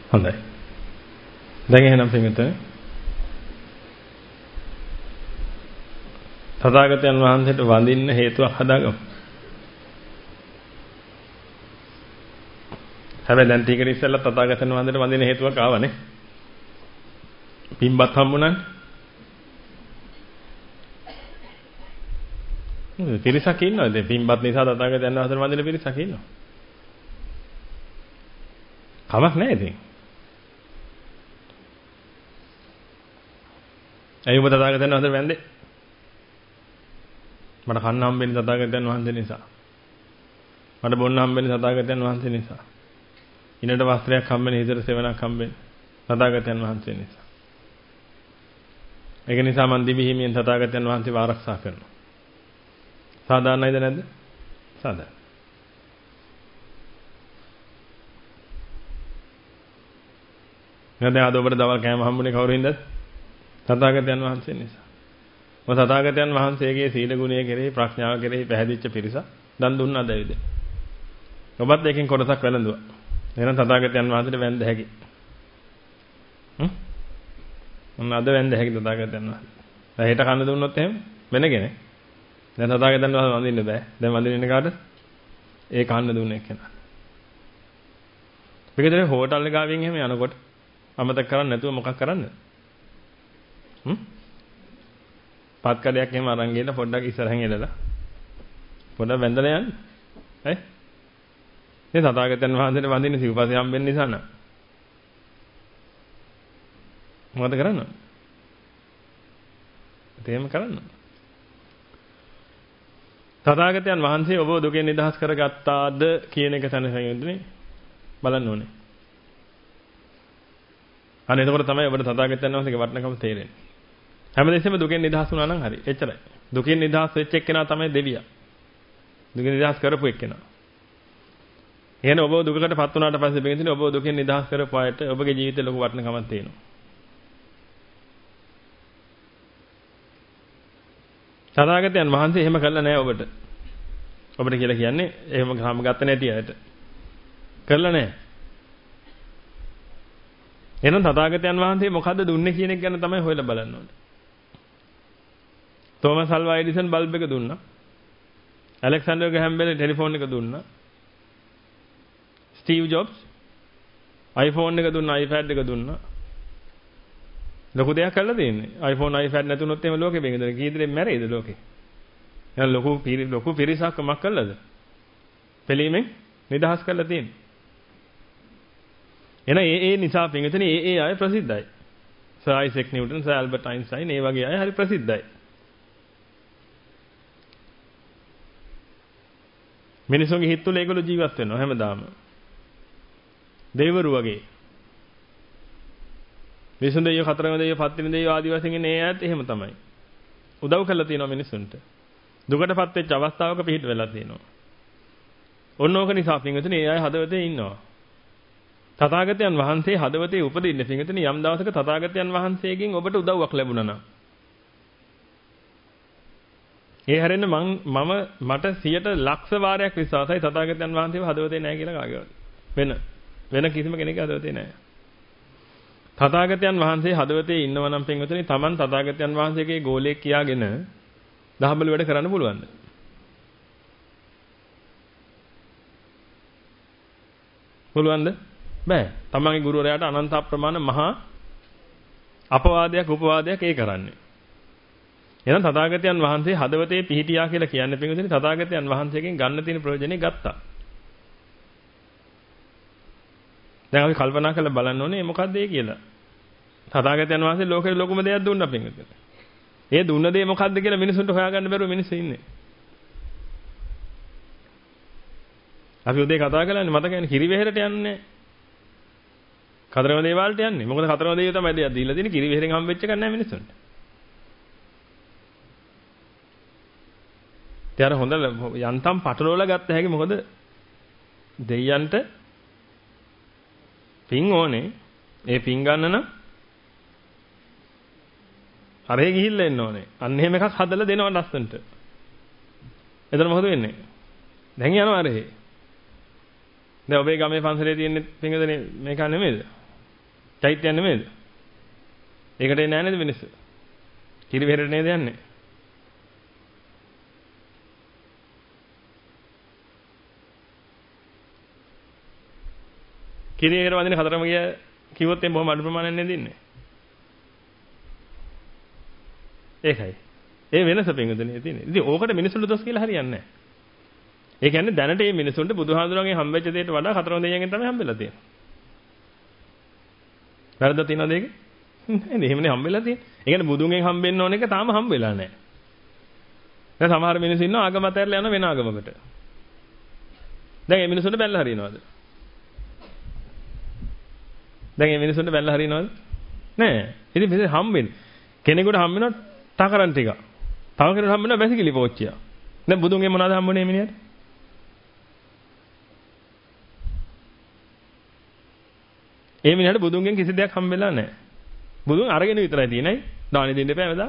හොඳයි. දැන් එහෙනම් පින්විත තථාගතයන් වහන්සේට වඳින්න හේතුවක් හදාගමු. හැබැයි දැන් ටිකට ඉස්සෙල්ලා තථාගතයන් වහන්සේට වඳින්න හේතුවක් ආවනේ. පින්බත් හම්බුණානේ. පිරිසක් ඉන්නවා. දැන් පින්බත් නිසා තථාගතයන් වහන්සේට වඳින්න පිරිසක් ඉන්නවා. කමක් නැහැ ඉතින්. ඇයි ඔබ තථාගතයන් වහන්සේට වැඳේ? මට කන්න හම්බෙන්නේ තථාගතයන් වහන්සේ නිසා. මට බොන්න හම්බෙන්නේ තථාගතයන් වහන්සේ නිසා. ඉනට වස්ත්‍රයක් හම්බෙන්නේ හිතට සෙවණක් හම්බෙන්නේ තථාගතයන් වහන්සේ නිසා. ඒක නිසා මම දිවි හිමියෙන් තථාගතයන් වහන්සේව ආරක්ෂා කරනවා. සාධාරණයිද නැද්ද? සාධාරණයි. නැත්නම් අද ඔබට දවල් කෑම හම්බුනේ කවුරුින්දද? තථාගතයන් වහන්සේ නිසා. මොකද තථාගතයන් වහන්සේගේ සීල ගුණය කෙරෙහි ප්‍රඥාව කෙරෙහි පැහැදිච්ච පිරිස දන් දුන්නා දැවිද. ඔබත් එකකින් කොටසක් වැළඳුවා. එහෙනම් තථාගතයන් වහන්සේට වැඳ හැකි. අද වැඳ හැකි තථාගතයන් වහන්සේ. දැන් හෙට කන්න දුන්නොත් එහෙම වෙන කෙනෙක්. දැන් තථාගතයන් වහන්සේ වඳින්න බෑ. දැන් වඳින්න කාටද? ඒ කන්න දුන්නේ කෙනා. මේකද හෝටල් එක ගාවින් එහෙම යනකොට අමතක කරන්නේ නැතුව මොකක් කරන්නද? පත් කඩයක් එහෙම අරන් ගිහලා පොඩ්ඩක් ඉස්සරහින් එලලා පොඩ්ඩක් වැඳලා යන්න. හරි? මේ තථාගතයන් වහන්සේට වඳින්න සිව්පස්සේ හම්බෙන්න නිසා න ะ. මොකද කරන්නේ? එහෙම කරන්න. තථාගතයන් වහන්සේ ඔබ දුකෙන් නිදහස් කරගත්තාද කියන එක තනසෙන්නේ බලන්න ඕනේ. අනේ එතකොට තමයි ඔබට තථාගතයන් වහන්සේගේ වටිනකම තේරෙන්නේ. හැමදෙස්සෙම දුකෙන් නිදහස් වුණා නම් හරි. එච්චරයි. දුකෙන් නිදහස් වෙච්ච එක්කෙනා තමයි දෙවියා. දුකෙන් නිදහස් කරපු එක්කෙනා. එහෙනම් ඔබ දුකකටපත් වුණාට පස්සේ බෙන්දිනේ ඔබ දුකෙන් නිදහස් කරපු අයට ඔබගේ ජීවිතේ ලොකු වටිනකමක් තියෙනවා. තථාගතයන් වහන්සේ එහෙම කළා නෑ ඔබට. ඔබට කියලා කියන්නේ එහෙම ගාම ගත්ත නැති අයට. කළා නෑ. එහෙනම් තථාගතයන් වහන්සේ මොකද්ද දුන්නේ කියන එක ගැන තමයි හොයලා බලන්න ඕනේ. තෝමස් අල්වා එඩිසන් බල්බ් එක දුන්නා. ඇලෙක්සැන්ඩර් ග්‍රැහම් බෙල් ටෙලිෆෝන් එක දුන්නා. ස්ටීව් ජොබ්ස් iPhone එක දුන්නා, iPad එක දුන්නා. ලොකු දෙයක් කරලා තියෙන්නේ. iPhone iPad නැතුනොත් එහෙම ලෝකෙ බෙන්ගද කී දෙනෙක් මැරෙයිද ලෝකෙ? එහෙනම් ලොකු පිරිසක් මොකක් කළාද? පිළීමෙන් නිදහස් කරලා තියෙන්නේ. එහෙනම් ඒ නිසා පින්විතනේ ඒ අය ප්‍රසිද්ධයි. Sir Isaac Newton, sir Albert Einstein ඒ වගේ අය හරි ප්‍රසිද්ධයි. මිනිසුන්ගේ හිත තුළ ඒගොල්ලෝ ජීවත් වෙනවා හැමදාම. දෙවිවරු වගේ. මිනිසුන් දෙවියෝ, කතරගම දෙවියෝ, පත්තිනි දෙවියෝ ආදි වශයෙන් ඉන්නේ ඒ අයත් එහෙම තමයි. උදව් කරලා තියෙනවා මිනිසුන්ට. දුකටපත් වෙච්ච අවස්ථාවක පිහිට වෙලා තියෙනවා. ඔන්න ඕක නිසා පින්විතනේ ඒ අය හදවතේ ඉන්නවා. තථාගතයන් වහන්සේ හදවතේ උපදින්නේ පින්විතනේ යම් දවසක තථාගතයන් වහන්සේගෙන් ඔබට උදව්වක් ලැබුණා නම්. ඒ හැරෙන්න මට 100ට ලක්ෂ වාරයක් විශ්වාසයි තථාගතයන් වහන්සේව හදවතේ නැහැ කියලා කාගේවත්. වෙන කිසිම කෙනෙක්ගේ හදවතේ නැහැ. තථාගතයන් වහන්සේ හදවතේ ඉන්නවා නම් පින්වතුනි Taman තථාගතයන් වහන්සේගේ ගෝලයක් කියාගෙන දහබල වැඩ කරන්න පුළුවන්ද? පුළුවන්ද? බෑ. Tamanගේ ගුරුවරයාට අනන්ත අප්‍රමාණ මහා අපවාදයක් උපවාදයක් ඒ කරන්නේ. එහෙනම් තථාගතයන් වහන්සේ හදවතේ පිහිටියා කියලා කියන්නේ පින්වතුනි තථාගතයන් වහන්සේගෙන් ගන්න තියෙන ප්‍රයෝජනෙ ගත්තා. දැන් අපි කල්පනා කරලා බලන්න ඕනේ මොකක්ද ඒ කියලා. තථාගතයන් වහන්සේ ලෝකෙට ලොකුම දෙයක් දුන්නා පින්වතුනි. ඒ දුන්න දේ මොකක්ද කියලා මිනිසුන්ට හොයාගන්න බැරුව මිනිස්සු ඉන්නේ. අපි උදේ කතා කරන්නේ මතකයිනේ කිරිවෙහෙරට යන්නේ. කතරගම දේවාලට යන්නේ. මොකද කතරගම දේවියෝ තමයි දෙයක් දීලා තියෙන්නේ. කිරිවෙහෙරෙන් හම්බෙච්ච එකක් නැහැ මිනිසුන්ට. ඊට හොඳ යන්තම් පටලවලා ගත්ත හැකි මොකද දෙයයන්ට පින් ඕනේ. ඒ පින් ගන්න නම් අරේ ගිහිල්ලා එන්න ඕනේ. අන්න එහෙම එකක් හදලා දෙනවා ලස්සන්ට. එතන මොකද වෙන්නේ? දැන් යනවා අරේ. දැන් ඔබේ ගමේ පන්සලේ තියෙන පින්ගදනේ මේක නෙමෙයිද? චෛත්‍යයක් නෙමෙයිද? ඒකට එන්නේ නැහැ නේද මිනිස්සු? කිරි වෙහෙරට නේද යන්නේ? කිරි වෙහෙර වදින හතරම ගිය කිව්වොත් එම් බොහොම අඩු ප්‍රමාණයක් නේද ඉන්නේ? ඒකයි. ඒ වෙනස පින්විතනේ තියෙන්නේ. ඉතින් ඕකට මිනිසුන්ට දොස් කියලා හරියන්නේ නැහැ. ඒ කියන්නේ දැනට මේ මිනිසුන්ට බුදුහාඳුරන්ගේ හම්බෙච්ච දෙයට වඩා හතරම දෙයියන්ගෙන් තමයි හම්බෙලා තියෙන්නේ. වැරද්ද තියනවද ඒක? නෑ එහෙමනේ හම්බෙලා තියෙන්නේ. ඒ කියන්නේ බුදුන්ගෙන් හම්බෙන්න ඕන එක තාම හම්බෙලා නැහැ. දැන් සමහර මිනිස්සු ඉන්නවා ආගම අතහැරලා යන වෙන ආගමකට. දැන් මේ මිනිසුන්ට බැලලා හරියනවද? දැන් මේ මිනිසුන්ට බැලලා හරියනවද? නෑ. ඉතින් මෙතන හම්බෙන්නේ. කෙනෙකුට හම්බෙනවා ටකරන් ටික. තව කෙනෙකුට හම්බෙනවා වැසිකිලි පෝච්චිය. දැන් බුදුන්ගෙන් මොනවද හම්බුනේ මිනිහට? ඒ මිනිහට බුදුන්ගෙන් කිසි දෙයක් හම්බෙලා නැහැ. බුදුන් අරගෙන විතරයි තියෙනයි. දානි දෙන්න එපා මදා.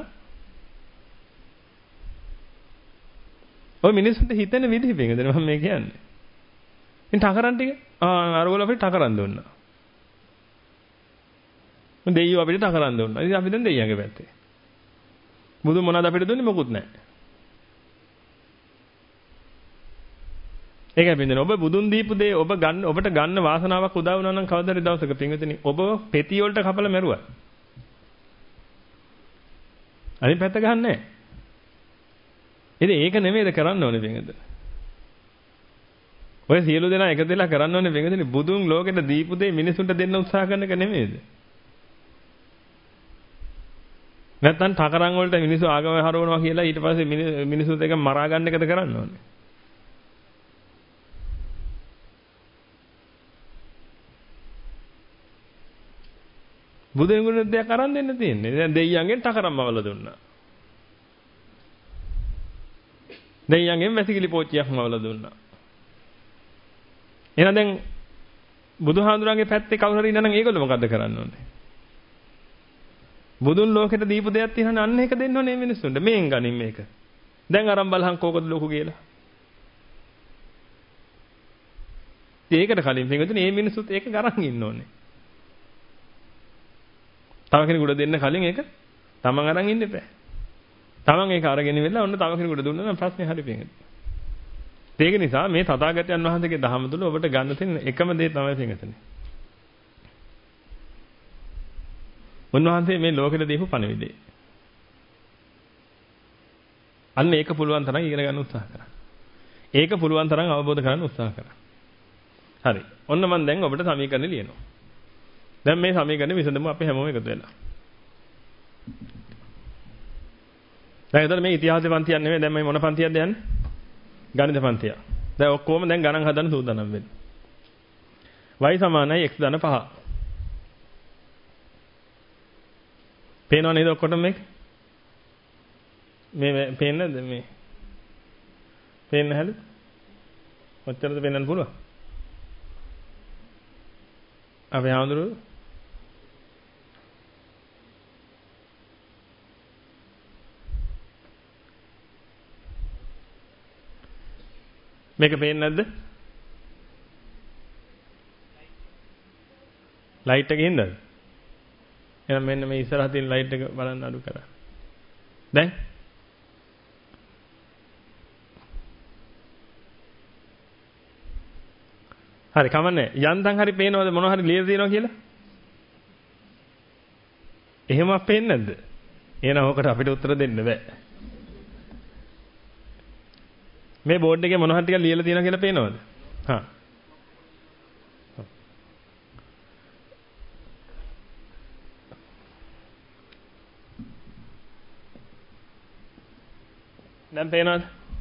ඔය මිනිස්සුන්ට හිතෙන විදිහ පිටින්ද මම මේ කියන්නේ. ඉතින් ටකරන් ටික අරගොල්ලෝ අපිට ටකරන් දුන්නා. දෙයියෝ අපිට ටකරන් දුන්නා. ඉතින් අපි දැන් දෙයියන්ගේ පැත්තේ. බුදුන් මොනවද අපිට දුන්නේ? මොකුත් නැහැ. ඒකයි බින්දන ඔබ බුදුන් දීපු දේ ඔබට ගන්න වාසනාවක් උදා වුණා නම් කවදාද දවසක පින්විතනි ඔබ පෙති වලට කපලා මැරුවා. අනිත් පැත්ත ගහන්නේ නැහැ. ඉතින් ඒක නෙමෙයිද කරන්න ඕනේ පින්විතනි. ඔය සියලු දෙනා එක දෙලා කරන්න ඕනේ පින්විතනි බුදුන් ලෝකෙට දීපු දේ මිනිසුන්ට දෙන්න උත්සාහ කරන එක නෙමෙයිද? නැත්තම් ටකරන් වලට මිනිස්සු ආගම හරවනවා කියලා ඊට පස්සේ මිනිස්සුත් එක මරා ගන්න එකද කරන්න ඕනේ. බුදුන්ගුණ දෙයක් අරන් දෙන්න තියෙන්නේ. දැන් දෙයියන්ගෙන් ටකරම්ම වල දුන්නා. දෙයියන්ගෙන් වැසිකිලි පෝච්චියක්ම වල දුන්නා. එහෙනම් දැන් බුදුහාඳුරන්ගේ පැත්තේ කවුරු හරි ඉන්නනම් ඒගොල්ලෝ මොකද්ද කරන්න ඕනේ? බුදුන් ලෝකෙට දීපු දෙයක් තියෙනවනේ අන්න ඒක දෙන්න ඕනේ මිනිස්සුන්ට. මේෙන් ගනින් මේක. දැන් අරන් බලහන් කෝකද ලොකු කියලා. ඒකට කලින් පිටුනේ මේ මිනිස්සුත් ඒක ගරන් ඉන්න ඕනේ. තව කෙනෙකුට දෙන්න කලින් ඒක තමන් අරන් ඉන්න එපා. තමන් ඒක අරගෙන ඉවෙලා ඔන්න තව කෙනෙකුට දුන්නා නම් ප්‍රශ්නේ හරි පිටින්. ඒක නිසා මේ තථාගතයන් වහන්සේගේ දහම තුළ ඔබට ගන්න තියෙන එකම දේ තමයි පිටින්. උන්වහන්සේ මේ ලෝකෙට දීපු පණිවිඩය. අන්න ඒක පුළුවන් තරම් ඉගෙන ගන්න උත්සාහ කරා. ඒක පුළුවන් තරම් අවබෝධ කරගන්න උත්සාහ කරා. හරි. ඔන්න මම දැන් ඔබට සමීකරණ ලියනවා. දැන් මේ සමීකරණ විසඳමු අපි හැමෝම එකතු වෙලා. දැන් ඒතර මේ ඉතිහාසයේ පන්තියක් නෙමෙයි දැන් මේ මොන පන්තියක්ද යන්නේ? ගණිත පන්තිය. දැන් ඔක්කොම දැන් ගණන් හදන්න සූදානම් වෙන්න. y = x ධන 5. පේනව නේද ඔක්කොටම මේක? මේ පේන්නේ නැද්ද මේ? පේන්නේ නැහැලු? ඔච්චරද පේන්නන්න පුළුවන්? අපි ආඳුරු මේක පේන්නේ නැද්ද? ලයිට් එක හින්දාද? එහෙනම් මෙන්න මේ ඉස්සරහ තියෙන ලයිට් එක බලන්න අඩු කරා. දැන් හරි කමන්නේ. යන්තම් හරි පේනවද මොනවා හරි ලියලා තියෙනවා කියලා? එහෙමක් පේන්නේ නැද්ද? එහෙනම් ඔකට අපිට උත්තර දෙන්න බෑ. මේ බෝඩ් එකේ මොනවා හරි ටිකක් ලියලා තියෙනවා කියලා පේනවද? හා. දැන් පේනවද?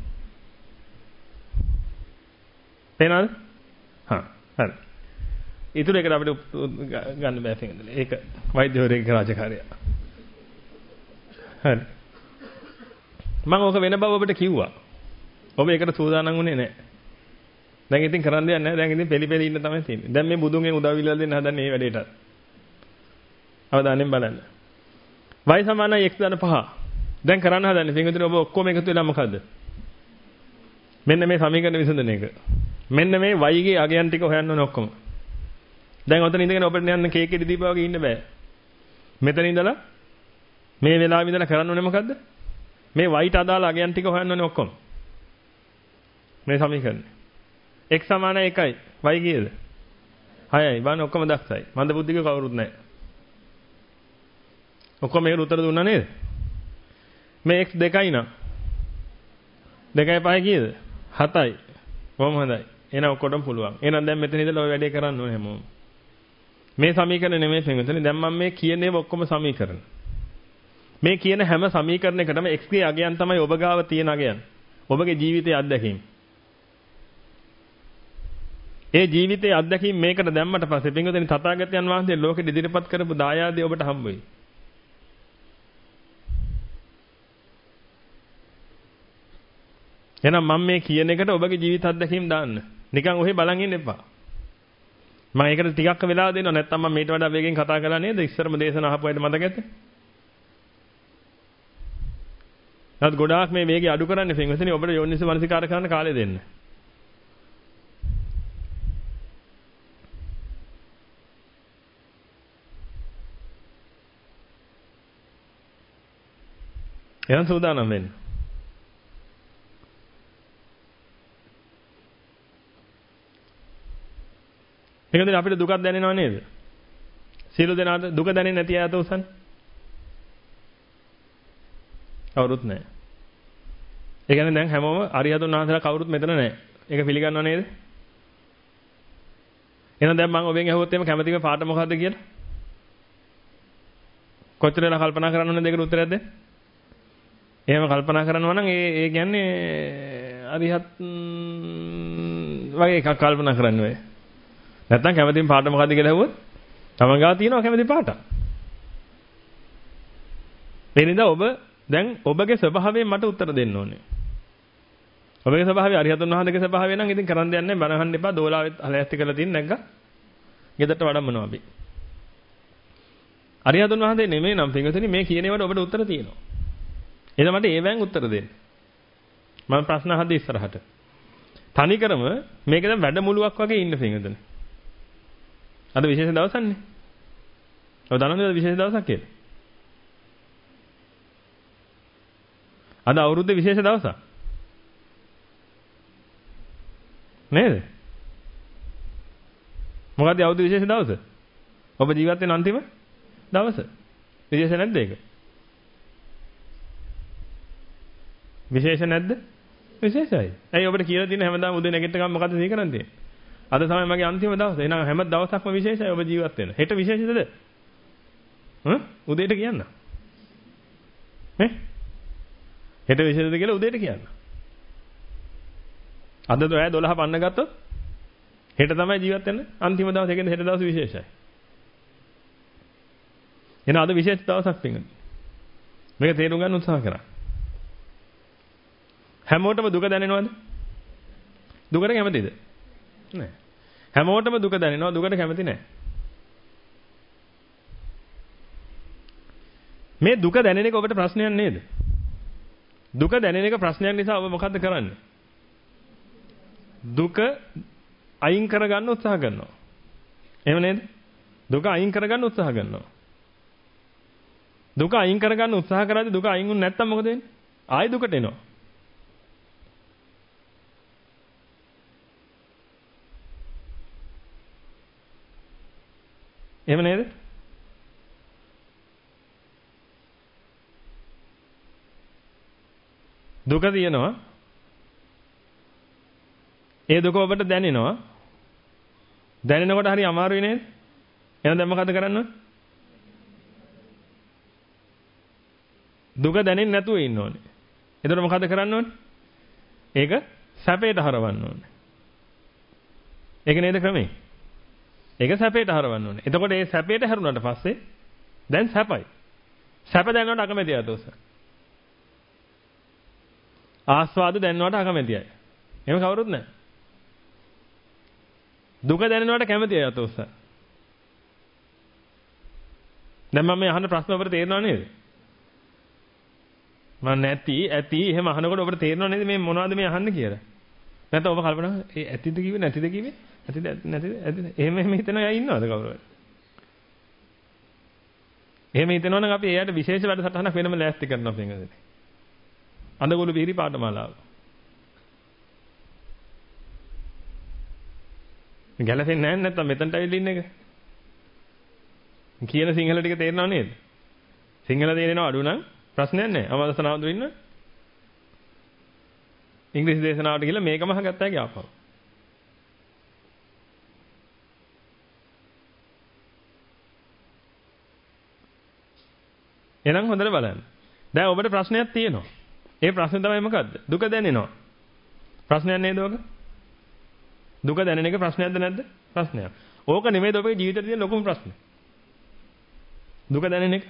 පේනවද? හා හරි. ඊටු එකට අපිට ගන්න බෑ ෆින්ගර්. ඒක වෛද්‍යවරයෙක්ගේ රාජකාරිය. හරි. මම ඕක වෙන බව ඔබට කිව්වා. ඔබ ඒකට සූදානම් වුණේ නැහැ. දැන් ඉතින් කරන්න දෙයක් නැහැ. දැන් ඉතින් පෙලි ඉන්න තමයි තියෙන්නේ. දැන් මේ බුදුන්ගෙන් උදව් විලා දෙන්න හදන්නේ මේ වැඩේට. අවධානයෙන් බලන්න. y = x ධන 5. දැන් කරන්න හදන්නේ ෆින්ගර් ඔබ ඔක්කොම එකතු වෙලා මොකද්ද? මෙන්න මේ සමීකරණ විසඳන එක. මෙන්න මේ y ගේ අගයන් ටික හොයන්න ඕනේ ඔක්කොම. දැන් ඔතන ඉඳගෙන ඔබට යන්න කේක් එක දීපුවා වගේ ඉන්න බෑ. මෙතන ඉඳලා මේ වෙලාවෙ ඉඳලා කරන්න ඕනේ මොකද්ද? මේ වයිට අදාළ අගයන් ටික හොයන්න ඕනේ ඔක්කොම. මේ සමීකරණය. x = 1යි. y කීයද? 6යි. බලන්න ඔක්කොම දක්සයි. මන්ද බුද්ධික කවුරුත් නැහැ. ඔක්කොම මේකට උත්තර දුන්නා නේද? මේ x 2යි නා. 2යි 5යි කීයද? 7යි. කොහොම හොඳයි. එහෙනම් ඔක්කොටම පුළුවන්. එහෙනම් දැන් මෙතන ඉඳලා ඔය වැඩේ කරන්න ඕනේ හැමෝම. මේ සමීකරණ නෙමෙයි පින්වතුනි. දැන් මම මේ කියන ඒවා ඔක්කොම සමීකරණ. මේ කියන හැම සමීකරණයකටම x ගේ අගයන් තමයි ඔබ ගාව තියෙන අගයන්. ඔබගේ ජීවිතයේ අත්දැකීම්. ඒ ජීවිතයේ අත්දැකීම් මේකට දැම්මට පස්සේ පින්වතුනි තථාගතයන් වහන්සේ ලෝකෙට ඉදිරිපත් කරපු දායාදේ ඔබට හම්බ වෙයි. එහෙනම් මම මේ කියන එකට ඔබගේ ජීවිත අත්දැකීම් දාන්න. නිකන් ඔහෙ බලන් ඉන්න එපා. මම ඒකට ටිකක් වෙලා දෙනවා. නැත්තම් මම මේට වඩා වේගෙන් කතා කරලා නේද? ඉස්සරම දේශන අහපු අයට මතකද? නැත් ගොඩාක් මේ වේගය අඩු කරන්න පින්වතුනි ඔබට යෝනිස මනසිකාර කරන්න කාලය දෙන්න. එහෙනම් සූදානම් වෙන්න. ඒකෙන්ද අපිට දුකක් දැනෙනව නේද? සියලු දෙනාට දුක දැනෙන්නේ නැති අය අත උසන්. කවුරුත් නැහැ. ඒ කියන්නේ දැන් හැමෝම අරිහතුන් වහන්සේලා කවුරුත් මෙතන නැහැ. ඒක පිළිගන්නව නේද? එහෙනම් දැන් මම ඔබෙන් අහුවොත් එimhe කැමැතිම පාට මොකද්ද කියලා? කොච්චර වෙලා කල්පනා කරන්න ඕනද දෙකට උත්තරයක් දෙන්න? එහෙම කල්පනා කරනවා නම් ඒ කියන්නේ අරිහත් වගේ එකක් කල්පනා කරන්න වෙයි. නැත්තම් කැමැතිම පාට මොකද්ද කියලා අහුවොත් තමන් ගාව තියෙනවා කැමැති පාට. ඒ නිසා ඔබ දැන් ඔබගේ ස්වභාවයෙන් මට උත්තර දෙන්න ඕනේ. ඔබගේ ස්වභාවය අරිහතුන් වහන්සේගේ ස්වභාවය නම් ඉතින් කරන් දෙයක් නැහැ. බනහන්න එපා. දෝලාවෙත් හලැස්ති කරලා තියෙන නැග්ගා. ගෙදරට වඩම්මනවා අපි. අරිහතුන් වහන්සේ නෙමෙයි නම් පින්වතුනි මේ කියන ඒවාට ඔබට උත්තර තියෙනවා. එහෙනම් මට ඒවෙන් උත්තර දෙන්න. මම ප්‍රශ්න අහද්දි ඉස්සරහට. තනිකරම මේක දැන් වැඩමුළුවක් වගේ ඉන්න පින්වතුනි. අද විශේෂ දවසක්නේ. ඔය දන්නවද විශේෂ දවසක් කියලා? අද අවුරුද්දේ විශේෂ දවසක්. නේද? මොකද්ද අවුරුද්දේ විශේෂ දවස? ඔබ ජීවත් වෙන අන්තිම දවස. විශේෂ නැද්ද ඒක? විශේෂ නැද්ද? විශේෂයි. ඇයි ඔබට කියලා තියෙන හැමදාම උදේ නැගිට ගමන් මොකද්ද සිහි කරන්නේ? අද තමයි මගේ අන්තිම දවස. එහෙනම් හැම දවසක්ම විශේෂයි ඔබ ජීවත් වෙන. හෙට විශේෂද? උදේට කියන්න. නේ? හෙට විශේෂද කියලා උදේට කියන්න. අද ඔය 12 පන්න ගත්තොත් හෙට තමයි ජීවත් වෙන්න අන්තිම දවස. ඒකෙන්ද හෙට දවස් විශේෂයි. එහෙනම් අද විශේෂ දවසක් පිටින්. මේක තේරුම් ගන්න උත්සාහ කරා. හැමෝටම දුක දැනෙනවද? දුකට කැමතිද? නෑ. හැමෝටම දුක දැනෙනවා. දුකට කැමති නෑ. මේ දුක දැනෙන එක ඔබට ප්‍රශ්නයක් නේද? දුක දැනෙන එක ප්‍රශ්නයක් නිසා ඔබ මොකද්ද කරන්නේ? දුක අයින් කරගන්න උත්සාහ කරනවා. එහෙම නේද? දුක අයින් කරගන්න උත්සාහ කරනවා. දුක අයින් කරගන්න උත්සාහ කරද්දී දුක අයින් වුනේ නැත්තම් මොකද වෙන්නේ? ආයෙ දුකට එනවා. එහෙම නේද? දුක තියෙනවා. ඒ දුක ඔබට දැනෙනවා. දැනෙනකොට හරි අමාරුයි නේද? එහෙනම් දැන් මොකද කරන්න ඕනේ? දුක දැනෙන්නේ නැතුව ඉන්න ඕනේ. එතකොට මොකද කරන්න ඕනේ? ඒක සැපයට හරවන්න ඕනේ. ඒක නේද ක්‍රමේ? ඒක සැපයට හරවන්න ඕනේ. එතකොට ඒ සැපයට හැරුණාට පස්සේ දැන් සැපයි. සැප දැනනවට අකමැතියි අතෝස. ආස්වාද දැනනවට අකමැතියි. එහෙම කවුරුත් නැහැ. දුක දැනනවට කැමතියි අතෝස. දැන් මම මේ අහන ප්‍රශ්න ඔබට තේරෙනව නේද? මම නැති ඇති එහෙම අහනකොට ඔබට තේරෙනව නේද මේ මොනවද මේ අහන්නේ කියලා? නැත්නම් ඔබ කල්පනා ඒ ඇතිද කිව්වේ නැතිද කිව්වේ? ඇතිද? එහෙම හිතන අය ඉන්නවද කවුරු හරි? එහෙම හිතනවනම් අපි එයාට විශේෂ වැඩසටහනක් වෙනම ලෑස්ති කරනවා පින්වතුනි. අඳගොළු පිහිරි පාඨමාලාව. ගැලපෙන්නේ නැහැ නැත්තම් මෙතනට ඇවිල්ලා ඉන්න එක. කියන සිංහල ටික තේරෙනව නේද? සිංහල තේරෙනව අඩු නම් ප්‍රශ්නයක් නැහැ. අමදසනාවඳු ඉන්න. ඉංග්‍රීසි දේශනාවට ගිහලා මේකම අහගත්තා කියපහු. එහෙනම් හොඳට බලන්න. දැන් ඔබට ප්‍රශ්නයක් තියෙනවා. ඒ ප්‍රශ්නේ තමයි මොකද්ද? දුක දැනෙනවා. ප්‍රශ්නයක් නේද ඔක? දුක දැනෙන එක ප්‍රශ්නයක්ද නැද්ද? ප්‍රශ්නයක්. ඕක නෙමෙයිද ඔබේ ජීවිතේ තියෙන ලොකුම ප්‍රශ්නේ. දුක දැනෙන එක.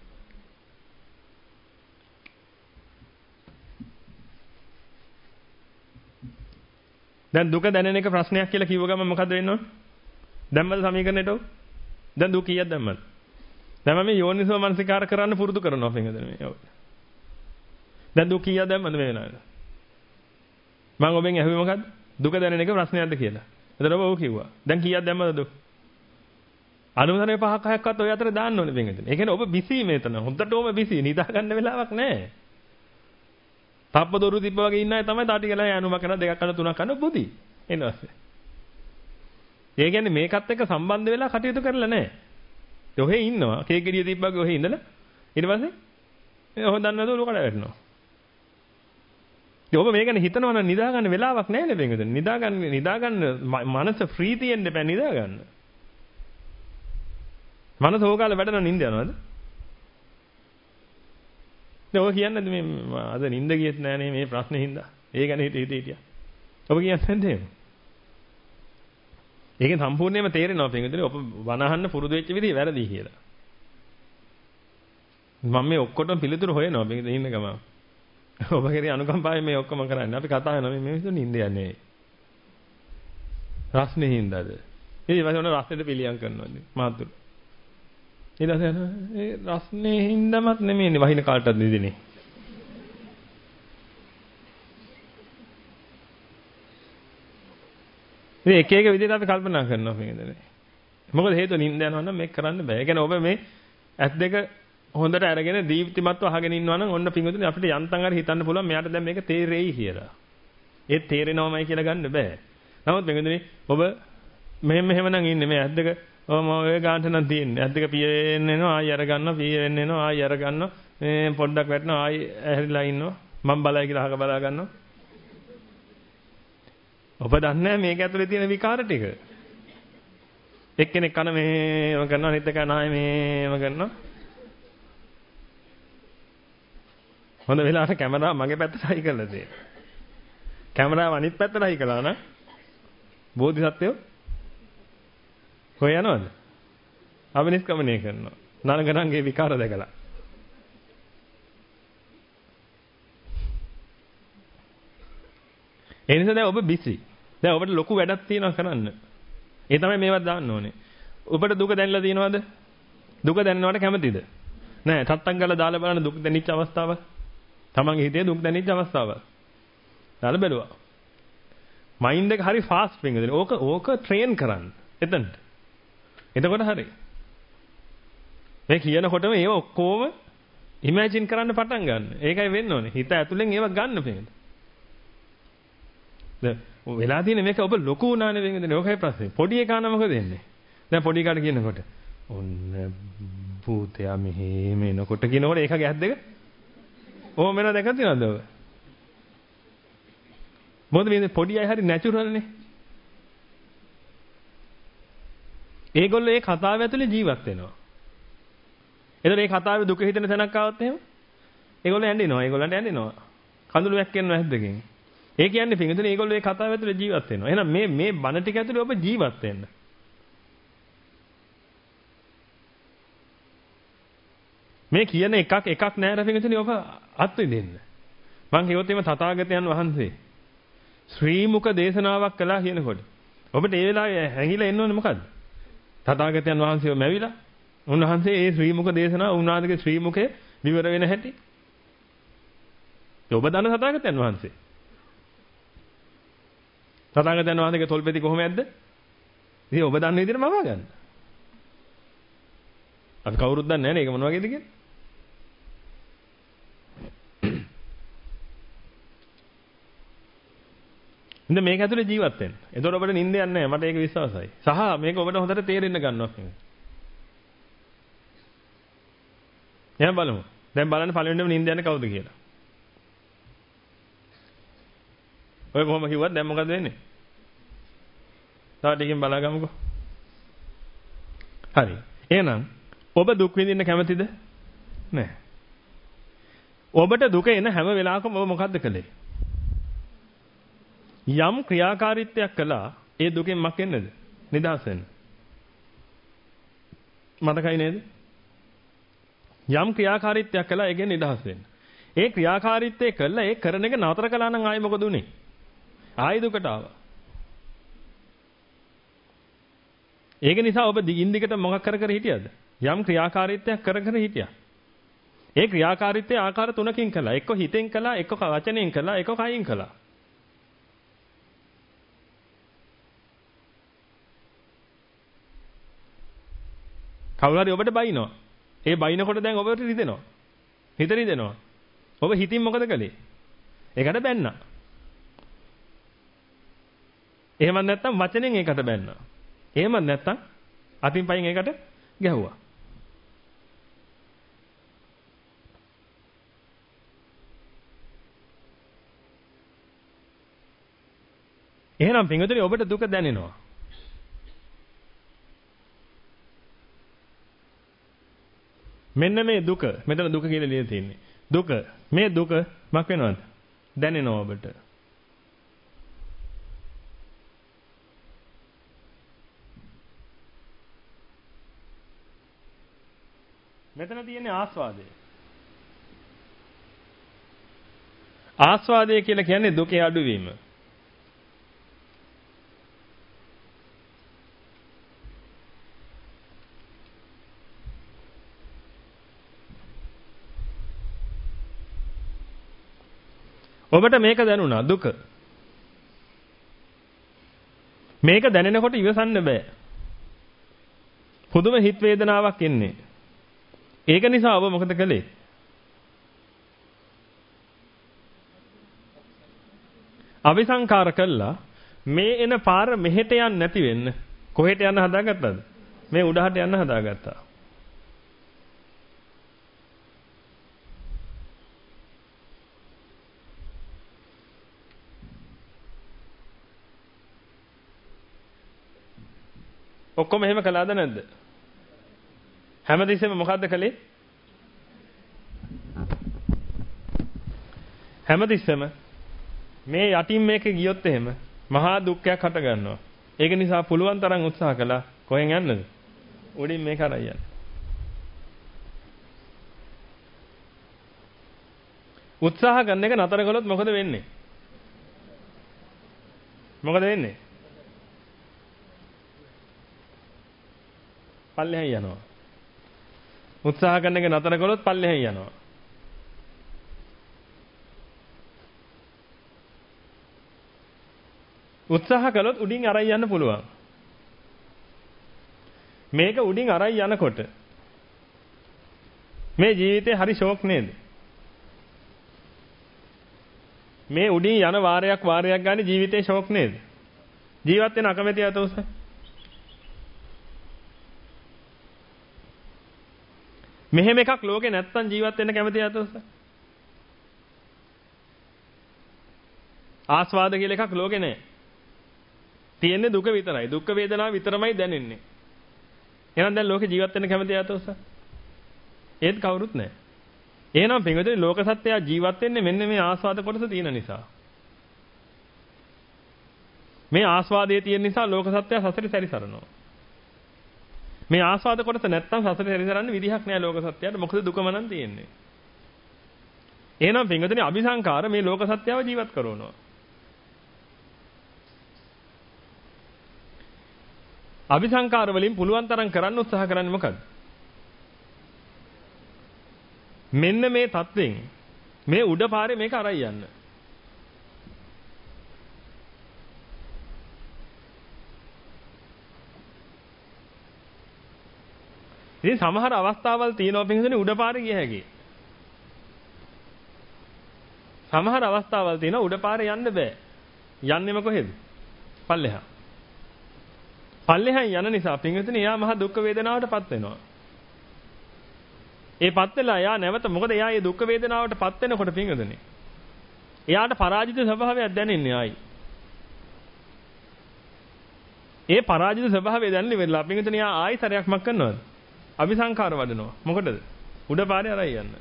දැන් දුක දැනෙන එක ප්‍රශ්නයක් කියලා කිව්ව ගමන් මොකද වෙන්න ඕන? දැම්මද සමීකරණයට ඔව්? දැන් දුක කීයක් දැම්මද? දැන් මම යෝනිසෝ මනසිකාර කරන්න පුරුදු කරනවා පින්වදනේ මේ. ඔව්. දැන් දුක කීයක් දැම්මද මේ වෙලාවේ? මම ඔබෙන් ඇහුවේ මොකද්ද? දුක දැනෙන එක ප්‍රශ්නයක්ද කියලා. එතකොට ඔබ කිව්වා. දැන් කීයක් දැම්මද දුක? අනුමතනේ 5ක් 6ක්වත් ඔය අතර දාන්න ඕනේ පින්වදනේ. ඒ කියන්නේ ඔබ බිසි මේතන. හොද්දටම බිසි. නිදා ගන්න වෙලාවක් නැහැ. තප්පදොරු තිබ්බ වගේ ඉන්න අය තමයි තාටි ගලයි අනුම කරන දෙකක් කරන තුනක් කරන බුදි. එනවාසේ. ඒ කියන්නේ මේකත් එක්ක සම්බන්ධ වෙලා කටයුතු කරලා නැහැ. ඔහෙ ඉන්නවා. කේක් ගෙඩිය තිබ්බගේ ඔහෙ ඉඳලා ඊට පස්සේ ඔහො දන්නවද ඔලුව කඩ වැටෙනවා. ඔබ මේක ගැන හිතනවා නම් නිදා ගන්න වෙලාවක් නැහැ නේ බෙන්ගද. නිදා ගන්න මනස ෆ්‍රී තියෙන්න බෑ නිදා ගන්න. මනස ඕකාල වැඩන නිින්ද යනවද? ඔබ කියන්නේ මේ අද නිින්ද ගියෙත් නෑනේ මේ ප්‍රශ්නේ හින්දා. ඒ ගැන හිටියා. ඔබ කියන්නේ නැද්ද එහෙම? ඒකෙන් සම්පූර්ණයෙන්ම තේරෙනවා පින්විතනේ ඔබ වනහන්න පුරුදු වෙච්ච විදිහ වැරදි කියලා. මම මේ ඔක්කොටම පිළිතුරු හොයනවා පින්විතනේ ඉන්න ගම. ඔබ කෙරේ අනුකම්පාවෙන් මේ ඔක්කොම කරන්නේ. අපි කතා කරනවා මේ මිනිස්සු නිින්ද යන්නේ. රස්නේ හින්දාද? ඊට පස්සේ ඔන්න රස්නෙට පිළියම් කරනවා මාතුරු. ඊට පස්සේ ඒ රස්නේ හින්දාමත් නෙමෙයිනේ වහින කාටවත් නිදිනේ. මේ එක එක විදිහට අපි කල්පනා කරනවා මේකදනේ. මොකද හේතුව නිින්ද යනවා නම් මේක කරන්න බෑ. ඒ කියන්නේ ඔබ මේ ඇස් දෙක හොඳට අරගෙන දීප්තිමත්ව අහගෙන ඉන්නවා නම් ඔන්න පිංගුතුනි අපිට යන්තම් හරි හිතන්න පුළුවන් මෙයාට දැන් මේක තේරෙයි කියලා. ඒ තේරෙනවමයි කියලා ගන්න බෑ. නමුත් පිංගුතුනි ඔබ මෙහෙම නම් ඉන්නේ මේ ඇස් දෙක ඔම ඔය ගානට නම් තියෙන්නේ. ඇස් දෙක පිය වෙන්න එනවා ආයි අර ගන්නවා පිය වෙන්න එනවා ආයි අර ගන්නවා. මේ පොඩ්ඩක් වැටෙනවා ආයි ඇහැරිලා ඉන්නවා. මම බලයි කියලා අහක බලා ගන්නවා. ඔබ දන්නේ මේක ඇතුලේ තියෙන විකාර ටික. එක්කෙනෙක් කන මේව කරනවා අනිත් එක නාය මේව කරනවා. හොඳ වෙලාවට කැමරාව මගේ පැත්තට හයි කරලා දෙන්න. කැමරාව අනිත් පැත්තට හයි කළා නම් බෝධිසත්වයෝ කොහේ යනවද? අවිනිෂ්ක්‍මණය කරනවා. නරගණන්ගේ විකාර දැකලා. ඒ නිසා දැන් ඔබ බිසි. දැන් ඔබට ලොකු වැඩක් තියෙනවා කරන්න. ඒ තමයි මේවත් දාන්න ඕනේ. ඔබට දුක දැනලා තියෙනවද? දුක දැනනවට කැමතිද? නෑ, ටට්ටක් ගාලා දාලා බලන්න දුක දැනෙච්ච අවස්ථාව. තමන්ගේ හිතේ දුක් දැනෙච්ච අවස්ථාව. දාලා බැලුවා. මයින්ඩ් එක හරි ෆාස්ට් වෙන්නේ. ඕක ට්‍රේන් කරන්න. එතනට. එතකොට හරි. මේ කියනකොටම ඒව ඔක්කොම ඉමේජින් කරන්න පටන් ගන්න. ඒකයි වෙන්න ඕනේ. හිත ඇතුලෙන් ඒව ගන්න පේන්න. වෙලා තියෙන මේක ඔබ ලොකු වුණානේ වෙන්නේ. ඕකයි ප්‍රශ්නේ. පොඩි එකා නම් මොකද වෙන්නේ? දැන් පොඩි එකාට කියනකොට ඔන්න භූතයා මෙහෙම එනකොට කියනකොට ඒකගේ ඇස් දෙක ඕම වෙනවා දැකලා තියෙනවද ඔබ? මොකද මේ පොඩි අය හරි නැචරල් නේ. ඒගොල්ලෝ ඒ කතාව ඇතුලේ ජීවත් වෙනවා. එතකොට මේ කතාවේ දුක හිතෙන තැනක් ආවොත් එහෙම ඒගොල්ලෝ ඇඬෙනවා. ඒගොල්ලන්ට ඇඬෙනවා. කඳුළු වැක්කෙනවා ඇස් දෙකෙන්. ඒ කියන්නේ පිටින් ඒගොල්ලෝ ඒ කතාව ඇතුලේ ජීවත් වෙනවා. එහෙනම් මේ බණ ටික ඇතුලේ ඔබ ජීවත් වෙන්න. මේ කියන එකක් නෑ රපින්තුනි ඔබ අත්විඳින්න. මං කියවොත් එimhe තථාගතයන් වහන්සේ ශ්‍රී මුක දේශනාවක් කළා කියනකොට ඔබට ඒ වෙලාවේ හැංගිලා එන්න ඕනේ මොකද්ද? තථාගතයන් වහන්සේව මැවිලා උන්වහන්සේ ඒ ශ්‍රී මුක දේශනාව උන්වහන්සේගේ ශ්‍රී මුකේ විවර වෙන හැටි. ඔබ දන්න තථාගතයන් වහන්සේ. තථාගතයන් වහන්සේගේ තොල්පෙති කොහොමද? ඉතින් ඔබ දන්න විදිහට මවා ගන්න. අපි කවුරුත් දන්නේ නැහැ නේ ඒක මොන වගේද කියලා. ඉතින් මේක ඇතුලේ ජීවත් වෙන්න. එතකොට ඔබට නිින්ද යන්නේ නැහැ. මට ඒක විශ්වාසයි. සහ මේක ඔබට හොඳට තේරෙන්න ගන්නවා මේක. එහෙනම් බලමු. දැන් බලන්න පළවෙනිම නිින්ද යන්නේ කවුද කියලා. ඔය කොහොම කිව්වත් දැන් මොකද වෙන්නේ? තව ටිකකින් බලාගමුකෝ. හරි. එහෙනම් ඔබ දුක් විඳින්න කැමතිද? නැහැ. ඔබට දුක එන හැම වෙලාවකම ඔබ මොකද්ද කළේ? යම් ක්‍රියාකාරීත්වයක් කළා ඒ දුකෙන් මක් වෙන්නද? නිදහස් වෙන්න. මතකයි නේද? යම් ක්‍රියාකාරීත්වයක් කළා ඒකෙන් නිදහස් වෙන්න. ඒ ක්‍රියාකාරීත්වය කළා ඒ කරන එක නතර කළා නම් ආයෙ මොකද උනේ? ආයෙ දුකට ආවා. ඒක නිසා ඔබ දිගින් දිගට මොකක් කර කර හිටියද? යම් ක්‍රියාකාරීත්වයක් කර කර හිටියා. ඒ ක්‍රියාකාරීත්වය ආකාර තුනකින් කළා. එක්ක හිතෙන් කළා, එක්ක වචනෙන් කළා, එක්ක කයින් කළා. කවුරු හරි ඔබට බයිනවා. ඒ බයිනකොට දැන් ඔබට රිදෙනවා. හිත රිදෙනවා. ඔබ හිතින් මොකද කළේ? ඒකට බැන්නා. එහෙම නැත්නම් වචනෙන් ඒකට බැන්නා. එහෙම නැත්නම් අතින් පයින් ඒකට ගැහුවා. එහෙනම් පින්වතුනි ඔබට දුක දැනෙනවා. මෙන්න මේ දුක මෙතන දුක කියලා ලියලා තියෙන්නේ. දුක මේ දුක මක් වෙනවද? දැනෙනවා ඔබට. මෙතන තියෙන්නේ ආස්වාදය. ආස්වාදය කියලා කියන්නේ දුකේ අඩුවීම. ඔබට මේක දැනුණා දුක. මේක දැනෙනකොට ඉවසන්න බෑ. පුදුම හිත වේදනාවක් එන්නේ. ඒක නිසා ඔබ මොකද කළේ? අபிසංකාර කළා මේ එන පාර මෙහෙට යන්න නැති වෙන්න. කොහෙට යන්න හදාගත්තද? මේ උඩහට යන්න හදාගත්තා. ඔක්කොම එහෙම කළාද නැද්ද? හැමදෙස්සෙම මොකද්ද කළේ? හැමදෙස්සෙම මේ යටින් මේක ගියොත් එහෙම මහා දුක්ඛයක් හට ගන්නවා. ඒක නිසා පුළුවන් තරම් උත්සාහ කළා. කොහෙන් යන්නද? උඩින් මේක අරන් යන්න. උත්සාහ ගන්න එක නතර කළොත් මොකද වෙන්නේ? මොකද වෙන්නේ? පල්ලෙහාන් යනවා. උත්සාහ කරන එක නතර කළොත් පල්ලෙහාන් යනවා. උත්සාහ කළොත් උඩින් අරන් යන්න පුළුවන්. මේක උඩින් අරන් යනකොට මේ ජීවිතේ හරි ෂෝක් නේද? මේ උඩින් යන වාරයක් ගන්න ජීවිතේ ෂෝක් නේද? ජීවත් වෙන අකමැති අතෝස. මෙහෙම එකක් ලෝකේ නැත්තම් ජීවත් වෙන්න කැමති අතෝස. ආස්වාද කියලා එකක් ලෝකේ නැහැ. තියෙන්නේ දුක විතරයි. දුක් වේදනාව විතරමයි දැනෙන්නේ. එහෙනම් දැන් ලෝකේ ජීවත් වෙන්න කැමති අතෝස. ඒත් කවුරුත් නැහැ. එහෙනම් පින්වතුනි ලෝක සත්‍යය ජීවත් වෙන්නේ මෙන්න මේ ආස්වාද කොටස තියෙන නිසා. මේ ආස්වාදයේ තියෙන නිසා ලෝක සත්‍යය සසරේ සැරිසරනවා. මේ ආස්වාද කොටස නැත්තම් සසරේ සැරිසරන්න විදිහක් නෑ ලෝක සත්‍යයට. මොකද දුකම නම් තියෙන්නේ. එහෙනම් පින්වතුනි අபிසංකාර මේ ලෝක සත්‍යව ජීවත් කරනවා. අபிසංකාර වලින් පුළුවන් තරම් කරන්න උත්සාහ කරන්නේ මොකද්ද? මෙන්න මේ தත්වෙන් මේ උඩ පාරේ මේක අරයි යන්න. ඉතින් සමහර අවස්ථාවල් තියෙනවා පින්වතුනි උඩ පාරේ ගිය හැකි. සමහර අවස්ථාවල් තියෙනවා උඩ පාරේ යන්න බෑ. යන්නෙම කොහෙද? පල්ලෙහා. පල්ලෙහා යන නිසා පින්වතුනි එයා මහ දුක් වේදනාවටපත් වෙනවා. ඒපත් වෙලා එයා නැවත මොකද එයා මේ දුක් වේදනාවටපත් වෙනකොට පින්වතුනි එයාට පරාජිත ස්වභාවයක් දැනෙන්නේ ආයි. ඒ පරාජිත ස්වභාවය දැනෙන්න වෙලා පින්වතුනි එයා ආයි සරයක් මක් කරනවද? අபிසංකාර වඩනවා. මොකටද? උඩ පාරේ අරයි යන්න.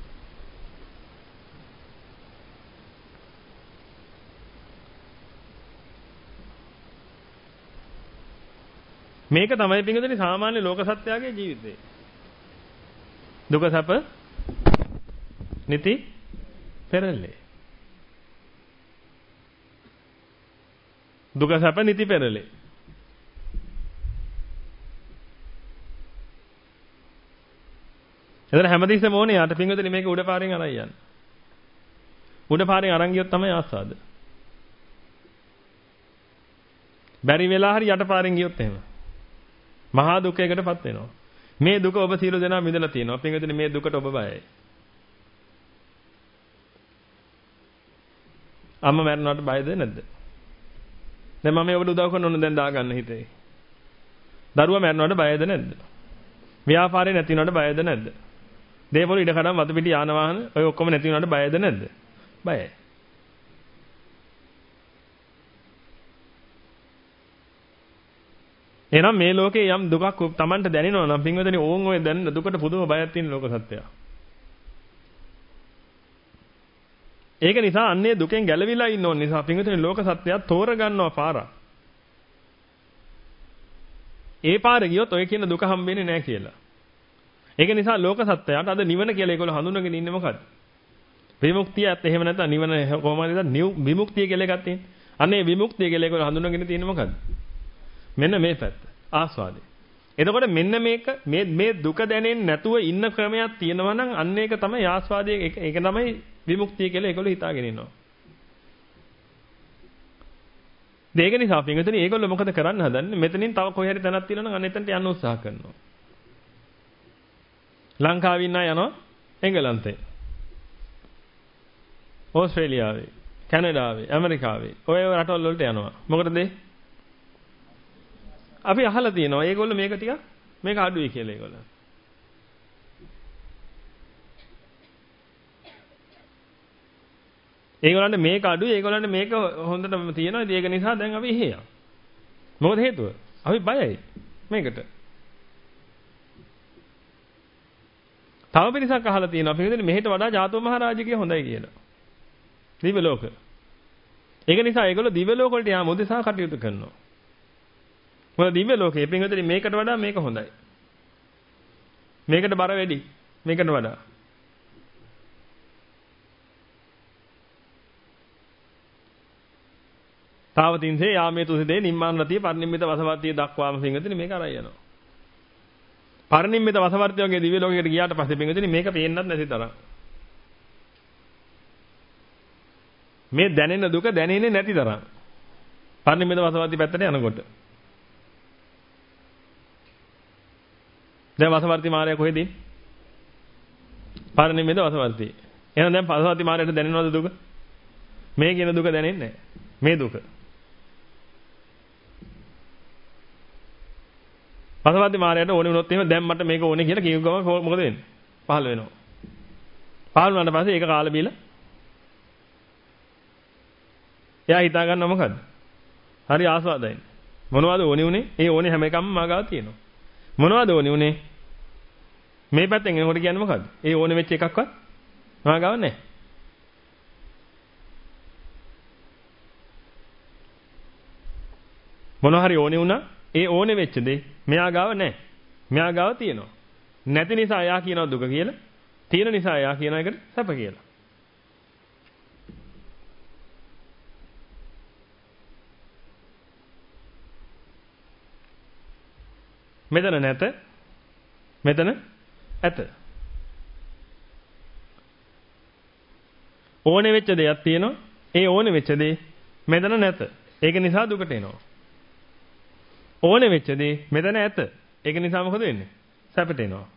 මේක තමයි පින්වතුනි සාමාන්‍ය ලෝක සත්‍යයේ ජීවිතේ. දුක සැප නිති පෙරළේ. දුක සැප නිති පෙරළේ. එතන හැමදෙස්සම ඕනේ යාට පින්වතුනි මේක උඩ පාරෙන් අරන් යන්න. උඩ පාරෙන් අරන් ගියොත් තමයි ආස්වාද. බැරි වෙලා හරි යට පාරෙන් ගියොත් එහෙම මහා දුකයකටපත් වෙනවා. මේ දුක ඔබ සියලු දෙනා මිදලා තියෙනවා. පින්වතුනි මේ දුකට ඔබ බයයි. අම්මා මැරුණාට බයද නැද්ද? දැන් මම ඔබට උදව් කරන්න ඕන දැන් දාගන්න හිතේ. දරුවා මැරුණාට බයද නැද්ද? ව්‍යාපාරේ නැති වුණාට බයද නැද්ද? දේපොළ ඉඩ කඩම් වතු පිටි යාන වාහන ඔය ඔක්කොම නැති වුණාට බයද නැද්ද? බයයි. එහෙනම් මේ ලෝකේ යම් දුකක් Tamanට දැනෙනවා නම් පින්වතුනි ඕන් ඔය දැනෙන දුකට පුදුම බයක් තියෙන ලෝක සත්‍යය. ඒක නිසා අන්නේ දුකෙන් ගැලවිලා ඉන්න ඕන නිසා පින්වතුනි ලෝක සත්‍යය තෝරගන්නවා පාරක්. ඒ පාරේ ගියොත් ඔය කියන දුක හම්බෙන්නේ නැහැ කියලා. ඒක නිසා ලෝක සත්‍යයට අද නිවන කියලා ඒගොල්ලෝ හඳුනගෙන ඉන්නේ මොකද්ද? විමුක්තියත් එහෙම නැත්නම් නිවන කොහොමද විමුක්තිය කියලා එකක් තියෙන්නේ. අනේ විමුක්තිය කියලා ඒගොල්ලෝ හඳුනගෙන තියෙන්නේ මොකද්ද? මෙන්න මේ පැත්ත ආස්වාදේ. එතකොට මෙන්න මේක මේ දුක දැනෙන්නේ නැතුව ඉන්න ක්‍රමයක් තියෙනවා නම් අන්න ඒක තමයි ආස්වාදයේ ඒක තමයි විමුක්තිය කියලා ඒගොල්ලෝ හිතාගෙන ඉන්නවා. ඒක නිසා පින්වතුනි ඒගොල්ලෝ මොකද කරන්න හදන්නේ? මෙතනින් තව කොහේ හරි තැනක් තියෙනවා නම් අන්න එතනට යන්න උත්සාහ කරනවා. ලංකාවේ ඉන්න අය යනවා එංගලන්තේ. ඕස්ට්‍රේලියාවේ, කැනඩාවේ, ඇමරිකාවේ ඔය රටවල් වලට යනවා. මොකටද? අපි අහලා තියෙනවා ඒගොල්ලෝ මේක ටිකක් මේක අඩුයි කියලා ඒගොල්ලෝ. ඒගොල්ලන්ට මේක අඩුයි ඒගොල්ලන්ට මේක හොඳටම තියෙනවා. ඉතින් ඒක නිසා දැන් අපි එහෙ යනවා. මොකද හේතුව? අපි බයයි මේකට. තව පිරිසක් අහලා තියෙනවා අපි මෙහෙට වඩා ජාතව මහරජාගේ හොඳයි කියලා. දිව්‍ය ලෝක. ඒක නිසා ඒගොල්ලෝ දිව්‍ය ලෝක වලට යාම උදෙසා කටයුතු කරනවා. මොකද දිව්‍ය ලෝකයේ පින්වතුනි මේකට වඩා මේක හොඳයි. මේකට බර වැඩි. මේකට වඩා. තාවතින්සේ යාමේ තුසිතේ නිම්මාන රතිය පරිනිම්මිත වසවර්තිය දක්වාම පින්වතුනි මේක අරයි යනවා. පරිනිම්මිත වසවර්තිය වගේ දිව්‍ය ලෝකයකට ගියාට පස්සේ පින්වතුනි මේක පේන්නත් නැති තරම්. මේ දැනෙන දුක දැනෙන්නේ නැති තරම්. පරිනිම්මිත වසවර්තිය පැත්තට යනකොට. දැන් වසවර්ති මාරයා කොහෙද ඉන්නේ? පරිනිම්මිත වසවර්තිය. එහෙනම් දැන් වසවර්ති මාරයාට දැනෙනවද දුක? මේ කියන දුක දැනෙන්නේ නැහැ. මේ දුක. වසවර්ති මාරයාට ඕනේ වුණොත් එහෙම දැන් මට මේක ඕනේ කියලා කියව ගම මොකද වෙන්නේ? පහළ වෙනවා. පහළ වුණාට පස්සේ ඒක කාලා බීලා එයා හිතා ගන්නවා මොකද්ද? හරි ආස්වාදයි. මොනවද ඕනේ උනේ? ඒ ඕනේ හැම එකක්ම මාගාව තියෙනවා. මොනවද ඕනේ උනේ? මේ පැත්තෙන් එනකොට කියන්නේ මොකද්ද? ඒ ඕනේ වෙච්ච එකක්වත් මාගාව නැහැ. මොනවා හරි ඕනේ වුණා ඒ ඕනේ වෙච්ච දේ මෙයා ගාව නැහැ. මෙයා ගාව තියෙනවා. නැති නිසා එයා කියනවා දුක කියලා. තියෙන නිසා එයා කියනවා ඒකට සැප කියලා. මෙතන නැත. මෙතන ඇත. ඕනේ වෙච්ච දෙයක් තියෙනවා. ඒ ඕනේ වෙච්ච දේ මෙතන නැත. ඒක නිසා දුකට එනවා. ඕනේ වෙච්ච දේ මෙතන ඇත. ඒක නිසා මොකද වෙන්නේ? සැපට එනවා.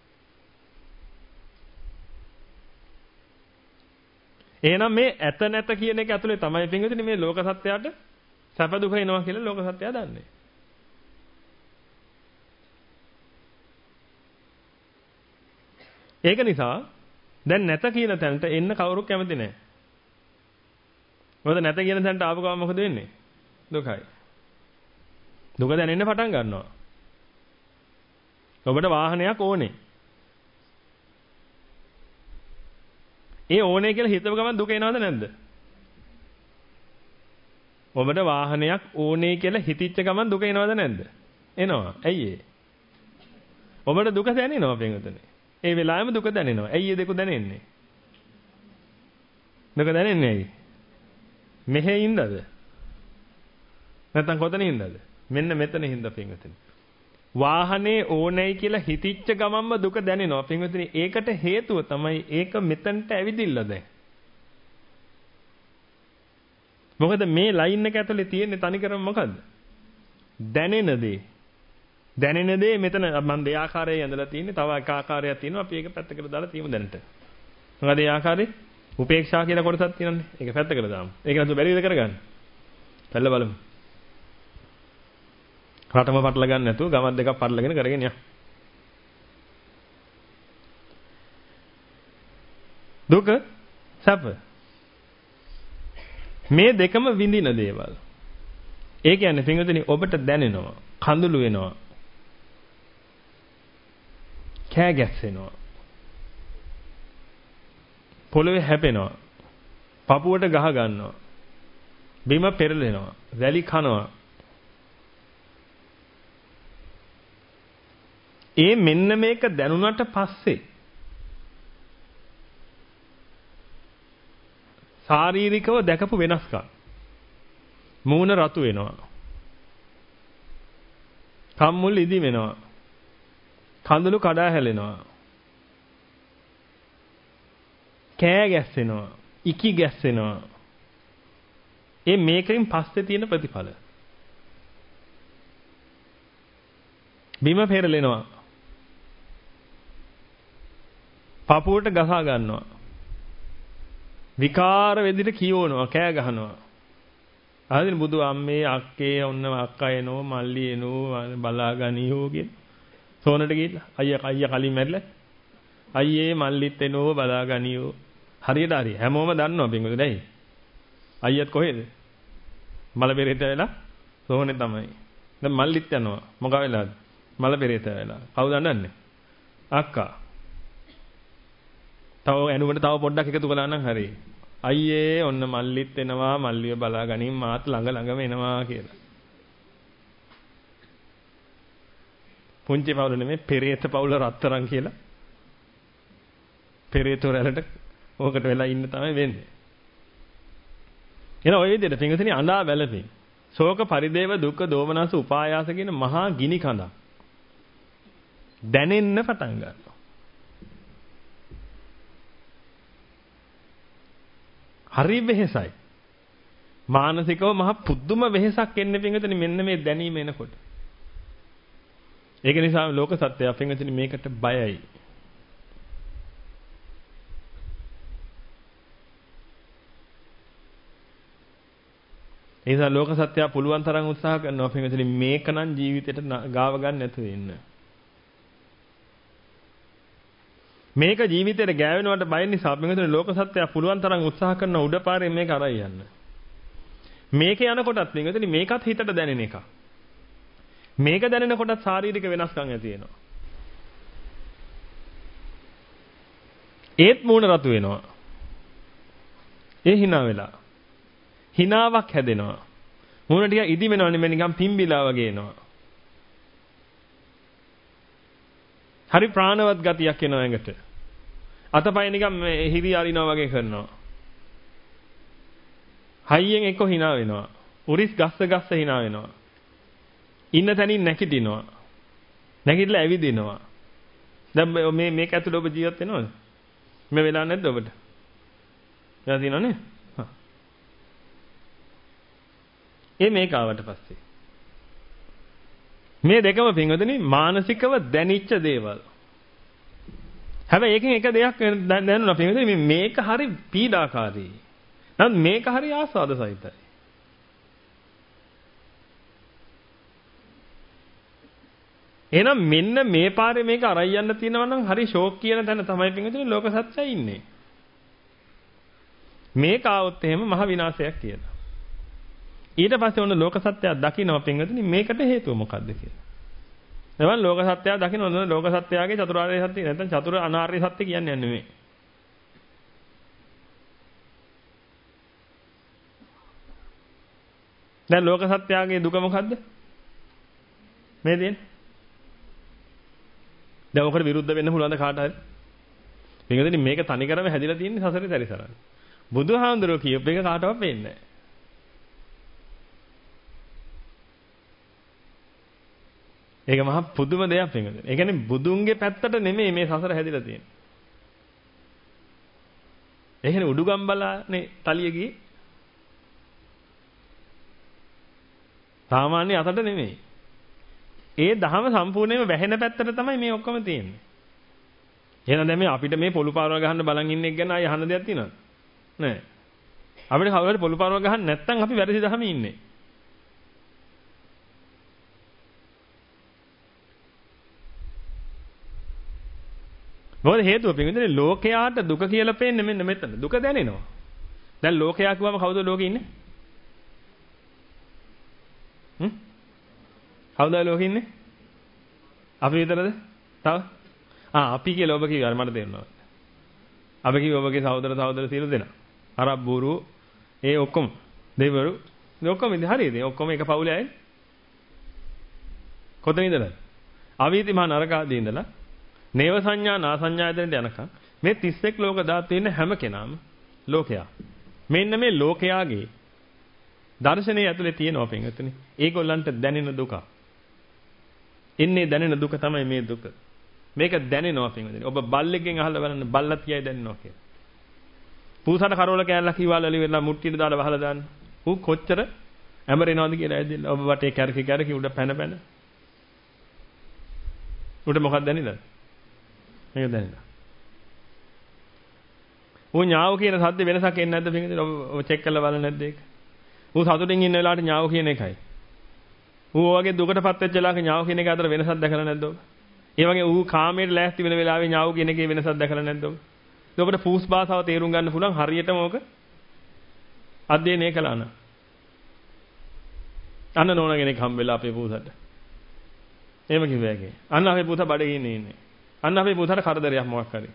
එහෙනම් මේ ඇත නැත කියන එක ඇතුලේ තමයි පින්විතනේ මේ ලෝක සත්‍යයට සැප දුක එනවා කියලා ලෝක සත්‍යය දන්නේ. ඒක නිසා දැන් නැත කියන තැනට එන්න කවුරුත් කැමති නැහැ. මොකද නැත කියන තැනට ආපු ගමන් මොකද වෙන්නේ? දුකයි. දුක දැනෙන්න පටන් ගන්නවා. ඔබට වාහනයක් ඕනේ. ඒ ඕනේ කියලා හිතව ගමන් දුක එනවද නැද්ද? ඔබට වාහනයක් ඕනේ කියලා හිතිච්ච ගමන් දුක එනවද නැද්ද? එනවා. ඇයි ඒ? ඔබට දුක දැනෙනවා පින්වතුනි. ඒ වෙලාවෙම දුක දැනෙනවා. ඇයි ඒ දෙක දැනෙන්නේ? දුක දැනෙන්නේ ඇයි? මෙහෙ ඉඳද? නැත්නම් කොතන ඉඳද? මෙන්න මෙතන හින්ද පින්වතුනි. වාහනේ ඕනෑයි කියලා හිතිච්ච ගමන්ම දුක දැනෙනවා. පින්වතුනි ඒකට හේතුව තමයි ඒක මෙතනට ඇවිදින්න දැන්. මොකද මේ ලයින් එක ඇතුලේ තියෙන්නේ තනිකරම මොකද්ද? දැනෙන දේ. දැනෙන දේ මෙතන මම දෙආකාරයේ ඇඳලා තියෙන්නේ. තව එක ආකාරයක් තියෙනවා. අපි ඒක පැත්තකට දාලා තියමු දැනට. මොකද ඒ ආකාරයේ උපේක්ෂා කියලා කොටසක් තියෙනවානේ. ඒක පැත්තකට දාමු. ඒක නතු බැරිද කරගන්න? පැල්ල බලමු. රටම පටල ගන්න නැතුව ගමක් දෙකක් පටලගෙන කරගෙන යන්න. දුක සැප මේ දෙකම විඳින දේවල්. ඒ කියන්නේ පින්වතුනි ඔබට දැනෙනවා, කඳුළු වෙනවා, කෑ ගැස්සෙනවා, පොළවේ හැපෙනවා, පපුවට ගහ ගන්නවා, බිම පෙරලෙනවා, වැලි කනවා. ඒ මෙන්න මේක දැනුණාට පස්සේ ශාරීරිකව දැකපු වෙනස්කම්. මූණ රතු වෙනවා. කම්මුල් ඉදි වෙනවා. කඳුළු කඩා හැලෙනවා. කෑ ගැස්සෙනවා. ඉකි ගැස්සෙනවා. ඒ මේකෙන් පස්සේ තියෙන ප්‍රතිඵල. බිම පෙරලෙනවා. පපුවට ගසා ගන්නවා. විකාර වෙදිට කියවනවා, කෑ ගහනවා. ආදින බුදු අම්මේ අක්කේ ඔන්න අක්කා එනෝ, මල්ලි එනෝ, බලාගනියෝ කියන. සෝනට ගිහිල්ලා අයියා කලින් මැරිලා. අයියේ මල්ලිත් එනෝ බලාගනියෝ. හරියට හරි. හැමෝම දන්නවා බින්දුද නැයි. අයියත් කොහෙද? මල පෙරේත වෙලා සෝනේ තමයි. දැන් මල්ලිත් යනවා. මොකක් වෙලාද? මල පෙරේත වෙලා. කවුද දන්නේ? අක්කා. තව ඇනුවට තව පොඩ්ඩක් එකතු කළා නම් හරි. අයියේ ඔන්න මල්ලිත් එනවා, මල්ලිය බලා ගනින් මාත් ළඟම එනවා කියලා. පුංචි පවුල නෙමෙයි පෙරේත පවුල රත්තරන් කියලා. පෙරේත වලට ඕකට වෙලා ඉන්න තමයි වෙන්නේ. එන ඔය විදිහට පින්වතුනි අඬා වැළපෙන. ශෝක පරිදේව දුක්ඛ දෝමනස උපායාස කියන මහා ගිනි කඳක් දැනෙන්න පටන් ගන්නවා. හරි වෙහෙසයි. මානසිකව මහ පුදුම වෙහෙසක් එන්නේ පින්වතුනි මෙන්න මේ දැනීම එනකොට. ඒක නිසා ලෝක සත්‍යය පින්වතුනි මේකට බයයි. ඒ නිසා ලෝක සත්‍යය පුළුවන් තරම් උත්සාහ කරනවා පින්වතුනි මේක නම් ජීවිතේට ගාව ගන්න නැතුව ඉන්න. මේක ජීවිතේට ගෑවෙනවට බය නිසා පින්වතුනි ලෝක සත්‍යය පුළුවන් තරම් උත්සාහ කරන උඩපාරේ මේක අරයි යන්න. මේක යනකොටත් පින්වතුනි මේකත් හිතට දැනෙන එක. මේක දැනෙනකොටත් ශාරීරික වෙනස්කම් ඇති වෙනවා. ඒත් මූණ රතු වෙනවා. ඒ hina වෙලා. හිනාවක් හැදෙනවා. මූණ ටික ඉදි වෙනවා නෙමෙයි නිකන් පිම්බිලා වගේ එනවා. හරි ප්‍රාණවත් ගතියක් එනවා ඇඟට. අතපය නිකන් හිරි අරිනවා වගේ කරනවා. හයියෙන් එක්ක hina වෙනවා. උරිස් ගස්ස hina වෙනවා. ඉන්න තැනින් නැගිටිනවා. නැගිටලා ඇවිදිනවා. දැන් මේක ඇතුළේ ඔබ ජීවත් වෙනවද? මේ වෙලා නැද්ද ඔබට? වෙලා තියෙනවනේ. මේක ආවට පස්සේ මේ දෙකම පින්වතුනි මානසිකව දැනිච්ච දේවල්. හැබැයි ඒකෙන් එක දෙයක් දැනුණා පින්වතුනි මේක හරි පීඩාකාරී. නමුත් මේක හරි ආස්වාද සහිතයි. එහෙනම් මෙන්න මේ පාරේ මේක අරයි යන්න තියෙනවා නම් හරි ෂෝක් කියන තැන තමයි පින්වතුනි ලෝක සත්‍යය ඉන්නේ. මේක આવොත් එහෙම මහ විනාශයක් කියලා. ඊට පස්සේ ඔන්න ලෝක සත්‍යය දකින්න පින්වතුනි මේකට හේතුව මොකද්ද කියලා. එවන් ලෝක සත්‍යය දකින්න ඕන ලෝක සත්‍යයගේ චතුරාර්ය සත්‍ය නැත්නම් චතුර අනාර්ය සත්‍ය කියන්නේ නෙමෙයි. දැන් ලෝක සත්‍යයගේ දුක මොකද්ද? මේ දෙන්නේ. දැන් ඔකට විරුද්ධ වෙන්න පුළුවන්ද කාට හරි? මේකෙදි මේක තනිකරම හැදිලා තියෙන්නේ සසරේ දැරිසරන්නේ. බුදුහාමුදුරුවෝ කියපු එක කාටවත් පේන්නේ නැහැ. ඒක මහා පුදුම දෙයක් වෙනද. ඒ කියන්නේ බුදුන්ගේ පැත්තට නෙමෙයි මේ සසර හැදිලා තියෙන්නේ. ඒ කියන්නේ උඩුගම්බලානේ තලිය ගියේ. සාමාන්‍ය අතට නෙමෙයි. ඒ දහම සම්පූර්ණයෙන්ම වැහෙන පැත්තට තමයි මේ ඔක්කොම තියෙන්නේ. එහෙනම් දැන් මේ අපිට මේ පොළු පාරවල් ගහන්න බලන් ඉන්න එක ගැන ආය අහන්න දෙයක් තියෙනවද? නෑ. අපිට කවුරු හරි පොළු පාරවල් ගහන්න නැත්නම් අපි වැරදි දහමේ ඉන්නේ. මොකද හේතුව පිටින් ලෝකයාට දුක කියලා පේන්නේ මෙන්න මෙතන. දුක දැනෙනවා. දැන් ලෝකයා කිව්වම කවුද ලෝකේ ඉන්නේ? කවුද ලෝකේ ඉන්නේ? අපි විතරද? තව? අපි කියලා ඔබ කිව්වා මට තේරෙනවා. අපි කිව්වා ඔබගේ සහෝදර සියලු දෙනා. අරබ් බුරු ඒ ඔක්කොම දෙවිවරු මේ ඔක්කොම ඉතින් හරියද? ඔක්කොම එක පවුලේ අය. කොතන ඉඳලාද? අවීති මහා නරකාදී ඉඳලා නේව සංඥා නා සංඥා දෙන්න යනකම් මේ 31 ලෝක ධාතු ඉන්න හැම කෙනාම ලෝකයා. මෙන්න මේ ලෝකයාගේ දර්ශනය ඇතුලේ තියෙනවා පින්වතුනි. ඒගොල්ලන්ට දැනෙන දුක. ඉන්නේ දැනෙන දුක තමයි මේ දුක. මේක දැනෙනවා පින්වතුනි. ඔබ බල්ලෙක්ගෙන් අහලා බලන්න බල්ලත් කියයි දැනෙනවා කියලා. පූසාට කරවල කෑල්ලක් කිව්වාලලි වෙලා මුට්ටියට දාලා වහලා දාන්න. ඌ කොච්චර ඇමරෙනවද කියලා ඇදෙන්න. ඔබ වටේ කැරකි උඩ පැන. උඩ මොකක්ද දැනෙන්නේ? මේක දැනෙනවා. ඌ ඥාව කියන සද්ද වෙනසක් එන්නේ නැද්ද පිටින් ඔබ චෙක් කරලා බලන්නේ නැද්ද ඒක? ඌ සතුටින් ඉන්න වෙලාවට ඥාව කියන එකයි. ඌ වගේ දුකටපත් වෙච්ච වෙලාවක ඥාව කියන එක අතර වෙනසක් දැකලා නැද්ද ඔබ? ඒ වගේ ඌ කාමයට ලෑස්ති වෙන වෙලාවේ ඥාව කියන එකේ වෙනසක් දැකලා නැද්ද ඔබ? ඔබට පූස් භාෂාව තේරුම් ගන්න පුළුවන් හරියටම ඕක අධ්‍යයනය කළා නම්. අන්න නෝන කෙනෙක් හම්බෙලා අපේ පූසට. එහෙම කිව්වෑගේ. අන්න අපේ පූසා බඩේ ඉන්නේ. අන්න අපේ පූසාට කරදරයක් මොකක් හරි.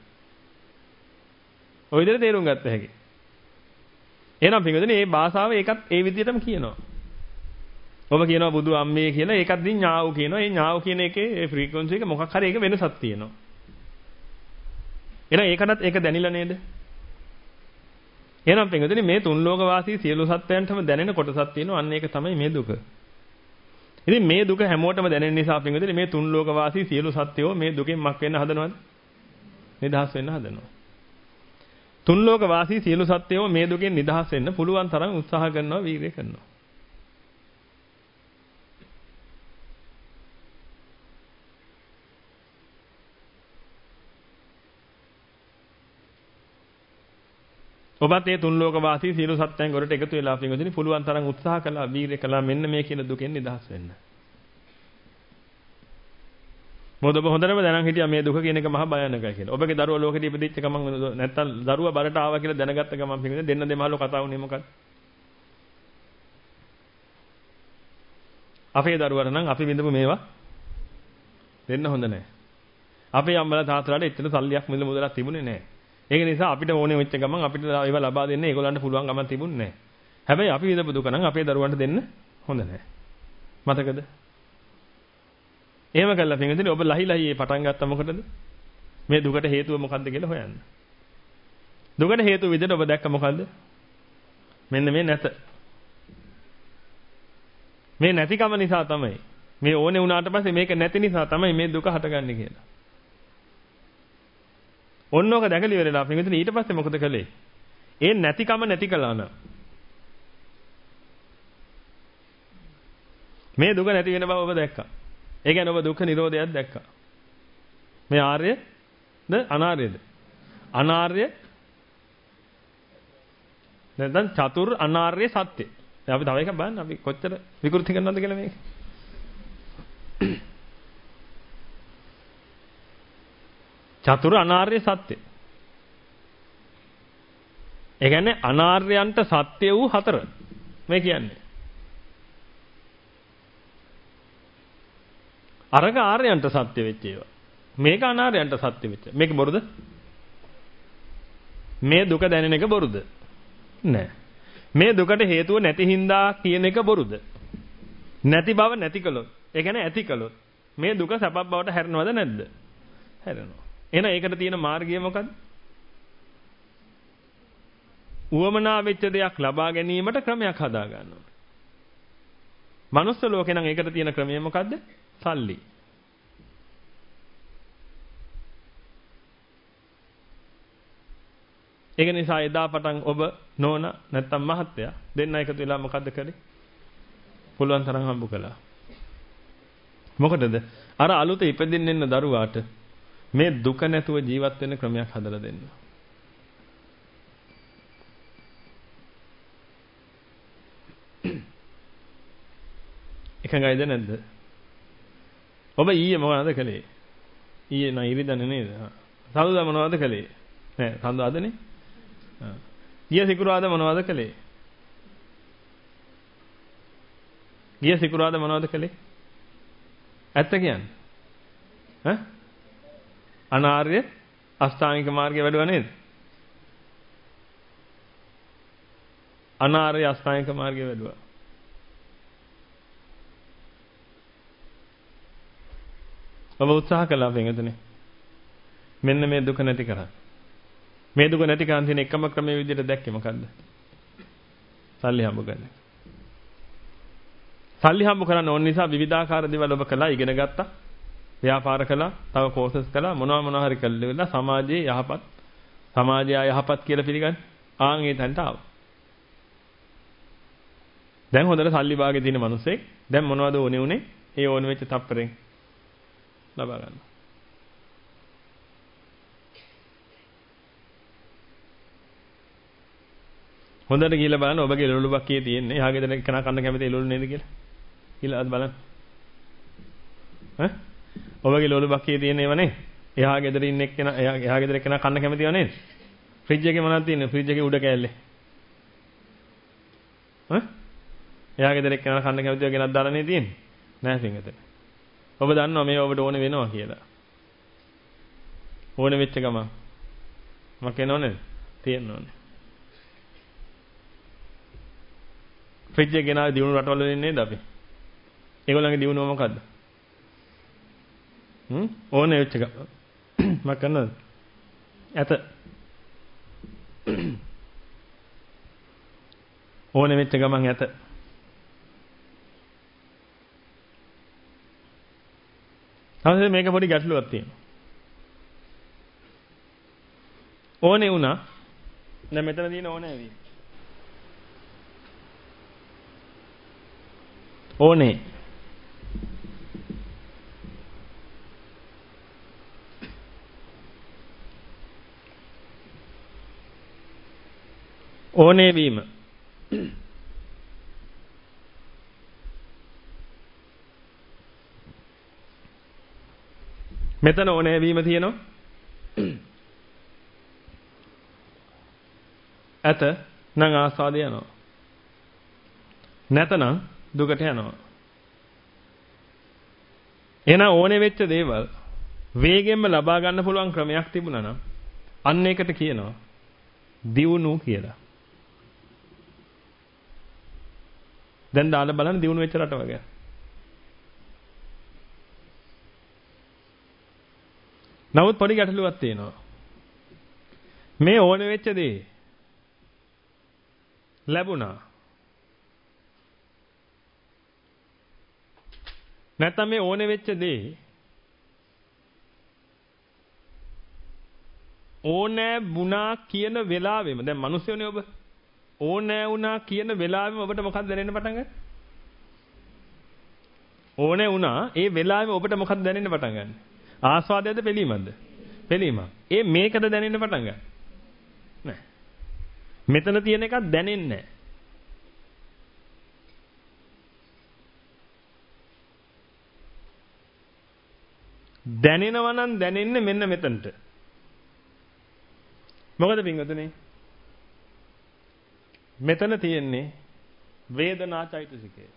ඔය විදිහට තේරුම් ගත්ත හැකි. එහෙනම් පින්වතුනි මේ භාෂාව ඒකත් ඒ විදිහටම කියනවා. ඔබ කියනවා බුදු අම්මේ කියලා ඒකත් දින් ඥාව් කියනවා. ඒ ඥාව් කියන එකේ ඒ ෆ්‍රීකවන්සි එක මොකක් හරි ඒක වෙනසක් තියෙනවා. එහෙනම් ඒකටත් ඒක දැනිලා නේද? එහෙනම් පින්වතුනි මේ තුන් ලෝක වාසී සියලු සත්වයන්ටම දැනෙන කොටසක් තියෙනවා. අන්න ඒක තමයි මේ දුක. ඉතින් මේ දුක හැමෝටම දැනෙන නිසා පින්වතුනි මේ තුන් ලෝක වාසී සියලු සත්වයෝ මේ දුකෙන් මක් වෙන්න හදනවද? නිදහස් වෙන්න හදනවා. තුන් ලෝක වාසී සියලු සත්වයෝ මේ දුකෙන් නිදහස් වෙන්න පුළුවන් තරම් උත්සාහ කරනවා, වීර්යය කරනවා. ඔබත් මේ තුන් ලෝක වාසී සියලු සත්‍යයන් වලට එකතු වෙලා පින්වතුනි පුළුවන් තරම් උත්සාහ කළා, වීර්යය කළා මෙන්න මේ කියන දුකෙන් නිදහස් වෙන්න. මොකද ඔබ හොඳටම දැනන් හිටියා මේ දුක කියන එක මහා භයානකයි කියලා. ඔබගේ දරුවා ලෝකෙට ඉපදිච්ච ගමන් නැත්තම් දරුවා බරට ආවා කියලා දැනගත්ත ගමන් පින්වතුනි දෙන්න දෙමහලෝ කතා වුණේ මොකක්ද? අපේ දරුවාට නම් අපි විඳපු මේවා දෙන්න හොඳ නැහැ. අපේ අම්මලා තාත්තලාට එච්චර සල්ලියක් මිල මුදලක් තිබුණේ නැහැ. ඒක නිසා අපිට ඕනේ වෙච්ච ගමන් අපිට ඒවා ලබා දෙන්න ඒගොල්ලන්ට පුළුවන් ගමන් තිබුණේ නැහැ. හැබැයි අපි විඳපු දුක නම් අපේ දරුවන්ට දෙන්න හොඳ නැහැ. මතකද? එහෙම කළා පින්වතුනි ඔබ ලහි පටන් ගත්තා මොකටද? මේ දුකට හේතුව මොකද්ද කියලා හොයන්න. දුකට හේතුව විදිහට ඔබ දැක්ක මොකද්ද? මෙන්න මේ නැත. මේ නැතිකම නිසා තමයි මේ ඕනේ වුණාට පස්සේ මේක නැති නිසා තමයි මේ දුක හටගන්නේ කියලා. ඔන්නෝක දැකලා ඉවරලා පින්වතුනි ඊට පස්සේ මොකද කළේ? ඒ නැතිකම නැති කළා නම් මේ දුක නැති වෙන බව ඔබ දැක්කා. ඒ කියන්නේ ඔබ දුක්ඛ නිරෝධයක් දැක්කා. මේ ආර්යද අනාර්යද? අනාර්ය නැත්නම් චතුර් අනාර්ය සත්‍ය. දැන් අපි තව එකක් බලන්න අපි කොච්චර විකෘති කරනවද කියලා මේක. චතුර් අනාර්ය සත්‍ය. ඒ කියන්නේ අනාර්යයන්ට සත්‍ය වූ හතර. මේ කියන්නේ. අරක ආර්යයන්ට සත්‍ය වෙච්ච ඒවා. මේක අනාර්යයන්ට සත්‍ය වෙච්ච. මේක බොරුද? මේ දුක දැනෙන එක බොරුද? නෑ. මේ දුකට හේතුව නැති හින්දා කියන එක බොරුද? නැති බව නැති කළොත්. ඒ කියන්නේ ඇති කළොත්. මේ දුක සැපක් බවට හැරෙනවද නැද්ද? හැරෙනවා. එහෙනම් ඒකට තියෙන මාර්ගය මොකද්ද? උවමනා වෙච්ච දෙයක් ලබා ගැනීමට ක්‍රමයක් හදා ගන්නවා. මනුස්ස ලෝකේ නම් ඒකට තියෙන ක්‍රමය මොකද්ද? සල්ලි. ඒක නිසා එදා පටන් ඔබ නෝනා නැත්තම් මහත්තයා දෙන්න එකතු වෙලා මොකද්ද කරේ? පුළුවන් තරම් හම්බ කළා. මොකටද? අර අලුත ඉපදින්න ඉන්න දරුවාට මේ දුක නැතුව ජීවත් වෙන්න ක්‍රමයක් හදලා දෙන්න. එකඟයිද නැද්ද? ඔබ ඊයේ මොනවද කළේ? ඊයේ නෑ ඉරිදන්නේ නේද? සඳුදා මොනවද කළේ? නෑ සඳුදාදනේ. ගිය සිකුරාදා මොනවද කළේ? ගිය සිකුරාදා මොනවද කළේ? ඇත්ත කියන්නේ. ඈ? අනාර්ය අෂ්ටාංගික මාර්ගය වැඩුවා නේද? අනාර්ය අෂ්ටාංගික මාර්ගය වැඩුවා. ඔබ උත්සාහ කළා වෙනදනේ. මෙන්න මේ දුක නැති කරා. මේ දුක නැති කරන් තියෙන එකම ක්‍රමයේ විදිහට දැක්කේ මොකද්ද? සල්ලි හම්බ කරන්න. සල්ලි හම්බ කරන්න ඕන නිසා විවිධාකාර දේවල් ඔබ කළා, ඉගෙන ගත්තා, ව්‍යාපාර කළා, තව කෝසස් කළා, මොනවා හරි කළා සමාජයේ යහපත්, සමාජය යහපත් කියලා පිළිගන්න. ආන් ඒ තැනට ආවා. දැන් හොඳට සල්ලි භාගෙ තියෙන මිනිස්සෙක් දැන් මොනවද ඕනේ උනේ? ඒ ඕන වෙච්ච තප්පරෙන් ලබා ගන්න. හොඳට ගිහලා බලන්න ඔබගේ එළවලු බක්කියේ තියෙන්නේ. එහා ගෙදර කෙනා කන්න කැමති එළවලු නේද කියලා. කියලා අද බලන්න. ඈ? ඔබගේ එළවලු බක්කියේ තියෙන ඒවා නේ. එහා ගෙදර ඉන්න එක්කෙනා එහා ගෙදර කෙනා කන්න කැමතිව නේද? ෆ්‍රිජ් එකේ මොනවද තියෙන්නේ? ෆ්‍රිජ් එකේ උඩ කෑල්ලේ. ඈ? එහා ගෙදර කෙනා කන්න කැමතිව ගෙනත් දාලා නේ තියෙන්නේ. නෑ සිංහතේ. ඔබ දන්නවා මේ ඔබට ඕනේ වෙනවා කියලා. ඕනේ වෙච්ච ගමන් මම කියනෝනේ තියෙන්න ඕනේ. ෆ්‍රිජ් එක ගෙනාවේ දිනුන රටවල වලින් නේද අපි? ඒගොල්ලන්ගේ දිනුව මොකද්ද? ඕනේ වෙච්ච එක. මම කරනවද? ඇත. ඕනේ වෙච්ච ගමන් ඇත. හරිද? මේක පොඩි ගැටලුවක් තියෙනවා. ඕනේ වුණා. දැන් මෙතන තියෙන ඕනේ ඇවි. ඕනේ. ඕනේ වීම. මෙතන ඕනේ වීම තියෙනවා. ඇත නම් ආස්වාදය යනවා. නැතනම් දුකට යනවා. එහෙනම් ඕනේ වෙච්ච දේවල් වේගෙන්ම ලබා ගන්න පුළුවන් ක්‍රමයක් තිබුණා නම් අන්න ඒකට කියනවා දියුණු කියලා. දැන් දාලා බලන්න දියුණු වෙච්ච රට වගේ. නමුත් පොඩි ගැටලුවක් තියෙනවා. මේ ඕනේ වෙච්ච දේ ලැබුණා. නැත්නම් මේ ඕනේ වෙච්ච දේ ඕනෑ වුණා කියන වෙලාවෙම දැන් මිනිස්සුනේ ඔබ ඕනෑ වුණා කියන වෙලාවෙම ඔබට මොකක්ද දැනෙන්න පටන් ගන්නේ? ඕනේ වුණා ඒ වෙලාවෙම ඔබට මොකක්ද දැනෙන්න පටන් ගන්න? ආස්වාදයක්ද පිළීමක්ද? පිළීමක්. ඒ මේකද දැනෙන්න පටන් ගන්න. නෑ. මෙතන තියෙන එකක් දැනෙන්නේ නෑ. දැනෙනවා නම් දැනෙන්නේ මෙන්න මෙතනට. මොකද පින්වතුනි? මෙතන තියෙන්නේ වේදනා චෛතසිකය.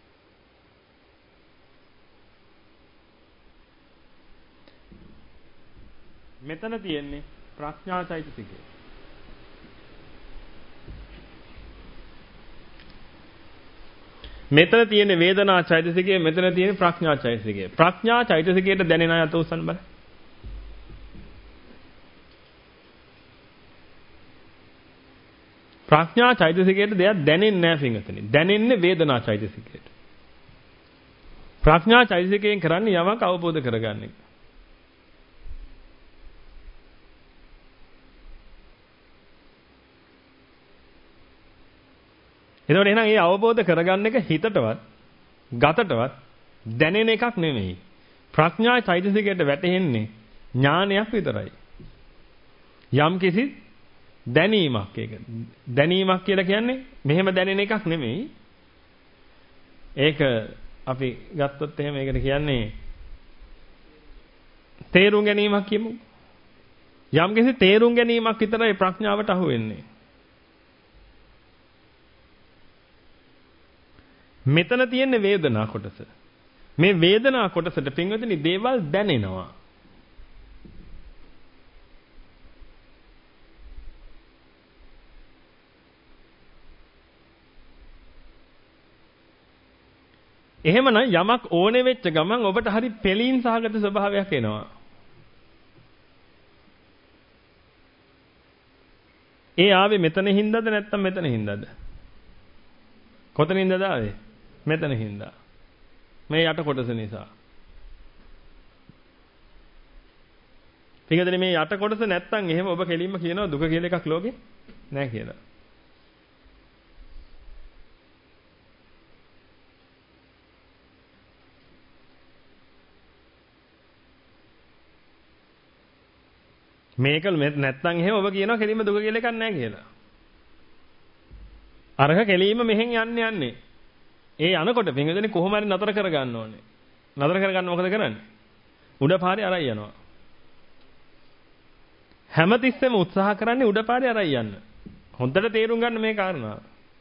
මෙතන තියෙන්නේ ප්‍රඥා චෛතසිකය. මෙතන තියෙන්නේ වේදනා චෛතසිකය, මෙතන තියෙන්නේ ප්‍රඥා චෛතසිකය. ප්‍රඥා චෛතසිකයට දැනෙන අය අත උස්සන්න බෑ. ප්‍රඥා චෛතසිකයට දෙයක් දැනෙන්නේ නැහැ පින්වතුනි. දැනෙන්නේ වේදනා චෛතසිකයට. ප්‍රඥා චෛතසිකයෙන් කරන්නේ යමක් අවබෝධ කරගන්න එක. එතකොට එහෙනම් මේ අවබෝධ කරගන්න එක හිතටවත් ගතටවත් දැනෙන එකක් නෙමෙයි. ප්‍රඥා චෛතසිකයට වැටෙන්නේ ඥානයක් විතරයි. යම් කිසි දැනීමක් ඒක. දැනීමක් කියලා කියන්නේ මෙහෙම දැනෙන එකක් නෙමෙයි. ඒක අපි ගත්තොත් එහෙම ඒකට කියන්නේ තේරුම් ගැනීමක් කියමු. යම් කිසි තේරුම් ගැනීමක් විතරයි ප්‍රඥාවට අහු වෙන්නේ. මෙතන තියෙන වේදනා කොටස. මේ වේදනා කොටසට පින්වතුනි දේවල් දැනෙනවා. එහෙමනම් යමක් ඕනේ වෙච්ච ගමන් ඔබට හරි පෙලීම් සහගත ස්වභාවයක් එනවා. ඒ ආවේ මෙතන හින්දාද නැත්නම් මෙතන හින්දාද? කොතනින්ද ආවේ? මෙතන හින්දා. මේ යට කොටස නිසා. පිටකදී මේ යට කොටස නැත්තම් එහෙම ඔබ කෙලින්ම කියනවා දුක කියලා එකක් ලෝකේ නැහැ කියලා. මේක නැත්තම් එහෙම ඔබ කියනවා කෙලින්ම දුක කියලා එකක් නැහැ කියලා. අරක කෙලින්ම මෙහෙන් යන්නේ. ඒ යනකොට පින්වතුනි කොහොම හරි නතර කර ගන්න ඕනේ. නතර කර ගන්න මොකද කරන්නේ? උඩ පාරේ අරයි යනවා. හැමතිස්සෙම උත්සාහ කරන්නේ උඩ පාරේ අරයි යන්න. හොඳට තේරුම් ගන්න මේ කාරණාව.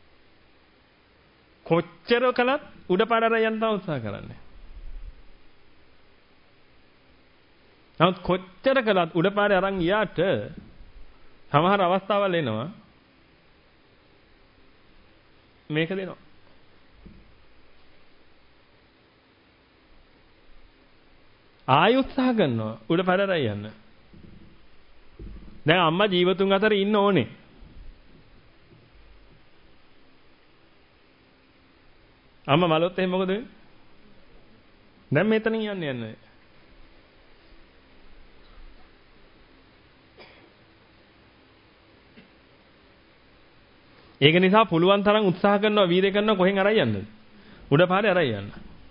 කොච්චර කළත් උඩ පාරේ අරයි යන්න තමයි උත්සාහ කරන්නේ. නමුත් කොච්චර කළත් උඩ පාරේ අරන් ගියාට සමහර අවස්ථාවල් එනවා මේක දෙනවා. ආයෙ උත්සාහ කරනවා උඩ පාරේ යන්න. දැන් අම්මා ජීවතුන් අතර ඉන්න ඕනේ. අම්මා මලොත් එහෙම මොකද වෙන්නේ? දැන් මෙතනින් යන්නේ. ඒක නිසා පුළුවන් තරම් උත්සාහ කරනවා වීර්ය කරනවා කොහෙන් අරයි යන්නද? උඩ පාරේ අරයි යන්න.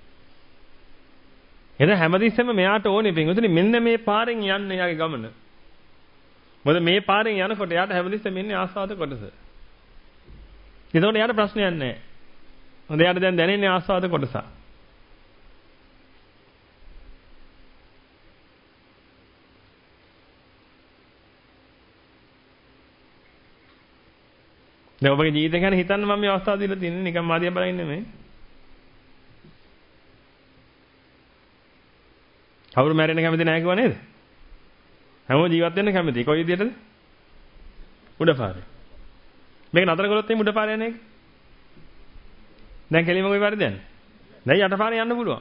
එතන හැමතිස්සෙම මෙයාට ඕනේ පින්වතුනි මෙන්න මේ පාරෙන් යන්න එයාගේ ගමන. මොකද මේ පාරෙන් යනකොට එයාට හැමතිස්සෙම ඉන්නේ ආස්වාද කොටස. ඒතකොට එයාට ප්‍රශ්නයක් නැහැ. හොඳ එයාට දැන් දැනෙන්නේ ආස්වාද කොටස. දැන් ඔබගේ ජීවිතය ගැන හිතන්න මම මේ අවස්ථාව දීලා තියෙන්නේ නිකන් මාදියා බලන්නේ නෙමෙයි. කවුරු මැරෙන්න කැමති නැහැ කිව්වා නේද? හැමෝම ජීවත් වෙන්න කැමති. කොයි විදියටද? උඩ පාරේ. මේක නතර කළොත් එimhe උඩ පාරේ යන්නේ. දැන් කෙලින්ම කොයි පාරේද යන්නේ? දැන් යට පාරේ යන්න පුළුවන්.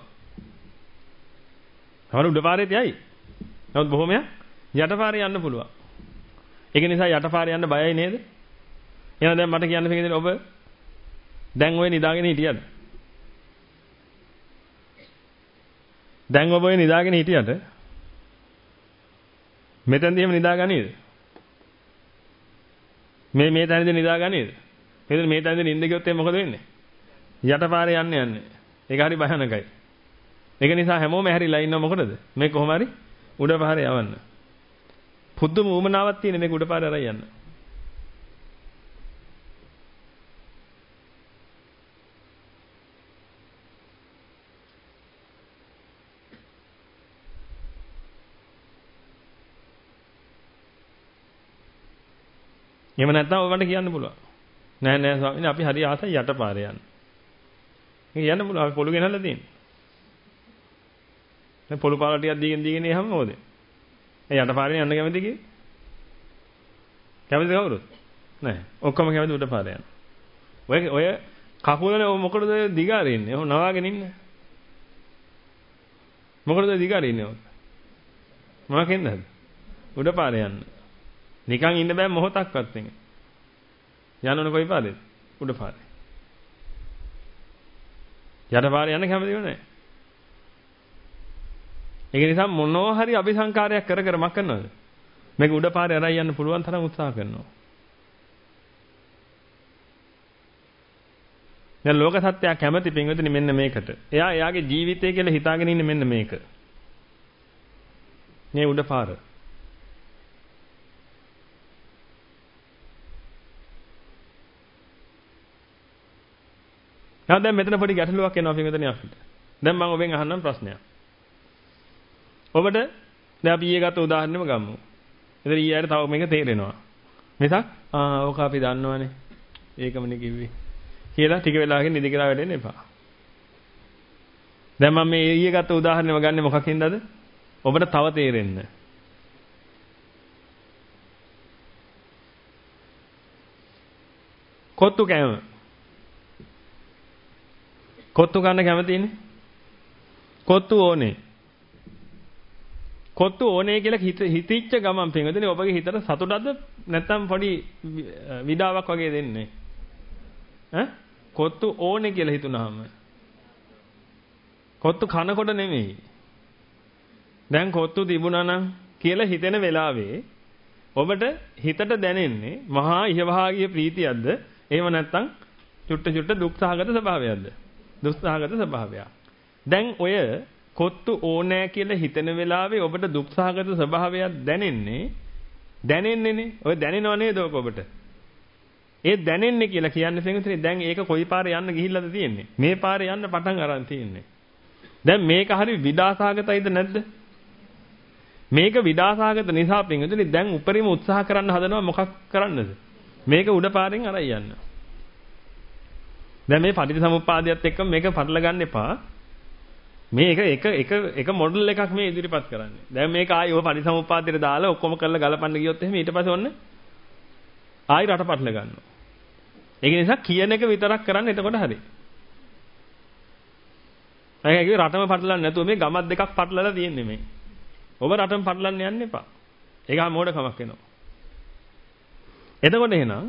හවර උඩ පාරේත් යයි. නමුත් බොහොමයක් යට පාරේ යන්න පුළුවන්. ඒක නිසා යට පාරේ යන්න බයයි නේද? එහෙනම් දැන් මට කියන්න පිටින් ඔබ දැන් ඔය නිදාගෙන හිටියද? දැන් ඔබ ඔය නිදාගෙන හිටියට මෙතනදී එහෙම නිදාගන්නේද? මේ තැනදී නිදාගන්නේද? මෙතන මේ තැනදී නිින්ද ගියොත් එහෙනම් මොකද වෙන්නේ? යටපාරේ යන්නේ. ඒක හරි භයානකයි. ඒක නිසා හැමෝම හැරිලා ඉන්නව මොකටද? මේ කොහොම හරි උඩ පාරේ යවන්න. පුදුම උමනාවක් තියෙන මේක උඩ පාරේ අරන් යන්න. එහෙම නැත්නම් ඔබට කියන්න පුළුවන්. නෑ නෑ ස්වාමීනි අපි හරි ආසයි යට පාරේ යන්න. ඒක යන්න පුළුවන්. අපි පොළු ගෙනල්ලා තියෙන්නේ. දැන් පොළු පාර ටිකක් දීගෙන යහම මොකද? ඒ යට පාරේ යන්න කැමති කී? කැමතිද කවුරුත්? නෑ. ඔක්කොම කැමති උඩ පාරේ යන්න. ඔය කකුලනේ මොකටද දිගාරේ ඉන්නේ? ඔහොම නවාගෙන ඉන්නේ. මොකටද දිගාරේ ඉන්නේ ඔය? මොනකෙන්ද? උඩ පාරේ යන්න. නිකන් ඉන්න බෑ මොහොතක්වත් නෙමෙයි. යන්න ඕන කොයි පාරේද? උඩ පාරේ. යට පාරේ යන්න කැමතිව නැහැ. ඒක නිසා මොනවා හරි අபிසංකාරයක් කර මක් කරනවද? මේක උඩ පාරේ අරයි යන්න පුළුවන් තරම් උත්සාහ කරනවා. දැන් ලෝක සත්‍යය කැමති පින්වතුනි මෙන්න මේකට. එයා එයාගේ ජීවිතය කියලා හිතාගෙන ඉන්නේ මෙන්න මේක. මේ උඩ පාර. දැන් මෙතන පොඩි ගැටලුවක් එනවා පින්වතුනි අපිට. දැන් මම ඔබෙන් අහන්නම් ප්‍රශ්නයක්. ඔබට දැන් අපි ඊයේ ගත්ත උදාහරණෙම ගමු. ඉතින් ඊයට තව මේක තේරෙනවා. මිසක් ඕක අපි දන්නවනේ. ඒකමනේ කිව්වේ. කියලා ටික වෙලාවකින් නිදි කියලා වැටෙන්න එපා. දැන් මම මේ ඊයේ ගත්ත උදාහරණෙම ගන්නෙ මොකකින්දද? ඔබට තව තේරෙන්න. කොත්තු කෑම. කොත්තු ගන්න කැමතිනේ? කොත්තු ඕනේ. කොත්තු ඕනේ කියලා හිතිච්ච ගමන් පින්වතුනි ඔබගේ හිතට සතුටක්ද නැත්නම් පොඩි විඩාවක් වගේ දෙන්නේ? කොත්තු ඕනේ කියලා හිතුනහම කොත්තු කනකොට නෙමෙයි. දැන් කොත්තු තිබුණා නම් කියලා හිතෙන වෙලාවේ ඔබට හිතට දැනෙන්නේ මහා ඉහවහාගිය ප්‍රීතියක්ද? එහෙම නැත්නම් චුට්ට දුක් සහගත ස්වභාවයක්ද? දුක්සහගත ස්වභාවයක්. දැන් ඔය කොත්තු ඕනෑ කියලා හිතන වෙලාවේ ඔබට දුක්සහගත ස්වභාවයක් දැනෙන්නේනේ. ඔය දැනෙනව නේද ඔබට? ඒ දැනෙන්නේ කියලා කියන්නේ පින්විතනේ දැන් ඒක කොයි පාරේ යන්න ගිහිල්ලාද තියෙන්නේ? මේ පාරේ යන්න පටන් අරන් තියෙන්නේ. දැන් මේක හරි විඩාසහගතයිද නැද්ද? මේක විඩාසහගත නිසා පින්විතනේ දැන් උපරිම උත්සාහ කරන්න හදනවා මොකක් කරන්නද? මේක උඩ පාරෙන් අරන් යන්න. දැන් මේ පටිච්චසමුප්පාදයට එක්ක මේක පටල ගන්න එපා. මේක එක මොඩල් එකක් මේ ඉදිරිපත් කරන්නේ. දැන් මේක ආයි ඔය පටිච්චසමුප්පාදයට දාලා ඔක්කොම කරලා ගලපන්න ගියොත් එහෙම ඊට පස්සේ ඔන්න ආයි රට පටල ගන්නවා. ඒක නිසා කියන එක විතරක් කරන්න එතකොට හරි. ඒක කිව්වේ රටම පටලන්නේ නැතුව මේ ගමත් දෙකක් පටලලා තියෙන්නේ මේ. ඔබ රටම පටලන්න යන්න එපා. ඒක මොඩකමක් වෙනවා. එතකොට එහෙනම්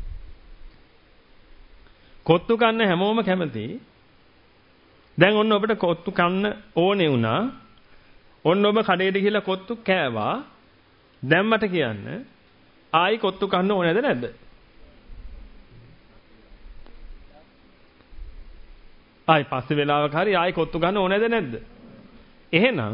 කොත්තු කන්න හැමෝම කැමති. දැන් ඔන්න ඔබට කොත්තු කන්න ඕනේ වුණා. ඔන්න ඔබ කඩේට ගිහලා කොත්තු කෑවා. දැන් මට කියන්න ආයි කොත්තු කන්න ඕනේද නැද්ද? ආයි පස්සේ වෙලාවක හරි ආයි කොත්තු ගන්න ඕනේද නැද්ද? එහෙනම්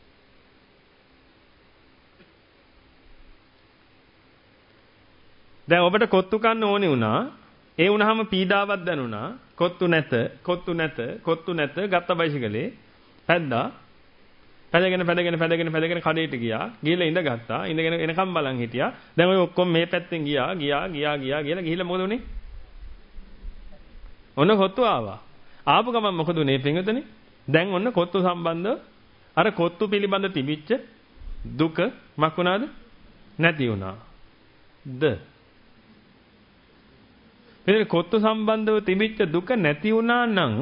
දැන් ඔබට කොත්තු කන්න ඕනේ වුණා. ඒ වුණාම පීඩාවක් දැනුණා. කොත්තු නැත ගත්ත බයිසිකලේ පැද්දා. පැදගෙන කඩේට ගියා. ගිහලා ඉඳගත්තා. ඉඳගෙන එනකම් බලන් හිටියා. දැන් ඔය ඔක්කොම මේ පැත්තෙන් ගියා කියලා ගිහලා මොකද උනේ? ඔන්න කොත්තු ආවා. ආපු ගමන් මොකද උනේ පින්වතුනි? දැන් ඔන්න කොත්තු සම්බන්ධව අර කොත්තු පිළිබඳ තිබිච්ච දුක මක් වුණාද? නැති වුණා. මෙතන කොත්තු සම්බන්ධව තිබිච්ච දුක නැති වුණා නම්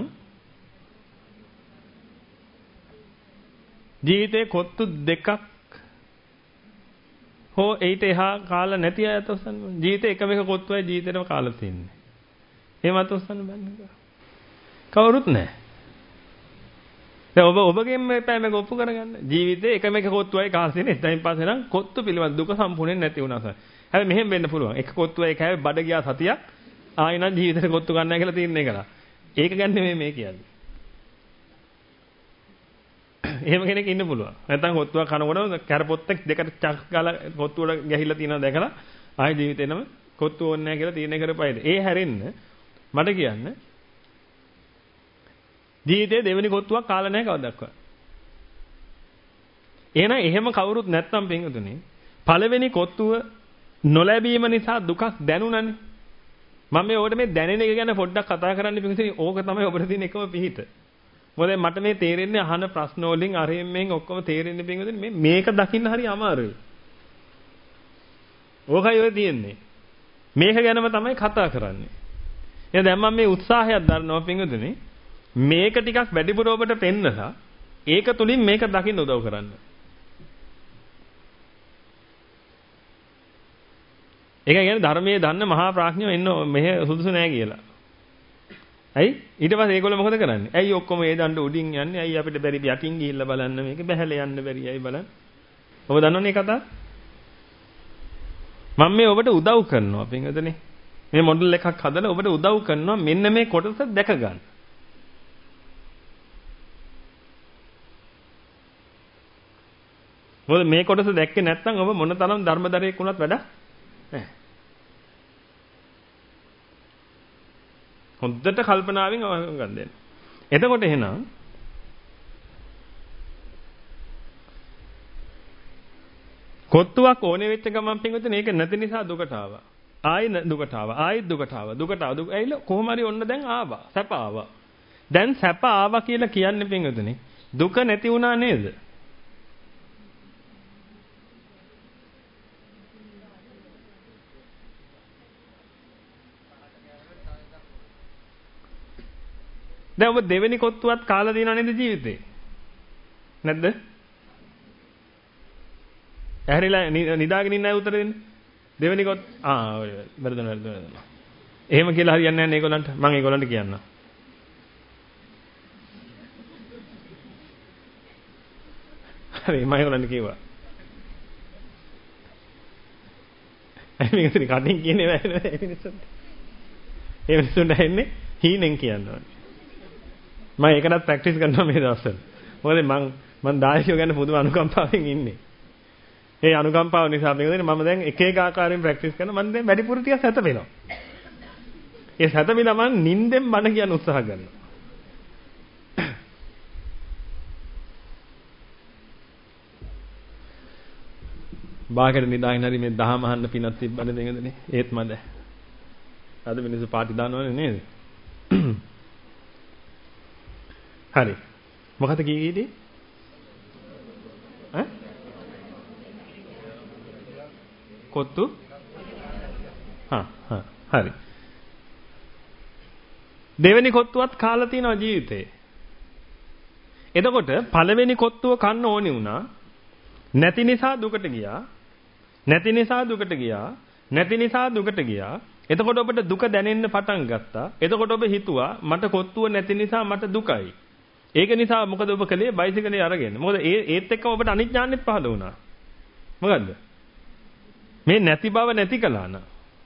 ජීවිතේ කොත්තු දෙකක් හෝ ඊට එහා කාලා නැති අය අතොස්සන්න ජීවිතේ එකම එක කොත්තුවයි ජීවිතේටම කාලා තින්නේ. එහෙම අතොස්සන්න බෑ. කවුරුත් නැහැ. දැන් ඔබගෙන් මේ පෑ මේක ඔප්පු කරගන්න. ජීවිතේ එකම එක කොත්තුවයි කාලා තින්නේ. එතනින් පස්සේ නම් කොත්තු පිළිබඳ දුක සම්පූර්ණයෙන් නැති වුණා සර්. හැබැයි මෙහෙම වෙන්න පුළුවන්. එක කොත්තුවයි කෑවේ බඩ ගියා සතියක් ආයෙනම් ජීවිතේට කොත්තු ගන්නෑ කියලා තීරණය කළා. ඒක ගැන නෙමෙයි මේ කියන්නේ. එහෙම කෙනෙක් ඉන්න පුළුවන්. නැත්නම් කොත්තුවක් කනකොට කැරපොත්තක් දෙකට චක් ගාලා කොත්තුවට ගැහිලා තියෙනවා දැකලා ආයෙ ජීවිතේනම කොත්තු ඕනේ නැහැ කියලා තීරණය කරපයිද. ඒ හැරෙන්න මට කියන්න ජීවිතේ දෙවෙනි කොත්තුවක් කාලා නැහැ කවදාවත්. එහෙම කවුරුත් නැත්තම් පින්වතුනි පළවෙනි කොත්තුව නොලැබීම නිසා දුකක් දැනුණානේ. මම මේ දැනෙන එක ගැන පොඩ්ඩක් කතා කරන්න පින්වතුනි. ඕක තමයි ඔබට තියෙන එකම පිහිට. මොකද මට මේ තේරෙන්නේ අහන ප්‍රශ්න වලින් අරෙන් ඔක්කොම තේරෙන්නේ පින්වතුනි මේක දකින්න හරි අමාරුයි. ඕකයි ඔය තියෙන්නේ. මේක ගැනම තමයි කතා කරන්නේ. එහෙනම් දැන් මම මේ උත්සාහයක් දරනවා පින්වතුනි මේක ටිකක් වැඩිපුර ඔබට පෙන්නලා ඒක තුලින් මේක දකින්න උදව් කරන්න. ඒක කියන්නේ ධර්මයේ දන්න මහා ප්‍රඥයෝ ඉන්න මෙහෙ සුදුසු නෑ කියලා. ඇයි? ඊට පස්සේ ඒගොල්ලෝ මොකද කරන්නේ? ඇයි ඔක්කොම ඒ දඬ උඩින් යන්නේ? ඇයි අපිට බැරි යටින් ගිහිල්ලා බලන්න මේක බැහැලා යන්න බැරි ඇයි බලන්න. ඔබ දන්නවනේ කතාව? මම මේ ඔබට උදව් කරනවා පින්වතුනි. මේ මොඩල් එකක් හදලා ඔබට උදව් කරනවා මෙන්න මේ කොටස දැක ගන්න. මොකද මේ කොටස දැක්කේ නැත්නම් ඔබ මොන තරම් ධර්මදරයෙක් වුණත් වැඩක් නැහැ. හොඳට කල්පනාවෙන් ගන්න දෙන්න. එතකොට එහෙනම් කොත්තුවක් ඕනේ වෙච්ච ගමන් පින්වතුනි ඒක නැති නිසා දුකට ආවා. ආයෙ දුකට ආවා. ආයෙත් දුකට ආවා. දුකට ආවා. දුක ඇයිල කොහොම හරි ඔන්න දැන් ආවා. සැප ආවා. දැන් සැප ආවා කියලා කියන්නේ පින්වතුනි දුක නැති වුණා නේද? දැන් ඔබ දෙවෙනි කොත්තුවත් කාලා දිනව නේද ජීවිතේ? නැද්ද? ඇහැරිලා නිදාගෙන ඉන්න අය උත්තර දෙන්න. දෙවෙනි කොත් වැරදුන. එහෙම කියලා හරියන්නේ නැහැ නේ ඒගොල්ලන්ට. මම ඒගොල්ලන්ට කියන්නම්. හරි මම ඒගොල්ලන්ට කිව්වා. මේක ඉතින් කටින් කියන්නේ නැහැ මිනිස්සුන්ට. ඒ මිනිස්සුන්ට ඇන්නේ හීනෙන් කියනවා. මම ඒකටත් ප්‍රැක්ටිස් කරනවා මේ දවස්වල. මොකද මම දායකයෝ ගැන පුදුම අනුකම්පාවෙන් ඉන්නේ. ඒ අනුකම්පාව නිසා මම දැන් එක එක ආකාරයෙන් ප්‍රැක්ටිස් කරනවා. මම දැන් වැඩිපුර ටික සැතපෙනවා. ඒ සැතපෙලා මම නිින්දෙන් බණ කියන උත්සාහ කරනවා. බාහිර නිදාගෙන හරි මේ දහම අහන්න පිනක් තිබ්බනේ දෙන්නදනේ. ඒත් මම අද මිනිස්සු පාටි දානවනේ නේද? හරි. මොකද කීයේදී? ඈ? කොත්තු? හරි. දෙවෙනි කොත්තුවත් කාලා තියෙනවා ජීවිතේ. එතකොට පළවෙනි කොත්තුව කන්න ඕනි වුණා. නැති නිසා දුකට ගියා. නැති නිසා දුකට ගියා. නැති නිසා දුකට ගියා. එතකොට ඔබට දුක දැනෙන්න පටන් ගත්තා. එතකොට ඔබ හිතුවා මට කොත්තුව නැති නිසා මට දුකයි. ඒක නිසා මොකද ඔබ කළේ බයිසිකලේ අරගෙන. මොකද ඒත් එක්කම ඔබට අනිඥානෙත් පහළ වුණා. මොකද්ද? මේ නැති බව නැති කළා නම්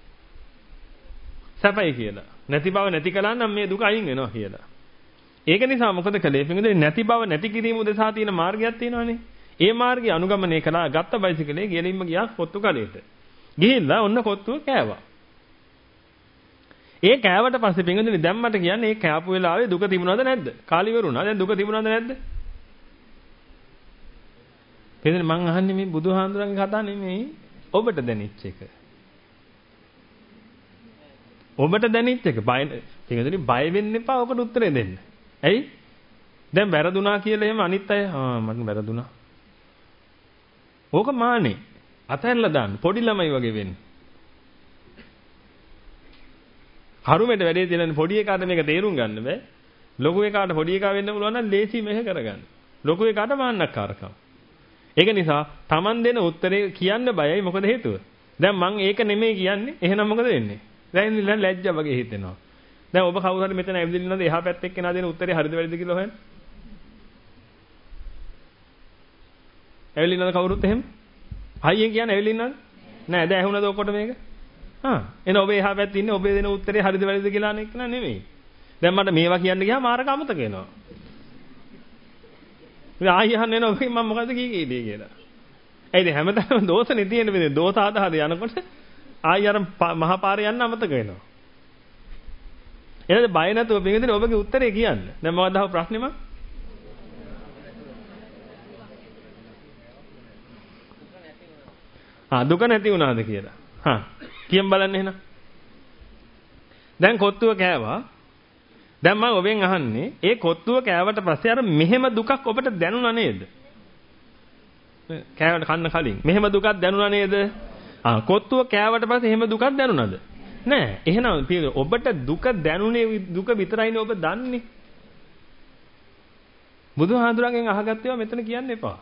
සැපයි කියලා. නැති බව නැති කළා නම් මේ දුක අයින් වෙනවා කියලා. ඒක නිසා මොකද කළේ? පින්වතුනි නැති බව නැති කිරීම උදෙසා තියෙන මාර්ගයක් තියෙනවානේ. ඒ මාර්ගය අනුගමනය කළා ගත්ත බයිසිකලේ ගෙලින්ම ගියා කොත්තු කඩේට. ගිහිල්ලා ඔන්න කොත්තුව කෑවා. ඒ කෑවට පස්සේ පින්වතුනි දැන් මට කියන්නේ ඒ කෑපු වෙලාවේ දුක තිබුණාද නැද්ද? කාලි වරුණා. දැන් දුක තිබුණාද නැද්ද? පින්වතුනි මං අහන්නේ මේ බුදුහාඳුරන්ගේ කතා නෙමෙයි ඔබට දැනෙච්ච එක. ඔබට දැනෙච්ච එක. පින්වතුනි බය වෙන්න එපා ඔකට උත්තරේ දෙන්න. ඇයි? දැන් වැරදුනා කියලා එහෙම අනිත් අය මට වැරදුනා. ඕක මානේ. අතහැරලා දාන්න. පොඩි ළමයි වගේ වෙන්න. හරුමෙට වැඩේ තියෙන පොඩි එකාට මේක තේරුම් ගන්න බෑ. ලොකු එකාට පොඩි එකා වෙන්න පුළුවන් නම් ලේසි මෙහෙ කරගන්න. ලොකු එකාට මාන්නක්කාරකම්. ඒක නිසා Taman දෙන උත්තරේ කියන්න බයයි මොකද හේතුව? දැන් මං ඒක නෙමෙයි කියන්නේ. එහෙනම් මොකද වෙන්නේ? දැන් ලැජ්ජා වගේ හිතෙනවා. දැන් ඔබ කවුරු හරි මෙතන ඇවිදින්න නැද්ද? එහා පැත්තේ කෙනා දෙන උත්තරේ හරිද වැරදිද කියලා හොයන්න. ඇවිල්ලින්නද කවුරුත් එහෙම? හයියෙන් කියන්නේ ඇවිල්ලින්නද? නෑ දැන් ඇහුණද ඔක්කොට මේක? එන ඔබ එහා පැත්තේ ඉන්නේ ඔබේ දෙන උත්තරේ හරිද වැරදිද කියලා අනෙක් නෑ නෙමෙයි. දැන් මට මේවා කියන්න ගියාම මාරක අමතක වෙනවා. ඉතින් ආයෙ අහන්න එනවා ඔබගෙන් මම මොකද්ද කීකේදී කියලා. ඒයිද හැමදාම දෝෂනේ තියෙන මේ දෝෂ ආදාහද යනකොට ආයෙ අර මහා පාරේ යන්න අමතක වෙනවා. එහෙනම් බය නැතුව පින්විතනේ ඔබගේ උත්තරේ කියන්න. දැන් මොකක්ද අහපු ප්‍රශ්නේ මම? දුක නැති වුණාද කියලා. කියන් බලන්න එහෙනම්. දැන් කොත්තුව කෑවා. දැන් මම ඔබෙන් අහන්නේ ඒ කොත්තුව කෑවට පස්සේ අර මෙහෙම දුකක් ඔබට දැනුණා නේද? කෑවට කන්න කලින් මෙහෙම දුකක් දැනුණා නේද? කොත්තුව කෑවට පස්සේ එහෙම දුකක් දැනුණාද? නෑ. එහෙනම් ඔබට දුක දැනුනේ දුක විතරයිනේ ඔබ දන්නේ. බුදුහාඳුරගෙන් අහගත්ත ඒවා මෙතන කියන්න එපා.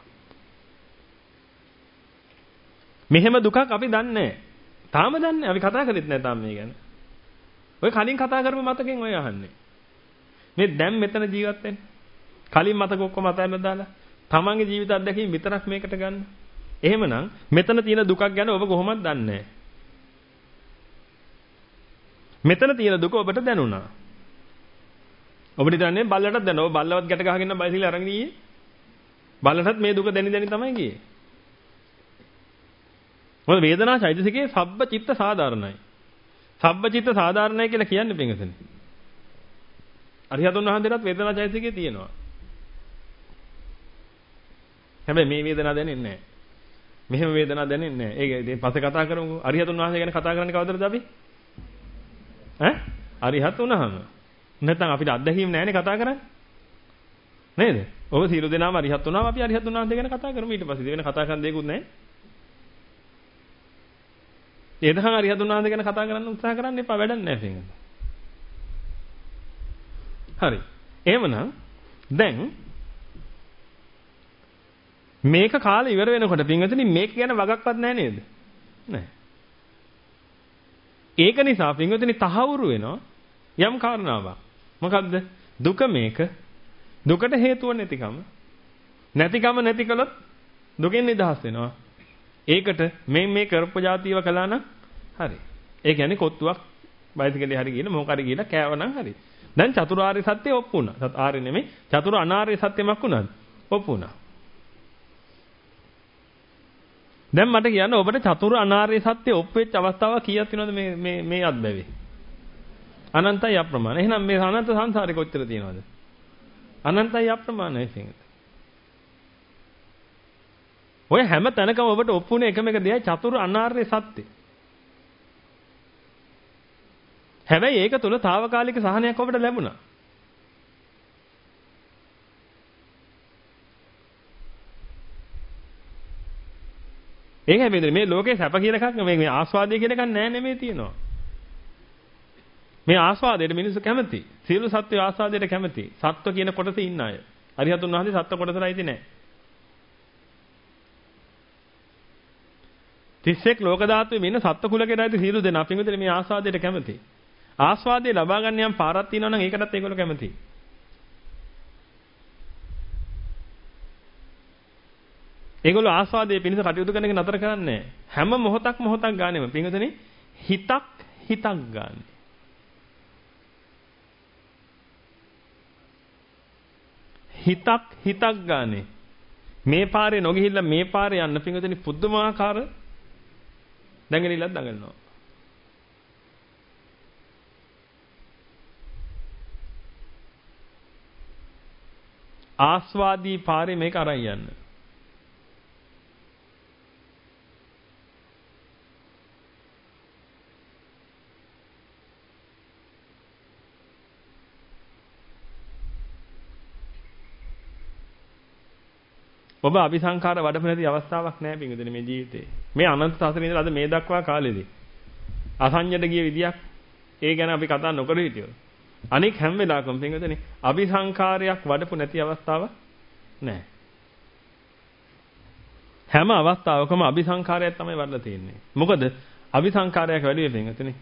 මෙහෙම දුකක් අපි දන්නේ නැහැ. තාම දන්නේ නැහැ. අපි කතා කරෙත් නැහැ තාම මේ ගැන. ඔය කලින් කතා කරපු මතකෙන් ඔය අහන්නේ. මේ දැන් මෙතන ජීවත් වෙන්නේ. කලින් මතක ඔක්කොම අතහැරලා දාලා තමන්ගේ ජීවිත අත්දැකීම් විතරක් මේකට ගන්න. එහෙමනම් මෙතන තියෙන දුකක් ගැන ඔබ කොහොමද දන්නේ නැහැ. මෙතන තියෙන දුක ඔබට දැනුණා. ඔබට දැනන්නේ බල්ලටත් දැනුණා. ඔබ බල්ලවත් ගැට ගහගෙන බයිසිකල් අරගෙන ගියේ. බල්ලටත් මේ දුක දැනි තමයි ගියේ. මොකද වේදනා චෛතසිකයේ සබ්බ චිත්ත සාධාරණයි. සබ්බ චිත්ත සාධාරණයි කියලා කියන්නේ පින්වතුනි. අරිහතුන් වහන්සේටත් වේදනා චෛතසිකයේ තියෙනවා. හැබැයි මේ වේදනාව දැනෙන්නේ නැහැ. මෙහෙම වේදනාවක් දැනෙන්නේ නැහැ. ඒක ඉතින් පස්සේ කතා කරමු. අරිහතුන් වහන්සේ ගැන කතා කරන්නේ කවදද අපි? අරිහත් වුණාම. නැත්නම් අපිට අත්දැකීම් නැහැනේ කතා කරන්නේ. නේද? ඔබ සියලු දෙනාම අරිහත් වුණාම අපි අරිහතුන් වහන්සේ ගැන කතා කරමු. ඊට පස්සේ වෙන කතා කරන්න දෙයක්වත් නැහැ. ඒ දහම් අරිහතුන් වහන්සේ ගැන කතා කරන්න උත්සාහ කරන්න එපා. වැඩක් නැහැ පිටින්. හරි. එහෙමනම් දැන් මේක කාලේ ඉවර වෙනකොට පින්වතුනි මේක ගැන වගක්වත් නැහැ නේද? නැහැ. ඒක නිසා පින්වතුනි තහවුරු වෙනවා යම් කාරණාවක්. මොකක්ද? දුක මේක. දුකට හේතුව නැතිකම. නැතිකම නැති කළොත් දුකෙන් නිදහස් වෙනවා. ඒකට මේ කරපු જાතියව කළා නම් හරි. ඒ කියන්නේ කොත්තුවක් බයිසිකලේ හරි ගිහලා මොකක් හරි ගිහලා කෑවනම් හරි. දැන් චතුරාර්ය සත්‍ය ඔප්පු වුණා. ආර්ය නෙමෙයි චතුර අනාර්ය සත්‍යමක් වුණාද? ඔප්පු වුණා. දැන් මට කියන්න ඔබට චතුර අනාර්ය සත්‍ය ඔප්පු වෙච්ච අවස්ථාවක් කීයක් තියෙනවද මේ අත්බැවේ? අනන්තයි අප්‍රමාණ. එහෙනම් මේ අනන්ත සංසාරේ කොච්චර තියෙනවද? අනන්තයි අප්‍රමාණයි සිංහත. ඔය හැම තැනකම ඔබට ඔප්පුනේ එකම එක දෙයයි චතුර අනාර්ය සත්‍ය. හැබැයි ඒක තුල తాවකාලික සහනයක් ඔබට ලැබුණා. ඒක හැබැයි මේ ලෝකේ සැප කියන එකක් මේ ආස්වාදය කියන එකක් නෑ නෙමෙයි තියෙනවා. මේ ආස්වාදයට මිනිස්සු කැමති. සියලු සත්ත්ව ආස්වාදයට කැමති. සත්ව කියන කොටසේ ඉන්න අය. අරිහතුන් වහන්සේ සත්ව කොටසලයි ඉති නෑ. 31 ලෝක ධාතුවේ ඉන්න සත්ත්ව කුලකයට ඇති සියලු දෙනා පින්විතනේ මේ ආස්වාදයට කැමති. ආස්වාදේ ලබා ගන්න යම් පාරක් තියෙනවා නම් ඒකටත් ඒගොල්ලෝ කැමති. ඒගොල්ලෝ ආස්වාදයේ පිණිස කටයුතු කරන එක නතර කරන්නේ නැහැ. හැම මොහොතක් ගන්නෙම පින්විතනේ හිතක් ගන්න. හිතක් ගන්නෙ. මේ පාරේ නොගිහිල්ලා මේ පාරේ යන්න පින්විතනේ පුදුමාකාර දැඟලිලක් දඟලනවා. ආස්වාදී පාරේ මේක අරන් යන්න. ඔබ අபிසංකාර වඩපු නැති අවස්ථාවක් නැහැ පින්විතනේ මේ ජීවිතේ. මේ අනන්ත සසරේ ඉඳලා අද මේ දක්වා කාලෙදී අසඤ්ඤයට ගිය විදියක් ඒ ගැන අපි කතා නොකර හිටියොත්. අනික හැම වෙලාවකම පින්විතනේ අபிසංකාරයක් වඩපු නැති අවස්ථාවක් නැහැ. හැම අවස්ථාවකම අபிසංකාරයක් තමයි වඩලා තියෙන්නේ. මොකද අபிසංකාරයක් වැඩි වෙන්නේ පින්විතනේ.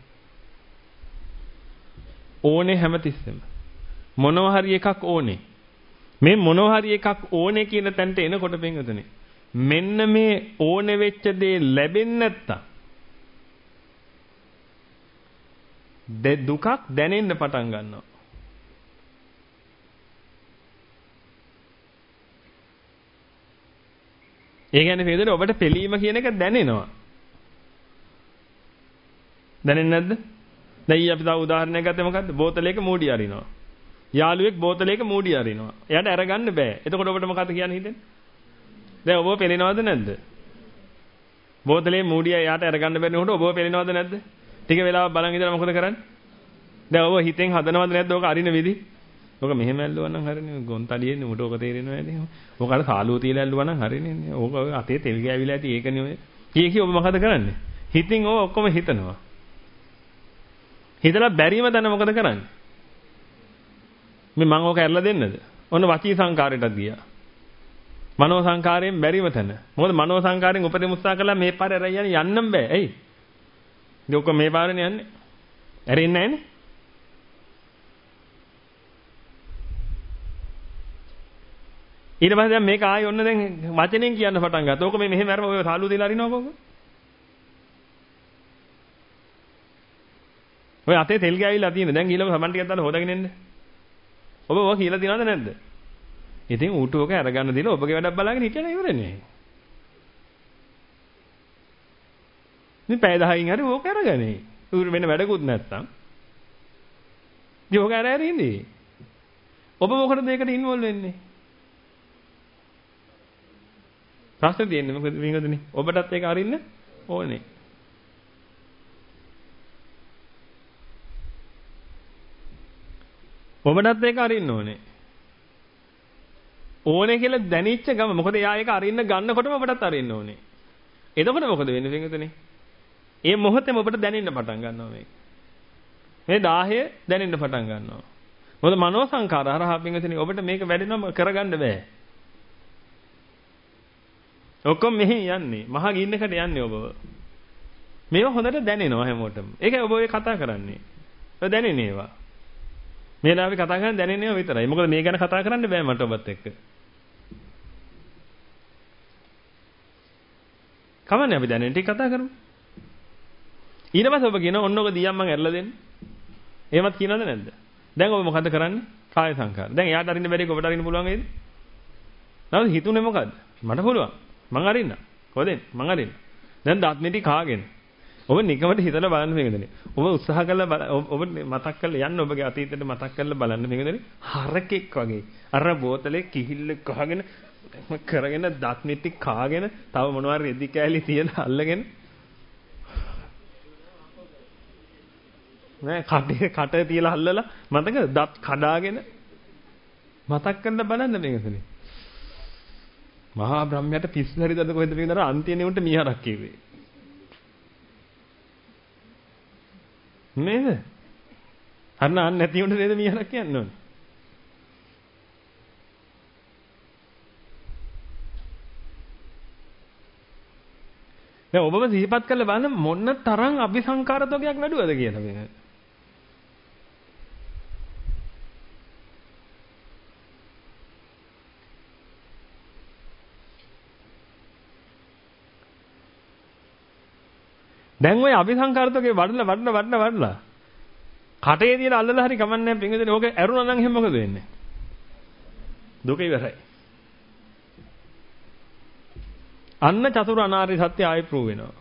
ඕනේ හැමතිස්සෙම මොනවා හරි එකක් ඕනේ. මේ මොනවා හරි එකක් ඕනේ කියන තැනට එනකොට පින්වතුනි මෙන්න මේ ඕනේ වෙච්ච දේ ලැබෙන්නේ නැත්තම් දුකක් දැනෙන්න පටන් ගන්නවා. ඒ කියන්නේ පින්වතුනි ඔබට පිළීම කියන එක දැනෙනවා. දැනෙන්නේ නැද්ද? දැන් අපි තව උදාහරණයක් ගත්තේ මොකද්ද? බෝතලයක මූඩි අරිනවා. යාළුවෙක් බෝතලයක මූඩි අරිනවා. එයාට අරගන්න බෑ. එතකොට ඔබට මොකද කියන්න හිතෙන්නේ? දැන් ඔබ පෙළෙනවද නැද්ද? බෝතලේ මූඩිය එයාට අරගන්න බැරි වුණොත් ඔබ පෙළෙනවද නැද්ද? ටික වෙලාවක් බලන් ඉඳලා මොකද කරන්නේ? දැන් ඔබ හිතෙන් හදනවද නැද්ද ඔක අරින විදි? ඔක මෙහෙම ඇල්ලුවා නම් හරිනේ. ගොන්තලියෙන්නේ උඩ ඔක තේරෙනව ඇති. ඔක අර සාලුව තියලා ඇල්ලුවා නම් හරිනේ. ඕක අතේ තෙල් ගෑවිලා ඇති ඒකනේ ඔය. කී ඔබ මොකද කරන්නේ? හිතින් ඔය ඔක්කොම හිතනවා. හිතලා බැරිම දැන මොකද කරන්නේ? මේ මම ඕක ඇරලා දෙන්නද? ඔන්න වචී සංකාරයටත් ගියා. මනෝ සංකාරයෙන් බැරිම තැන. මොකද මනෝ සංකාරයෙන් උපදෙස් උත්සාහ කළා මේ පාරේ ඇරයි යන්නම් බෑ. ඇයි? ඉතින් ඔක මේ පාරේනේ යන්නේ. ඇරෙන්නේ නැහනේ. ඊට පස්සේ දැන් මේක ආයෙ ඔන්න දැන් වචනෙන් කියන්න පටන් ගත්තා. ඕක මේ මෙහෙම අරම ඔය සාලුව තියලා අරිනවක ඕක. ඔය අතේ තෙල් ගෑවිලා තියෙන. දැන් ඊළඟ සමන් ටිකක් දාලා හොදගෙන එන්න. ඔබ ඔය කියලා තියනවද නැද්ද? ඉතින් ඌට ඕක අරගන්න දීලා ඔබගේ වැඩක් බලාගෙන හිටියන ඉවරනේ. මේ පැය 10කින් හරි ඕක අරගන්නේ. ඌ වෙන වැඩකුත් නැත්තම්. ඉතින් ඕක අර ඉන්නේ. ඔබ මොකටද ඒකට ඉන්වෝල්ව් වෙන්නේ? ප්‍රශ්නේ තියෙන්නේ මොකද වින්ගදනේ? ඔබටත් ඒක අරින්න ඕනේ. ඔබටත් ඒක අරින්න ඕනේ. ඕනේ කියලා දැනෙච්ච ගම මොකද එයා ඒක අරින්න ගන්නකොටම ඔබටත් අරින්න ඕනේ. එතකොට මොකද වෙන්නේ වින්ගදනේ? ඒ මොහොතේම ඔබට දැනෙන්න පටන් ගන්නවා මේක. මේ 10 දැනෙන්න පටන් ගන්නවා. මොකද මනෝ සංකාර හරහා වින්ගදනේ ඔබට මේක වැඩිනම කරගන්න බෑ. ඔක්කොම මෙහි යන්නේ. මහා ගින්නකට යන්නේ ඔබව. මේවා හොඳට දැනෙනවා හැමෝටම. ඒකයි ඔබ ඔය කතා කරන්නේ. ඔය දැනෙන්නේ ඒවා. මේ ලාවේ කතා කරන්නේ දැනෙන්නේ විතරයි. මොකද මේ ගැන කතා කරන්න බෑ මට ඔබත් එක්ක. කවන්නේ අපි දැනෙන ටික කතා කරමු. ඊට පස්සේ ඔබ කියන ඔන්න ඔක දියම් මං ඇරලා දෙන්න. එහෙමත් කියනවද නැද්ද? දැන් ඔබ මොකද කරන්නේ? කාය සංකාර. දැන් එයාට අරින්න බැරි එක ඔබට අරින්න පුළුවන් වේද? නැවත හිතුනේ මොකද්ද? මට පුළුවන්. මං අරින්න. කොහෙද? මං අරින්න. දැන් දාත්මිටි කාගෙන. ඔබ නිකමට හිතලා බලන්න මේකදනේ. ඔබ උත්සාහ කරලා ඔබ මතක් කරලා යන්න ඔබගේ අතීතයට මතක් කරලා බලන්න මේකදනේ. හරකෙක් වගේ. අර බෝතලේ කිහිල්ල ගහගෙන කරගෙන දාත්මිටි කාගෙන තව මොනවා රෙදි කෑලි තියලා අල්ලගෙන නෑ කට තියලා අල්ලලා මතක දත් කඩාගෙන මතක් කරලා බලන්න මේකදනේ. මහා බ්‍රහ්මයාට පිස්සු හරිදද කොහෙද මේ දර අන්තිමේ උන්ට මීහරක් කිව්වේ. නේද? අන්න නැති උන්ට නේද මීහරක් කියන්න ඕනේ. දැන් ඔබම සිහිපත් කරලා බලන්න මොන තරම් අபிසංකාරතෝගයක් වැඩුවද කියලා මේ. දැන් ඔය අபிසංකාරතෝගේ වඩලා කටේ තියෙන අල්ලලා හරි කමන්නේ නැහැ පින්විතනේ. ඕක ඇරුණා නම් එහෙනම් මොකද වෙන්නේ? දුක ඉවරයි. අන්න චතුරාර්ය අනාර්ය සත්‍ය ආයෙ ප්‍රූව් වෙනවා.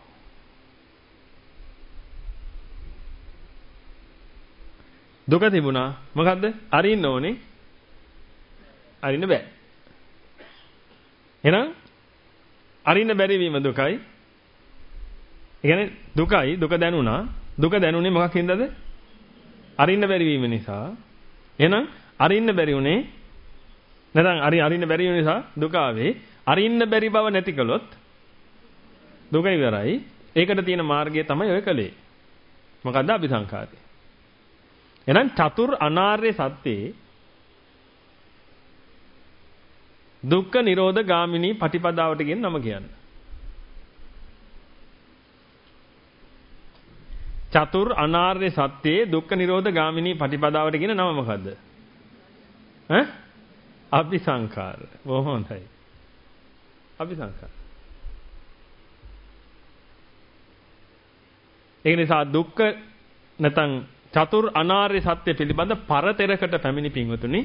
දුක තිබුණා. මොකද්ද? අරින්න ඕනේ. අරින්න බෑ. එහෙනම් අරින්න බැරි වීම දුකයි. ඒ කියන්නේ දුකයි දුක දැනුණා. දුක දැනුනේ මොකක් හින්දාද? අරින්න බැරි වීම නිසා. එහෙනම් අරින්න බැරි උනේ නැත්නම් අරින්න බැරි වීම නිසා දුක ආවේ. අරින්න බැරි බව නැති කළොත් දුක ඉවරයි. ඒකට තියෙන මාර්ගය තමයි ඔය කලේ. මොකද්ද අபிසංකාරය. එහෙනම් චතුර් අනාර්ය සත්‍යේ දුක්ඛ නිරෝධ ගාමිනී පටිපදාවට කියන නම කියන්නේ. චතුර් අනාර්ය සත්‍යයේ දුක්ඛ නිරෝධ ගාමිනී පටිපදාවට කියන නම මොකද්ද? අபிසංකාර. බොහොම හොඳයි. අபிසංකාර. ඒ නිසා දුක්ඛ නැත්නම් චතුර් අනාර්ය සත්‍ය පිළිබඳ පරතරකට පැමිණි පින්වතුනි.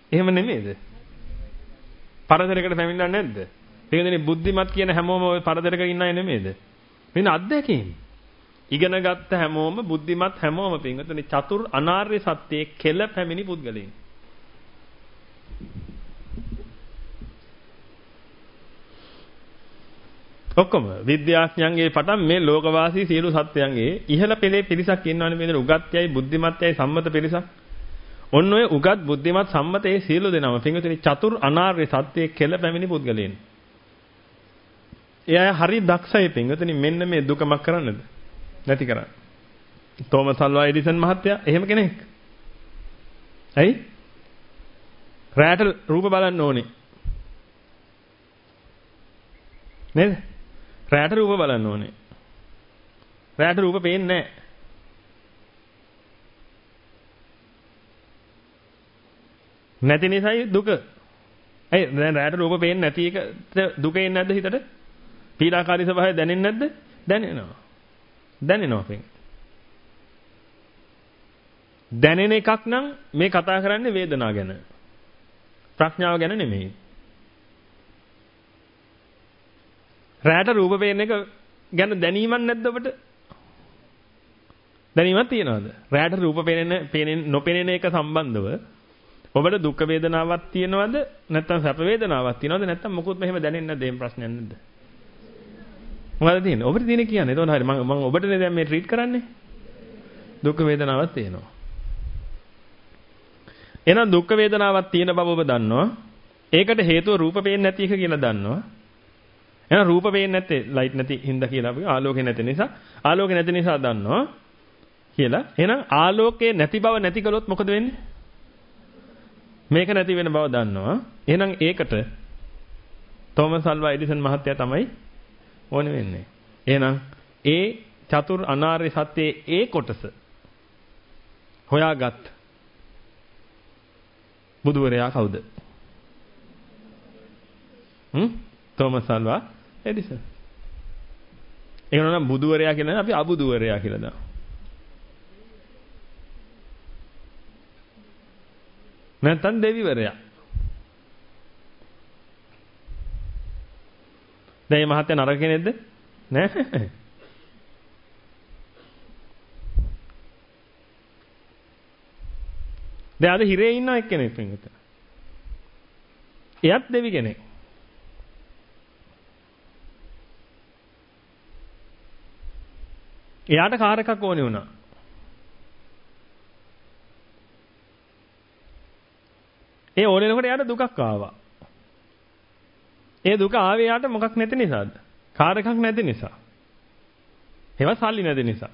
එහෙම නෙමෙයිද? පරතරයකට පැමිණෙන්නේ නැද්ද? පින්වතුනි බුද්ධිමත් කියන හැමෝම ওই පරතරයක ඉන්න අය නෙමෙයිද? මෙන්න අත්දැකීම්. ඉගෙන ගත්ත හැමෝම බුද්ධිමත් හැමෝම පින්වතුනි චතුර් අනාර්ය සත්‍යයේ කෙල පැමිණි පුද්ගලයන්. ඔක්කොම විද්‍යාඥයන්ගේ පටන් මේ ලෝකවාසී සියලු සත්‍යයන්ගේ ඉහළ පෙළේ පිරිසක් ඉන්නවනේ මේ උගත්යයි බුද්ධිමත්යයි සම්මත පිරිසක්. ඔන්න ඔය උගත් බුද්ධිමත් සම්මතයේ සියලු දෙනාම පින්වතුනි චතුර් අනාර්ය සත්‍යයේ කෙල පැමිණි පුද්ගලයන්. එයා හරි දක්ෂයි පින්වතුනි මෙන්න මේ දුකමක් කරන්නද? නැති කරන්න. තෝමස් අල්වා එඩිසන් මහත්තයා එහෙම කෙනෙක්. ඇයි? රැට රූප බලන්න ඕනේ. නේද? රැට රූප බලන්න ඕනේ. රැට රූප පේන්නේ නැහැ. නැති නිසායි දුක. ඇයි දැන් රැට රූප පේන්නේ නැති එක දුක එන්නේ නැද්ද හිතට? පීඩාකාරී ස්වභාවය දැනෙන්නේ නැද්ද? දැනෙනවා. දැනෙනවා පින්. දැනෙන එකක් නම් මේ කතා කරන්නේ වේදනාව ගැන. ප්‍රඥාව ගැන නෙමෙයි. රැට රූප පේන එක ගැන දැනීමක් නැද්ද ඔබට? දැනීමක් තියනවද? රැට රූප නොපෙනෙන එක සම්බන්ධව ඔබට දුක් වේදනාවක් තියනවද? නැත්නම් සැප වේදනාවක් තියනවද? නැත්නම් මොකුත් මෙහෙම දැනෙන්නේ නැද්ද? එහෙම ප්‍රශ්නයක් නැද්ද? මොකද තියෙන්නේ? ඔබට තියෙන්නේ කියන්නේ. එතකොට හරි මම ඔබටනේ දැන් මේ ට්‍රීට් කරන්නේ. දුක් වේදනාවක් තියෙනවා. එහෙනම් දුක් වේදනාවක් තියෙන බව ඔබ දන්නවා. ඒකට හේතුව රූප පේන්නේ නැති එක කියලා දන්නවා. එහෙනම් රූප පේන්නේ නැත්තේ ලයිට් නැති හින්දා කියලා අපි ආලෝකේ නැති නිසා ආලෝකේ නැති නිසා දන්නවා කියලා. එහෙනම් ආලෝකේ නැති බව නැති කළොත් මොකද වෙන්නේ? මේක නැති වෙන බව දන්නවා. එහෙනම් ඒකට තෝමස් අල්වා එඩිසන් මහත්තයා තමයි ඕනේ වෙන්නේ. එහෙනම් ඒ චතුර් අනාර්ය සත්‍යයේ ඒ කොටස හොයාගත් බුදුවරයා කවුද? Thomas Alva Edison. එහෙනම් බුදුවරයා කියලා අපි අබුදුවරයා කියලා දාමු. නැත්නම් දෙවිවරයා. දැන් මේ මහත්තයා නරක කෙනෙක්ද? නෑ. දැන් අද හිරේ ඉන්න එක්කෙනෙක් පින්විත. එයත් දෙවි කෙනෙක්. එයාට කාර් එකක් ඕනේ වුණා. ඒ ඕනෙනකොට එයාට දුකක් ආවා. ඒ දුක ආවේ යාට මොකක් නැති නිසාද? කාර් එකක් නැති නිසා. ඒවා සල්ලි නැති නිසා.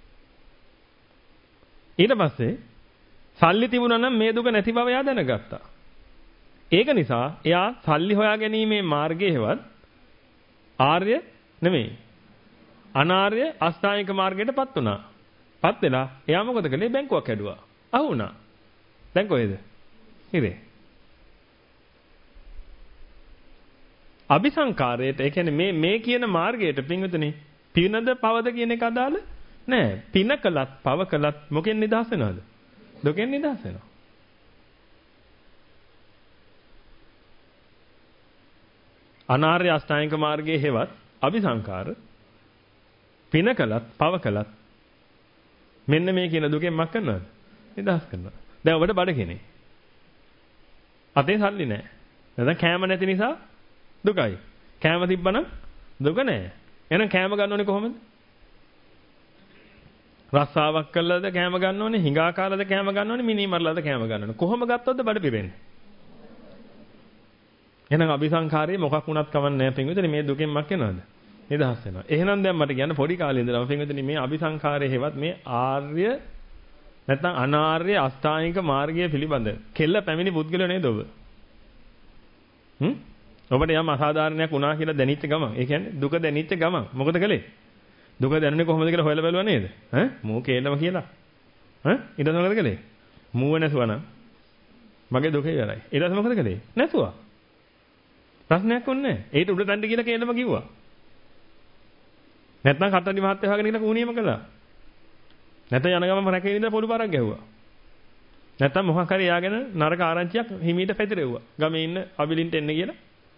ඊට පස්සේ සල්ලි තිබුණා නම් මේ දුක නැති බව එයා දැනගත්තා. ඒක නිසා එයා සල්ලි හොයා ගැනීමේ මාර්ගයේ හෙවත් ආර්ය නෙමෙයි. අනාර්ය අෂ්ටාංගික මාර්ගයටපත් වුණා. පත් වෙලා එයා මොකද කළේ? බැංකුවක් හැදුවා. අහු වුණා. දැන් කොහෙද? ඉතින් අபிසංකාරයට ඒ කියන්නේ මේ කියන මාර්ගයට පින්විතනේ පිනද පවද කියන එක අදාළ නෑ. පින කළත් පව කළත් මොකෙන් නිදහස් වෙනවද? දුකෙන් නිදහස් වෙනවා. අනාර්ය අෂ්ටාංගික මාර්ගයේ හේවත් අபிසංකාර පින කළත් පව කළත් මෙන්න මේ කියන දුකෙන් මක් කරනවද? නිදහස් කරනවා. දැන් ඔබට බඩ කෙනේ. අතේ සල්ලි නෑ. නැත්නම් කෑම නැති නිසා දුකයි. කෑම තිබ්බනම් දුක නෑ. එහෙනම් කෑම ගන්න ඕනේ කොහොමද? රස්සාවක් කළාද කෑම ගන්න ඕනේ, හිඟා කාලාද කෑම ගන්න ඕනේ, මිනි මරලාද කෑම ගන්න ඕනේ. කොහොම ගත්තොත්ද බඩ පිරෙන්නේ? එහෙනම් අபிසංකාරයේ මොකක් වුණත් කවන්නේ නැහැ පින්විතනේ මේ දුකෙන් මක් වෙනවද? නිදහස් වෙනවා. එහෙනම් දැන් මට කියන්න පොඩි කාලේ ඉඳලා පින්විතනේ මේ අபிසංකාරයේ හේවත් මේ ආර්ය නැත්නම් අනාර්ය අෂ්ටාංගික මාර්ගය පිළිබඳ කෙල්ල පැමිණි පුද්ගලයෝ නේද ඔබ? ඔබට යම් අසාධාරණයක් වුණා කියලා දැනෙච්ච ගමන්, ඒ කියන්නේ දුක දැනෙච්ච ගමන් මොකද කළේ? දුක දැනුනේ කොහොමද කියලා හොයලා බැලුවා නේද? මූ කේලම කියලා. ඊට පස්සේ මොකද කළේ? මූව නැසුවා නම් මගේ දුක ඉවරයි. ඊට පස්සේ මොකද කළේ? නැසුවා. ප්‍රශ්නයක් වුණේ නැහැ. ඒට උඩ තණ්ඩ කියලා කේලම කිව්වා. නැත්නම් කට්ටඩි මහත්තයා හොයාගෙන ගිහලා කූණියම කළා. නැත්නම් යන ගමන් රැකේ ඉඳලා පොඩි පාරක් ගැහුවා. නැත්තම් මොකක් හරි යාගෙන නරක ආරංචියක් හිමීට පැතිරෙව්වා. ගමේ ඉන්න අබිලින්ට එන්න කියලා.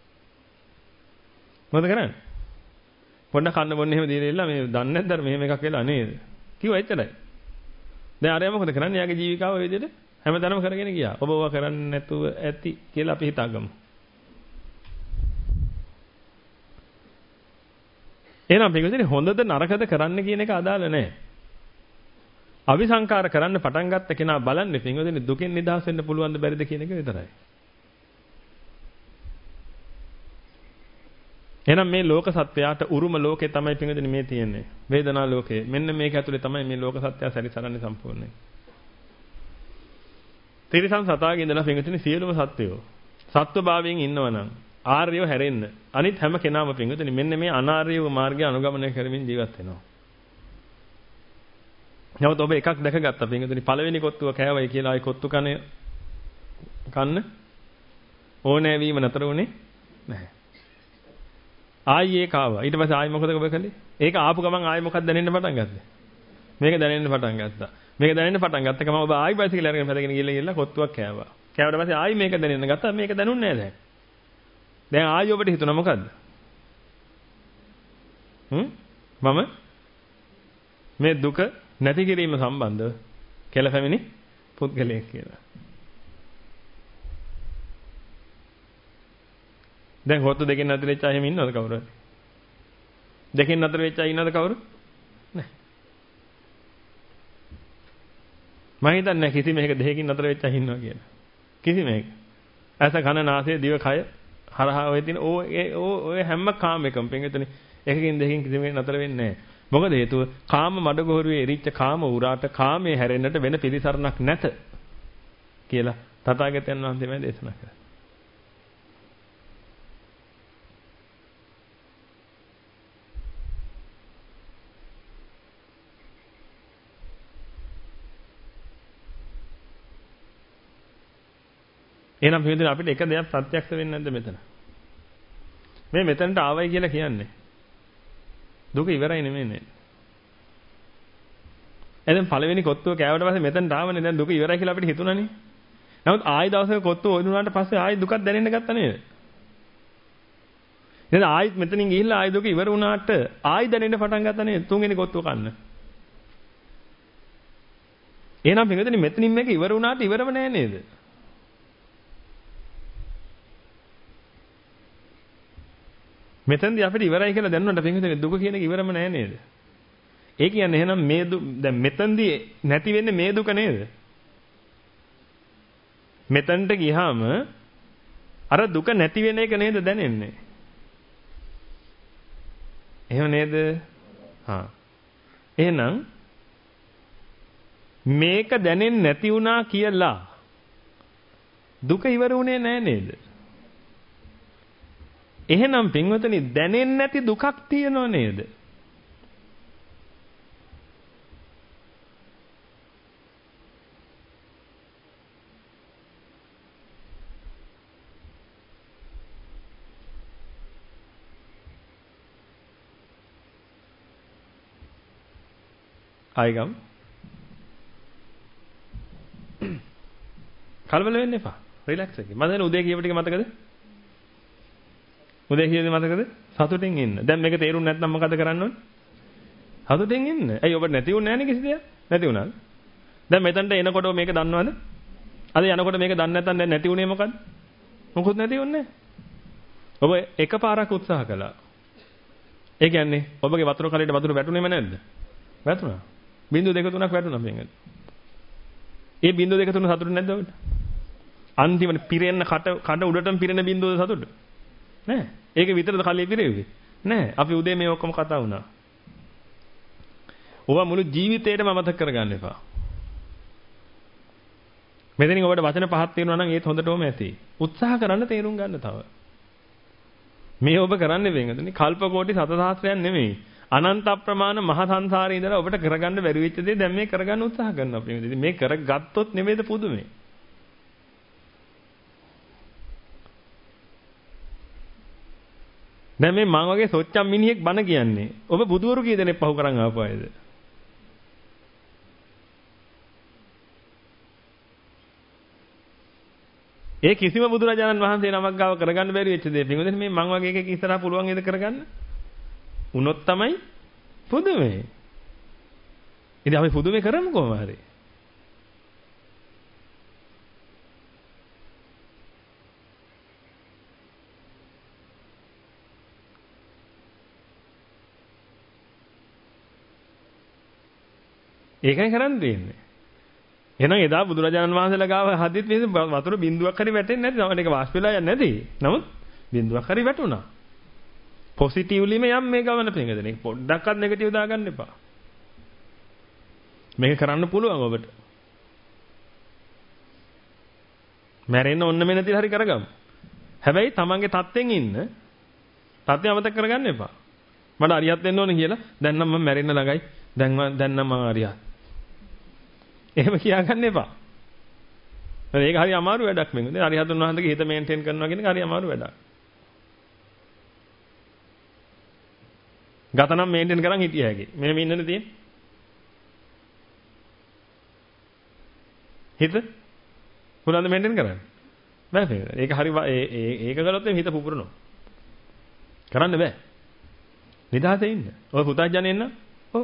මොකද කරන්නේ? පොඩ්ඩක් කන්න බොන්න එහෙම දීලා ඉල්ල මේ දන්නේ නැද්ද අර මෙහෙම එකක් වෙලා නේද? කිව්වා එච්චරයි. දැන් අරයා මොකද කරන්නේ? යාගේ ජීවිකාව ඔය විදිහට හැමදාම කරගෙන ගියා. ඔබ ඕවා කරන්නේ නැතුව ඇති කියලා අපි හිතාගමු. එහෙනම් පිටුදිනේ හොඳද නරකද කරන්න කියන එක අදාළ නැහැ. අபிසංකාර කරන්න පටන් ගත්ත කෙනා බලන්නේ පිටුදිනේ දුකෙන් නිදහස් වෙන්න පුළුවන්ද බැරිද කියන එක විතරයි. එහෙනම් මේ ලෝක සත්‍යයට උරුම ලෝකේ තමයි පිටුදිනේ මේ තියෙන්නේ. වේදනා ලෝකේ. මෙන්න මේක ඇතුලේ තමයි මේ ලෝක සත්‍යය සැරිසරන්නේ සම්පූර්ණයෙන්. තිරිසන් සතාගේ ඉඳලා පිටුදිනේ සියලුම සත්වයෝ සත්වභාවයෙන් ඉන්නවනම් ආර්යව හැරෙන්න අනිත් හැම කෙනාම පිටුදිනේ මෙන්න මේ අනාර්ය මාර්ගය අනුගමනය කරමින් ජීවත් වෙනවා. නමුත් ඔබ එකක් දැකගත්තා පිටුදිනේ පළවෙනි කොත්තුව කෑවයි කියලා ආයි කොත්තු කන්න ඕනෑ වීම නතර වුණේ නැහැ. ආයි ඒක ආවා. ඊට පස්සේ ආයි මොකද ඔබ කළේ? ඒක ආපු ගමන් ආයි මොකක්ද දැනෙන්න පටන් ගත්තේ? මේක දැනෙන්න පටන් ගත්තා. මේක දැනෙන්න පටන් ගත්ත ගමන් ඔබ ආයි බයිසිකල් අරගෙන පැදගෙන ගිහලා කොත්තුවක් කෑවා. කෑවට පස්සේ ආයි මේක දැනෙන්න ගත්තා. මේක දැනුන්නේ නැහැ දැන්. දැන් ආයි ඔබට හිතුණා මොකද්ද? මම මේ දුක නැති කිරීම සම්බන්ධව කෙලපැමිණි පුද්ගලයෙක් කියලා. දැන් හොත්තු දෙකෙන් අතර වෙච්ච අය එහෙම ඉන්නවද කවුරු හරි? දෙකෙන් අතර වෙච්ච අය ඉන්නවද කවුරු? නැහැ. මම හිතන්නේ කිසිම එකක දෙකකින් අතර වෙච්ච අය ඉන්නවා කියලා. කිසිම එකක. ඇස කන නාසය දිව කය හරහා ඔය තියෙන ඔය හැම කාමයකම පින්විතනේ එකකින් දෙකකින් කිසිම එකකින් අතර වෙන්නේ නැහැ. මොකද හේතුව කාම මඩගොහරුවේ එරිච්ච කාම උරාට කාමයේ හැරෙන්නට වෙන පිළිසරණක් නැත කියලා තථාගතයන් වහන්සේ මේ දේශනා කළා. එහෙනම් පිළිදෙන අපිට එක දෙයක් ප්‍රත්‍යක්ෂ වෙන්නේ නැද්ද මෙතන? මේ මෙතනට ආවයි කියලා කියන්නේ දුක ඉවරයි නෙමෙයි නේද? එහෙනම් පළවෙනි කොත්තුව කෑවට පස්සේ මෙතනට ආවනේ දැන් දුක ඉවරයි කියලා අපිට හිතුණානේ. නමුත් ආයි දවසක කොත්තුව ඔයදුනාට පස්සේ ආයි දුකක් දැනෙන්න ගත්තා නේද? එහෙනම් ආයිත් මෙතනින් ගිහිල්ලා ආයි දුක ඉවර වුණාට ආයි දැනෙන්න පටන් ගත්තා නේද? තුන්වෙනි කොත්තුව කන්න. එහෙනම් පිටුදිනේ මෙතනින් මේක ඉවර වුණාට ඉවරම නෑ නේද? මෙතෙන්දී අපිට ඉවරයි කියලා දැනුණාට පින්විතනේ දුක කියන එක ඉවරම නෑ නේද? ඒ කියන්නේ එහෙනම් මේ දැන් මෙතෙන්දී නැති වෙන්නේ මේ දුක නේද? මෙතෙන්ට ගියාම අර දුක නැති වෙන එක නේද දැනෙන්නේ? එහෙම නේද? හා. එහෙනම් මේක දැනෙන්නේ නැති වුණා කියලා දුක ඉවර වුණේ නෑ නේද? එහෙනම් පින්වතුනි දැනෙන්නේ නැති දුකක් තියෙනව නේද? ආයිගම් කලබල වෙන්න එපා. රිලැක්ස් එකේ. මම දැන් උදේ කියපු ටික මතකද? උදේ කියද්දි මතකද? සතුටින් ඉන්න. දැන් මේක තේරුන්නේ නැත්නම් මොකද කරන්න ඕනේ? සතුටින් ඉන්න. ඇයි ඔබට නැති වුනේ නැන්නේ කිසි දෙයක්? නැති වුණාද? දැන් මෙතනට එනකොට මේක දන්නවද? අද යනකොට මේක දන්නේ නැත්නම් දැන් නැති වුනේ මොකද්ද? මොකුත් නැති වුනේ නැහැ. ඔබ එකපාරක් උත්සාහ කළා. ඒ කියන්නේ ඔබගේ වතුර කලයට වතුර වැටුනේම නැද්ද? වැටුණා. බිංදු 2 3ක් වැටුණා මේකට. ඒ බිංදු 2 3 සතුටු නැද්ද ඔබට? අන්තිමට පිරෙන්න කඩ උඩටම පිරෙන බිංදුවද සතුටු? නෑ. ඒක විතරද කලිය පිරෙන්නේ? නෑ. අපි උදේ මේ ඔක්කොම කතා වුණා. ඔබ මුළු ජීවිතේටම අමතක කරගන්න එපා. මෙතනින් ඔබට වචන පහක් තියෙනවා නම් ඒත් හොඳටම ඇති. උත්සාහ කරන්න තේරුම් ගන්න තව. මේ ඔබ කරන්නේ වෙනදනේ කල්ප කෝටි සතසහස්‍රයන් නෙමෙයි. අනන්ත අප්‍රමාණ මහ සංසාරේ ඉඳලා ඔබට කරගන්න බැරි වෙච්ච දේ දැන් මේ කරගන්න උත්සාහ කරනවා අපි මේ. මේ කරගත්තොත් නෙමෙයිද පුදුමේ. දැන් මේ මං වගේ සොච්චම් මිනිහෙක් බන කියන්නේ. ඔබ බුදුවරු කී දෙනෙක් පහු කරන් ආපුවායද? ඒ කිසිම බුදුරජාණන් වහන්සේ නමක් ගාව කරගන්න බැරි වෙච්ච දේ. පින්වතුනි මේ මං වගේ එකෙක් ඉස්සරහා පුළුවන් නේද කරගන්න? උනොත් තමයි පුදුමේ. ඉතින් අපි පුදුමේ කරමු කොහොම හරි. ඒකයි කරන්න තියෙන්නේ. එහෙනම් එදා බුදුරජාණන් වහන්සේලා ගාව හදිත් මේ වතුර බින්දුවක් හරි වැටෙන්නේ නැති. ඒක වාෂ්ප වෙලා යන්නේ නැති. නමුත් බින්දුවක් හරි වැටුණා. පොසිටිව්ලිම යම් මේ ගමන පින්ගදනේ. පොඩ්ඩක්වත් නෙගටිව් දාගන්න එපා. මේක කරන්න පුළුවන් ඔබට. මැරෙන්න ඔන්න මෙන්න තියලා හරි කරගමු. හැබැයි තමන්ගේ தත්යෙන් ඉන්න. தත්ය අමතක කරගන්න එපා. මට අරියත් වෙන්න ඕනේ කියලා දැන් නම් මම මැරෙන්න ළඟයි. දැන් නම් මම අරියත්. එහෙම කියාගන්න එපා. ඒක හරි අමාරු වැඩක් මෙන්න. දැන් අරිහතුන් වහන්සේගේ හිත මේන්ටේන් කරනවා කියන එක හරි අමාරු වැඩක්. ගතනම් මේන්ටේන් කරන් හිටිය හැකි. මෙහෙම ඉන්නනේ තියෙන්නේ. හිත හොලඳ මේන්ටේන් කරන්න. බෑ නේද? ඒක හරි ඒක කළොත් හිත පුපුරනවා. කරන්න බෑ. නිදහසේ ඉන්න. ඔය පුතඥයෙක් න ะ? ඔව්.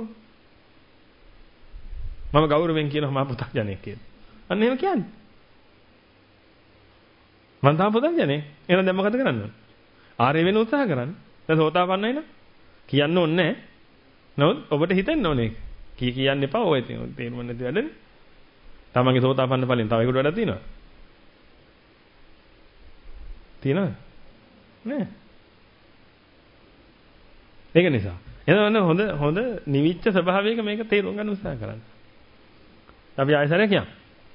මම ගෞරවයෙන් කියනවා මම පුතඥයෙක් කියලා. අන්න එහෙම කියන්නේ. මම තාම පුතඥයෙක්. එහෙනම් දැන් මොකද කරන්න ඕන? ආර්ය වෙන්න උත්සාහ කරන්න. දැන් සෝතාපන්නයි න ะ? කියන්න ඕනේ නැහැ. නමුත් ඔබට හිතෙන්න ඕනේ. කියන්න එපා. ඔය තේරුම් නැති වැඩනේ. තමන්ගේ සෝතාපන්න ඵලෙන් තව එකකට වැඩක් තියෙනවද? තියෙනවද? නෑ. ඒක නිසා. එහෙනම් හොඳ නිවිච්ච ස්වභාවයක මේක තේරුම් ගන්න උත්සාහ කරන්න. අපි ආයෙසරයක් කියමු.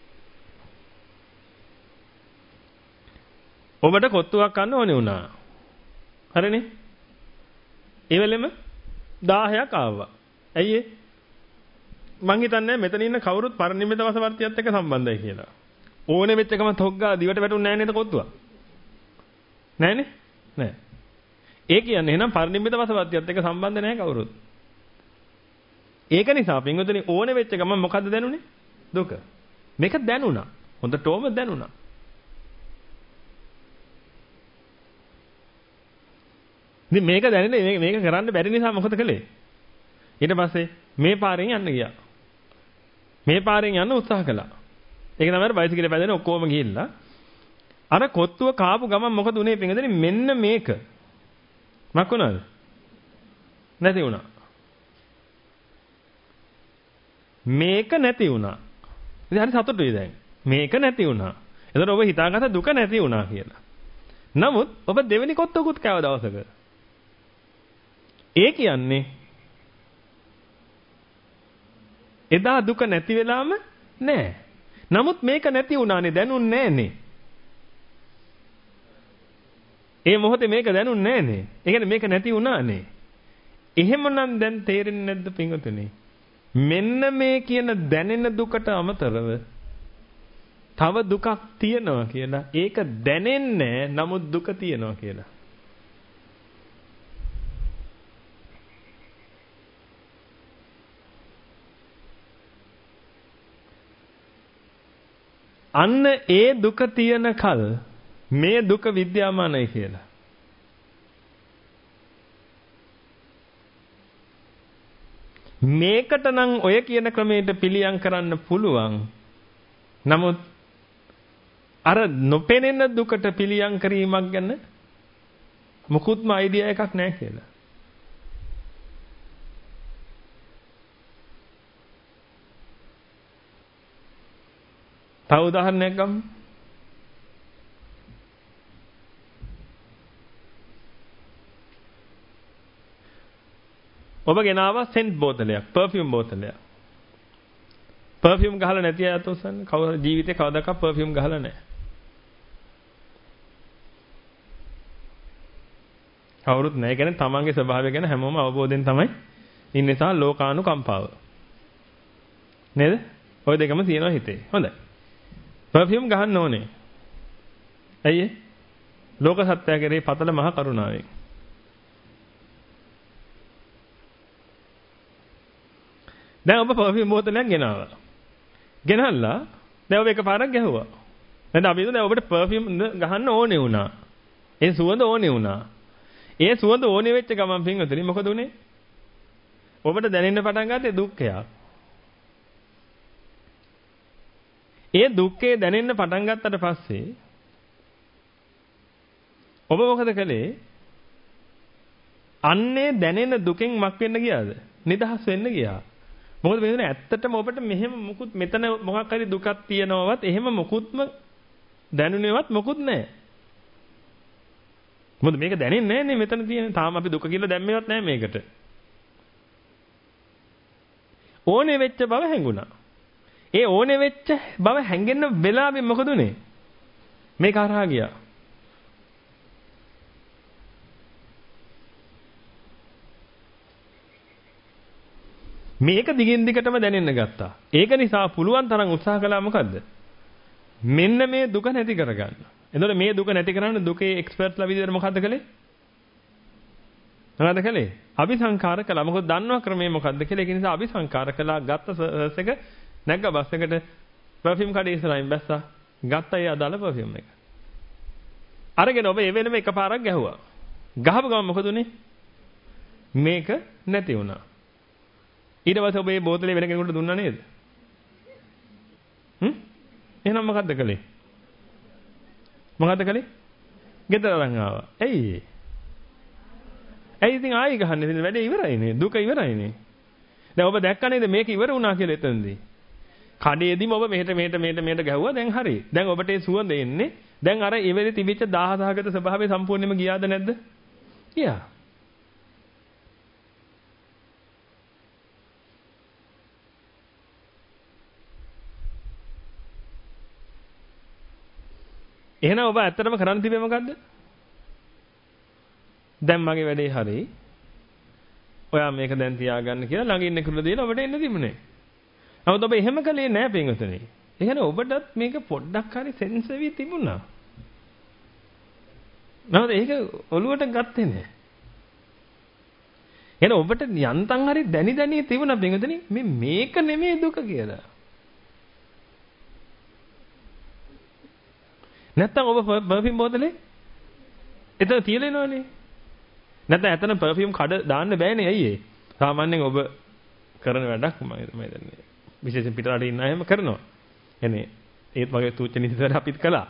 ඔබට කොත්තුවක් ගන්න ඕනේ වුණා. හරිනේ? ඒ වෙලෙම 1000ක් ආවා. ඇයි ඒ? මං හිතන්නේ මෙතන ඉන්න කවුරුත් පරිනිම්මිත වසවර්තියත් එක්ක සම්බන්ධයි කියලා. ඕනේ වෙච්ච එකම තොග්ගා දිවට වැටුන්නේ නැහැ නේද කොත්තුව? නැහනේ? නෑ. ඒ කියන්නේ එහෙනම් පරිනිම්මිත වසවර්තියත් එක්ක සම්බන්ධ නැහැ කවුරුත්. ඒක නිසා පින්වතුනි ඕනේ වෙච්ච ගමන් මොකද්ද දැනුනේ? දුක. මේක දැනුණා. හොඳටම දැනුණා. ඉතින් මේක දැනෙන්නේ මේක කරන්න බැරි නිසා මොකද කළේ? ඊට පස්සේ මේ පාරෙන් යන්න ගියා. මේ පාරෙන් යන්න උත්සාහ කළා. ඒක තමයි බයිසිකලේ පැදෙන ඔක්කොම ගිහිල්ලා අර කොත්තුව කාපු ගමන් මොකද උනේ පින්වතුනි මෙන්න මේක. මක් වුණාද? නැති වුණා. මේක නැති වුණා. ඉතින් හරි සතුටුයි දැන්. මේක නැති වුණා. එතකොට ඔබ හිතාගත්ත දුක නැති වුණා කියලා. නමුත් ඔබ දෙවෙනි කොත්තුවකුත් කෑව දවසක. ඒ කියන්නේ එදා දුක නැති වෙලාම නෑ. නමුත් මේක නැති වුණානේ දැනුන්නේ නෑනේ. ඒ මොහොතේ මේක දැනුන්නේ නෑනේ. ඒ කියන්නේ මේක නැති වුණානේ. එහෙමනම් දැන් තේරෙන්නේ නැද්ද පින්වතුනි? මෙන්න මේ කියන දැනෙන දුකට අමතරව තව දුකක් තියෙනවා කියලා. ඒක දැනෙන්නේ නමුත් දුක තියෙනවා කියලා. අන්න ඒ දුක තියෙන කල මේ දුක විද්‍යාමානයි කියලා. මේකට නම් ඔය කියන ක්‍රමයට පිළියම් කරන්න පුළුවන්. නමුත් අර නොපෙනෙන දුකට පිළියම් කිරීමක් ගැන මොකුත්ම අයිඩියා එකක් නැහැ කියලා. තව උදාහරණයක් ගමු. ඔබ ගෙනාවා සෙන්ට් බෝතලයක්, පර්ෆියුම් බෝතලයක්. පර්ෆියුම් ගහලා නැති අය අතොස්සන්න කවුරු ජීවිතේ කවදාකවත් පර්ෆියුම් ගහලා නැහැ. කවුරුත් නැහැ. කියන්නේ තමන්ගේ ස්වභාවය ගැන හැමෝම අවබෝධයෙන් තමයි ඉන්න නිසා ලෝකානුකම්පාව. නේද? ඔය දෙකම තියෙනවා හිතේ. හොඳයි. පර්ෆියුම් ගහන්න ඕනේ. ඇයි ඒ? ලෝක සත්‍යය කෙරේ පතල මහ කරුණාවෙන්. දැන් ඔබ පර්ෆියුම් බෝතලයක් ගෙනාවා. ගෙනල්ලා දැන් ඔබ එකපාරක් ගැහුවා. නැත්නම් අපි හිතුවා දැන් ඔබට පර්ෆියුම් ගහන්න ඕනේ වුණා. ඒ සුවඳ ඕනේ වුණා. ඒ සුවඳ ඕනේ වෙච්ච ගමන් පින්වතුනි මොකද උනේ? ඔබට දැනෙන්න පටන් ගත්තේ දුක්ඛයක්. ඒ දුක්ඛේ දැනෙන්න පටන් ගත්තට පස්සේ ඔබ මොකද කළේ? අන්නේ දැනෙන දුකෙන් මක් වෙන්න ගියාද? නිදහස් වෙන්න ගියා. මොකද මේ ඇත්තටම ඔබට මෙහෙම මොකුත් මෙතන මොකක් හරි දුකක් තියෙනවවත් එහෙම මොකුත්ම දැනුනේවත් මොකුත් නැහැ. මොකද මේක දැනෙන්නේ නැහැ නේ මෙතන තියෙන. තාම අපි දුක කියලා දැම්මේවත් නැහැ මේකට. ඕනේ වෙච්ච බව හැඟුණා. ඒ ඕනේ වෙච්ච බව හැඟෙන්න වෙලාවෙ මොකද උනේ? මේක හරහා ගියා. මේක දිගින් දිගටම දැනෙන්න ගත්තා. ඒක නිසා පුළුවන් තරම් උත්සාහ කළා මොකද්ද? මෙන්න මේ දුක නැති කරගන්න. එතකොට මේ දුක නැති කරන්න දුකේ එක්ස්පර්ට්ලා විදිහට මොකද්ද කළේ? මොකද්ද කළේ? අபிසංකාර කළා. මොකද දන්නවා ක්‍රමය මොකද්ද කියලා. ඒක නිසා අபிසංකාර කළා. ගත්ත සර්ස් එක නැග්ග බස් එකට පර්ෆියුම් කඩේ ඉස්සරහින් බැස්සා. ගත්ත ඒ අදාළ පර්ෆියුම් එක. අරගෙන ඔබ ඒ වෙනම එකපාරක් ගැහුවා. ගහපු ගමන් මොකද උනේ? මේක නැති වුණා. ඊට පස්සේ ඔබ මේ බෝතලේ වෙන කෙනෙකුට දුන්නා නේද? එහෙනම් මොකද්ද කළේ? මොකද්ද කළේ? ගෙදර අරන් ආවා. ඇයි ඒ? ඇයි ඉතින් ආයෙ ගහන්නේ? ඉතින් වැඩේ ඉවරයිනේ. දුක ඉවරයිනේ. දැන් ඔබ දැක්ක නේද මේක ඉවර වුණා කියලා එතනදී. කඩේදීම ඔබ මෙහෙට ගැහුවා. දැන් හරි. දැන් ඔබට ඒ සුවඳ එන්නේ. දැන් අර ඉවෙලේ තිබිච්ච දාහසහගත ස්වභාවය සම්පූර්ණයෙන්ම ගියාද නැද්ද? ගියා. එහෙනම් ඔබ ඇත්තටම කරන්න තිබේ මොකද්ද? දැන් මගේ වැඩේ හරි. ඔයා මේක දැන් තියාගන්න කියලා ළඟ ඉන්න කුරුල්ල දීලා ඔබට එන්න තිබුණේ. නමුත් ඔබ එහෙම කළේ නැහැ පින්වතුනි. ඒ කියන්නේ ඔබටත් මේක පොඩ්ඩක් හරි සෙන්ස් වෙවි තිබුණා. නමුත් ඒක ඔළුවට ගත්තේ නැහැ. එහෙනම් ඔබට යන්තම් හරි දැනි තිබුණා පින්වතුනි මේක නෙමෙයි දුක කියලා. නැත්තම් ඔබ පර්ෆියුම් බෝතලේ එතන තියලා එනවනේ. නැත්නම් ඇතන පර්ෆියුම් කඩ දාන්න බෑනේ ඇයි ඒ? සාමාන්‍යයෙන් ඔබ කරන වැඩක් මම දන්නේ. විශේෂයෙන් පිටරට ඉන්න අයම කරනවා. එනේ ඒත් වගේ තුච්ච නිදිතර අපිත් කළා.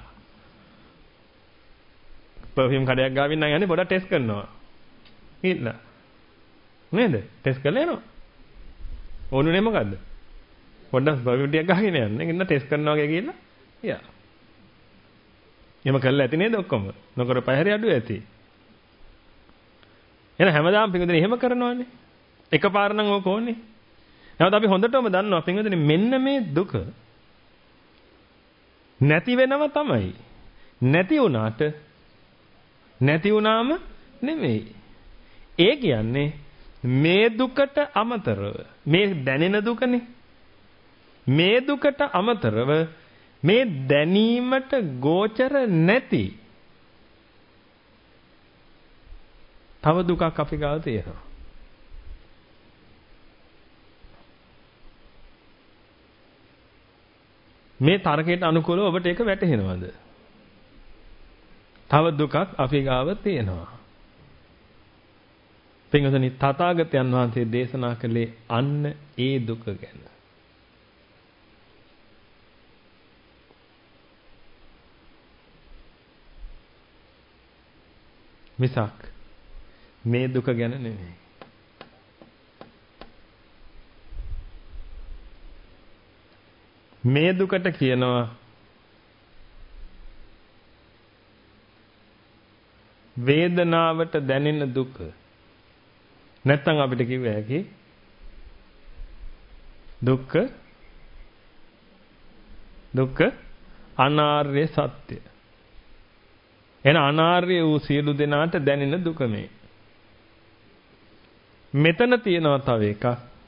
පර්ෆියුම් කඩයක් ගාවින් නම් යන්නේ පොඩක් ටෙස්ට් කරනවා. ඉන්න. නේද? ටෙස්ට් කරලා එනවා. ඕනුනේ මොකද්ද? පොඩ්ඩක් පර්ෆියුම් ටිකක් ගාගෙන යන්න. ඉන්න ටෙස්ට් කරනවා වගේ කියලා. යා. එහෙම කළා ඇති නේද ඔක්කොම? නොකර පහරි අඩුව ඇති. එන හැමදාම පින්වතුනි එහෙම කරනවානේ. එකපාර නම් ඕක ඕනේ. නැවත අපි හොඳටම දන්නවා පින්වතුනි මෙන්න මේ දුක නැති වෙනව තමයි. නැති වුණාම නෙමෙයි. ඒ කියන්නේ මේ දුකට අමතරව මේ දැනෙන දුකනේ. මේ දුකට අමතරව මේ දැනීමට ගෝචර නැති තව දුකක් අපි ගාව තියෙනවා. මේ තර්කයට අනුකූලව ඔබට ඒක වැටහෙනවද? තව දුකක් අපි ගාව තියෙනවා. පින්වතුනි තථාගතයන් වහන්සේ දේශනා කළේ අන්න ඒ දුක ගැන. මිසක් මේ දුක ගැන නෙමෙයි. මේ දුකට කියනවා වේදනාවට දැනෙන දුක. නැත්තම් අපිට කිව්ව හැකි දුක්ඛ අනාර්ය සත්‍ය. එන අනාර්ය වූ සියලු දෙනාට දැනෙන දුක මේ. මෙතන තියෙනවා තව එකක්.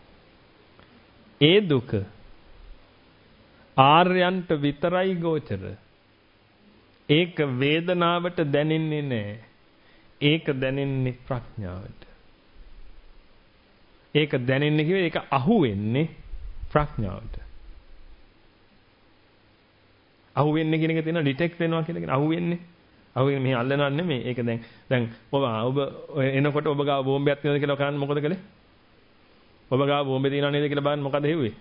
ඒ දුක ආර්යයන්ට විතරයි ගෝචර. ඒක වේදනාවට දැනෙන්නේ නැහැ. ඒක දැනෙන්නේ ප්‍රඥාවට. ඒක දැනෙන්නේ කිව්වේ ඒක අහු වෙන්නේ ප්‍රඥාවට. අහුවෙන්නේ කියන එක තියෙනවා ඩිටෙක්ට් වෙනවා කියලා කියන අහුවෙන්නේ. අහුවෙන්නේ මේ අල්ලනවා නෙමෙයි. ඒක දැන් ඔබ එනකොට ඔබ ගාව බෝම්බයක් තියෙනවද කියලා කන්න මොකද කළේ? ඔබ ගාව බෝම්බේ තියෙනව නේද කියලා බලන්න මොකද හෙව්වේ?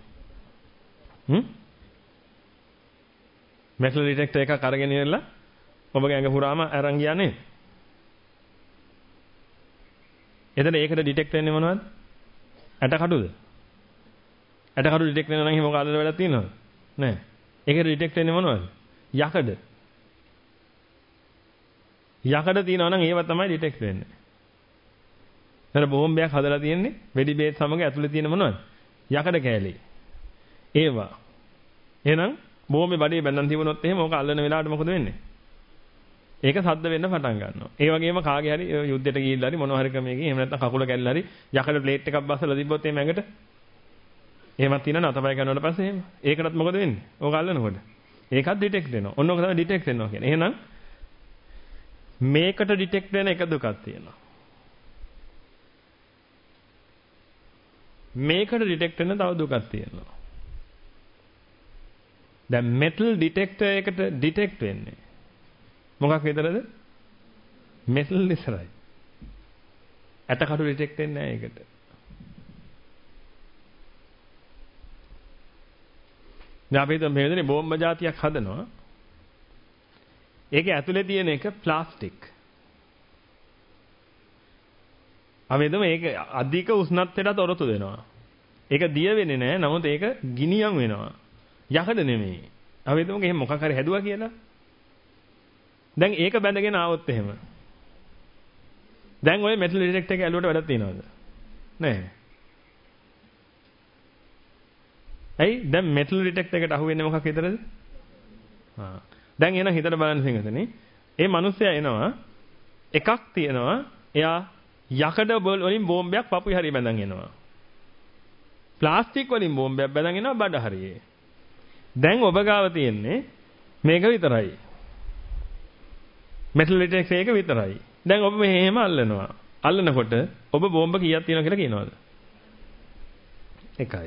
මෙටල් ඩිටෙක්ටර් එකක් අරගෙන ඉරලා ඔබගේ ඇඟ පුරාම අරන් ගියා නේද? එතන ඒකට ඩිටෙක්ට් වෙන්නේ මොනවද? ඇටකටුද? ඇටකටු ඩිටෙක්ට් වෙනවා නම් එහෙම මොකද වැඩක් තියෙනවද? නෑ. ඒකට ඩිටෙක්ට් වෙන්නේ මොනවද? යකඩ. යකඩ තියෙනවා නම් ඒව තමයි ඩිටෙක්ට් වෙන්නේ. එතන බෝම්බයක් හදලා තියෙන්නේ වෙඩි බේත් සමග ඇතුලේ තියෙන මොනවද? යකඩ කෑලි. ඒවා. එහෙනම් බෝම්බේ බඩේ බැඳන් තිබුණොත් එහෙම ඕක අල්ලන වෙලාවට මොකද වෙන්නේ? ඒක සද්ද වෙන්න පටන් ගන්නවා. ඒ වගේම කාගේ හරි යුද්ධයට ගිහිල්ලා හරි මොනවා හරි ක්‍රමයකින් එහෙම නැත්නම් කකුල කැල්ලලා හරි යකඩ ප්ලේට් එකක් බස්සලා තිබ්බොත් එහෙම ඇඟට එහෙමත් තියෙනවා අතපය කරනවට පස්සේ එහෙම. ඒකටත් මොකද වෙන්නේ? ඕක අල්ලනකොට. ඒකත් ඩිටෙක්ට් වෙනවා. ඔන්න ඕක තමයි ඩිටෙක්ට් වෙනවා කියන්නේ. එහෙනම් මේකට ඩිටෙක්ට් වෙන එක දුකක් තියෙනවා. මේකට ඩිටෙක්ට් වෙන තව දුකක් තියෙනවා. දැන් මෙටල් ඩිටෙක්ටර් එකට ඩිටෙක්ට් වෙන්නේ මොකක් විතරද? මෙටල් විතරයි. ඇටකටු ඩිටෙක්ට් වෙන්නේ නැහැ ඒකට. දැන් අපි හිතමු මේ විදිහේ බෝම්බ జాතියක් හදනවා. ඒකේ ඇතුලේ තියෙන එක ප්ලාස්ටික්. අපි හිතමු ඒක අධික උෂ්ණත්වයට තොරතුරු දෙනවා. ඒක දිය වෙන්නේ නැහැ. නමුත් ඒක ගිනියම් වෙනවා. යකඩ නෙමෙයි. අපි හිතමු එහෙම මොකක් හරි හැදුවා කියලා. දැන් ඒක බැඳගෙන ආවොත් එහෙම. දැන් ඔය මෙටල් ඩිටෙක්ටර් එකේ ඇලුවට වැඩක් තියනවද? නැහැ. ඇයි? දැන් මෙටල් ඩිටෙක්ටර් එකට අහු වෙන්නේ මොකක් විතරද? දැන් එන හිතට බලන්න සිංහතනේ. ඒ මිනිස්සයා එනවා එකක් තියෙනවා. එයා යකඩ වලින් බෝම්බයක් පපුවේ හරිය බැඳන් එනවා. ප්ලාස්ටික් වලින් බෝම්බයක් බැඳන් එනවා බඩ හරියේ. දැන් ඔබ ගාව තියෙන්නේ මේක විතරයි. මෙටල් ඩිටෙක්ටර් එක විතරයි. දැන් ඔබ මෙහෙම අල්ලනවා. අල්ලනකොට ඔබ බෝම්බ කීයක් තියෙනවා කියලා කියනවද? එකයි.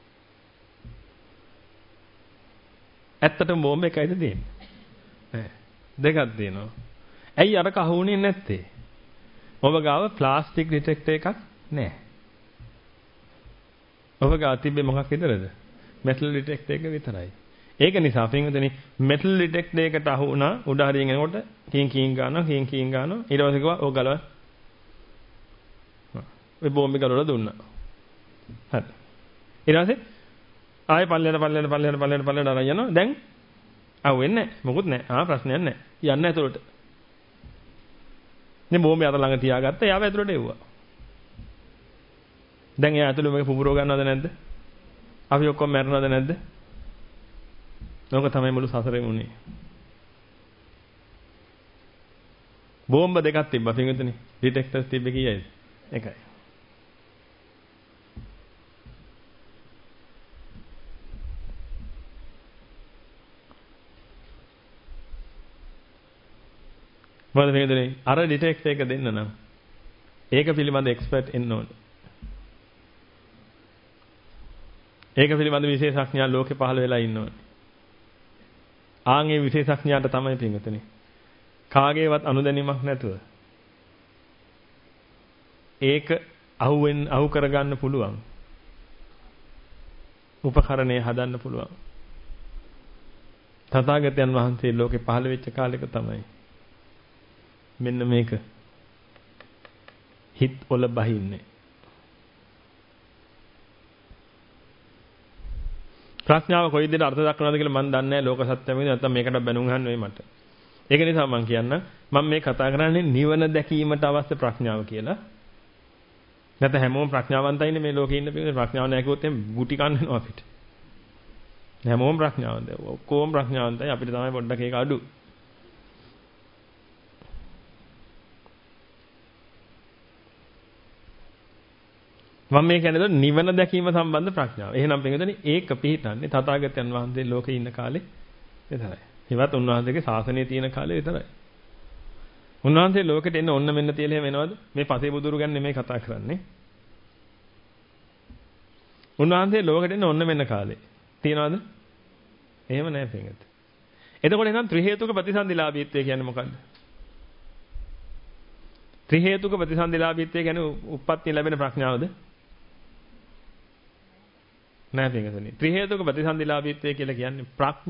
ඇත්තටම බෝම්බ එකයිද තියෙන්නේ? නෑ. දෙකක් තියෙනවා. ඇයි අරක අහුුනේ නැත්තේ? ඔබ ගාව ප්ලාස්ටික් ඩිටෙක්ටර් එකක් නෑ. ඔබ ගාව තිබ්බේ මොකක් විතරද? මෙටල් ඩිටෙක්ටර් එක විතරයි. ඒක නිසා පින්වතුනි මෙටල් ඩිටෙක්ටර් එකට අහු වුණා උඩ හරියෙන් එනකොට කීන් ගන්නවා ඊට පස්සේ කිව්වා ඕක ගලව. ඔය බෝම්බේ ගලවලා දුන්නා. හරි. ඊට පස්සේ ආයෙ පල්ලෙහාට අරන් යනවා. දැන් අහුවෙන්නේ නැහැ. මොකුත් නැහැ. ප්‍රශ්නයක් නැහැ. යන්න ඇතුළට. ඉතින් බෝම්බේ අත ළඟ තියාගත්තා. යාව ඇතුළට එව්වා. දැන් එයා ඇතුළේ මේක පුපුරව ගන්නවද නැද්ද? අපි ඔක්කොම මැරෙනවද නැද්ද? ඕක තමයි මුළු සසරෙම උනේ. බෝම්බ දෙකක් තිබ්බා පින්විතනේ. ඩිටෙක්ටර්ස් තිබ්බේ කීයද? එකයි. මොකද පින්විතනේ අර ඩිටෙක්ටර් එක දෙන්න නම් ඒක පිළිබඳ එක්ස්පර්ට් එන්න ඕනේ. ඒක පිළිබඳ විශේෂඥයා ලෝකේ පහළ වෙලා ඉන්න ඕනේ. ආන්ගේ විශේෂඥයාට තමයි පින්වතුනි. කාගේවත් අනුදැනීමක් නැතුව ඒක අහු කරගන්න පුළුවන්. උපකරණය හදන්න පුළුවන්. තථාගතයන් වහන්සේ ලෝකේ පහළ වෙච්ච කාලෙක තමයි මෙන්න මේක හිත වල බහින්නේ. ප්‍රඥාව කොයි විදිහට අර්ථ දක්වනවද කියලා මම දන්නේ නැහැ ලෝක සත්‍යම විදිහට නැත්නම් මේකට බැනුම් අහන්න වෙයි මට. ඒක නිසා මම කියන්නම් මම මේ කතා කරන්නේ නිවන දැකීමට අවශ්‍ය ප්‍රඥාව කියලා. නැත්නම් හැමෝම ප්‍රඥාවන්තයිනේ මේ ලෝකේ ඉන්න පිළිවෙල ප්‍රඥාව නැහැ කිව්වොත් එම් ගුටි කන්න වෙනවා අපිට. හැමෝම ප්‍රඥාවන්තයි. ඔක්කොම ප්‍රඥාවන්තයි. අපිට තමයි පොඩ්ඩක් ඒක අඩු. මම මේ කියන්නේ නිවන දැකීම සම්බන්ධ ප්‍රඥාව. එහෙනම් පිටුදෙනි ඒක පිළිහිටන්නේ තථාගතයන් වහන්සේ ලෝකේ ඉන්න කාලේ විතරයි. ඒවත් උන්වහන්සේගේ ශාසනය තියෙන කාලේ විතරයි. උන්වහන්සේ ලෝකෙට එන්න ඔන්න මෙන්න තියලා එහෙම එනවද? මේ පසේ බුදුරු ගැන නෙමෙයි කතා කරන්නේ. උන්වහන්සේ ලෝකෙට එන්න ඔන්න මෙන්න කාලේ. තියනවද? එහෙම නැහැ පිටුදෙනි. එතකොට එහෙනම් ත්‍රි හේතුක ප්‍රතිසන්දිලාභීත්වය කියන්නේ මොකද්ද? ත්‍රි හේතුක ප්‍රතිසන්දිලාභීත්වය කියන්නේ උප්පත්තිය ලැබෙන ප්‍රඥාවද? නෑ පින්වතුනි. ත්‍රි හේතුක ප්‍රතිසන්දිලාභීත්වය කියලා කියන්නේ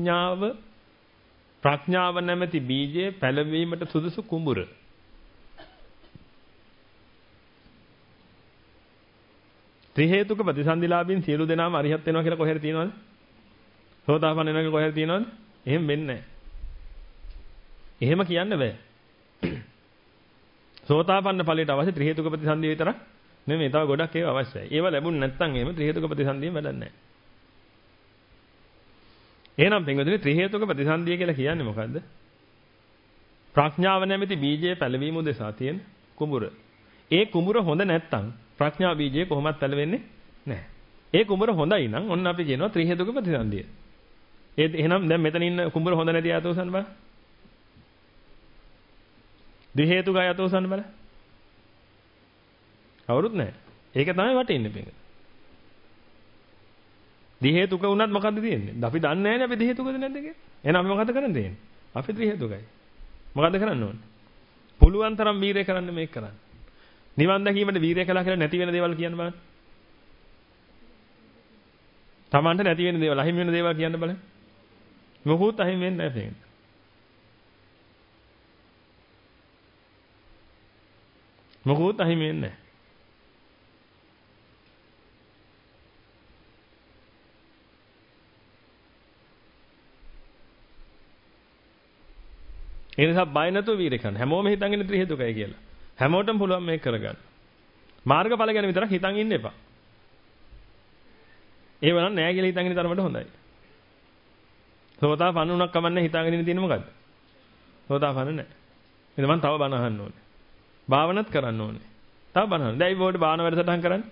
ප්‍රඥාව නැමැති බීජය පැලවීමට සුදුසු කුඹුර. ත්‍රි හේතුක ප්‍රතිසන්දිලාභීන් සියලු දෙනාම අරිහත් වෙනවා කියලා කොහෙද තියෙනවද? සෝතාපන්න වෙනවා කියලා කොහෙද තියෙනවද? එහෙම වෙන්නේ නැහැ. එහෙම කියන්න බෑ. සෝතාපන්න ඵලයට අවශ්‍ය ත්‍රි හේතුක ප්‍රතිසන්දිය විතරක් නෙමෙයි, තව ගොඩක් ඒවා අවශ්‍යයි. ඒවා ලැබුණ නැත්නම් එහෙම ත්‍රි හේතුක ප්‍රතිසන්දියෙන් වැඩක් නැහැ. එහෙනම් පින්වතුනි ත්‍රි හේතුක ප්‍රතිසන්දිය කියලා කියන්නේ මොකද්ද? ප්‍රඥාව නැමැති බීජයේ පැලවීම උදෙසා තියෙන කුඹුර. ඒ කුඹුර හොඳ නැත්නම් ප්‍රඥා බීජය කොහොමවත් පැලවෙන්නේ නැහැ. ඒ කුඹුර හොඳයි නම් ඔන්න අපි කියනවා ත්‍රි හේතුක ප්‍රතිසන්දිය. එහෙනම් දැන් මෙතන ඉන්න කුඹුර හොඳ නැති අය අතෝසන් බලන්න. ද්වි හේතුක අය අතෝසන් බලන්න. කවුරුත් නැහැ. ඒක තමයි වටින්නේ පිටින්. ද්වි හේතුක වුණත් මොකද්ද තියෙන්නේ? අපි දන්නේ නැහැනේ අපි ද්වි හේතුකද නැද්ද කියලා. එහෙනම් අපි මොකද කරන්න තියෙන්නේ? අපි ත්‍රි හේතුකයි. මොකද්ද කරන්න ඕනේ? පුළුවන් තරම් වීරය කරන්න මේක කරන්න. නිවන් දැකීමට වීරය කළා කියලා නැති වෙන දේවල් කියන්න බලන්න. Tamanට නැති වෙන දේවල් අහිමි වෙන දේවල් කියන්න බලන්න. මොකුත් අහිමි වෙන්නේ නැහැ පිටින්. මොකුත් අහිමි වෙන්නේ නැහැ. ඒ නිසා බය නැතුව වීරය කරන්න. හැමෝම හිතන් ඉන්නේ ත්‍රි හේතුකයි කියලා. හැමෝටම පුළුවන් මේක කරගන්න. මාර්ගඵල ගැන විතරක් හිතන් ඉන්න එපා. ඒව නම් නෑ කියලා හිතන් ඉන්න තරමට හොඳයි. සෝතාපන්න උනක් කමන්නේ හිතාගෙන ඉන්න තියෙන්නේ මොකද්ද? සෝතාපන්න නෑ. එහෙනම් මම තව බණ අහන්න ඕනේ. භාවනාත් කරන්න ඕනේ. තව බණ අහන්න. දැන් ඔබට භාවනා වැඩසටහන් කරන්නේ?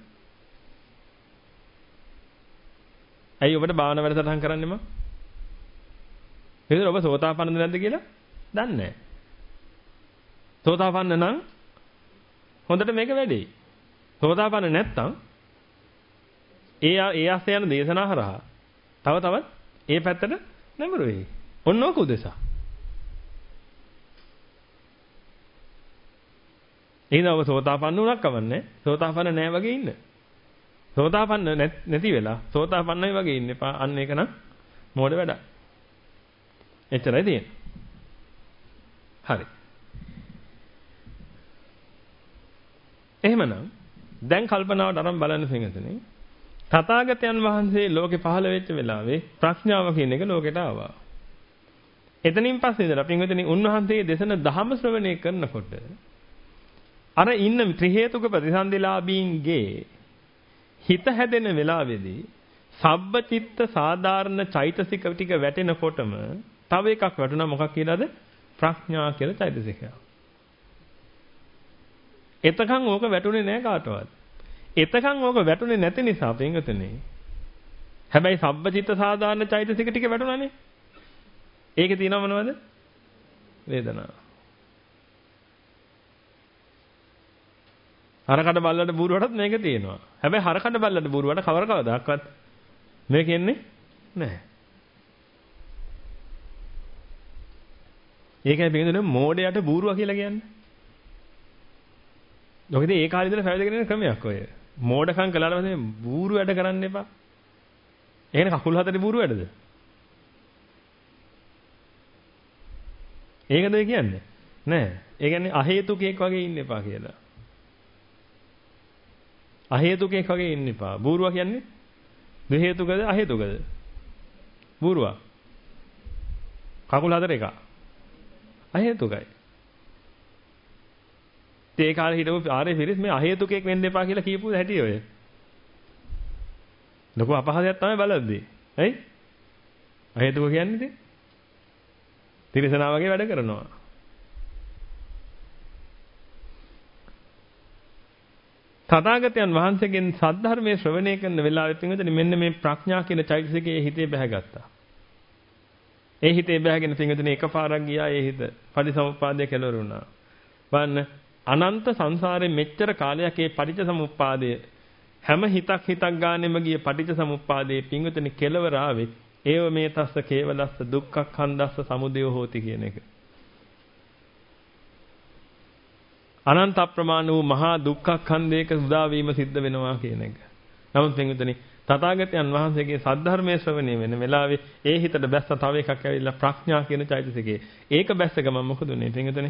ඇයි ඔබට භාවනා වැඩසටහන් කරන්නේ මම? එහෙනම් ඔබ සෝතාපන්නද නැද්ද කියලා දන්නේ නැහැ. සෝතාපන්න නම් හොඳට මේක වැඩේ. සෝතාපන්න නැත්තම් ඒ ආස්තේ යන දේශනා හරහා තව තවත් ඒ පැත්තට නැඹුරු වෙයි. ඔන්න ඔක උදෙසා. එහෙනම් ඔබ සෝතාපන්න උනක් කවන්නේ. සෝතාපන්න නැහැ වගේ ඉන්න. සෝතාපන්න නැති වෙලා සෝතාපන්නයි වගේ ඉන්න එපා. අන්න ඒක නම් මෝඩ වැඩක්. එච්චරයි තියෙන්නේ. හරි. එහෙමනම් දැන් කල්පනාවට අරන් බලන්න පින්වතුනි. තථාගතයන් වහන්සේ ලෝකේ පහළ වෙච්ච වෙලාවේ ප්‍රඥාව කියන එක ලෝකෙට ආවා. එතනින් පස්සේ ඉඳලා පින්වතුනි උන්වහන්සේ දේශන ධම්ම ශ්‍රවණය කරනකොට අර ඉන්න ත්‍රි හේතුක ප්‍රතිසන්දිලාභීන්ගේ හිත හැදෙන වෙලාවේදී සබ්බචිත්ත සාධාරණ චෛතසික ටික වැටෙනකොටම තව එකක් වැටුණා. මොකක් කියලාද? ප්‍රඥා කියලා චෛතසිකයක්. එතකන් ඕක වැටුනේ නැහැ කාටවත්. එතකන් ඕක වැටුනේ නැති නිසා පින්වතුනි. හැබැයි සබ්බචිත්ත සාධාරණ චෛතසික ටික වැටුණානේ. ඒකේ තියෙනව මොනවද? වේදනාව. හරකට බල්ලට බූරුවටත් මේක තියෙනවා. හැබැයි හරකට බල්ලට බූරුවට කවදාවත් මේක එන්නේ නැහැ. ඒකයි පින්වතුනි මෝඩයට බූරුවා කියලා කියන්නේ. මොකද ඒ කාලේ ඉඳලා පැවිදිගෙන යන ක්‍රමයක් ඔය. මෝඩකම් කළාට පස්සේ බූරු වැඩ කරන්න එපා. එහෙනම් කකුල් හතරේ බූරු වැඩද? ඒකද ඒ කියන්නේ? නෑ. ඒ කියන්නේ අහේතුකෙක් වගේ ඉන්න එපා කියලා. අහේතුකෙක් වගේ ඉන්න එපා. බූරුවා කියන්නේ ද්වි හේතුකද අහේතුකද? බූරුවා. කකුල් හතර එක. අහේතුකයි. ඒ කාලේ හිටපු ආරේ පිරිස් මේ අහේතුකෙක් වෙන්න එපා කියලා කියපු හැටි ඔය. ලොකු අපහාසයක් තමයි බලද්දී. ඇයි? අහේතුක කියන්නේ ඉතින් තිරසනා වගේ වැඩ කරනවා. තථාගතයන් වහන්සේගෙන් සද්ධර්මයේ ශ්‍රවණය කරන වෙලාවෙත් පින්වතුනි මෙන්න මේ ප්‍රඥා කියන චෛතසිකයේ හිතේ බැහැගත්තා. ඒ හිතේ බැහැගෙන පින්වතුනි එකපාරක් ගියා ඒ හිත. පටිසමුප්පාදය කෙලවර වුණා. බලන්න අනන්ත සංසාරේ මෙච්චර කාලයක් මේ පටිච්චසමුප්පාදය හැම හිතක් ගානෙම ගිය පටිච්චසමුප්පාදයේ පින්වතුනි කෙලවර ආවේ ඒව මේ තස්ස කේවලස්ස දුක්ඛඛන්දස්ස සමුදය හෝති කියන එක. අනන්ත අප්‍රමාණ වූ මහා දුක්ඛඛන්දයක උදා වීම සිද්ධ වෙනවා කියන එක. නමුත් පින්විතනි තථාගතයන් වහන්සේගේ සද්ධර්මයේ ශ්‍රවණය වෙන වෙලාවේ ඒ හිතට බැස්ස තව එකක් ඇවිල්ලා ප්‍රඥා කියන චෛතසිකේ. ඒක බැස්ස ගමන් මොකද උනේ පින්විතනි?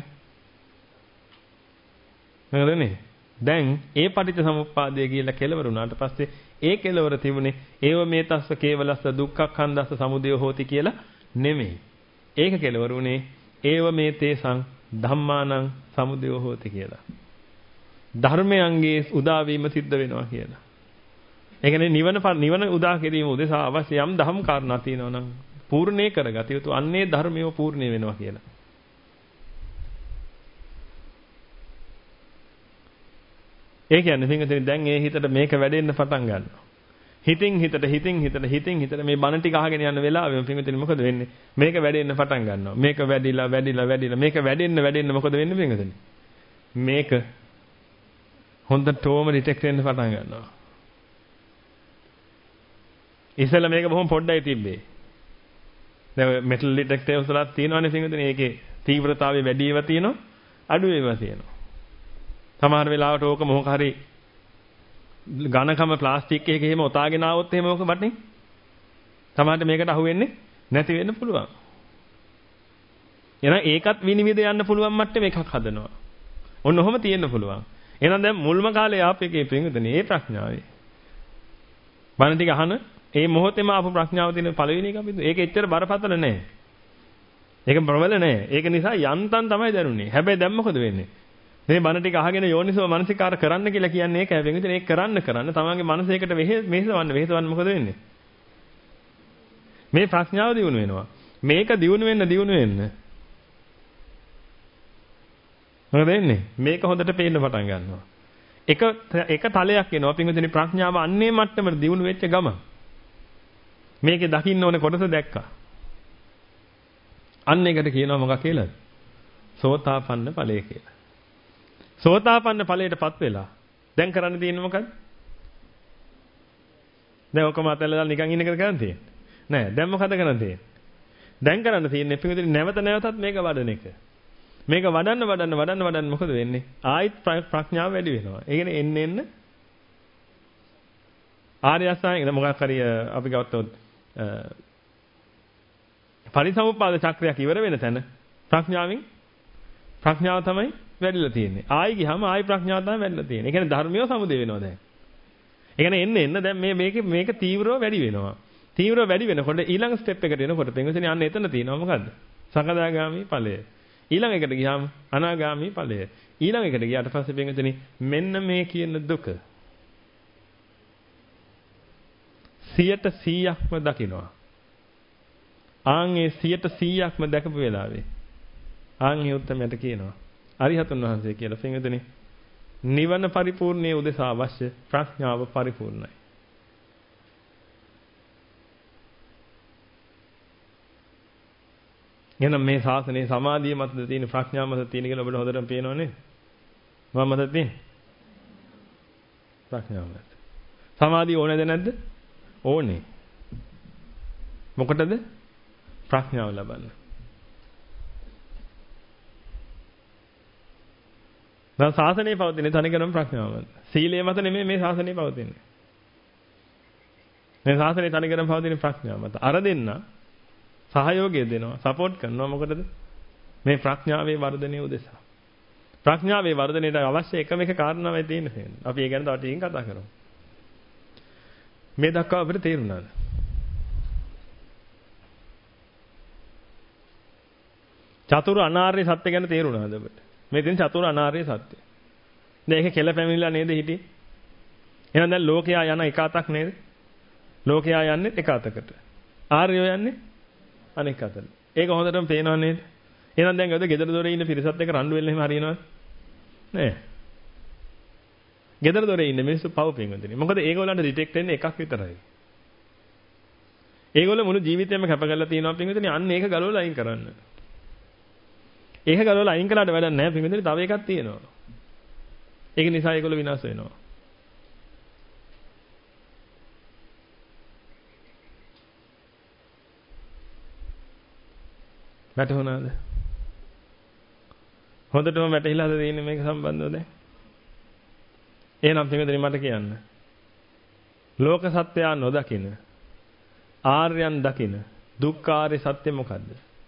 නේදනේ? දැන් ඒ පටිච්ච සමුප්පාදය කියලා කෙලවර වුණාට පස්සේ ඒ කෙලවර තිබුණේ ඒව මේ තස්ස කේවලස්ස දුක්ඛඛන්දස්ස සමුදය හෝති කියලා නෙමෙයි. ඒක කෙලවර උනේ ඒව මේ තේසං ධම්මානං සමුදය හෝති කියලා. ධර්මයන්ගේ උදා වීම සිද්ධ වෙනවා කියලා. ඒ කියන්නේ නිවන උදා කිරීම උදෙසා අවශ්‍ය යම් ධම් කාරණා තියෙනවා නම් පූර්ණේ කරගත යුතු අන්නේ ධර්මියව පූර්ණේ වෙනවා කියලා. ඒ කියන්නේ පින්වතුනි දැන් ඒ හිතට මේක වැඩෙන්න පටන් ගන්නවා. හිතින් හිතට මේ බණ ටික අහගෙන යන වෙලාවෙම පින්වතුනි මොකද වෙන්නේ? මේක වැඩෙන්න පටන් ගන්නවා. මේක වැඩිලා මේක වැඩෙන්න මොකද වෙන්නේ පින්වතුනි? මේක හොඳටම ඩිටෙක්ට් වෙන්න පටන් ගන්නවා. ඉස්සෙල්ලා මේක බොහොම පොඩ්ඩයි තිබ්බේ. දැන් මෙටල් ඩිටෙක්ටර්ස් වලත් තියෙනවානේ පින්වතුනි. ඒකේ තීව්‍රතාවය වැඩි ඒවා තියෙනවා, අඩු ඒවා තියෙනවා. සමහර වෙලාවට ඕක මොකක් හරි ඝනකම ප්ලාස්ටික් එකක එහෙම ඔතාගෙන ආවොත් එහෙම ඕක වටේ. සමහරට මේකට අහු වෙන්නේ නැති වෙන්න පුළුවන්. එහෙනම් ඒකත් විනිවිද යන්න පුළුවන් මට්ටම එකක් හදනවා. ඔන්න ඔහොම තියෙන්න පුළුවන්. එහෙනම් දැන් මුල්ම කාලේ ආපේකේ පින්වතුනි මේ ප්‍රඥාවේ. බණ ටික අහන ඒ මොහොතේම ආපු ප්‍රඥාව තියෙන පළවෙනි එක අපි ඒක එච්චර බරපතල නෑ. ඒක ප්‍රබල නෑ. ඒක නිසා යන්තම් තමයි දැනුනේ. හැබැයි දැන් මොකද වෙන්නේ? මේ බණ ටික අහගෙන යෝනිසෝ මනසිකාර කරන්න කියලා කියන්නේ ඒකයි. වෙන ඒක කරන්න තමන්ගේ මනසේකට වෙහෙසවන්න මොකද වෙන්නේ? මේ ප්‍රඥාව දියුණු වෙනවා. මේක දියුණු වෙන්න. මොකද වෙන්නේ? මේක හොඳට පේන්න පටන් ගන්නවා. එක තලයක් එනවා. පින්විතනි ප්‍රඥාව අන්නේ මට්ටමට දියුණු වෙච්ච ගම. මේකේ දකින්න ඕනේ කොටස දැක්කා. අන්න ඒකට කියනවා මොකක් කියලාද? සෝතාපන්න ඵලය කියලා. සෝතාපන්න ඵලයටපත් වෙලා දැන් කරන්න තියෙන්නේ මොකද්ද? දැන් ඔකම අතල්ලා නිකන් ඉන්න එකද කරන්න තියෙන්නේ? නෑ. දැන් මොකද කරන්න තියෙන්නේ? දැන් කරන්න තියෙන්නේ පිටුදින් නැවතත් මේක වඩන එක. මේක වඩන්න මොකද වෙන්නේ? ආයිත් ප්‍රඥාව වැඩි වෙනවා. ඒ කියන්නේ එන්න ආර්ය අෂ්ටාංගික මොකක් හරි අපි ගත්තොත් පරිසමුප්පාද චක්‍රයක් ඉවර වෙන තැන ප්‍රඥාව තමයි වැඩිලා තියෙන්නේ. ආයි ගියාම ආයි ප්‍රඥාව තමයි වැඩිලා තියෙන්නේ. ඒ කියන්නේ ධර්මියව සමුදේ වෙනවා දැන්. ඒ කියන්නේ එන්න දැන් මේක තීව්‍රව වැඩි වෙනවා. තීව්‍රව වැඩි වෙනකොට ඊළඟ ස්ටෙප් එකට එනකොට පෙන්වන්නේ අන්න එතන තියෙනවා මොකද්ද? සකදාගාමි ඵලය. ඊළඟ එකට ගියාම අනාගාමි ඵලය. ඊළඟ එකට ගියාට පස්සේ පෙන්වන්නේ මෙන්න මේ කියන දුක 100%ක්ම දකිනවා. ආන් ඒ 100%ක්ම දැකපු වෙලාවේ ආන් ඒ උත්තරමයට කියනවා අරිහතුන් වහන්සේ කියලා. පින්වතුනි නිවන පරිපූර්ණයේ උදෙසා අවශ්‍ය ප්‍රඥාව පරිපූර්ණයි. එහෙනම් මේ ශාසනයේ සමාධිය මතද තියෙන ප්‍රඥාව මතද තියෙන කියලා ඔබට හොඳටම පේනව නේද? මම මතද තියෙන්නේ? ප්‍රඥාව මත. සමාධිය ඕනේද නැද්ද? ඕනේ. මොකටද? ප්‍රඥාව ලබන්න. දැන් ශාසනයේ පවතින තනිකරම ප්‍රඥාව මත. සීලය මත නෙමෙයි මේ ශාසනයේ පවතින්නේ. මේ ශාසනයේ තනිකරම පවතින ප්‍රඥාව මත. අර දෙන්න සහයෝගය දෙනවා, සපෝට් කරනවා. මොකටද? මේ ප්‍රඥාවේ වර්ධනය උදෙසා. ප්‍රඥාවේ වර්ධනයට අවශ්‍ය එකම එක කාරණාවයි තියෙන්නේ. අපි ඒ ගැන තව ටිකකින් කතා කරමු. මේ දක්වා අපිට තේරුණාද? චතුර් අනාර්ය සත්‍ය ගැන තේරුණාද ඔබට? මේ තියෙන චතුර් අනාර්ය සත්‍ය. දැන් ඒක කෙල පැමිණිලා නේද හිටියේ? එහෙනම් දැන් ලෝකයා යන එක අතක් නේද? ලෝකයා යන්නේ එක අතකට. ආර්යෝ යන්නේ අනෙක් අතට. ඒක හොඳටම පේනව නේද? එහෙනම් දැන් ඔයද ගෙදර දොරේ ඉන්න පිරිසත් එක්ක රණ්ඩු වෙන්න එහෙම හරියනවද? නෑ. ගෙදර දොරේ ඉන්න මිනිස්සු පව් පින්වතුනි. මොකද ඒගොල්ලන්ට ඩිටෙක්ට් වෙන්නේ එකක් විතරයි. ඒගොල්ලෝ මුළු ජීවිතේම කැප කරලා තියෙනවා පින්වතුනි. අන්න ඒක ගලවලා අයින් කරන්න. ඒක ගලවලා අයින් කළාට වැඩක් නැහැ පින්වතුනි. තව එකක් තියෙනවා. ඒක නිසා ඒගොල්ලෝ විනාශ වෙනවා. වැටහුණාද? හොඳටම වැටහිලාද තියෙන්නේ මේක සම්බන්ධව දැන්? එහෙනම් පින්වතුනි මට කියන්න. ලෝක සත්‍යය නොදකින ආර්යයන් දකින දුක්ඛාරය සත්‍ය මොකද්ද?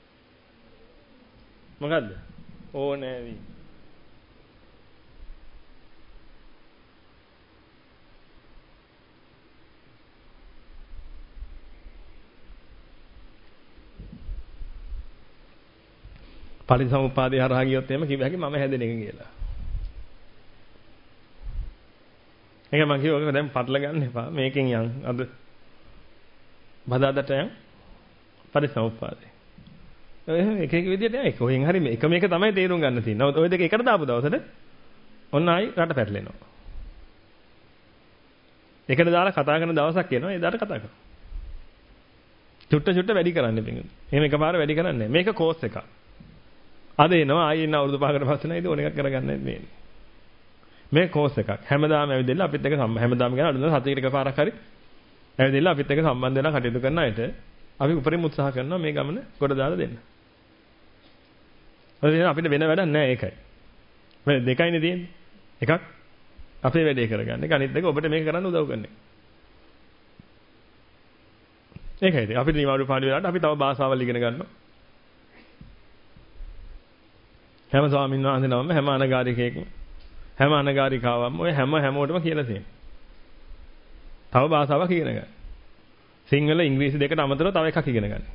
මොකද්ද? ඕනෑ වී. පරිසම්පාදේ හරහා ගියොත් එහෙම කිව්ව හැකි මම හැදෙන එක කියලා. ඒක මම කිව්වා දැන් පටල ගන්න එපා. මේකෙන් යන් අද බදාදට යන් පරිසම්පාදේ. එක එක විදියට යයි. කොහෙන් හරි මේක තමයි තේරුම් ගන්න තියෙන්නේ. ඔය දෙක එකට දාපු දවසට ඔන්න ආයි රට පැටලෙනවා. එකට දාලා කතා කරන දවසක් එනවා. ඒ දාට කතා කරනවා. චුට්ට වැඩි කරන්න පිටින්. එහෙම එකපාර වැඩි කරන්නේ නැහැ. මේක කෝස් එකක්. අද එනවා ආයෙ ඉන්න අවුරුදු 5කට පස්සේ නේද ඕන එකක් කරගන්න මේ. මේ කෝස් එකක්. හැමදාම ඇවිදලා අපිත් එක්ක හැමදාම කියන අඩු වෙන සතියකට එකපාරක් හරි ඇවිදලා අපිත් එක්ක සම්බන්ධ වෙලා කටයුතු කරන අයට අපි උපරිම උත්සාහ කරනවා මේ ගමන කොට දාලා දෙන්න. අපිට වෙන වැඩක් නැහැ ඒකයි. මේ දෙකයිනේ තියෙන්නේ. එකක් අපේ වැඩේ කරගන්න. ඒක අනිත් එක ඔබට මේක කරන්න උදව් කරන එක. ඒකයි. අපිට නිවාඩු පාඩු වෙලාවට අපි තව භාෂාවල් ඉගෙන ගන්නවා. හැම ස්වාමීන් වහන්සේ නමම හැම අනගාരികයෙක්ම හැම අනගාരിකාවක්ම ඔය හැමෝටම කියලා තියෙනවා. තව භාෂාවක් ඉගෙන ගන්න. සිංහල ඉංග්‍රීසි දෙකට අමතරව තව එකක් ඉගෙන ගන්න.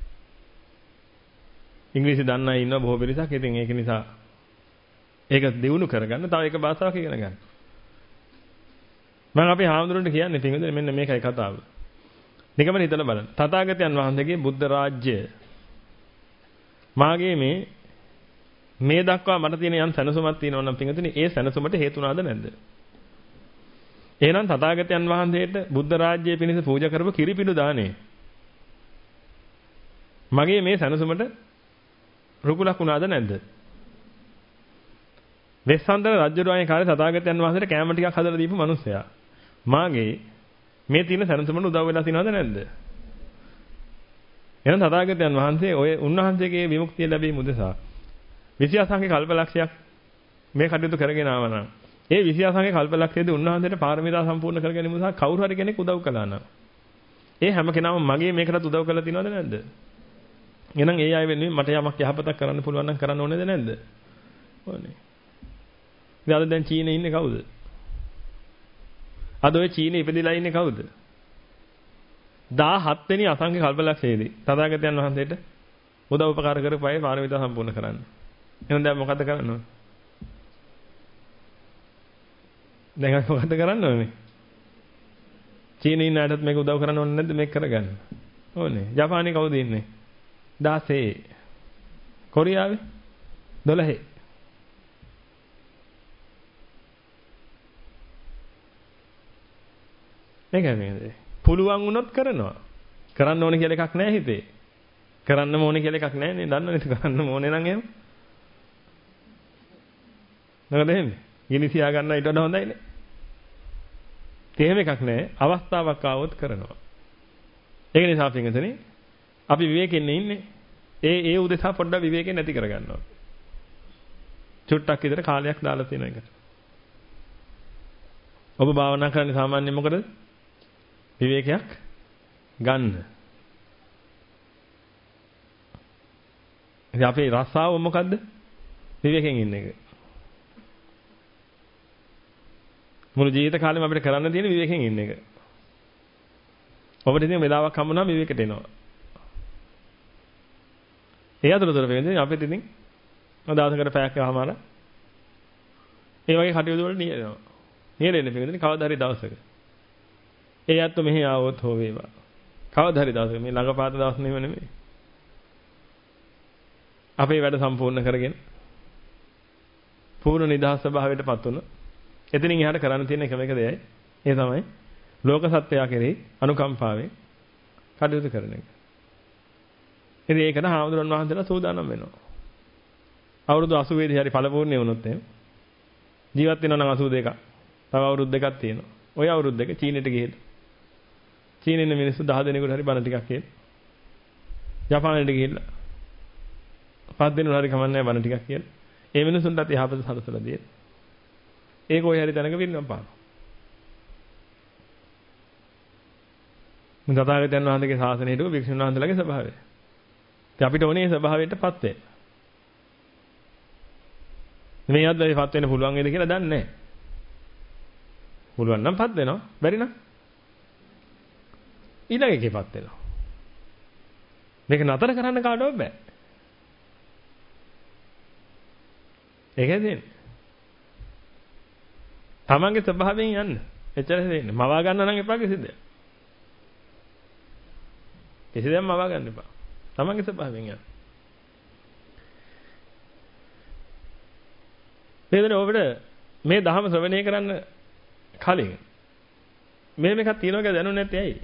ඉංග්‍රීසි දන්න අය ඉන්නවා බොහෝ පිරිසක්. ඉතින් ඒක නිසා ඒක දියුණු කරගන්න තව එක භාෂාවක් ඉගෙන ගන්න. මම අපේ හාමුදුරන්ට කියන්නේ පිටුදේ මෙන්න මේකයි කතාව. නිකම්ම හිතලා බලන්න. තථාගතයන් වහන්සේගේ බුද්ධ රාජ්‍ය මාගේ මේ දක්වා මට තියෙන යම් සැනසුමක් තියෙනවා නම් පිටුදේ ඒ සැනසුමට හේතුණාද නැද්ද? එහෙනම් තථාගතයන් වහන්සේට බුද්ධ රාජ්‍යයේ පිණිස පූජා කරපු කිරිපිඩු දානේ මගේ මේ සැනසුමට රුකුලක් වුණාද නැද්ද? වෙස්සන්තර රජුගේ කාලේ තථාගතයන් වහන්සේට කැම ටිකක් හදලා දීපු මිනිස්සයා මාගේ මේ තියෙන සැනසුමට උදව් වෙලා තියනවද නැද්ද? එහෙනම් තථාගතයන් වහන්සේ ඔය උන්වහන්සේගේ විමුක්තිය ලැබීම උදෙසා 20 අසංඛ්‍ය කල්පලක්ෂයක් මේ කටයුතු කරගෙන ආවා නම් ඒ 20 අසංඛ්‍ය කල්පලක්ෂයේදී උන්වහන්සේට පාරමිතා සම්පූර්ණ කර ගැනීම සහ කවුරු හරි කෙනෙක් උදව් කළා නම් ඒ හැම කෙනාම මගේ මේකට උදව් කරලා තියනවද නැද්ද? එහෙනම් ඒ අය වෙනුවෙන් මට යමක් යහපතක් කරන්න පුළුවන් නම් කරන්න ඕනේද නැද්ද? ඕනේ. ඉතින් දැන් චීනේ ඉන්නේ කවුද? අද ඔය චීනේ ඉපදිලා ඉන්නේ කවුද? 17 වෙනි අසංඛ්‍ය කල්පලක්ෂයේදී තථාගතයන් වහන්සේට උදව් උපකාර කරපු අය පාරමිතා සම්පූර්ණ කරන්න. එහෙනම් දැන් මොකද කරන්න ඕනේ? දැන් මොකද කරන්න ඕනේ? චීනේ ඉන්න අයටත් මේක උදව් කරන්න ඕනේ නැද්ද මේක කරගන්න? ඕනේ. ජපානයේ කවුද ඉන්නේ? 16. කොරියාවේ 12. මේකනේ. පුළුවන් වුණොත් කරනවා. කරන්න ඕනේ කියලා එකක් නැහැ හිතේ. කරන්න ඕනේ කියලා එකක් නැහැ නේ. දන්නවනේ කරන්න ඕනේ නම් එහෙම. නේද එහෙම? ගිනි තියා ගන්න ඊට වඩා හොඳයි නේ. තේම එකක් නැහැ. අවස්ථාවක් ආවොත් කරනවා. ඒක නිසා පින්වතුනි අපි විවේකයෙන් ඉන්නේ. ඒ උදෙසා පොඩ්ඩක් විවේකයෙන් නැති කරගන්නවා. චුට්ටක් විතර කාලයක් දාලා තියෙන එකට. ඔබ භාවනා කරන්නේ සාමාන්‍යයෙන් මොකද? විවේකයක් ගන්න. ඉතින් අපේ රස්සාව මොකද්ද? විවේකයෙන් ඉන්න එක. මුළු ජීවිත කාලෙම අපිට කරන්න තියෙන විවේකයෙන් ඉන්න එක. ඔබට ඉතින් වෙලාවක් හම්බුනම විවේකයට එනවා. ඒ අතරතුර වෙන්නේ අපිට ඉතින් දවසකට පැයක් වහමාර ඒ වගේ කටයුතු වල නියනවා. නියැලෙන්න පිළිදෙන කවදා හරි දවසක. ඒ අත්තු මෙහි ආවොත් හෝ වේවා. කවදා හරි දවසක මේ ළඟපාත දවස් නෙමෙයි. අපේ වැඩ සම්පූර්ණ කරගෙන පූර්ණ නිදහස් ස්වභාවයටපත් වුණා. එතනින් එහාට කරන්න තියෙන එකම එක දෙයයි. ඒ තමයි ලෝක සත්‍යය කෙරෙහි අනුකම්පාවෙන් කටයුතු කරන එක. ඉතින් ඒකට හාමුදුරන් වහන්සේලා සූදානම් වෙනවා. අවුරුදු 80 දී හරි පළපූර්ණේ වුණොත් එහෙම ජීවත් වෙනවා නම් 82ක්. තව අවුරුදු දෙකක් තියෙනවා. ওই අවුරුදු දෙක චීනෙට ගිහිල්ලා. චීනෙන්නේ මිනිස්සු 10 දෙනෙකුට හරි බණ ටිකක් කියන. ජපානයට ගිහිල්ලා. පස් දිනුන හරි කමන්නේ බණ ටිකක් කියලා. ඒ මිනිසුන්ටත් යහපත සලසලා දෙන්න. ඒක ඔය හරි තැනක පිරිනම් පානවා. මේ තථාගතයන් වහන්සේගේ ශාසනය හිටපු භික්ෂුන් වහන්සේලාගේ ස්වභාවය. ඉතින් අපිට ඕනේ මේ ස්වභාවයටපත් වෙන්න. මේ යද්දේපත් වෙන්න පුළුවන් වේද කියලා දන්නේ නැහැ. පුළුවන් නම් පත් වෙනවා. බැරි නම් ඊළඟ එකේපත් වෙනවා. මේක නතර කරන්න කාටවත් බෑ. ඒකද දෙන්නේ. තමන්ගේ ස්වභාවයෙන් යන්න. එච්චරයි දෙන්නේ. මවා ගන්න නම් එපා කිසිද? කිසිදෙයක් මවා ගන්න එපා. තමන්ගේ ස්වභාවයෙන් යන්න. මෙතන ඔබට මේ ධර්ම ශ්‍රවණය කරන්න කලින් මෙහෙම එකක් තියෙනවා කියලා දැනුනේ නැත්තේ ඇයි?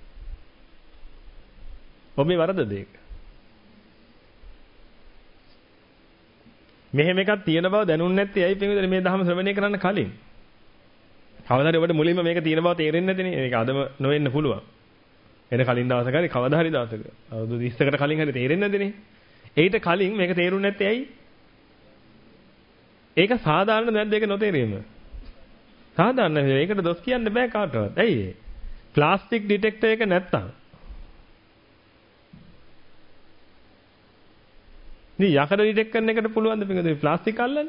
ඔබේ වරදද ඒක? මෙහෙම එකක් තියෙන බව දැනුනේ නැත්තේ ඇයි පින්විතනේ මේ ධර්ම ශ්‍රවණය කරන්න කලින්? කවදාද ඔබට මුලින්ම මේක තියෙන බව තේරෙන්නේ නැතිනේ. ඒක අදම නොවෙන්න පුළුවන්. එන කලින් දවසක හරි කවදා හරි දවසක. අවුරුදු 20කට කලින් හරි තේරෙන්නේ නැතිනේ. ඊට කලින් මේක තේරුන්නේ නැත්තේ ඇයි? ඒක සාධාරණ නැද්ද ඒක නොතේරීම? සාධාරණ නෙවෙයි. ඒකට දොස් කියන්න බෑ කාටවත්. ඇයි ඒ? ප්ලාස්ටික් ඩිටෙක්ටර් එක නැත්තම්. ඉතින් යකඩ ඩිටෙක්ට් කරන එකට පුළුවන් ද පිටුද ප්ලාස්ටික් අල්ලන්න?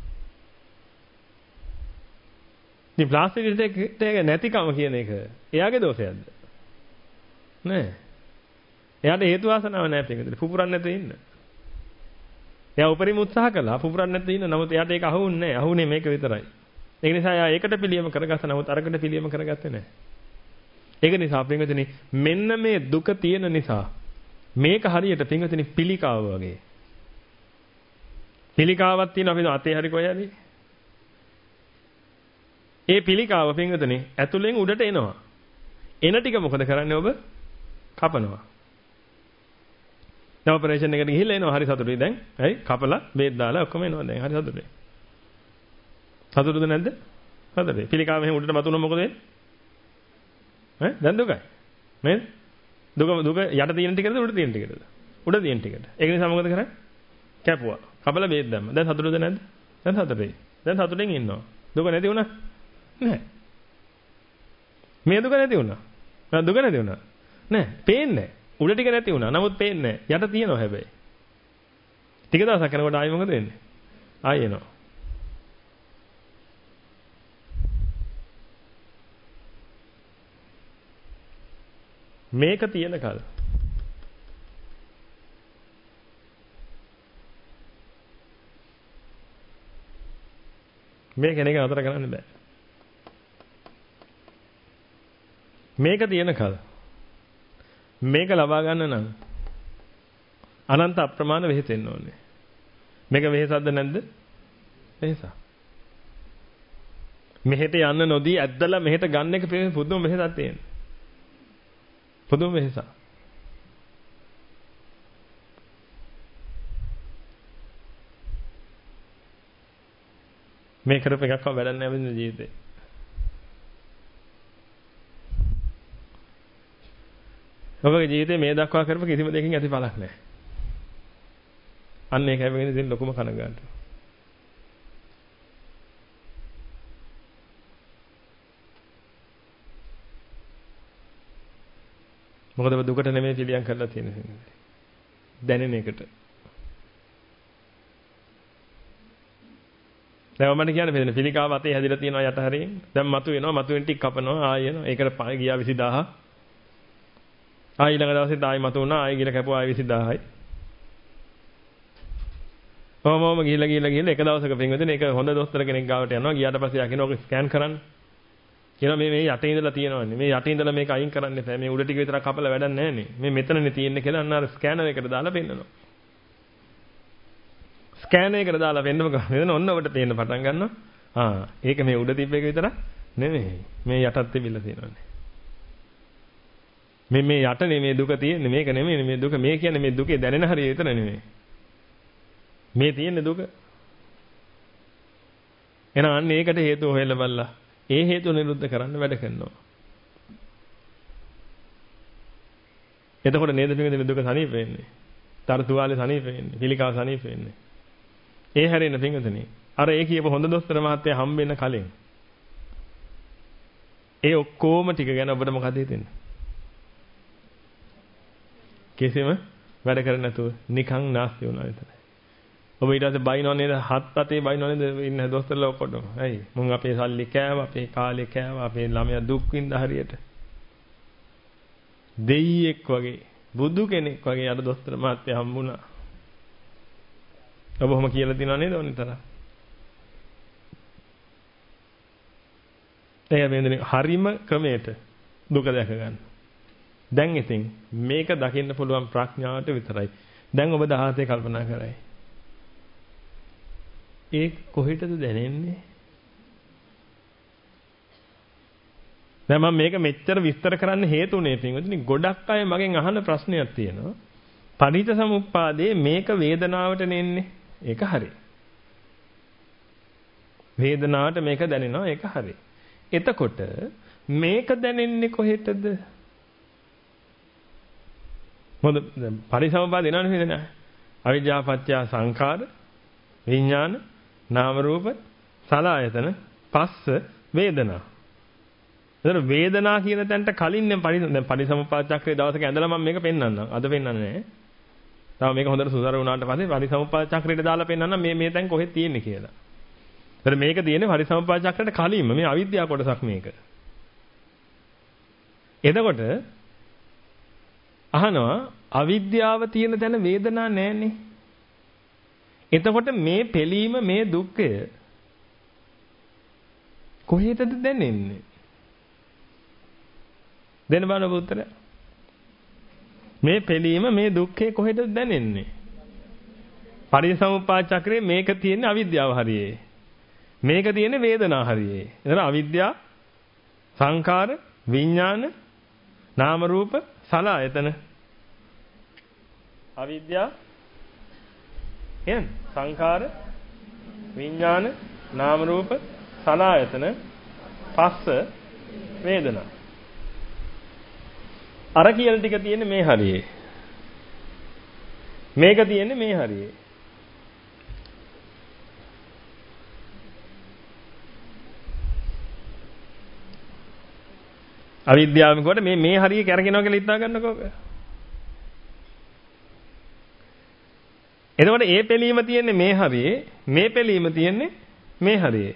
ඉතින් ප්ලාස්ටික් ඩිටෙක්ටර් එක නැතිකම කියන එක එයාගේ දෝෂයක්ද? නෑ. එයාට හේතු වාසනාවක් නෑ පිටුද. පුපුරන්න නැතුව ඉන්න. එයා උපරිම උත්සාහ කළා පුපුරන්න නැතුව ඉන්න. නමුත් එයාට ඒක අහුුන්නේ නෑ. අහුනේ මේක විතරයි. ඒක නිසා එයා ඒකට පිළියම කරගත්ත නමුත් අරකට පිළියම කරගත්තේ නෑ. ඒක නිසා පින්වතුනි මෙන්න මේ දුක තියෙන නිසා මේක හරියට පින්වතුනි පිළිකාව වගේ. පිළිකාවක් තියෙන අපි අතේ හරි කොහේ හරි. ඒ පිළිකාව පින්වතුනි ඇතුලෙන් උඩට එනවා. එන ටික මොකද කරන්නේ ඔබ? කපනවා. දැන් ඔපරේෂන් එකට ගිහිල්ලා එනවා හරි සතුටුයි දැන්. හරි කපලා බේත් දාලා ඔක්කොම එනවා දැන් හරි සතුටුයි. සතුටුද නැද්ද? සතුටුයි. පිළිකාව මෙහෙම උඩට මතුනොත් මොකද වෙන්නේ? දැන් දුකයි. නේද? දුක යට තියෙන ටිකද උඩ තියෙන ටිකද? උඩ තියෙන ටිකට. ඒක නිසා මොකද කරන්නේ? කැපුවා. කපලා බේත් දැම්මා. දැන් සතුටුද නැද්ද? දැන් සතුටුයි. දැන් සතුටෙන් ඉන්නවා. දුක නැති වුණා? නැහැ. මේ දුක නැති වුණා. දුක නැති වුණා. නැහැ. පේන්නේ නැහැ. උඩ ටික නැති වුණා. නමුත් පේන්නේ නැහැ. යට තියෙනවා හැබැයි. ටික දවසක් යනකොට ආයෙ මොකද වෙන්නේ? ආයෙ එනවා. මේක තියෙන කල මේ කෙනෙක් නතර කරන්න බෑ. මේක තියෙන කල මේක ලබා ගන්න නම් අනන්ත අප්‍රමාණ වෙහෙසෙන්න ඕනේ. මේක වෙහෙසක්ද නැද්ද? වෙහෙසක්. මෙහෙට යන්න නොදී ඇද්දලා මෙහෙට ගන්න එක පුදුම වෙහෙසක් තියෙනවා. පුදුම වෙහෙසක්. මේ කරපු එකක්ව වැඩක් නැහැ වෙන ජීවිතේ. ඔබගේ ජීවිතේ මේ දක්වා කරපු කිසිම දෙයකින් ඇති බලක් නැහැ. අන්න ඒකයි වෙන්නේ ඉතින් ලොකුම කනගාටුව. මොකද ඔබ දුකට නෙමෙයි පිළියම් කරලා තියෙන්නේ. දැනෙන එකට. දැන් මම කියන්නේ මෙතන පිළිකාව අතේ හැදිලා තියෙනවා යට හරියෙන්. දැන් මතු වෙනවා මතුවෙන් ටික කපනවා ආයෙ එනවා. ඒකට ගියා 20000. ආයෙ ඊළඟ දවසේ ආයෙ මතු වුණා ආයෙ ගිහලා කැපුවා ආයෙ 20000යි. කොහොමම ගිහලා එක දවසක පින්වදින ඒක හොඳ දොස්තර කෙනෙක් ගාවට යනවා. ගියාට පස්සේ යා කියනවා ඔක ස්කෑන් කරන්න. කියනවා මේ යටේ ඉඳලා තියෙනවනේ. මේ යටේ ඉඳලා මේක අයින් කරන්න එපා. මේ උඩ ටික විතරක් කපලා වැඩක් නැහැ නේ. මේ මෙතනනේ තියෙන්නේ කියලා අන්න අර ස්කෑනර් එකට දාලා පෙන්නනවා. ස්කෑනර් එකට දාලා පෙන්නම මෙතන ඔන්න ඔබට පේන්න පටන් ගන්නවා. ඒක මේ උඩ තිබ්බ එක විතරක් නෙමෙයි. මේ යටත් තිබිලා තියෙනවානේ. මේ යටනේ මේ දුක තියෙන්නේ. මේක නෙමෙයි මේ දුක. මේ කියන්නේ මේ දුකේ දැනෙන හරිය විතර නෙමෙයි. මේ තියෙන්නේ දුක. එහෙනම් අන්න ඒකට හේතුව හොයලා බලලා ඒ හේතු නිරුද්ධ කරන්න වැඩ කරනවා. එතකොට නේද පිටින් දුක සනීප වෙන්නේ. තර තුවාලේ සනීප වෙන්නේ. පිළිකාව සනීප වෙන්නේ. ඒ හැරෙන්න පිංගුතුනි. අර ඒ කියපු හොඳ දොස්තර මහත්තයා හම්බෙන්න කලින් ඒ ඔක්කොම ටික ගැන ඔබට මොකද හිතෙන්නේ? කිසිම වැඩ කරන්නේ නැතුව නිකන් නාස්ති වුණා විතරයි. ඔබ ඊට පස්සේ බයිනෝ නේද? හත් අතේ බයිනෝ නේද? ඉන්න දොස්තරලා ඔක්කොටම. ඇයි? මුන් අපේ සල්ලි කෑවා, අපේ කාලේ කෑවා, අපේ ළමයා දුක් විඳ හරියට. දෙයියෙක් වගේ, බුදු කෙනෙක් වගේ අර දොස්තර මහත්තයා හම්බුණා. ඔබ ඔහොම කියලා දිනව නේද ඕනිතර? ඒ වෙනදෙන හරිම ක්‍රමයට දුක දැක ගන්න. දැන් ඉතින් මේක දකින්න පුළුවන් ප්‍රඥාවට විතරයි. දැන් ඔබ 17 කල්පනා කරයි. ඒ කොහෙටද දැනෙන්නේ? දැන් මම මේක මෙච්චර විස්තර කරන්න හේතුනේ පින්වතුනි ගොඩක් අය මගෙන් අහන ප්‍රශ්නයක් තියෙනවා. පටිච්චසමුප්පාදේ මේක වේදනාවට නෙන්නේ. ඒක හරි. වේදනාවට මේක දැනෙනවා ඒක හරි. එතකොට මේක දැනෙන්නේ කොහෙටද? මොකද පරිසම්පාදේ නේද නේද? අවිජ්ජා පත්‍ය සංඛාර විඥාන නාම රූප සලආයතන පස්ස වේදනා. ඒතර වේදනා කියන තැනට කලින් දැන් පරිසම්පාද චක්‍රයේ දවසක ඇඳලා මම මේක පෙන්වන්නම්. අද පෙන්වන්නේ නැහැ. තව මේක හොඳට සුසර වුණාට පස්සේ පරිසම්පාද චක්‍රයට දාලා පෙන්වන්නම් මේ තැන් කොහෙද තියෙන්නේ කියලා. ඒතර මේක තියෙන්නේ පරිසම්පාද චක්‍රයට කලින්ම මේ අවිද්‍යාව කොටසක් මේක. එතකොට අහනවා අවිද්‍යාව තියෙන තැන වේදනා නැහැනේ. එතකොට මේ පිළීම මේ දුක්ඛය කොහෙටද දැනෙන්නේ? දෙන්න බලන්න උත්තරය. මේ පිළීම මේ දුක්ඛය කොහෙටද දැනෙන්නේ? පරිසම්පාද චක්‍රයේ මේක තියෙන්නේ අවිද්‍යාව හරියේ. මේක තියෙන්නේ වේදනා හරියේ. එතන අවිද්‍යාව සංඛාර විඥාන නාම රූප සලආයතන අවිද්‍යාව සංඛාර විඥාන නාම රූප සලආයතන පස්ස වේදනා. අර කියන ටික තියෙන්නේ මේ හරියේ. මේක තියෙන්නේ මේ හරියේ. අවිද්‍යාවෙන් කොට මේ හරිය කරගෙනවා කියලා හිතා ගන්නකෝ. එතකොට ඒ පිළීම තියෙන්නේ මේ හරියේ, මේ පිළීම තියෙන්නේ මේ හරියේ.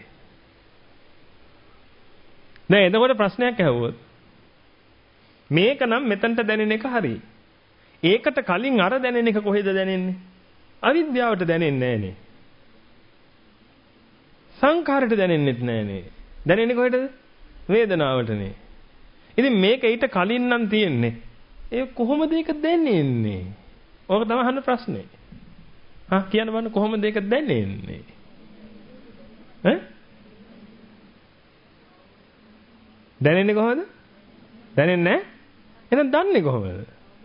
දැන් එතකොට ප්‍රශ්නයක් ඇහුවොත් මේක නම් මෙතනට දැනෙන එක හරි. ඒකට කලින් අර දැනෙන එක කොහෙද දැනෙන්නේ? අවිද්‍යාවට දැනෙන්නේ නැහනේ. සංඛාරයට දැනෙන්නෙත් නැහනේ. දැනෙන්නේ කොහෙටද? වේදනාවටනේ. ඉතින් මේක ඊට කලින් නම් තියෙන්නේ. ඒ කොහොමද ඒක දැනෙන්නේ? ඕක තමයි අහන්න ප්‍රශ්නේ. කියන්න බලන්න කොහොමද ඒක දැනෙන්නේ? දැනෙන්නේ කොහොමද? දැනෙන්නේ නැහැ? එහෙනම් දන්නේ කොහොමද?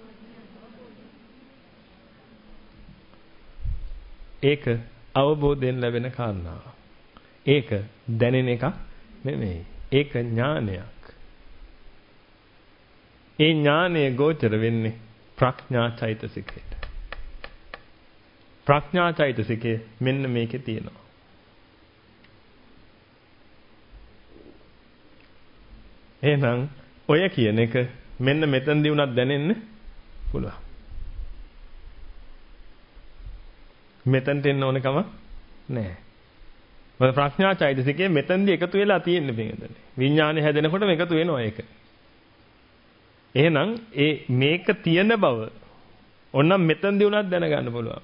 ඒක අවබෝධයෙන් ලැබෙන කාරණාව. ඒක දැනෙන එක නෙමෙයි. ඒක ඥානයක්. ඒ ඥානය ගෝචර වෙන්නේ ප්‍රඥා චෛතසිකයට. ප්‍රඥා චෛතසිකය මෙන්න මේකේ තියෙනවා. එහෙනම් ඔය කියන එක මෙන්න මෙතනදී උනත් දැනෙන්න පුළුවන්. මෙතනට එන්න ඕන කම නැහැ. මොකද ප්‍රඥා චෛතසිකයේ මෙතනදී එකතු වෙලා තියෙන්නේ පිටින්. විඥානය හැදෙනකොටම එකතු වෙනවා ඒක. එහෙනම් මේක තියෙන බව ඕනනම් මෙතනදී උනත් දැනගන්න පුළුවන්.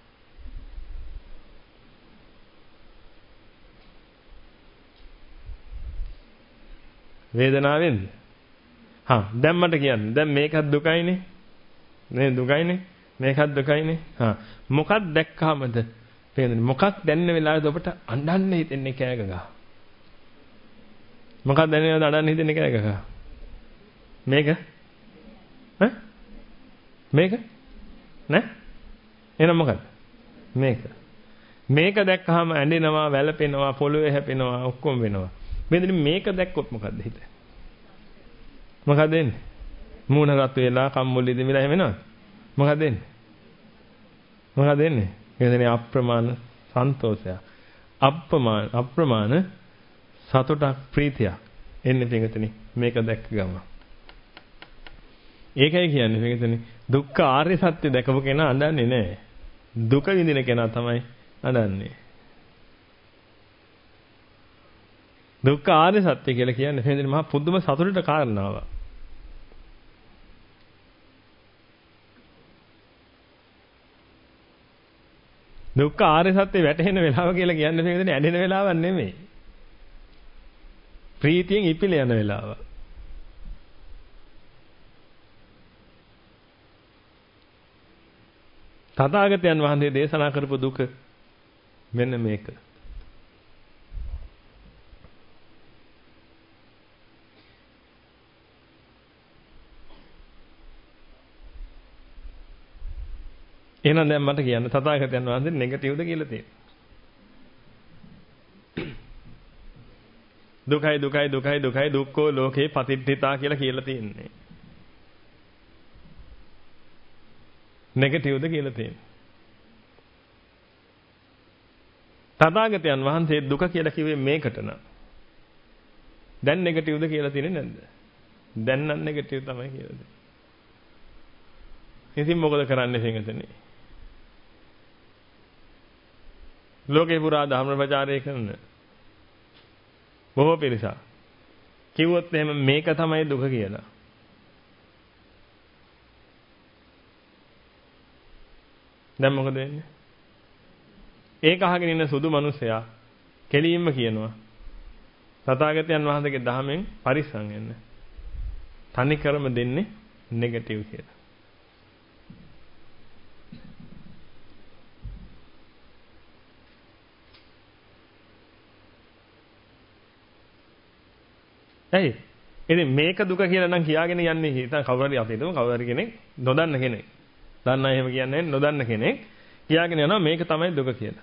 වේදනාවෙන්ද? දැන් මට කියන්න. දැන් මේකත් දුකයිනේ. නේ දුකයිනේ. මේකත් දුකයිනේ. මොකක් දැක්කමද? තේරෙන්නේ මොකක් දැනෙන වෙලාවද ඔබට අඬන්න හිතෙන්නේ කෑ ගගා? මොකක් දැනෙනවද අඬන්න හිතෙන්නේ කෑ ගගා? මේක? මේක? නෑ? එහෙනම් මොකක්ද? මේක. මේක දැක්කහම ඇඬෙනවා, වැළපෙනවා, පොළවේ හැපෙනවා, ඔක්කොම වෙනවා. මෙන්න මේක දැක්කොත් මොකද්ද හිතේ? මොකද වෙන්නේ? මූණ රත් වෙලා කම්මුලි දෙමිලා එහෙම වෙනවද? මොකද වෙන්නේ? මොකද එන්නේ? එන්නේ අප්‍රමාණ සන්තෝෂය. අප්‍රමාණ සතුටක් ප්‍රීතියක් එන්නේ පිටුතුනි මේක දැක්ක ගම. ඒකයි කියන්නේ පිටුතුනි දුක්ඛ ආර්ය සත්‍ය දැකපු කෙනා අඬන්නේ නැහැ. දුක විඳින කෙනා තමයි අඬන්නේ. දුක්ඛ ආර්ය සත්‍ය කියලා කියන්නේ පිටුතුනි මහා පුදුම සතුටට කාරණාවක්. දුක්ඛ ආර්ය සත්‍ය වැටහෙන වෙලාව කියලා කියන්නේ පිටුතුනි ඇඬෙන වෙලාවක් නෙමෙයි. ප්‍රීතියෙන් ඉපිල යන වෙලාව. තථාගතයන් වහන්සේ දේශනා කරපු දුක මෙන්න මේක. එහෙනම් දැන් මට කියන්න තථාගතයන් වහන්සේ නෙගටිව්ද කියලා තියෙනවා. දුකයි දුකයි දුකයි දුකයි දුක්ඛෝ ලෝකේ පතිට්ඨිතා කියලා කියලා තියෙන්නේ. නෙගටිව්ද කියලා තියෙන්නේ. තථාගතයන් වහන්සේ දුක කියලා කිව්වේ මේකට න ะ. දැන් නෙගටිව්ද කියලා තියෙන්නේ නැද්ද? දැන් නම් නෙගටිව් තමයි කියලා දෙන්නේ. ඉතින් මොකද කරන්නේ පින්වතුනි? ලෝකේ පුරා ධර්ම ප්‍රචාරය කරන බොහෝ පිරිසක් කිව්වොත් එහෙම මේක තමයි දුක කියලා. දැන් මොකද වෙන්නේ? ඒක අහගෙන ඉන්න සුදු මිනිසයා කෙලින්ම කියනවා තථාගතයන් වහන්සේගේ දහමෙන් පරිස්සම් වෙන්න. තනි කරම දෙන්නේ නෙගටිව් කියලා. ඇයි? ඉතින් මේක දුක කියලා නම් කියාගෙන යන්නේ හිතන් කවුරු හරි අපි හිතමු කවුරු හරි කෙනෙක් නොදන්න කෙනෙක්. දන්න අය එහෙම කියන්නේ නොදන්න කෙනෙක් කියාගෙන යනවා මේක තමයි දුක කියලා.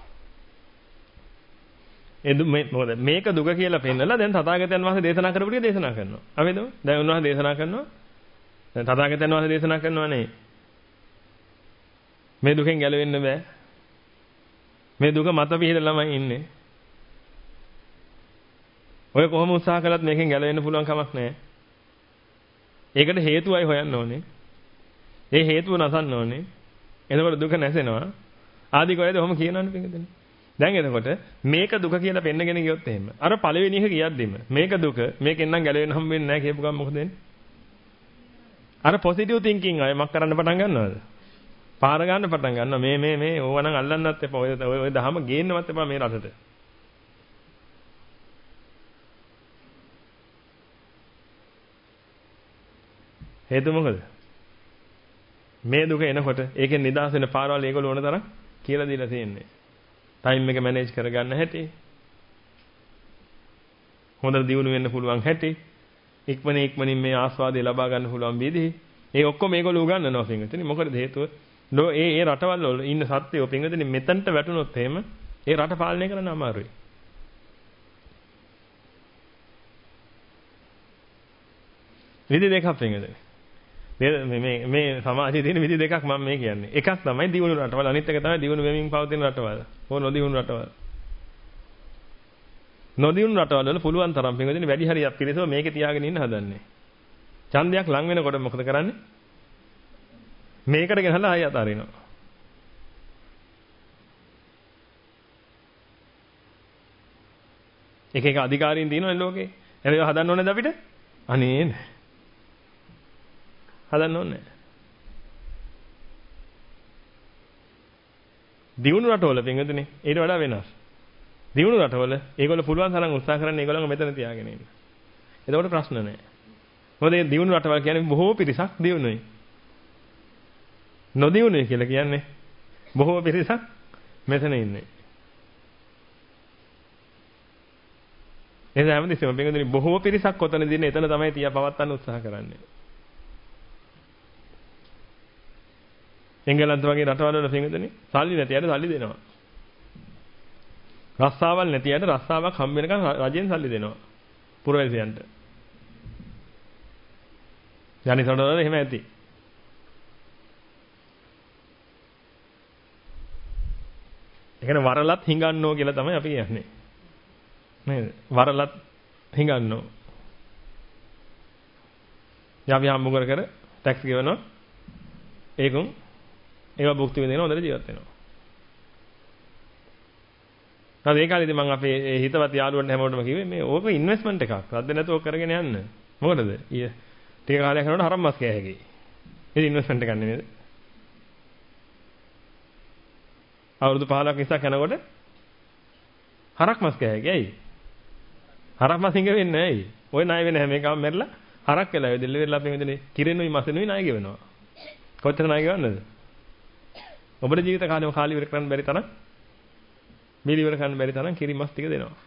මොකද මේක දුක කියලා පෙන්නලා දැන් තථාගතයන් වහන්සේ දේශනා කරපු ටික දේශනා කරනවා. අපි හිතමු දැන් උන්වහන්සේ දේශනා කරනවා. දැන් තථාගතයන් වහන්සේ දේශනා කරනවානේ මේ දුකෙන් ගැලවෙන්න බෑ. මේ දුක මත පිහිටලාමයි ඉන්නේ. ඔය කොහොම උත්සාහ කළත් මේකෙන් ගැලවෙන්න පුළුවන් කමක් නැහැ. ඒකට හේතුවයි හොයන්න ඕනේ. ඒ හේතුව නැසන්න ඕනේ. එතකොට දුක නැසෙනවා. ආදි කොහෙද ඔහොම කියනවනේ පිටුදෙන. දැන් එතකොට මේක දුක කියලා පෙන්නගෙන ගියොත් එහෙම. අර පළවෙනි එක කියද්දිම මේක දුක මේකෙන් නම් ගැලවෙන්න හම්බ වෙන්නේ නැහැ කියපු ගමන් මොකද වෙන්නේ? අර පොසිටිව් තින්කින් අය මක් කරන්න පටන් ගන්නවද? පාර ගන්න පටන් ගන්නවා. මේ ඕවා නම් අල්ලන්නත් එපා. ඔය දහම ගේන්නවත් එපා මේ රටට. හේතුව මොකද? මේ දුක එනකොට ඒකෙන් නිදහස් වෙන පාරවල් ඒගොල්ලෝ ඕන තරම් කියලා දීලා තියෙන්නේ. ටයිම් එක මැනේජ් කරගන්න හැටි. හොඳට දියුණු වෙන්න පුළුවන් හැටි. ඉක්මනින් මේ ආස්වාදය ලබා ගන්න පුළුවන් විදිහ. ඒ ඔක්කොම ඒගොල්ලෝ උගන්වනවා පින්විතනි. මොකද හේතුව? ඒ රටවල් වල ඉන්න සත්ත්වෝ පින්විතනි මෙතනට වැටුනොත් එහෙම ඒ රට පාලනය කරන්න අමාරුයි. විදි දෙකක් පින්විතනි. මේ සමාජයේ තියෙන විදි දෙකක් මම මේ කියන්නේ. එකක් තමයි දියුණු රටවල් අනිත් එක තමයි දියුණු වෙමින් පවතින රටවල්. ඕන නොදියුණු රටවල්. නොදියුණු රටවල් වල පුළුවන් තරම් පින්වදින වැඩි හරියක් පිරිසව මේකේ තියාගෙන ඉන්න හදන්නේ. ඡන්දයක් ලඟ වෙනකොට මොකද කරන්නේ? මේකට ගෙනහලා ආයෙ අතාරිනවා. එක අධිකාරීන් තියෙනවනේ ලෝකේ. ඒවා හදන්න ඕනේද අපිට? අනේ නෑ. හදන්න ඕනේ නෑ. දියුණු රටවල පින්වදිනේ ඊට වඩා වෙනස්. දියුණු රටවල ඒගොල්ලෝ පුළුවන් තරම් උත්සාහ කරන්නේ ඒගොල්ලන්ව මෙතන තියාගෙන ඉන්න. එතකොට ප්‍රශ්න නැහැ. මොකද මේ දියුණු රටවල් කියන්නේ බොහෝ පිරිසක් දියුණුයි. නොදියුණුයි කියලා කියන්නේ බොහෝ පිරිසක් මෙතන ඉන්නේ. එතන හැමදෙස්සම බෙන්ගදෙනි බොහෝ පිරිසක් ඔතනදී ඉන්නේ එතන තමයි තියා පවත්වන්න උත්සාහ කරන්නේ. එංගලන්ත වගේ රටවල් වල බෙන්ගදෙනි සල්ලි නැති අයට සල්ලි දෙනවා. රස්සාවල් නැති අයට රස්සාවක් හම්බ වෙනකන් රජෙන් සල්ලි දෙනවා. පුරවැසියන්ට. යන්නේ සොඩවල එහෙම ඇති. කියන්නේ වරලත් හිඟන්නෝ කියලා තමයි අපි කියන්නේ. නේද? වරලත් හිඟන්නෝ. යාවි හම්බ කර ටැක්ස් ගෙවනවා. ඒකම ඒවා භුක්ති විඳින හොඳට ජීවත් වෙනවා. නැත්නම් ඒ කාලේදී මම අපේ හිතවත් යාළුවන්ට හැමෝටම කිව්වේ මේ ඕක ඉන්වෙස්ට්මන්ට් එකක්. රද්ද නැතුව ඕක කරගෙන යන්න. මොකටද? ටික කාලයක් යනකොට හරම් මස් කෑ හැකියි. ඒක ඉන්වෙස්ට්මන්ට් එකක් නෙමෙයිද? අවුරුදු 15ක් ඉස්සක් යනකොට හරක් මස් කෑ හැකියි. ඇයි? හරක් මස් හිඟ වෙන්නේ ඇයි? ඔය ණය වෙන හැම එකම මැරලා හරක් වෙලා ඒ දෙල්ල වෙලා අපි මෙතන කිරෙනුයි මසෙනුයි ණය ගෙවනවා. කොච්චර ණය ගෙවන්නද? ඔබේ ජීවිත කාලෙම කාලි ඉවර කරන්න බැරි තරම් බීලි ඉවර කරන්න බැරි තරම් කිරි මස් ටික දෙනවා.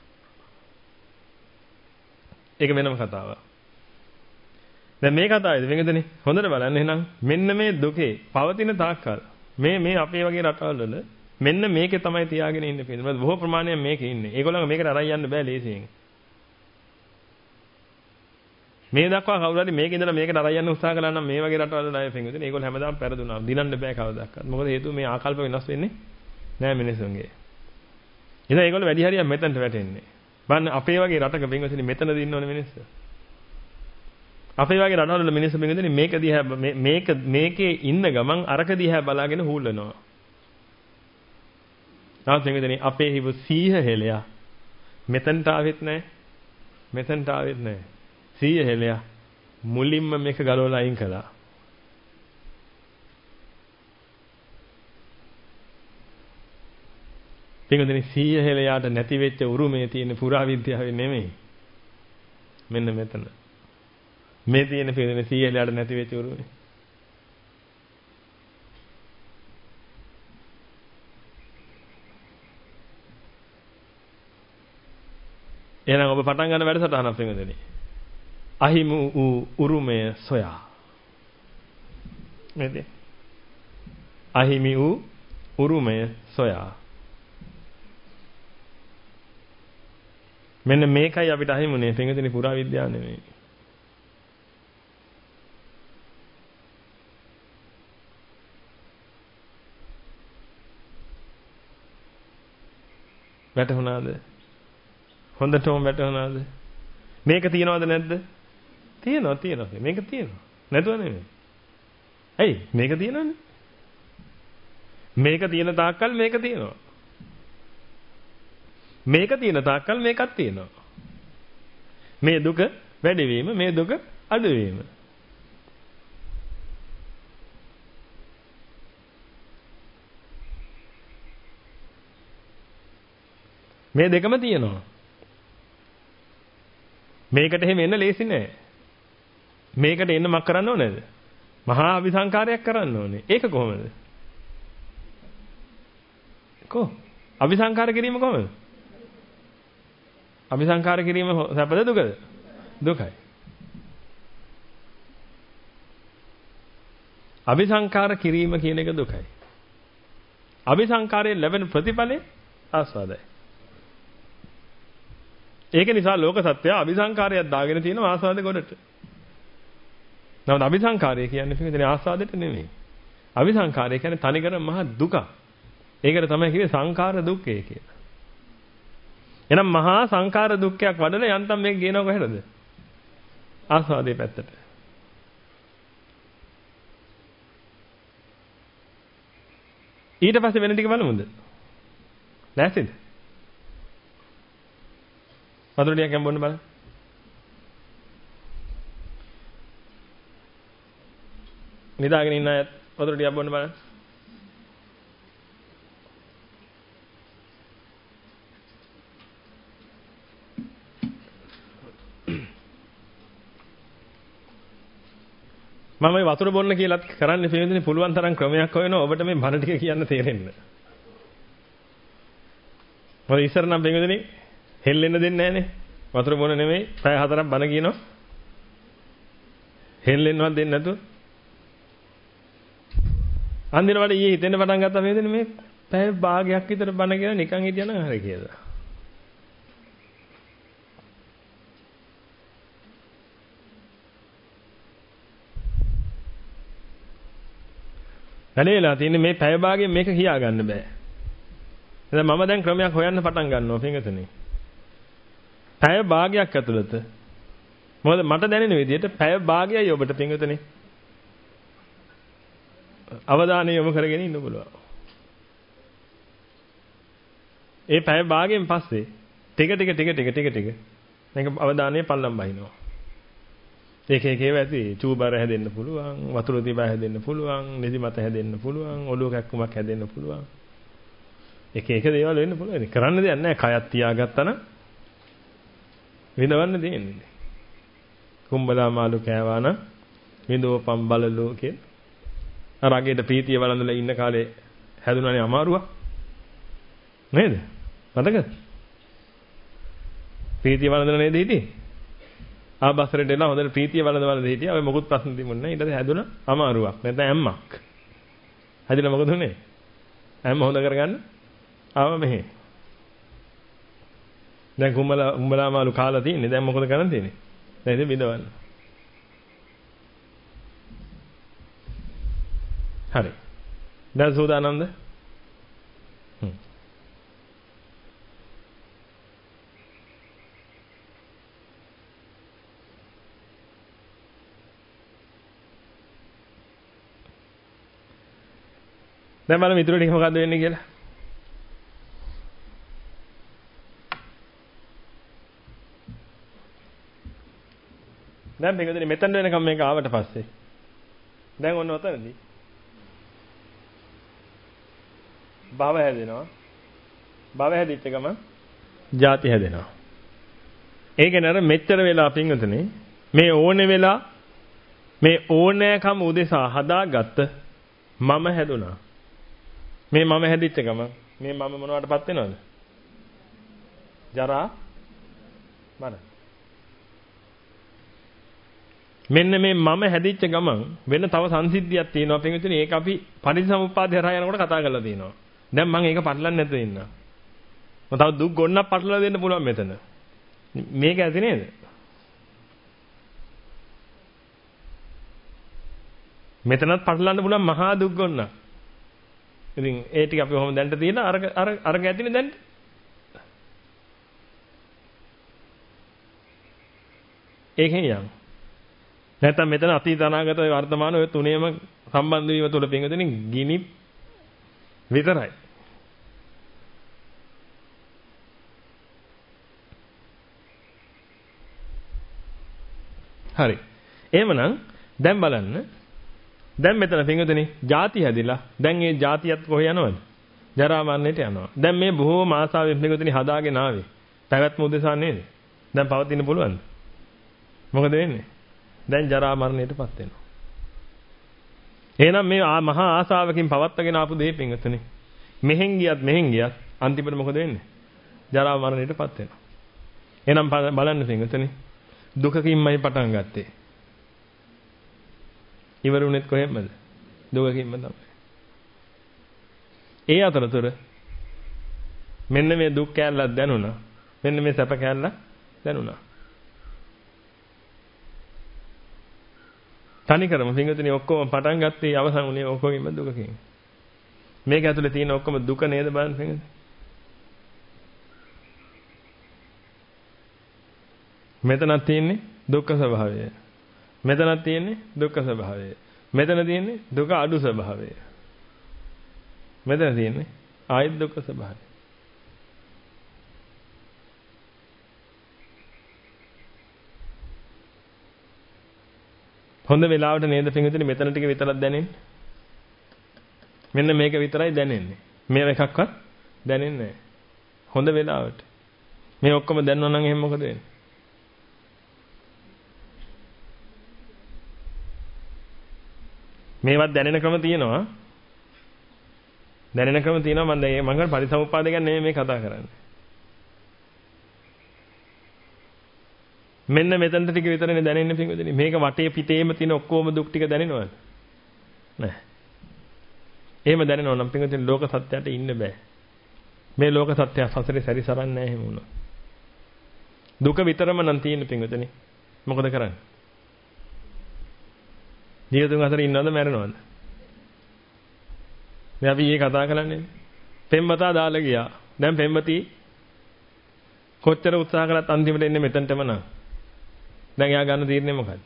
ඒක වෙනම කතාවක්. දැන් මේ කතාවේදී වෙනදනේ හොඳට බලන්න එහෙනම් මෙන්න මේ දුකේ පවතින තාක්කල් මේ අපේ වගේ රටවල් වල මෙන්න මේකේ තමයි තියාගෙන ඉන්නේ පිළිද. මොකද බොහෝ ප්‍රමාණයක් මේකේ ඉන්නේ. ඒගොල්ලන්ට මේකට අරන් යන්න බෑ ලේසියෙන්. මේ දක්වා කවුරු හරි මේක ඉඳලා මේකට අරන් යන්න උත්සාහ කළා නම් මේ වගේ රටවල් වල අය පිළිද. ඒගොල්ලෝ හැමදාම පෙරදුනා. දිනන්න බෑ කවදාවත්. මොකද හේතුව මේ ආකල්ප වෙනස් වෙන්නේ නෑ මිනිසුන්ගේ. ඉතින් ඒගොල්ලෝ වැඩි හරියක් මෙතනට වැටෙන්නේ. බලන්න අපේ වගේ රටක පින්වතුනි මෙතනද ඉන්නවනේ මිනිස්සු. අපේ වගේ රටවල වල මිනිස්සු පින්වතුනි මේක දිහා මේකේ ඉන්න ගමන් අරක දිහා බලාගෙන හූල්ලනවා. තාම පින්වතුනි අපේ හිව 100 හෙලයා මෙතනට ආවෙත් නැහැ. මෙතනට ආවෙත් නැහැ. 100 හෙලයා මුලින්ම මේක ගලවලා අයින් කළා. පින්වතුනි 100 හෙලයාට නැති වෙච්ච උරුමේ තියෙන පුරාවිද්‍යාවේ නෙමෙයි. මෙන්න මෙතන. මේ තියෙන පින්වතුනි 100 හෙලයාට නැති වෙච්ච උරුමේ. එහෙනම් ඔබ පටන් ගන්න වැඩසටහනක් පින්වතුනි. අහිමි වූ උරුමය සොයා. නේද? අහිමි වූ උරුමය සොයා. මෙන්න මේකයි අපිට අහිමුනේ පින්වතුනි පුරා විද්‍යාව නෙමෙයි. වැටුණාද? හොඳටම වැටුණාද? මේක තියනවද නැද්ද? තියෙනවා. මේක තියෙනවා. නැතුව නෙමෙයි. ඇයි? මේක තියෙනවනේ. මේක තියෙන තාක්කල් මේක තියෙනවා. මේක තියෙන තාක්කල් මේකක් තියෙනවා. මේ දුක වැඩි වීම, මේ දුක අඩු වීම. මේ දෙකම තියෙනවා. මේකට එහෙම එන්න ලේසි නෑ. මේකට එන්න මක් කරන්න ඕනේද? මහා අபிසංකාරයක් කරන්න ඕනේ. ඒක කොහොමද? අபிසංකාර කිරීම කොහොමද? අபிසංකාර කිරීම සැපද දුකද? දුකයි. අபிසංකාර කිරීම කියන එක දුකයි. අபிසංකාරයෙන් ලැබෙන ප්‍රතිඵලය ආස්වාදයි. ඒක නිසා ලෝක සත්‍යය අபிසංකාරයක් දාගෙන තියෙන ආස්වාද ගොඩට. නමුත් අபிසංකාරය කියන්නේ පිටින් ආස්වාදයට නෙමෙයි. අபிසංකාරය කියන්නේ තනිකර මහා දුක. ඒකට තමයි කිව්වේ සංඛාර දුක්ඛය කියලා. එහෙනම් මහා සංඛාර දුක්ඛයක් වඩලා යන්තම් මේක ගේනව කොහෙද? ආස්වාදයේ පැත්තට. ඊට පස්සේ වෙන ටික බලමුද? නැස්තිද? වතුර ටිකක් යම් බොන්න බලන්න. නිදාගෙන ඉන්න අය වතුර ටිකක් බොන්න බලන්න. මම මේ වතුර බොන්න කියලාත් කරන්නේ පිළිඳින පුළුවන් තරම් ක්‍රමයක් හොයනවා ඔබට මේ බන ටික කියන්න තේරෙන්න. මොකද ඉස්සර නම් පිළිඳිනේ හෙල්ලෙන්න දෙන්නේ නැහනේ. වතුර බොන්න නෙමෙයි පැය 4ක් බන කියනවා. හෙල්ලෙන්නවත් දෙන්නේ නැතුව. අන්දින වල ඊයේ හිතෙන්න පටන් ගත්තා පිළිඳිනේ මේ පැය භාගයක් විතර බන කියලා නිකන් හිටියනම් හරි කියලා. වැඩේලා තියෙන්නේ මේ පැය භාගයෙන් මේක කියා ගන්න බෑ. දැන් මම දැන් ක්‍රමයක් හොයන්න පටන් ගන්නවා පින්වතුනි. පැය භාගයක් ඇතුළත මොකද මට දැනෙන විදිහට පැය භාගයයි ඔබට පින්වතුනි අවධානය යොමු කරගෙන ඉන්න පුළුවන්. ඒ පැය භාගයෙන් පස්සේ ටික මේක අවධානය පල්ලම් බහිනවා. ඒක ඒවා ඇති චූබර හැදෙන්න පුළුවන්, වතුර තිබා හැදෙන්න පුළුවන්, නිදිමත හැදෙන්න පුළුවන්, ඔලුව කැක්කුමක් හැදෙන්න පුළුවන්. එක දේවල් වෙන්න පුළුවන්. කරන්න දෙයක් නැහැ. කයත් තියාගත්තා නම් විඳවන්න දෙන්නේ. කුඹලා මාළු කෑවා නම් විඳෝපම් බලලෝ කියන. අර අගේට ප්‍රීතිය වළඳලා ඉන්න කාලේ හැදුනානේ අමාරුවක්. නේද? මතකද? ප්‍රීතිය වළඳලා නේද හිටියේ? ආබස්සරට එලා හොඳට ප්‍රීතිය වළඳවල හිටියා. ඔය මොකුත් ප්‍රශ්න තිබුණේ නැහැ. ඊට පස්සේ හැදුනා අමාරුවක්. නැත්නම් ඇම්මක්. හැදිලා මොකද උනේ? ඇම්ම හොඳ කරගන්න ආව මෙහෙ. දැන් කුඹලා මාළු කාලා තින්නේ. දැන් මොකද කරන්න තියෙන්නේ? දැන් ඉතින් බිඳවන්න. හරි. දැන් සෝදානම්ද? දැන් බලමු ඊටු ටික මොකද්ද වෙන්නේ කියලා. දැන් මේකද මෙතන වෙනකම් මේක ආවට පස්සේ දැන් ඔන්න ඔතනදී භව හැදෙනවා. භව හැදිච්ච ගමන් ජාති හැදෙනවා. ඒ කියන්නේ අර මෙච්චර වෙලා පින්වතුනි මේ ඕනෑකම උදෙසා හදාගත්ත මම හැදුනා. මේ මම හැදිච්ච ගමන් මේ මම මොනවටපත් වෙනවද? ජරා මරණ. මෙන්න මේ මම හැදිච්ච ගමන් වෙන තව සංසිද්ධියක් තියෙනවා පින්විතනේ. ඒක අපි පටිච්චසමුප්පාදය හරහා යනකොට කතා කරලා තියෙනවා. දැන් මම ඒක පටලන්නේ නැතුව ඉන්නවා. මම තව දුක් ගොන්නක් පටලලා දෙන්න පුළුවන් මෙතන. මේක ඇති නේද? මෙතනත් පටලන්න පුළුවන් මහා දුක් ගොන්නක්. ඉතින් ඒ ටික අපි කොහොමද දැන්ට තියෙන අර ගැතිනේ දැන්. ඒකෙන් යන්න. නැත්නම් මෙතන අතීත අනාගත වර්තමාන ඔය තුනේම සම්බන්ධ වීම තුළ පින්වතුනි ගිනි විතරයි. හරි. එහෙමනම් දැන් බලන්න. දැන් මෙතන පින්වතුනි ಜಾති හැදිලා දැන් මේ ಜಾතියත් කොහෙ යනවද? ජරා මරණයට යනවා. දැන් මේ බොහෝම ආසාවෙන් පින්වතුනි හදාගෙන ආවේ. පැවැත්ම උදෙසා නේද? දැන් පවතින්න පුළුවන්ද? මොකද වෙන්නේ? දැන් ජරා මරණයටපත් වෙනවා. එහෙනම් මේ මහා ආසාවකින් පවත්වාගෙන ආපු දේ පින්වතුනි මෙහෙන් ගියත් අන්තිමට මොකද වෙන්නේ? ජරා මරණයටපත් වෙනවා. එහෙනම් බලන්න පින්වතුනි දුකකින්මයි පටන් ගත්තේ. ඉවරුනේත් කොහෙන්ද? දුකකින්ම තමයි. ඒ අතරතුර මෙන්න මේ දුක් කැලලක් දැනුණා. මෙන්න මේ සැප කැලලක් දැනුණා. තනිකරම පින්වතුනි ඔක්කොම පටන් ගත්තේ අවසන් උනේ ඔක්කොගෙම දුකකින්. මේක ඇතුලේ තියෙන ඔක්කොම දුක නේද බලන්න පින්වතුනි. මෙතනක් තියෙන්නේ දුක්ඛ ස්වභාවය. මෙතනක් තියෙන්නේ දුක්ඛ ස්වභාවය. මෙතන තියෙන්නේ දුක අඩු ස්වභාවය. මෙතන තියෙන්නේ ආයත් දුක්ඛ ස්වභාවය. හොඳ වෙලාවට නේද පින්විතනේ මෙතන ටික විතරක් දැනෙන්නේ. මෙන්න මේක විතරයි දැනෙන්නේ. මේව එකක්වත් දැනෙන්නේ නැහැ. හොඳ වෙලාවට. මේ ඔක්කොම දැනනවා නම් එහෙනම් මොකද වෙන්නේ? මේවත් දැනෙන ක්‍රම තියෙනවා. දැනෙන ක්‍රම තියෙනවා මම දැන් මම පරිසම්පාද ගැන නෙමෙයි මේ කතා කරන්නේ. මෙන්න මෙතනට ටික විතරනේ දැනෙන්නේ පින්වතුනි. මේක වටේ පිටේම තියෙන ඔක්කොම දුක් ටික දැනෙනවද? නැහැ. එහෙම දැනෙනව නම් පින්වතුනි ලෝක සත්‍යයට ඉන්න බෑ. මේ ලෝක සත්‍ය සසරේ සැරිසරන්නේ නැහැ එහෙම වුණා. දුක විතරම නම් තියෙන පින්වතුනි. මොකද කරන්නේ? ජීවිතුන් අතර ඉන්නවද මැරෙනවද? මේ අපි ඊයේ කතා කරන්නේ. පෙම්වතා දාලා ගියා. දැන් පෙම්වති කොච්චර උත්සාහ කරත් අන්තිමට එන්නේ මෙතනටම නං. දැන් එයා ගන්න තීරණය මොකක්ද?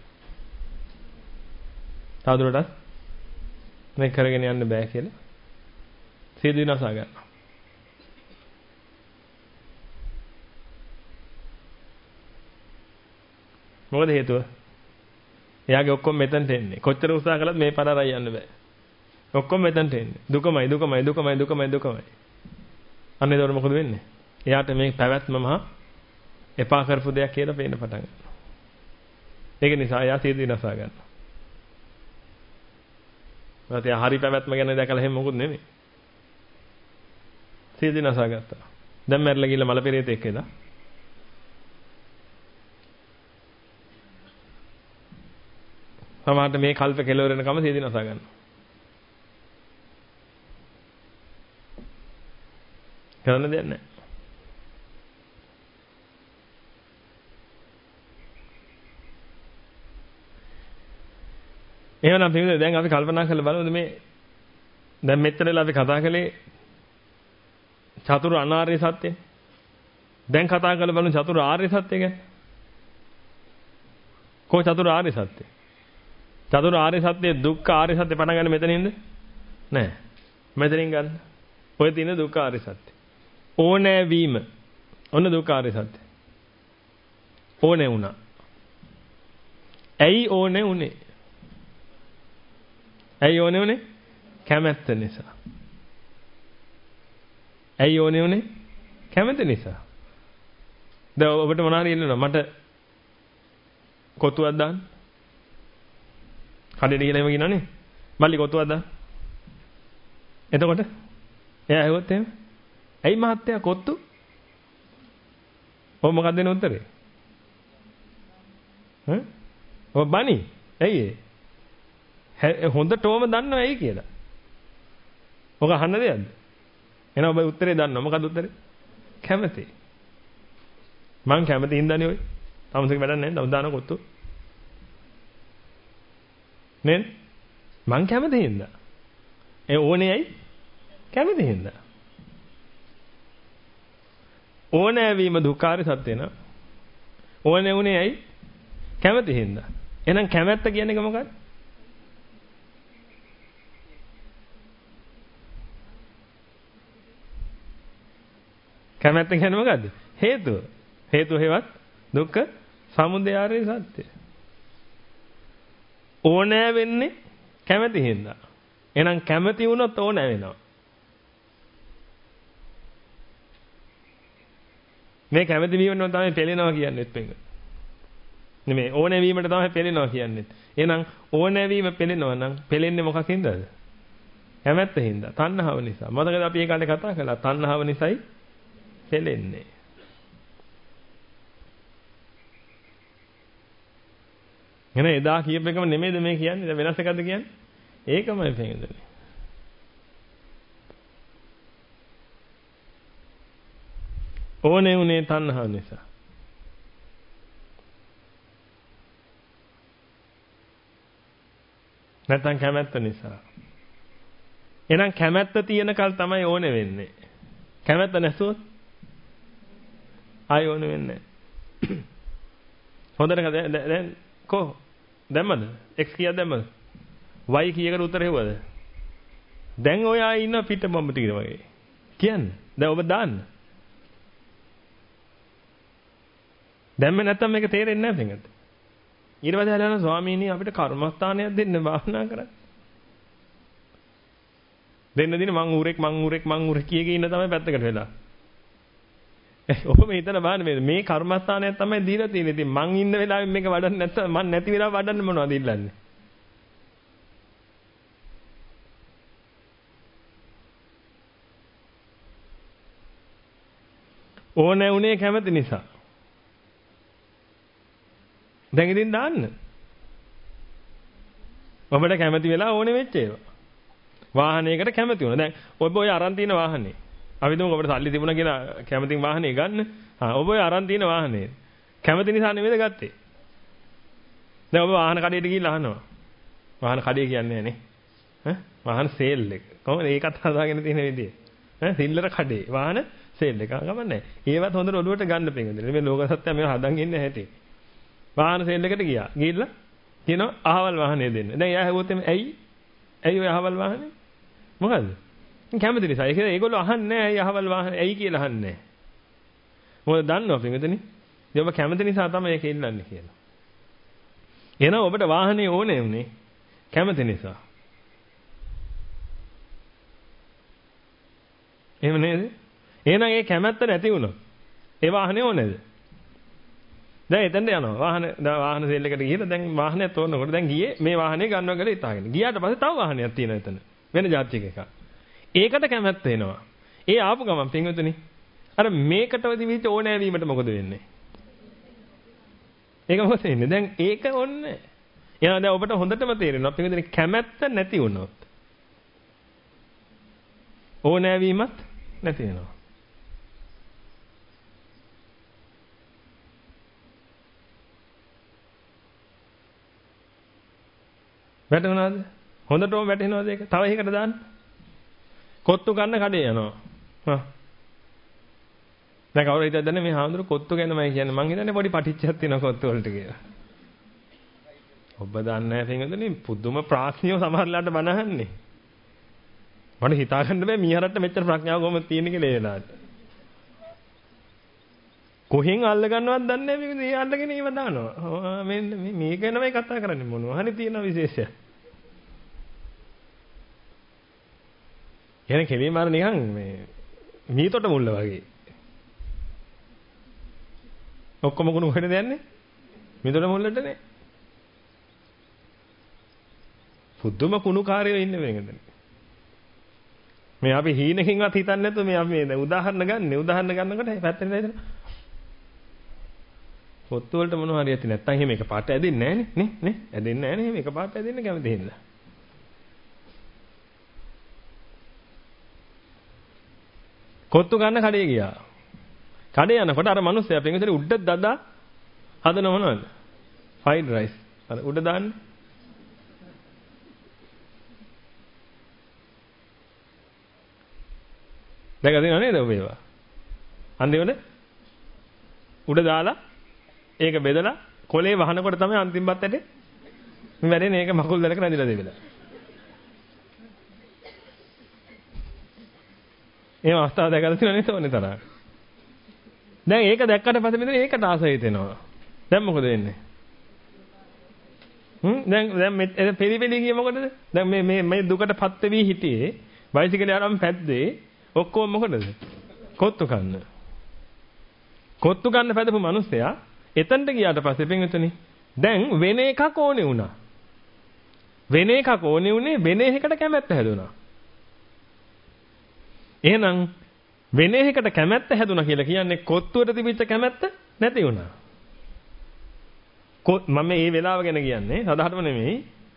තවදුරටත් මේක කරගෙන යන්න බෑ කියලා සියදු විනාශා ගන්නවා. මොකද හේතුව? එයාගේ ඔක්කොම මෙතනට එන්නේ. කොච්චර උත්සාහ කළත් මේ පාරයි යන්න බෑ. ඔක්කොම මෙතනට එන්නේ. දුකමයි. අන්න ඒතකොට මොකද වෙන්නේ? එයාට මේ පැවැත්ම මහා එපා කරපු දෙයක් කියලා පේන්න පටන් ගන්නවා. ඒක නිසා එයා සියදු විනාශා ගන්නවා. ඊට හරි පැවැත්ම ගැන දැකලා එහෙම මොකුත් නෙමෙයි. සියදු විනාශා ගත්තා. දැන් මැරලා ගිහලා මල පෙරේතෙක් එදා. සමහරට මේ කල්ප කෙලවර වෙනකම සියදු විනාශා ගන්නවා. කරන්න දෙයක් නැහැ. එහෙනම් පිළිදෙ දැන් අපි කල්පනා කරලා බලමු මේ දැන් මෙතනලා අපි කතා කළේ චතුරු අනාර්ය සත්‍ය. දැන් කතා කරලා බලමු චතුරු ආර්ය සත්‍ය ගැන. කො චතුරු ආර්ය සත්‍ය? චතුරු ආර්ය සත්‍ය දුක්ඛ ආර්ය සත්‍ය පණ ගන්න මෙතනින්ද? නෑ. මෙතනින් ගන්න. ඔය තියෙන දුක්ඛ ආර්ය සත්‍ය. ඕනෑ වීම. ඔන්න දුක්ඛ ආර්ය සත්‍ය. ඕනේ වුණා. ඇයි ඕනේ උනේ? ඇයි ඕනේ උනේ? කැමැත්ත නිසා. ඇයි ඕනේ උනේ? කැමැත්ත නිසා. දැන් ඔබට මොනවා හරි ඉන්නවද? මට කොතුවක් දාන්න. කඩේට ගිහලා එහෙම කියනවනේ. මල්ලි කොතුවක් දාන්න. එතකොට එයා ඇහුවොත් එහෙම ඇයි මහත්තයා කොත්තු? ඔබ මොකක්ද දෙන උත්තරේ? ඔබ බනි. ඇයි ඒ? හොඳටම දන්නව ඇයි කියලා. ඔක අහන්න දෙයක්ද? එහෙනම් ඔබ උත්තරේ දන්නව. මොකක්ද උත්තරේ? කැමැති. මං කැමැති හින්දානේ ඔය. තමසක වැඩක් නැහැ. තම දාන කොත්තු. නේද? මං කැමැති හින්දා. ඒ ඕනේ ඇයි? කැමැති හින්දා. ඕනෑ වීම දුක්ඛාරය සත්‍ය න ะ. ඕනේ උනේ ඇයි? කැමැති හින්දා. එහෙනම් කැමැත්ත කියන්නේ මොකක්ද? කැමැත්ත කියන්නේ මොකද්ද? හේතුව. හේතුව හේවත් දුක්ඛ සමුදය ආර්ය සත්‍ය. ඕනෑ වෙන්නේ කැමැති හින්දා. එහෙනම් කැමැති වුණොත් ඕනෑ වෙනවා. මේ කැමැති වීමෙන් තමයි පෙළෙනවා කියන්නේත් මේක. නෙමෙයි ඕනෑ වීමට තමයි පෙළෙනවා කියන්නේත්. එහෙනම් ඕනෑ වීම පෙළෙනවා නම් පෙළෙන්නේ මොකක් හින්දාද? කැමැත්ත හින්දා. තණ්හාව නිසා. මතකද අපි ඒ කාලේ කතා කළා තණ්හාව නිසායි පෙළෙන්නේ. එන එදා කියප එකම නෙමෙයිද මේ කියන්නේ? දැන් වෙනස් එකක්ද කියන්නේ? ඒකමයි පෙඟදනේ. ඕනේ උනේ තණ්හාව නිසා. නැත්නම් කැමැත්ත නිසා. එහෙනම් කැමැත්ත තියෙනකල් තමයි ඕනේ වෙන්නේ. කැමැත්ත නැසුවොත් ආය ඕනේ වෙන්නේ නැහැ. හොඳට දැන් කො දැම්මද? x කීයක් දැම්මද? y කීයකට උත්තර හෙව්වද? දැන් ඔය ආයේ ඉන්න පිට බම්බ ටික වගේ. කියන්නේ. දැන් ඔබ දාන්න. දැම්මේ නැත්තම් මේක තේරෙන්නේ නැහැ පිටට. ඊට පස්සේ හරියන ස්වාමීනි අපිට කර්මස්ථානයක් දෙන්න භාවනා කරන්න. දෙන්න දින මං ඌරෙක් කිය ඉන්න තමයි පැත්තකට වෙලා. ඔබ මේ හිතන බාන්නේ මේ කර්මස්ථානයක් තමයි දීලා තියෙන්නේ. ඉතින් මං ඉන්න වෙලාවෙ මේක වඩන්න නැත්තම් මං නැති වෙලාව වඩන්න මොනවද ඉල්ලන්නේ? ඕනේ උනේ කැමති නිසා. දැන් ඉතින් දාන්න. ඔබට කැමති වෙලා ඕනේ වෙච්ච ඒවා. වාහනයකට කැමති වුණා. දැන් ඔබ ඔය අරන් තියෙන වාහනේ. අපි දුමු ඔබට සල්ලි තිබුණා කියලා කැමතින් වාහනේ ගන්න. ඔබ ඔය අරන් තියෙන වාහනේ. කැමති නිසා නෙමෙයිද ගත්තේ? දැන් ඔබ වාහන කඩේට ගිහිල්ලා අහනවා. වාහන කඩේ කියන්නේ නේ. වාහන සේල් එක. කොහොමද ඒකත් හදාගෙන තියෙන විදිය? සිල්ලර කඩේ වාහන සේල් එක ගමන්නේ. ඒවත් හොඳට ඔළුවට ගන්න පින්වතුනි. මේ ලෝක සත්‍යය මේව හදන් ඉන්නේ හැටි. වාහන සේල් එකට ගියා. ගිහිල්ලා කියනවා අහවල් වාහනේ දෙන්න. දැන් එයා හැවුවොත් ඇයි ඔය අහවල් වාහනේ? මොකද්ද? කැමති නිසා. ඒගොල්ලෝ අහන්නේ නැහැ ඇයි අහවල් වාහනේ ඇයි කියලා අහන්නේ නැහැ. මොකද දන්නව පින්වතුනි? ඔබ කැමති නිසා තමයි ඒක ඉල්ලන්නේ කියලා. එහෙනම් ඔබට වාහනේ ඕනේ උනේ කැමති නිසා. එහෙම නේද? එහෙනම් ඒ කැමැත්ත නැති වුණොත් ඒ වාහනේ ඕනේද? දැන් එතනට යනවා. වාහන සේල් එකට ගිහිල්ලා දැන් වාහනයක් තෝරනකොට දැන් ගියේ මේ වාහනේ ගන්නවා කියලා හිතාගෙන. ගියාට පස්සේ තව වාහනයක් තියෙනවා එතන. වෙන ජාතියක එකක්. ඒකට කැමැත්ත එනවා. ඒ ආපු ගමන් පින්වතුනි අර මේකට විදිහට ඕනෑ වීමට මොකද වෙන්නේ? ඒක මොකද වෙන්නේ? දැන් ඒක ඕනේ. එහෙනම් දැන් ඔබට හොඳටම තේරෙනවා පින්වතුනි කැමැත්ත නැති වුණොත් ඕනෑ වීමත් නැති වෙනවා. වැටුණාද? හොඳටම වැටෙනවද ඒක? තව එකකට දාන්න. කොත්තු ගන්න කඩේ යනවා. දැන් කවුරු හිතද්ද මේ හාමුදුරු කොත්තු ගැනමයි කියන්නේ. මං හිතන්නේ පොඩි පටිච්චයක් තියෙනවා කොත්තු වලට කියලා. ඔබ දන්නේ නැහැ පින්වතුනි පුදුම ප්‍රාඥයෝ සමහරලාට බනහන්නේ. මට හිතා ගන්න බෑ මීහරට මෙච්චර ප්‍රඥාව කොහොමද තියෙන්නේ කියලා ඒ වෙලාවට. කොහෙන් අල්ල ගන්නවද දන්නේ නැහැ මේක ඒ අල්ලගෙන ඒව දානවා. මෙන්න මේක නමයි කතා කරන්නේ මොනවා හරි තියෙන විශේෂයක්. එහෙනම් කෙලින්ම අර නිකන් මේ මීතොට මුල්ල වගේ. ඔක්කොම කුණු කොහෙද යන්නේ? මීතොට මුල්ලටනේ. පුදුම කුණු කාර්යෝ ඉන්නේ මේකද? මේ අපි හීනකින්වත් හිතන්නේ නැතුව මේ අපි මේ උදාහරණ ගන්නකොට පැත්තෙන් නේද? පොත්තු වලට මොනවා හරි ඇති නැත්තම් එහෙම එක පාට ඇදෙන්නේ නැහනේ නේ? ඇදෙන්නේ නැහනේ එහෙම එක පාට ඇදෙන්න කැමති හින්දා. කොත්තු ගන්න කඩේ ගියා. කඩේ යනකොට අර මිනිස්සයා පිටින් උඩ දදා හදන මොනවද? Fried rice. අර උඩ දාන්නේ. දැන් අදිනව නේද ඔබ ඒවා? අන්තිමට උඩ දාලා ඒක බෙදලා කොලේ වහනකොට තමයි අන්තිම බත්තට මේ වැඩේනේ ඒක මකුල් දැලක රැඳිලා දෙවිලා. එහෙම අවස්ථාව දැකලා තියෙනව නේද ඕනේ තරම්. දැන් ඒක දැක්කට පස්සේ මෙතන ඒකට ආසය හිතෙනවා. දැන් මොකද වෙන්නේ? දැන් මේ පෙරිපෙලි ගියේ මොකටද? දැන් මේ දුකටපත් වෙවි හිටියේ බයිසිකලේ ආරම් පැද්දේ ඔක්කොම මොකටද? කොත්තු කන්න. කොත්තු ගන්න පැදපු මිනිස්සයා එතනට ගියාට පස්සේ පින්විතනේ දැන් වෙන එකක් ඕනේ වුණා. වෙන එකක් ඕනේ උනේ වෙන එකකට කැමැත්ත හැදුනා. එහෙනම් වෙන එකකට කැමැත්ත හැදුනා කියලා කියන්නේ කොත්තුවට තිබිච්ච කැමැත්ත නැති වුණා. මම මේ වෙලාව ගැන කියන්නේ සදාහටම නෙමෙයි.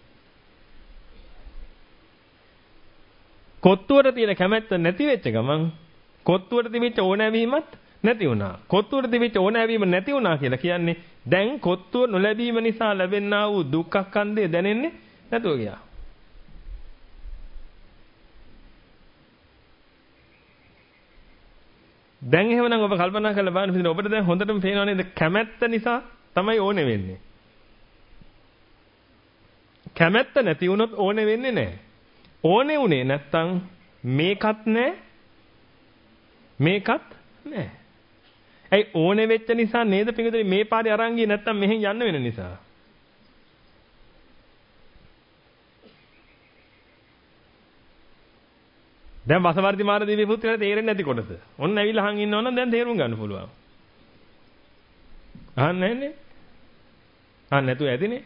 කොත්තුවට තියෙන කැමැත්ත නැති වෙච්ච ගමන් කොත්තුවට තිබිච්ච ඕනෑවීමත් නැති වුණා. කොත්තුවට තිබිච්ච ඕනෑවීම නැති වුණා කියලා කියන්නේ දැන් කොත්තුව නොලැබීම නිසා ලැබෙනා වූ දුක්ඛ ස්කන්ධය දැනෙන්නේ නැතුව ගියා. දැන් එහෙමනම් ඔබ කල්පනා කරලා බලන්න පිටින් ඔබට දැන් හොඳටම පේනව නේද කැමැත්ත නිසා තමයි ඕනේ වෙන්නේ. කැමැත්ත නැති වුණොත් ඕනේ වෙන්නේ නැහැ. ඕනේ උනේ නැත්තම් මේකත් නැහැ මේකත් නැහැ. ඇයි ඕනේ වෙච්ච නිසා නේද පිටුදේ මේ පාරේ අරන් ගියේ නැත්තම් මෙහෙන් යන්න වෙන නිසා. දැන් වසවර්ති මාර දිව්‍ය පුත්‍රයාට තේරෙන්නේ නැති කොටස. ඔන්න ඇවිල්ලා අහන් ඉන්නවනම් දැන් තේරුම් ගන්න පුළුවන්. අහන්නේ නැන්නේ. අහන්න නැතුව ඇතිනේ.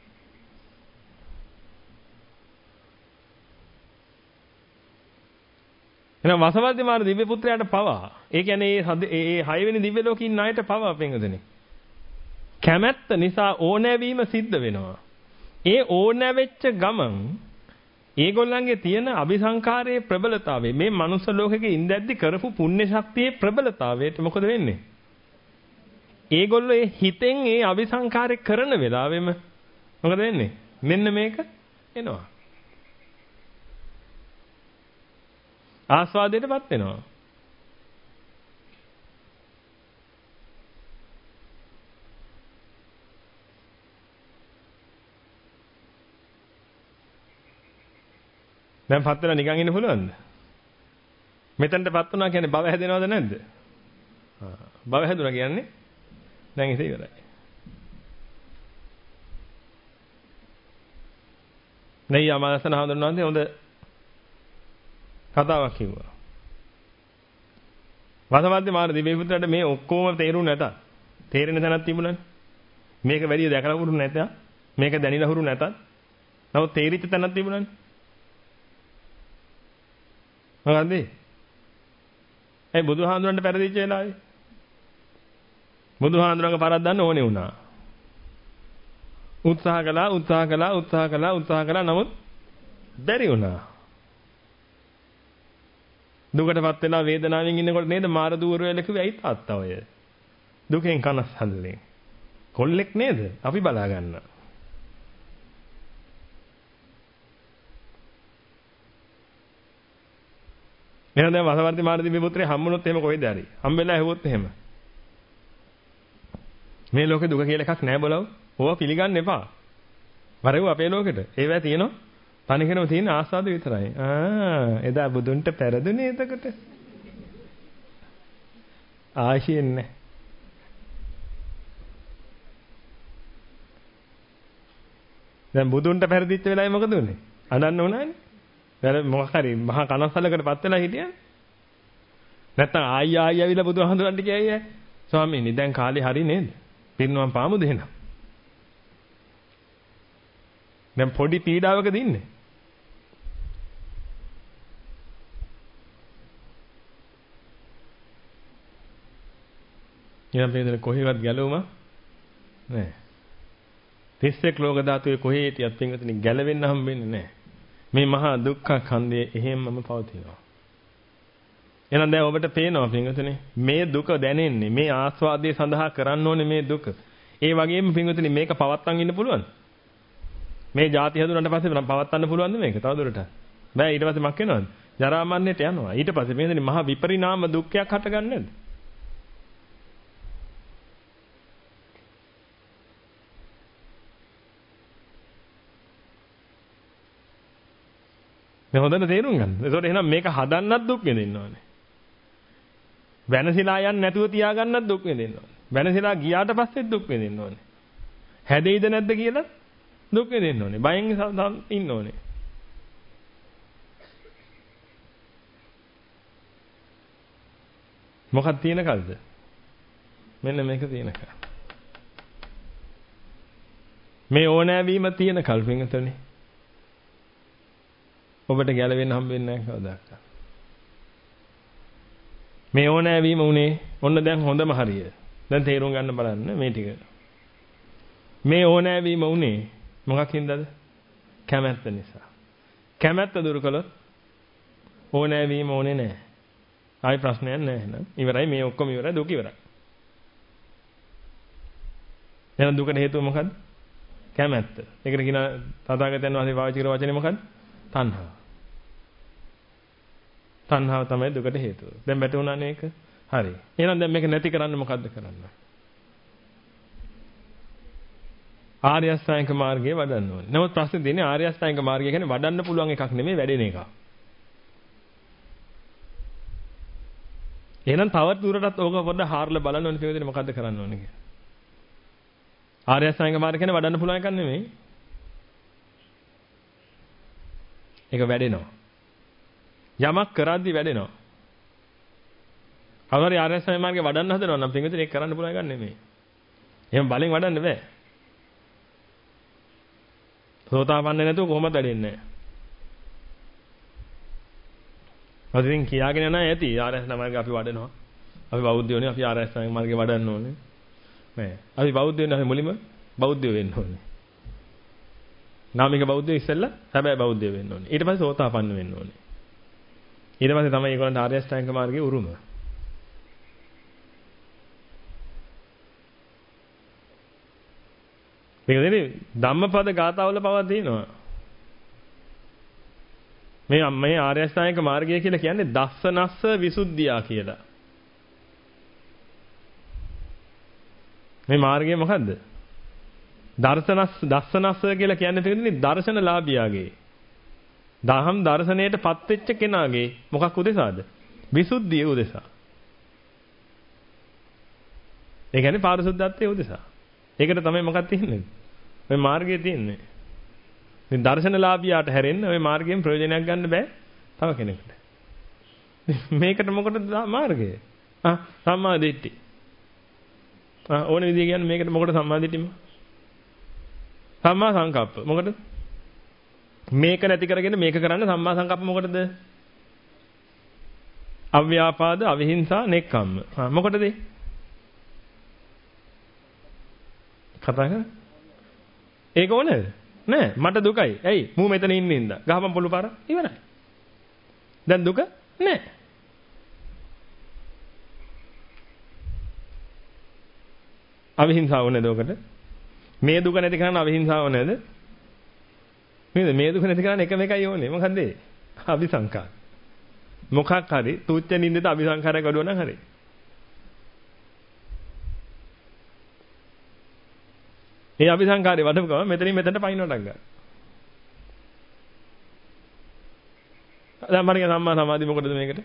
එහෙනම් වසවර්ති මාර දිව්‍ය පුත්‍රයාට පවා ඒ කියන්නේ ඒ 6 වෙනි දිව්‍ය ලෝකේ ඉන්න අයට පවා පෙන්ගදෙනේ. කැමැත්ත නිසා ඕනෑවීම සිද්ධ වෙනවා. ඒ ඕනෑ වෙච්ච ගමන් ඒගොල්ලන්ගේ තියෙන අபிසංකාරයේ ප්‍රබලතාවය මේ මනුස්ස ලෝකෙක ඉඳද්දි කරපු පුණ්‍ය ශක්තියේ ප්‍රබලතාවයට මොකද වෙන්නේ? ඒගොල්ලෝ ඒ හිතෙන් ඒ අபிසංකාරය කරන වෙලාවෙම මොකද වෙන්නේ? මෙන්න මේක එනවා. ආස්වාදයටපත් වෙනවා. දැන් පත් වෙලා නිකන් ඉන්න පුළුවන්ද? මෙතනටපත් වුණා කියන්නේ භව හැදෙනවද නැද්ද? භව හැදුණා කියන්නේ දැන් ඉතින් ඉවරයි. නෙයි අමාසන හඳුන්වන්නේ හොඳ කතාවක් කිව්වා. වසවද්ද මාර දිව්‍ය පුත්‍රයාට මේ ඔක්කොම තේරුම් නැත. තේරෙන තැනක් තිබුණානේ. මේක වැඩි දැකලා හුරු නැත. මේක දැනিলা හුරු නැතත්. නමුත් තේරිච්ච තැනක් තිබුණානේ. මොකද්ද? ඒ බුදුහාඳුරන්ට පෙරදිච්ච වෙලාවේ බුදුහාඳුරන්ගේ පරද්දන්න ඕනේ වුණා. උත්සාහ කළා නමුත් බැරි වුණා. දුකටපත් වෙලා වේදනාවෙන් ඉන්නකොට නේද මාර දුවර වෙලා කිව්වේ ඇයි තාත්තා ඔය දුකෙන් කනස් හදන්නේ කොල්ලෙක් නේද අපි බලා ගන්න. එහෙනම් දැන් වසවර්ති මාර දිව්‍ය පුත්‍රය හම්බුනොත් එහෙම කොහෙද හරි හම්බෙලා ඇහුවොත් එහෙම මේ ලෝකේ දුක කියලා එකක් නැහැ බලව. ඕවා පිළිගන්න එපා. වරෙව් අපේ ලෝකෙට. ඒවැ තියෙනවා. තනිකරම තියෙන ආස්වාද විතරයි. එදා බුදුන්ට පෙරදුනේ එතකොට. ආශියෙන් නැහැ. දැන් බුදුන්ට පෙරදිච්ච වෙලාවේ මොකද උනේ? අඬන්න උනානේ. දැන් මොකක් හරි මහා කනස්සලකටපත් වෙලා හිටියා. නැත්තම් ආයි ඇවිල්ලා බුදුහාමුදුරන්ට කියයි ස්වාමීනි දැන් කාලේ හරි නේද? පිරිනුවම් පාමුද එහෙනම්? දැන් පොඩි පීඩාවකද ඉන්නේ? ඊළඟ පේදෙන කොහෙවත් ගැලවුම නැහැ. 31 ලෝක ධාතුවේ කොහේ හිටියත් පින්වතුනි ගැලවෙන්න හම්බෙන්නේ නැහැ. මේ මහා දුක්ඛ ඛන්දයේ එහෙම්මම පවතිනවා. එහෙනම් දැන් ඔබට පේනවා පින්වතුනි මේ දුක දැනෙන්නේ මේ ආස්වාදයේ සඳහා කරන්න ඕනේ මේ දුක. ඒ වගේම පින්වතුනි මේක පවත්තන් ඉන්න පුළුවන්. මේ ಜಾති හදුනට පස්සේ පවත්තන්න පුළුවන්ද මේක තවදුරටත්? බෑ ඊට පස්සේ මක් වෙනවද? ජරා මරණයට යනවා. ඊට පස්සේ පින්වතුනි මහා විපරිණාම දුක්ඛයක් හටගන්නේ නැද්ද? මේ හොඳට තේරුම් ගන්න. ඒකෝට එහෙනම් මේක හදන්නත් දුක් විඳින්න ඕනේ. වෙනසිලා යන්න නැතුව තියාගන්නත් දුක් විඳින්න ඕනේ. වෙනසිලා ගියාට පස්සෙත් දුක් විඳින්න ඕනේ. හැදෙයිද නැද්ද කියලා දුක් විඳින්න ඕනේ. බයෙන් ඉන්න ඕනේ. මොකක්ද තියෙන කල්ද? මෙන්න මේක තියෙන කල්. මේ ඕනෑවීම තියෙන කල් පින්තුනේ. ඔබට ගැලවෙන්න හම්බෙන්නේ නැහැ කවදාවත්. මේ ඕනෑවීම උනේ ඔන්න දැන් හොඳම හරිය. දැන් තේරුම් ගන්න බලන්න මේ ටික. මේ ඕනෑවීම උනේ මොකක් හින්දාද? කැමැත්ත නිසා. කැමැත්ත දුරු කළොත් ඕනෑවීම ඕනේ නැහැ. ආයි ප්‍රශ්නයක් නැහැ නේද? ඉවරයි මේ ඔක්කොම ඉවරයි දුක ඉවරයි. එහෙනම් දුකට හේතුව මොකද්ද? කැමැත්ත. ඒකට කියන තථාගතයන් වහන්සේ පාවිච්චි කරන වචනේ මොකද්ද? තණ්හාව. තණ්හාව තමයි දුකට හේතුව. දැන් වැටුණානේ ඒක. හරි. එහෙනම් දැන් මේක නැති කරන්න මොකද්ද කරන්න? ආර්ය අෂ්ටාංගික මාර්ගය වඩන්න ඕනේ. නමුත් ප්‍රශ්නේ තියෙන්නේ ආර්ය අෂ්ටාංගික මාර්ගය කියන්නේ වඩන්න පුළුවන් එකක් නෙමෙයි වැඩෙන එකක්. එහෙනම් තවත් දුරටත් ඕක පොඩ්ඩක් හාරලා බලන්න ඕනේ පිළිදෙන මොකද්ද කරන්න ඕනේ කියලා. ආර්ය අෂ්ටාංගික මාර්ගය කියන්නේ වඩන්න පුළුවන් එකක් නෙමෙයි. ඒක වැඩෙනවා. යමක් කරද්දි වැඩෙනවා. කවුරු හරි ආර්ය අෂ්ටාංගික මාර්ගය වඩන්න හදනවා නම් පිළිදෙන ඒක කරන්න පුළුවන් එකක් නෙමෙයි. එහෙනම් බලෙන් වඩන්න බෑ. සෝතාපන්න නැතුව කොහොමද වැඩෙන්නේ නැහැ. අදින් කියාගෙන යනවා ඇති ආර්ය අෂ්ටාංගික මාර්ගය අපි වඩනවා. අපි බෞද්ධයෝනේ අපි ආර්ය අෂ්ටාංගික මාර්ගය වඩන්න ඕනේ. නෑ. අපි බෞද්ධයෝනේ අපි මුලින්ම බෞද්ධයෝ වෙන්න ඕනේ. නාමික බෞද්ධයෝ ඉස්සෙල්ලා හැබැයි බෞද්ධයෝ වෙන්න ඕනේ. ඊට පස්සේ සෝතාපන්න වෙන්න ඕනේ. ඊට පස්සේ තමයි ඒගොල්ලන්ට ආර්ය අෂ්ටාංගික මාර්ගයේ උරුම. මේක දෙන්නේ ධම්මපද ගාථාවල පවා තියෙනවා. මේ ආර්ය අෂ්ටාංගික මාර්ගය කියලා කියන්නේ දස්සනස්ස විසුද්ධිය කියලා. මේ මාර්ගය මොකද්ද? දස්සනස්ස කියලා කියන්නේ තේරෙන්නේ දර්ශනලාභියාගේ. දහම් දර්ශනයටපත් වෙච්ච කෙනාගේ මොකක් උදෙසාද? විසුද්ධිය උදෙසා. ඒ කියන්නේ පාරිශුද්ධත්වයේ උදෙසා. ඒකට තමයි මොකක්ද තියෙන්නේ? මේ මාර්ගය තියෙන්නේ. මේ දර්ශනලාභියාට හැරෙන්න ওই මාර්ගයෙන් ප්‍රයෝජනයක් ගන්න බෑ තව කෙනෙකුට. මේකට මොකටද මාර්ගය? සම්මා දිට්ඨි. ඕන විදිය කියන්නේ මේකට මොකටද සම්මා දිට්ඨිම? සම්මා සංකප්ප. මොකටද? මේක නැති කරගෙන මේක කරන්න සම්මා සංකප්ප මොකටද? අව්‍යාපාද, අවිහිංසා, නෙක්ඛම්ම. මොකටද? කතා කරන්නේ? ඒක ඕනේද? නෑ මට දුකයි. ඇයි? මූ මෙතන ඉන්නේ ඉඳලා. ගහපන් පොළු පාර ඉවරයි. දැන් දුක නෑ. අවිහිංසාව ඕනේද ඔකට? මේ දුක නැති කරන්න අවිහිංසාව ඕනේද? නේද? මේ දුක නැති කරන්න එකම එකයි ඕනේ. මොකද්ද ඒ? අபிසංකාර. මොකක් හරි තුච්ච නින්දට අபிසංකාරයක් වඩුවා නම් හරි. මේ අபிසංකාරේ වඩපු ගමන් මෙතනින් මෙතනට පයින්නටක් ගන්න. දැන් මම කියන සම්මා සමාධි මොකටද මේකට?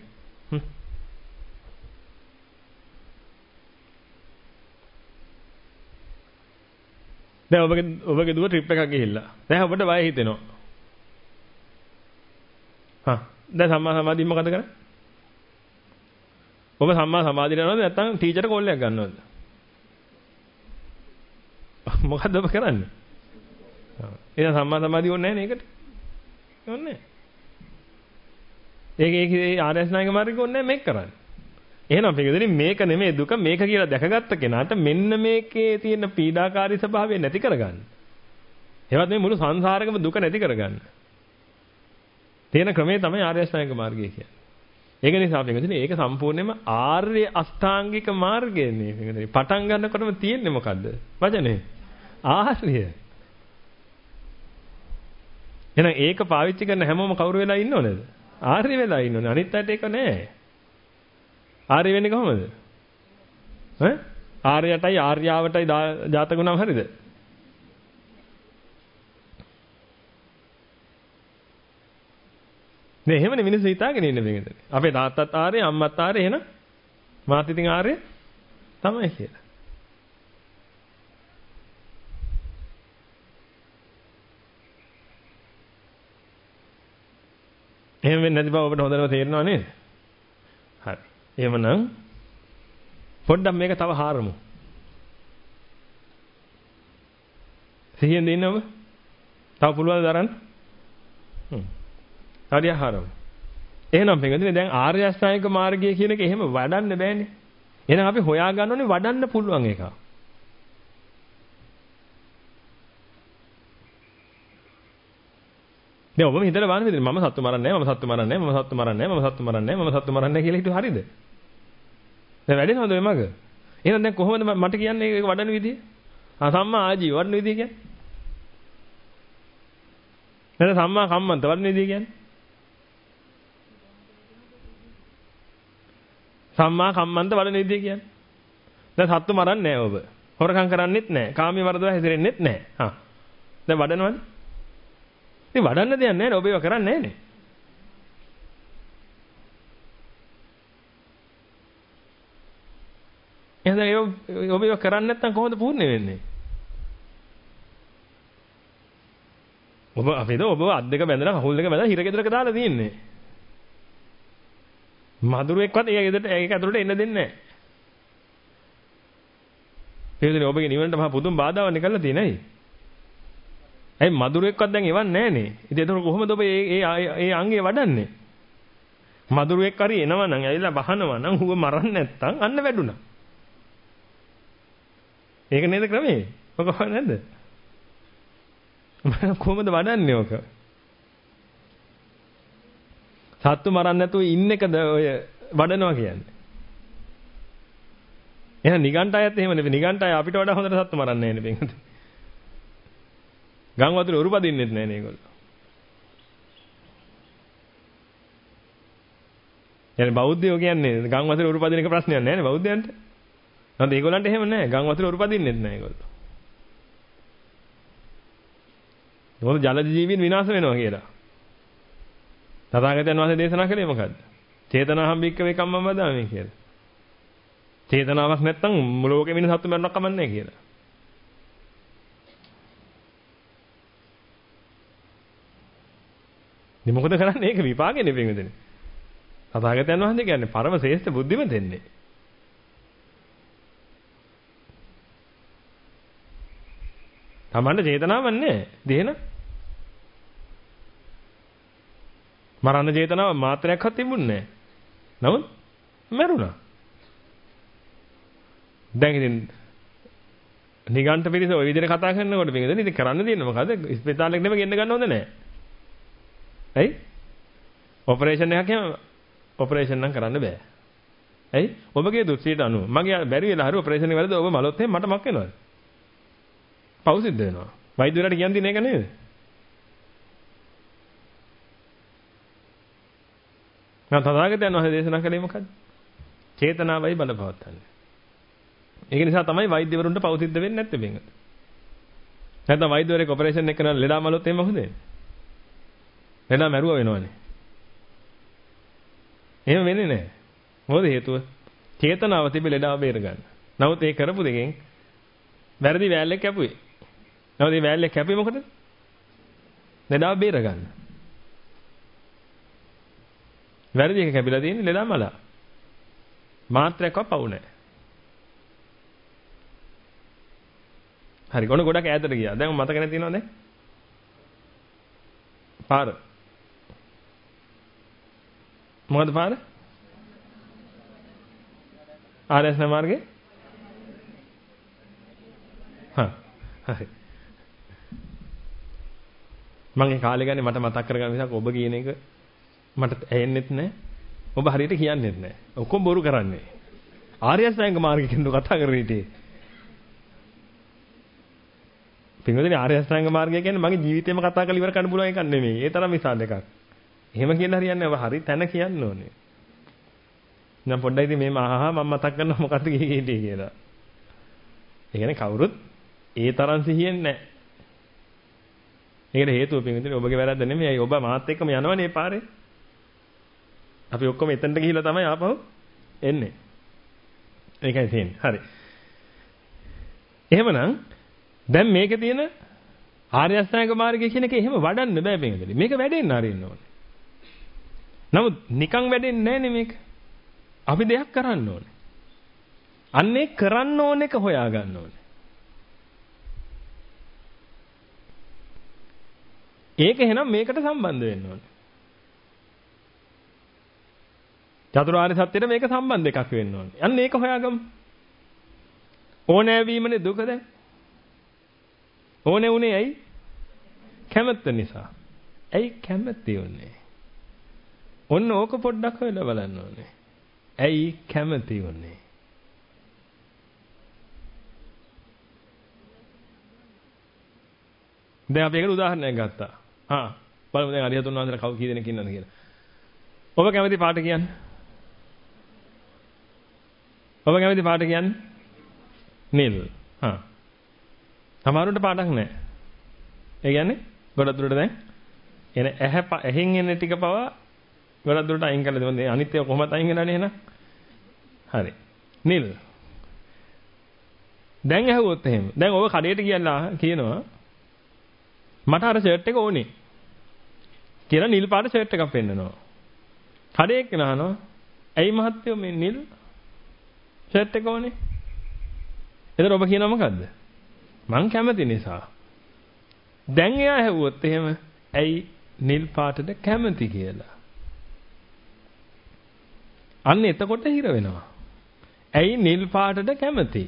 දැන් ඔබගේ දුව ට්‍රිප් එකක් ගිහිල්ලා. දැන් ඔබට බය හිතෙනවා. දැන් සම්මා සමාධිය මොකද කරන්නේ? ඔබ සම්මා සමාධියට යනවද නැත්නම් ටීචර්ට කෝල් එකක් ගන්නවද? මොකද්ද ඔබ කරන්නේ? එහෙනම් සම්මා සමාධිය ඕනේ නැහැ නේකට? ඕනේ නැහැ. ඒකේ ආර්ය අෂ්ටාංගික මාර්ගය ඕනේ නැහැ මේක කරන්නේ. එහෙනම් පිටුදින් මේක නෙමෙයි දුක මේක කියලා දැකගත්ත කෙනාට මෙන්න මේකේ තියෙන පීඩාකාරී ස්වභාවය නැති කරගන්න. ඒවත් මේ මුළු සංසාරෙකම දුක නැති කරගන්න. තියෙන ක්‍රමය තමයි ආර්ය අෂ්ටාංගික මාර්ගය කියන්නේ. ඒක නිසා පිටුදින් ඒක සම්පූර්ණයෙන්ම ආර්ය අෂ්ටාංගික මාර්ගයනේ පිටුදින්. පටන් ගන්නකොටම තියෙන්නේ මොකද්ද? වචනේ. ආර්ය. එහෙනම් ඒක පාවිච්චි කරන හැමෝම කවුරු වෙලා ඉන්නවද? ආර්ය වෙලා ඉන්නවනේ. අනිත් අයට ඒක නෑ. ආර්ය වෙන්නේ කොහොමද? ආර්යයටයි ආර්යාවටයි ජාතකුණම් හරිද? නේ එහෙමනේ මිනිස්සු හිතාගෙන ඉන්නේ මේකද? අපේ තාත්තත් ආර්ය, අම්මත් ආර්ය එහෙනම් මාත් ඉතින් ආර්ය තමයි කියලා. එහෙම වෙන්නේ නැති බව ඔබට හොඳටම තේරෙනව නේද? හරි. එහෙමනම් පොඩ්ඩක් මේක තව හාරමු. සිහියෙන් දෙන්න ඔබ? තව පුළුවන්ද දරන්න? හරිය හාරමු. එහෙනම් පිටුදිනේ දැන් ආර්ය අෂ්ටාංගික මාර්ගය කියන එක එහෙම වඩන්න බෑනේ. එහෙනම් අපි හොයා ගන්න ඕනේ වඩන්න පුළුවන් එකක්. දැන් ඔබම හිතලා බලන්න විදිහට මම සත්තු මරන්නේ නැහැ, මම සත්තු මරන්නේ නැහැ, මම සත්තු මරන්නේ නැහැ, මම සත්තු මරන්නේ නැහැ, මම සත්තු මරන්නේ නැහැ කියලා හිතුව හරියද? දැන් වැඩෙනවද ඔය මග? එහෙනම් දැන් කොහොමද මට කියන්නේ ඒක වඩන විදිය? සම්මා ආජීව වඩන විදිය කියන්නේ? නැත්නම් සම්මා කම්මන්ත වඩන විදිය කියන්නේ? සම්මා කම්මන්ත වඩන විදිය කියන්නේ? දැන් සත්තු මරන්නේ නැහැ ඔබ. හොරකම් කරන්නේත් නැහැ. කාමී වර්ධව හැසිරෙන්නෙත් නැහැ. දැන් වඩනවද? ඉතින් වඩන්න දෙයක් නැහැ නේ ඔබ ඒවා කරන්නේ නැහැ නේ. එහෙනම් ඔබ ඒවා කරන්නේ නැත්නම් කොහොමද පූර්ණ වෙන්නේ? ඔබ අපේද ඔබ අත් දෙක බැඳලා කකුල් දෙක බැඳලා හිර ගෙදරක දාලා තියෙන්නේ. මදුරුවෙක්වත් ඒක ඇතුළට එන්න දෙන්නේ නැහැ. ඒකනේ ඔබගේ නිවනට මහා පුදුම බාධාවක් නිකල්ලා තියෙනයි. ඇයි මදුරුවෙක්වත් දැන් එවන්නේ නැහනේ. ඉතින් ඒක කොහොමද ඔබ ඒ අංගේ වඩන්නේ? මදුරුවෙක් හරි එනවා නම් ඇවිල්ලා බහනවා නම් ඌව මරන්නේ නැත්තම් අන්න වැඩුණා. ඒක නේද ක්‍රමේ? ඔක නැද්ද? කොහොමද වඩන්නේ ඔක? සත්තු මරන්නේ නැතුව ඉන්න එකද ඔය වඩනවා කියන්නේ? එහෙනම් නිගණ්ඨයත් එහෙම නෙවෙයි. නිගණ්ඨය අපිට වඩා හොඳට සත්තු මරන්නේ නැහැ නේ බෙන්ගත. ගම් වතුරේ උරුපදින්නෙත් නැහැ නේ ඒගොල්ලෝ. يعني බෞද්ධයෝ කියන්නේ ගම් වතුරේ උරුපදින එක ප්‍රශ්නයක් නෑ නේ බෞද්ධයන්ට. නැත්නම් ඒගොල්ලන්ට එහෙම නෑ. ගම් වතුරේ උරුපදින්නෙත් නෑ ඒගොල්ලෝ. මොකද ජලජ ජීවීන් විනාශ වෙනවා කියලා. තථාගතයන් වහන්සේ දේශනා කළේ මොකද්ද? චේතනාහම් භික්ඛවේ කම්මං වදාමි කියලා. චේතනාවක් නැත්තම් ලෝකෙ වෙන සත්තු මරණක් කමන්නේ කියලා. ඉතින් මොකද කරන්නේ? ඒක විපාකෙනේ පින්විතනේ. තථාගතයන් වහන්සේ කියන්නේ පරම ශ්‍රේෂ්ඨ බුද්ධිම දෙන්නේ. තමන්ට චේතනාවක් නැහැ. දෙහෙන. මරණ චේතනාව මාත්‍රයක්වත් තිබුණේ නැහැ. නමුත් මරුණා. දැන් ඉතින් නිගණ්ඨ පිරිස ওই විදිහට කතා කරනකොට මේකද ඉතින් කරන්න තියෙන්නේ මොකද? ස්පිතාලෙක නෙමෙයි ගෙන්න ගන්න හොඳ නැහැ. ඇයි? ඔපරේෂන් එකක් එහෙම ඔපරේෂන් නම් කරන්න බෑ. ඇයි? ඔබගේ දෘෂ්ටියට අනුව මගේ බැරි වෙලා හරි ඔපරේෂන් එක වැරද්ද ඔබ මලොත් එහෙම මට මක් වෙනවද? පව් සිද්ධ වෙනවා. වෛද්‍යවරයාට කියන් දින එක නේද? මම තථාගතයන් වහන්සේ දේශනා කළේ මොකද්ද? චේතනාවයි බලපවත්තන්නේ. ඒක නිසා තමයි වෛද්‍යවරුන්ට පව් සිද්ධ වෙන්නේ නැත්තේ බෙන්ගත. නැත්නම් වෛද්‍යවරයෙක් ඔපරේෂන් එක කරලා ලෙඩා මලොත් එහෙම මොකද වෙන්නේ? ලෙඩා මැරුවා වෙනවනේ. එහෙම වෙන්නේ නැහැ. මොකද හේතුව? චේතනාව තිබෙ ලෙඩාව බේර ගන්න. නමුත් ඒ කරපු දෙකෙන් වැරදි වෑල්ලක් කැපුවේ. නමුත් මේ වෑල්ලක් කැපුවේ මොකටද? ලෙඩාව බේර ගන්න. වැරදි එක කැපිලා තියෙන්නේ ලෙඩා මලා. මාත්‍රයක්වත් පවු නැහැ. හරි ගොඩ ගොඩක් ඈතට ගියා. දැන් මතක නැති වෙනවද? පාර. මොකද පාර? ආර්යසන මාර්ගේ? හරි. මගේ කාලේ ගන්නේ මට මතක් කරගන්න මිසක් ඔබ කියන එක මට ඇහෙන්නෙත් නැහැ. ඔබ හරියට කියන්නෙත් නැහැ. ඔක්කොම බොරු කරන්නේ. ආර්යසන මාර්ගේ කියන කතා කරේ හිටියේ. පින්වතුනි ආර්ය අෂ්ටාංග මාර්ගය කියන්නේ මගේ ජීවිතේම කතා කරලා ඉවර කරන්න පුළුවන් එකක් නෙමෙයි. ඒ තරම් විශාල එකක්. එහෙම කියලා හරියන්නේ නැහැ. හරි තැන කියන්න ඕනේ. මම පොඩ්ඩක් ඉතින් මේම අහහා මම මතක් කරනවා මොකද්ද කියේ කියලා. ඒ කියන්නේ කවුරුත් ඒ තරම් සිහියෙන් නැහැ. ඒකට හේතුව පින්වතුනි ඔබගේ වැරද්ද නෙමෙයි. ඔබ මාත් එක්කම යනවනේ මේ පාරේ. අපි ඔක්කොම එතනට ගිහිල්ලා තමයි ආපහු එන්නේ. ඒකයි තියෙන්නේ. හරි. එහෙමනම් දැන් මේකේ තියෙන ආර්ය අෂ්ටාංග මාර්ගය කියන එක එහෙම වඩන්න බෑ මේකදී. මේක වැඩෙන්න ආරින්න ඕනේ. නමුත් නිකන් වැඩෙන්නේ නැහනේ මේක. අපි දෙයක් කරන්න ඕනේ. අන්නේ කරන්න ඕන එක හොයා ගන්න ඕනේ. ඒක එහෙනම් මේකට සම්බන්ධ වෙන්න ඕනේ. චතුරාර්ය සත්‍යෙට මේක සම්බන්ධ එකක් වෙන්න ඕනේ. අන්න ඒක හොයාගමු. ඕනෑ වීමනේ දුක දැන්. ඕනේ උනේ ඇයි? කැමැත්ත නිසා. ඇයි කැමැති උනේ? ඔන්න ඕක පොඩ්ඩක් හොයලා බලන්න ඕනේ. ඇයි කැමැති උනේ? දැන් අපි ඒකට උදාහරණයක් ගත්තා. බලමු දැන් අරිහතුන් වහන්සේලා කවුරු කී දෙනෙක් ඉන්නවද කියලා. ඔබ කැමති පාට කියන්න. ඔබ කැමති පාට කියන්න. නිල්. සමහරුන්ට පාටක් නැහැ. ඒ කියන්නේ ගොඩක් දුරට දැන් එන ඇහෙන් එන ටික පවා ගොඩක් දුරට අයින් කරලා දෙමු. අනිත් ඒවා කොහොමද අයින් වෙනවනේ එහෙනම්? හරි. නිල්. දැන් ඇහුවොත් එහෙම. දැන් ඔබ කඩේට කියනවා මට අර ෂර්ට් එක ඕනේ. කියලා නිල් පාට ෂර්ට් එකක් පෙන්නනවා. කඩේ කෙනානවා ඇයි මහත්තයෝ මේ නිල් ෂර්ට් එක ඕනේ? එතන ඔබ කියනවා මොකද්ද? මං කැමති නිසා. දැන් එයා ඇහුවොත් එහෙම ඇයි නිල් පාටට කැමති කියලා. අන්න එතකොට හිර වෙනවා. ඇයි නිල් පාටට කැමති?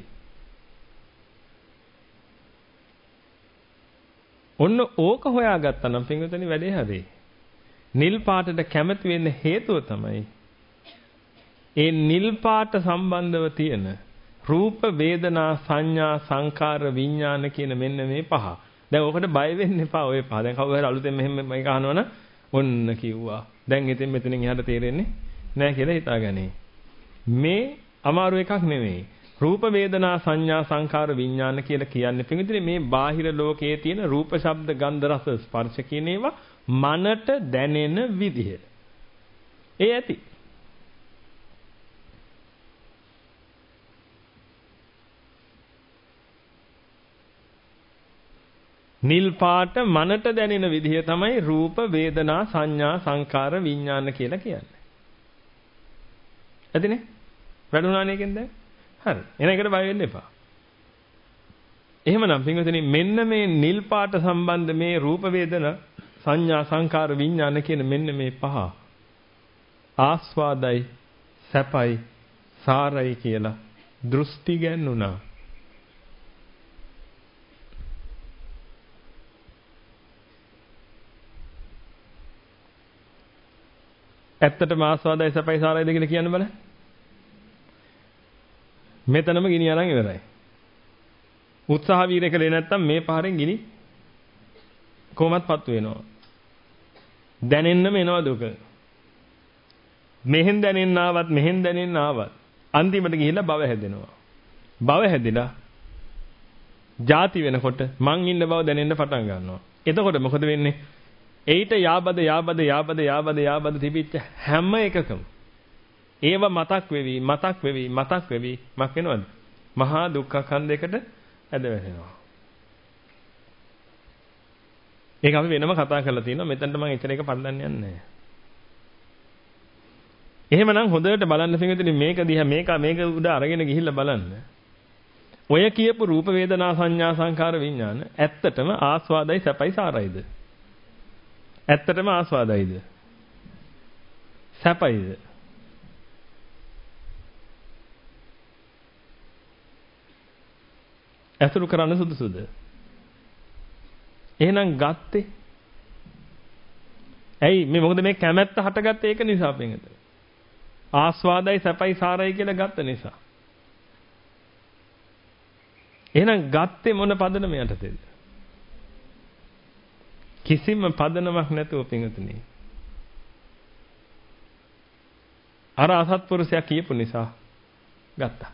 ඔන්න ඕක හොයාගත්තා නම් පින්විතනි වැඩේ හරි. නිල් පාටට කැමති වෙන්න හේතුව තමයි ඒ නිල් පාට සම්බන්ධව තියෙන රූප වේදනා සංඥා සංකාර විඥාන කියන මෙන්න මේ පහ. දැන් ඔකට බය වෙන්න එපා ඔය පහ. දැන් කවුරු හරි අලුතෙන් මෙහෙම මේක අහනවනම් ඔන්න කිව්වා. දැන් ඉතින් මෙතනින් එහාට තේරෙන්නේ නෑ කියලා හිතාගනි. මේ අමාරු එකක් නෙමෙයි. රූප වේදනා සංඥා සංකාර විඥාන කියලා කියන්නේ පිටින් මේ බාහිර ලෝකයේ තියෙන රූප ශබ්ද ගන්ධ රස ස්පර්ශ කියන ඒවා මනට දැනෙන විදිහ. ඒ ඇති. නිල් පාට මනට දැනෙන විදිහ තමයි රූප වේදනා සංඥා සංකාර විඥාන කියලා කියන්නේ. ඇතිනේ? වැඩුණා නේ කියන්නේ? හරි. එන එකට බය වෙන්න එපා. එහෙමනම් පින්වතුනි මෙන්න මේ නිල් පාට සම්බන්ධ මේ රූප වේදනා සංඥා සංකාර විඥාන කියන මෙන්න මේ පහ ආස්වාදයි සැපයි සාරයි කියලා දෘෂ්ටි ගැන්නුණා. ඇත්තටම ආස්වාදයි සැපයි සාරයිද කියලා කියන්න බලන්න. මෙතනම ගිනි අරන් ඉවරයි. උත්සාහ වීරය කළේ නැත්තම් මේ පාරෙන් ගිනි කොහොමත් පත්තු වෙනවා. දැනෙන්නම එනවා දුක. මෙහෙන් දැනෙන්න ආවත් අන්තිමට ගිහිල්ලා භව හැදෙනවා. භව හැදිලා ಜಾති වෙනකොට මං ඉන්න බව දැනෙන්න පටන් ගන්නවා. එතකොට මොකද වෙන්නේ? ඒිට යාබද තිබිච්ච හැම එකකම ඒව මතක් වෙවි මක් වෙනවද? මහා දුක්ඛ ඛණ්ඩයකට ඇද වැටෙනවා. ඒක අපි වෙනම කතා කරලා තියෙනවා. මෙතනට මම එතන එක පටලන්න යන්නේ නැහැ. එහෙමනම් හොඳට බලන්න පිටුදින මේක දිහා මේක උඩ අරගෙන ගිහිල්ලා බලන්න. ඔය කියපු රූප වේදනා සංඥා සංකාර විඥාන ඇත්තටම ආස්වාදයි සැපයි සාරයිද? ඇත්තටම ආස්වාදයිද? සැපයිද? ඇසුරු කරන්න සුදුසුද? එහෙනම් ගත්තේ ඇයි මේ මොකද මේ කැමැත්ත හටගත්තේ ඒක නිසා පින්ගත. ආස්වාදයි සැපයි සාරයි කියලා ගත්ත නිසා. එහෙනම් ගත්තේ මොන පදනම යටතේද? කිසිම පදනමක් නැතුව පින්ගතනේ. අර අසත්පුරුෂයා කියපු නිසා ගත්තා.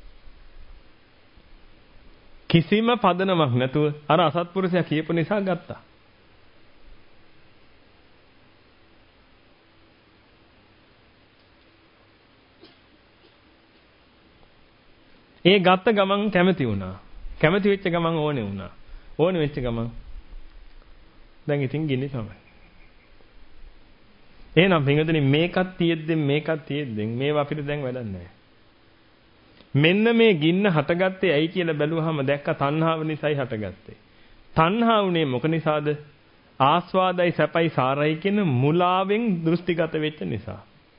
කිසිම පදනමක් නැතුව අර අසත්පුරුෂයා කියපු නිසා ගත්තා. ඒ ගත්ත ගමන් කැමති වුණා. කැමති වෙච්ච ගමන් ඕනේ වුණා. ඕනේ වෙච්ච ගමන් දැන් ඉතින් ගිනි තමයි. එහෙනම් පින්වතුනි මේකත් තියෙද්දි මේවා අපිට දැන් වැඩක් නැහැ. මෙන්න මේ ගින්න හටගත්තේ ඇයි කියලා බැලුවාම දැක්ක තණ්හාව නිසායි හටගත්තේ. තණ්හා වුණේ මොක නිසාද? ආස්වාදයි සැපයි සාරයි කියන මුලාවෙන් දෘෂ්ටිගත වෙච්ච නිසා.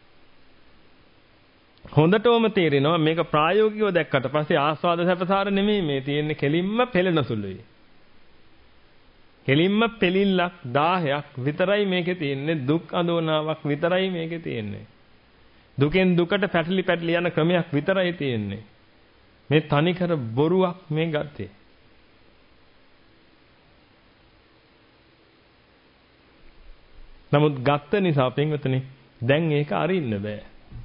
හොඳටම තේරෙනවා මේක ප්‍රායෝගිකව දැක්කට පස්සේ ආස්වාද සැප සාර නෙමෙයි මේ තියෙන්නේ කෙලින්ම පෙළෙන සුළුයි. කෙලින්ම පෙලිල්ලක් 1000ක් විතරයි මේකේ තියෙන්නේ. දුක් අඳෝනාවක් විතරයි මේකේ තියෙන්නේ. දුකෙන් දුකට පැටලි යන ක්‍රමයක් විතරයි තියෙන්නේ. මේ තනිකර බොරුවක් මේ ගත්තේ. නමුත් ගත්ත නිසා පින්වතුනි දැන් ඒක අරින්න බෑ.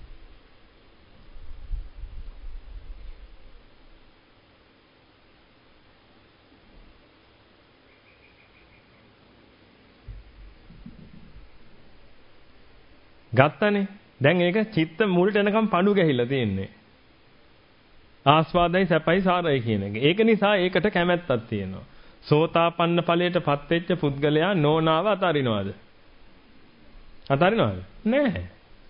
ගත්තනේ. දැන් ඒක චිත්ත මුලට එනකම් පඳු ගැහිලා තියෙන්නේ. ආස්වාදයි සැපයි සාරයි කියන එක. ඒක නිසා ඒකට කැමැත්තක් තියෙනවා. සෝතාපන්න ඵලයටපත් වෙච්ච පුද්ගලයා නෝනාව අතාරිනවද? අතාරිනවද? නැහැ.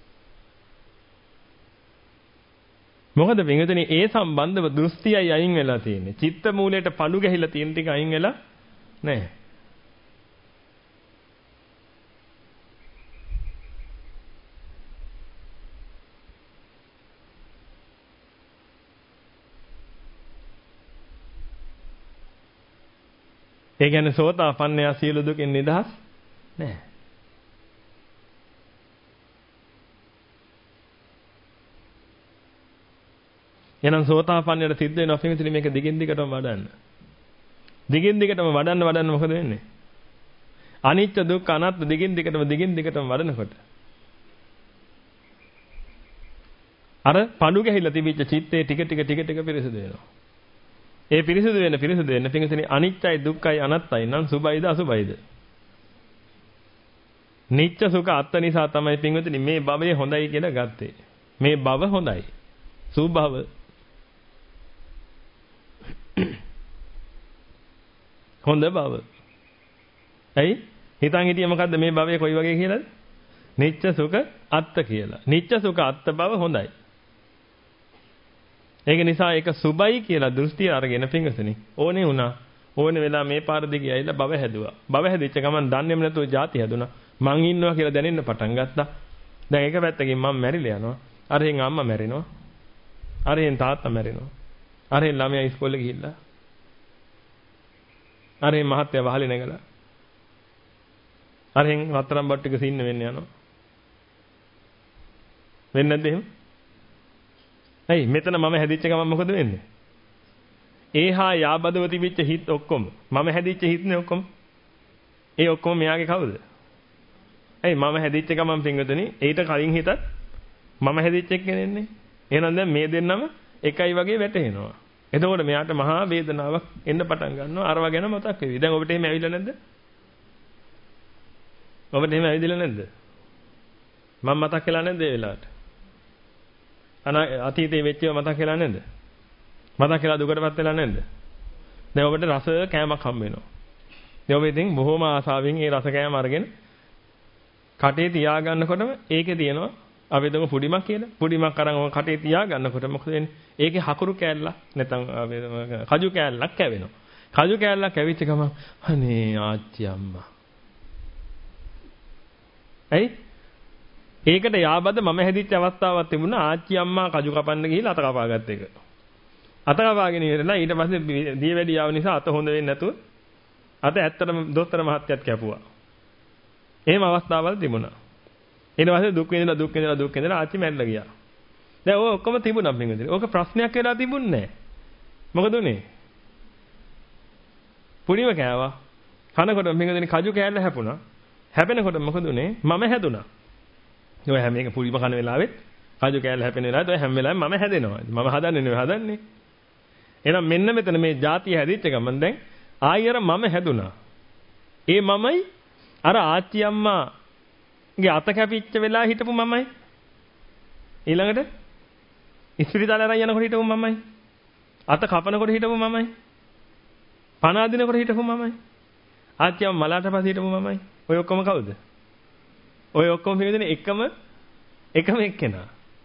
මොකද පින්විතනේ ඒ සම්බන්ධව දෘෂ්ටියයි අයින් වෙලා තියෙන්නේ. චිත්ත මූලයට පඳු ගැහිලා තියෙන ටික අයින් වෙලා නැහැ. ඒ කියන්නේ සෝතාපන්නයා සියලු දුකින් නිදහස් නැහැ. එහෙනම් සෝතාපන්නයට සිද්ධ වෙනවා පින්විතනි මේක දිගින් දිගටම වඩන්න. දිගින් දිගටම වඩන්න මොකද වෙන්නේ? අනිත්‍ය දුක්ඛ අනාත්ම දිගින් දිගටම වඩනකොට අර පඳු ගැහිලා තිබිච්ච චිත්තේ ටික ටික පිරිසිදු වෙනවා. ඒ පිරිසිදු වෙන පිංගුතුනි අනිත්‍යයි දුක්ඛයි අනාත්තයි නම් සුභයිද අසුභයිද? නිච්ච සුඛ අත්ත නිසා තමයි පිංගුතුනි මේ භවය හොඳයි කියලා ගත්තේ. මේ භව හොඳයි. සුභව. හොඳ භව. ඇයි? හිතන් හිටියේ මොකද්ද මේ භවය කොයි වගේ කියලාද? නිච්ච සුඛ අත්ත කියලා. නිච්ච සුඛ අත්ත භව හොඳයි. ඒක නිසා ඒක සුබයි කියලා දෘෂ්ටිය අරගෙන පිංගුතුනි ඕනේ වුණා. ඕනේ වෙලා මේ පාර දිගේ ඇවිල්ලා භව හැදුවා. භව හැදිච්ච ගමන් දන්නේම නැතුව ಜಾති හැදුනා. මං ඉන්නවා කියලා දැනෙන්න පටන් ගත්තා. දැන් එක පැත්තකින් මම මැරිලා යනවා. අරහෙන් අම්මා මැරෙනවා. අරහෙන් තාත්තා මැරෙනවා. අරහෙන් ළමයා ඉස්කෝලේ ගිහිල්ලා. අරහෙන් මහත්තයා වහලේ නැගලා. අරහෙන් රත්තරන් බට් ටික සින්න වෙන්න යනවා. වෙන්නේ නැද්ද එහෙම? ඇයි මෙතන මම හැදිච්ච ගමන් මොකද වෙන්නේ? ඒහා යාබදව තිබිච්ච හිත් ඔක්කොම මම හැදිච්ච හිත්නේ ඔක්කොම. ඒ ඔක්කොම මෙයාගේ කවුද? ඇයි මම හැදිච්ච ගමන් පින්වතුනි ඊට කලින් හිතත් මම හැදිච්ච එක්කෙනෙන්නේ. එහෙනම් දැන් මේ දෙන්නම එකයි වගේ වැටෙනවා. එතකොට මෙයාට මහා වේදනාවක් එන්න පටන් ගන්නවා. අරව ගැන මතක් වෙවි. දැන් ඔබට එහෙම ඇවිල්ලා නැද්ද? ඔබට එහෙම ඇවිදලා නැද්ද? මම මතක් කළා නැද්ද ඒ වෙලාවට? අතීතේ වෙච්ච ඒවා මතක් වෙලා නැද්ද? මතක් වෙලා දුකටපත් වෙලා නැද්ද? දැන් ඔබට රස කෑමක් හම්බ වෙනවා. දැන් ඔබ ඉතින් බොහොම ආසාවෙන් ඒ රස කෑම අරගෙන කටේ තියා ගන්නකොටම ඒකේ තියෙනවා අපි හිතමු පුඩිමක් කියලා. පුඩිමක් අරන් ඔබ කටේ තියා ගන්නකොට මොකද වෙන්නේ? ඒකේ හකුරු කෑල්ලක් නැත්නම් කජු කෑල්ලක් කැවෙනවා. කජු කෑල්ලක් කැවිච්ච ගමන් අනේ ආච්චි අම්මා. ඇයි? ඒකට යාබද මම හැදිච්ච අවස්ථාවක් තිබුණා ආච්චි අම්මා කජු කපන්න ගිහිල්ලා අත කපාගත්ත එක. අත කපාගෙන ඉවරලා ඊට පස්සේ දියවැඩි ආව නිසා අත හොඳ වෙන්නේ නැතුව අත ඇත්තටම දොස්තර මහත්තයාත් කැපුවා. එහෙම අවස්ථාවල් තිබුණා. ඊට පස්සේ දුක් විඳලා ආච්චි මැරිලා ගියා. දැන් ඔය ඔක්කොම තිබුණා පින්වදින. ඕක ප්‍රශ්නයක් වෙලා තිබුණේ නැහැ. මොකද උනේ? පුරිම කෑවා. කනකොට පින්වදින කජු කෑල්ල හැපුණා. හැපෙනකොට මොකද උනේ? මම හැදුනා. ඔය හැම එක පුරිම කන වෙලාවෙත් කජු කෑල්ල හැපෙන වෙලාවෙත් ඔය හැම වෙලාවෙම මම හැදෙනවා. මම හදන්නේ නෙවෙයි හදන්නේ. එහෙනම් මෙන්න මෙතන මේ ಜಾතිය හැදිච්ච ගමන් දැන් ආයෙර මම හැදුනා. ඒ මමයි අර ආච්චි අම්මාගේ අත කැපිච්ච වෙලාව හිටපු මමයි. ඊළඟට ඉස්පිරිතාලේ අරන් යනකොට හිටපු මමයි. අත කපනකොට හිටපු මමයි. පණ අදිනකොට හිටපු මමයි. ආච්චි අම්මා මලාට පස්සේ හිටපු මමයි. ඔය ඔක්කොම කවුද? ඔය ඔක්කොම හිමිදෙන එකම එක්කෙනා.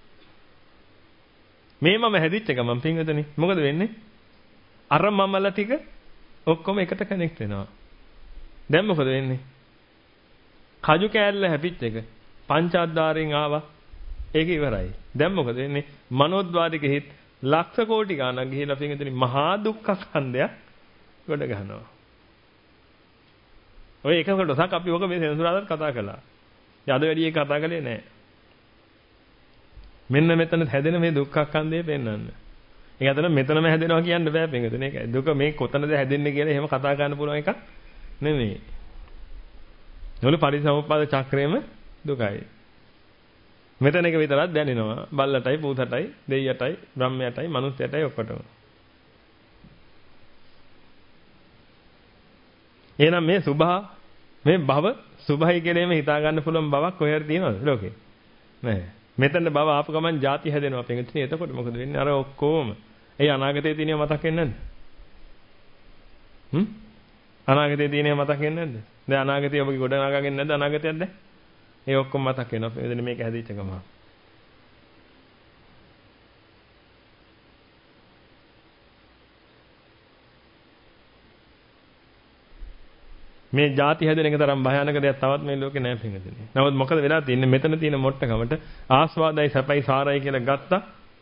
මේ මම හැදිච්ච ගමන් පින්වතුනි මොකද වෙන්නේ? අර මමලා ටික ඔක්කොම එකට කනෙක්ට් වෙනවා. දැන් මොකද වෙන්නේ? කජු කෑල්ල හැපිච්ච එක පංචාද්වාරයෙන් ආවා. ඒක ඉවරයි. දැන් මොකද වෙන්නේ? මනෝද්වාරික හිත් ලක්ෂ කෝටි ගණන් ගිහිලා පින්වතුනි මහා දුක්ඛ ස්කන්ධයක් ගොඩ ගන්නවා. ඔය එක කොටසක් අපි ඔක මේ සෙන්සුරාදාත් කතා කළා. අද වැඩි එක කතා කළේ නැහැ. මෙන්න මෙතන හැදෙන මේ දුක්ඛස්කන්ධය පෙන්වන්න. ඒක අතන මෙතනම හැදෙනවා කියන්න බෑ පින්වතුනි. ඒක දුක මේ කොතනද හැදෙන්නේ කියලා එහෙම කතා කරන්න පුළුවන් එකක් නෙමෙයි. ඒවල පරිසම්පාද චක්‍රයේම දුකයි. මෙතන එක විතරක් දැනෙනවා. බල්ලටයි, පූතටයි, දෙයියටයි, බ්‍රහ්මයටයි, මනුස්සයටයි ඔක්කොටම. එහෙනම් මේ සුභා මේ භව සුභයි කියලෙම හිතා ගන්න පුළුවන් බවක් කොහෙද තියෙනවද ලෝකේ? නැහැ. මෙතන භව ආපු ගමන් ಜಾති හැදෙනවා පිටින්. එතකොට මොකද වෙන්නේ? අර ඔක්කොම. ඒ අනාගතයේ තියෙනව මතක් වෙන්නේ නැද්ද? අනාගතයේ තියෙනව මතක් වෙන්නේ නැද්ද? දැන් අනාගතය ඔබගේ ගොඩ නගාගෙන නැද්ද අනාගතයක් දැන්? ඒ ඔක්කොම මතක් වෙනවා. එදින මේක හැදිච්ච ගමන්. මේ ಜಾති හැදෙන එක තරම් භයානක දෙයක් තවත් මේ ලෝකේ නැහැ පිටින්. නමුත් මොකද වෙලා තියෙන්නේ? මෙතන තියෙන මොට්ටකමට ආස්වාදයි සැපයි සාරයි කියලා ගත්තා.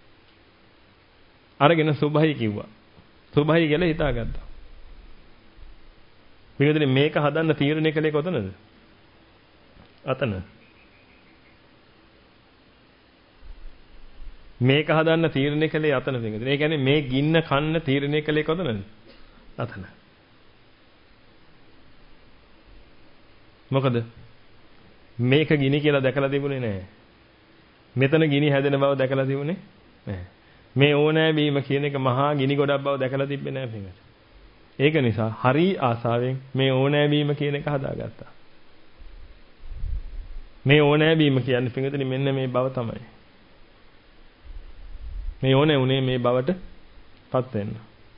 අරගෙන සුභයි කිව්වා. සුභයි කියලා හිතාගත්තා. පිටින් මේක හදන්න තීරණය කළේ කොතනද? අතන. මේක හදන්න තීරණය කළේ අතන පිටින්. ඒ කියන්නේ මේ ගින්න කන්න තීරණය කළේ කොතනද? අතන. මොකද මේක ගිනි කියලා දැකලා තිබුණේ නැහැ. මෙතන ගිනි හැදෙන බව දැකලා තිබුණේ නැහැ. මේ ඕනෑ වීම කියන එක මහා ගිනි ගොඩක් බව දැකලා තිබ්බේ නැහැ පින්වතුනි. ඒක නිසා හරි ආසාවෙන් මේ ඕනෑ වීම කියන එක හදාගත්තා. මේ ඕනෑ වීම කියන්නේ පින්වතුනි මෙන්න මේ බව තමයි. මේ ඕනේ උනේ මේ බවට පත් වෙන්න.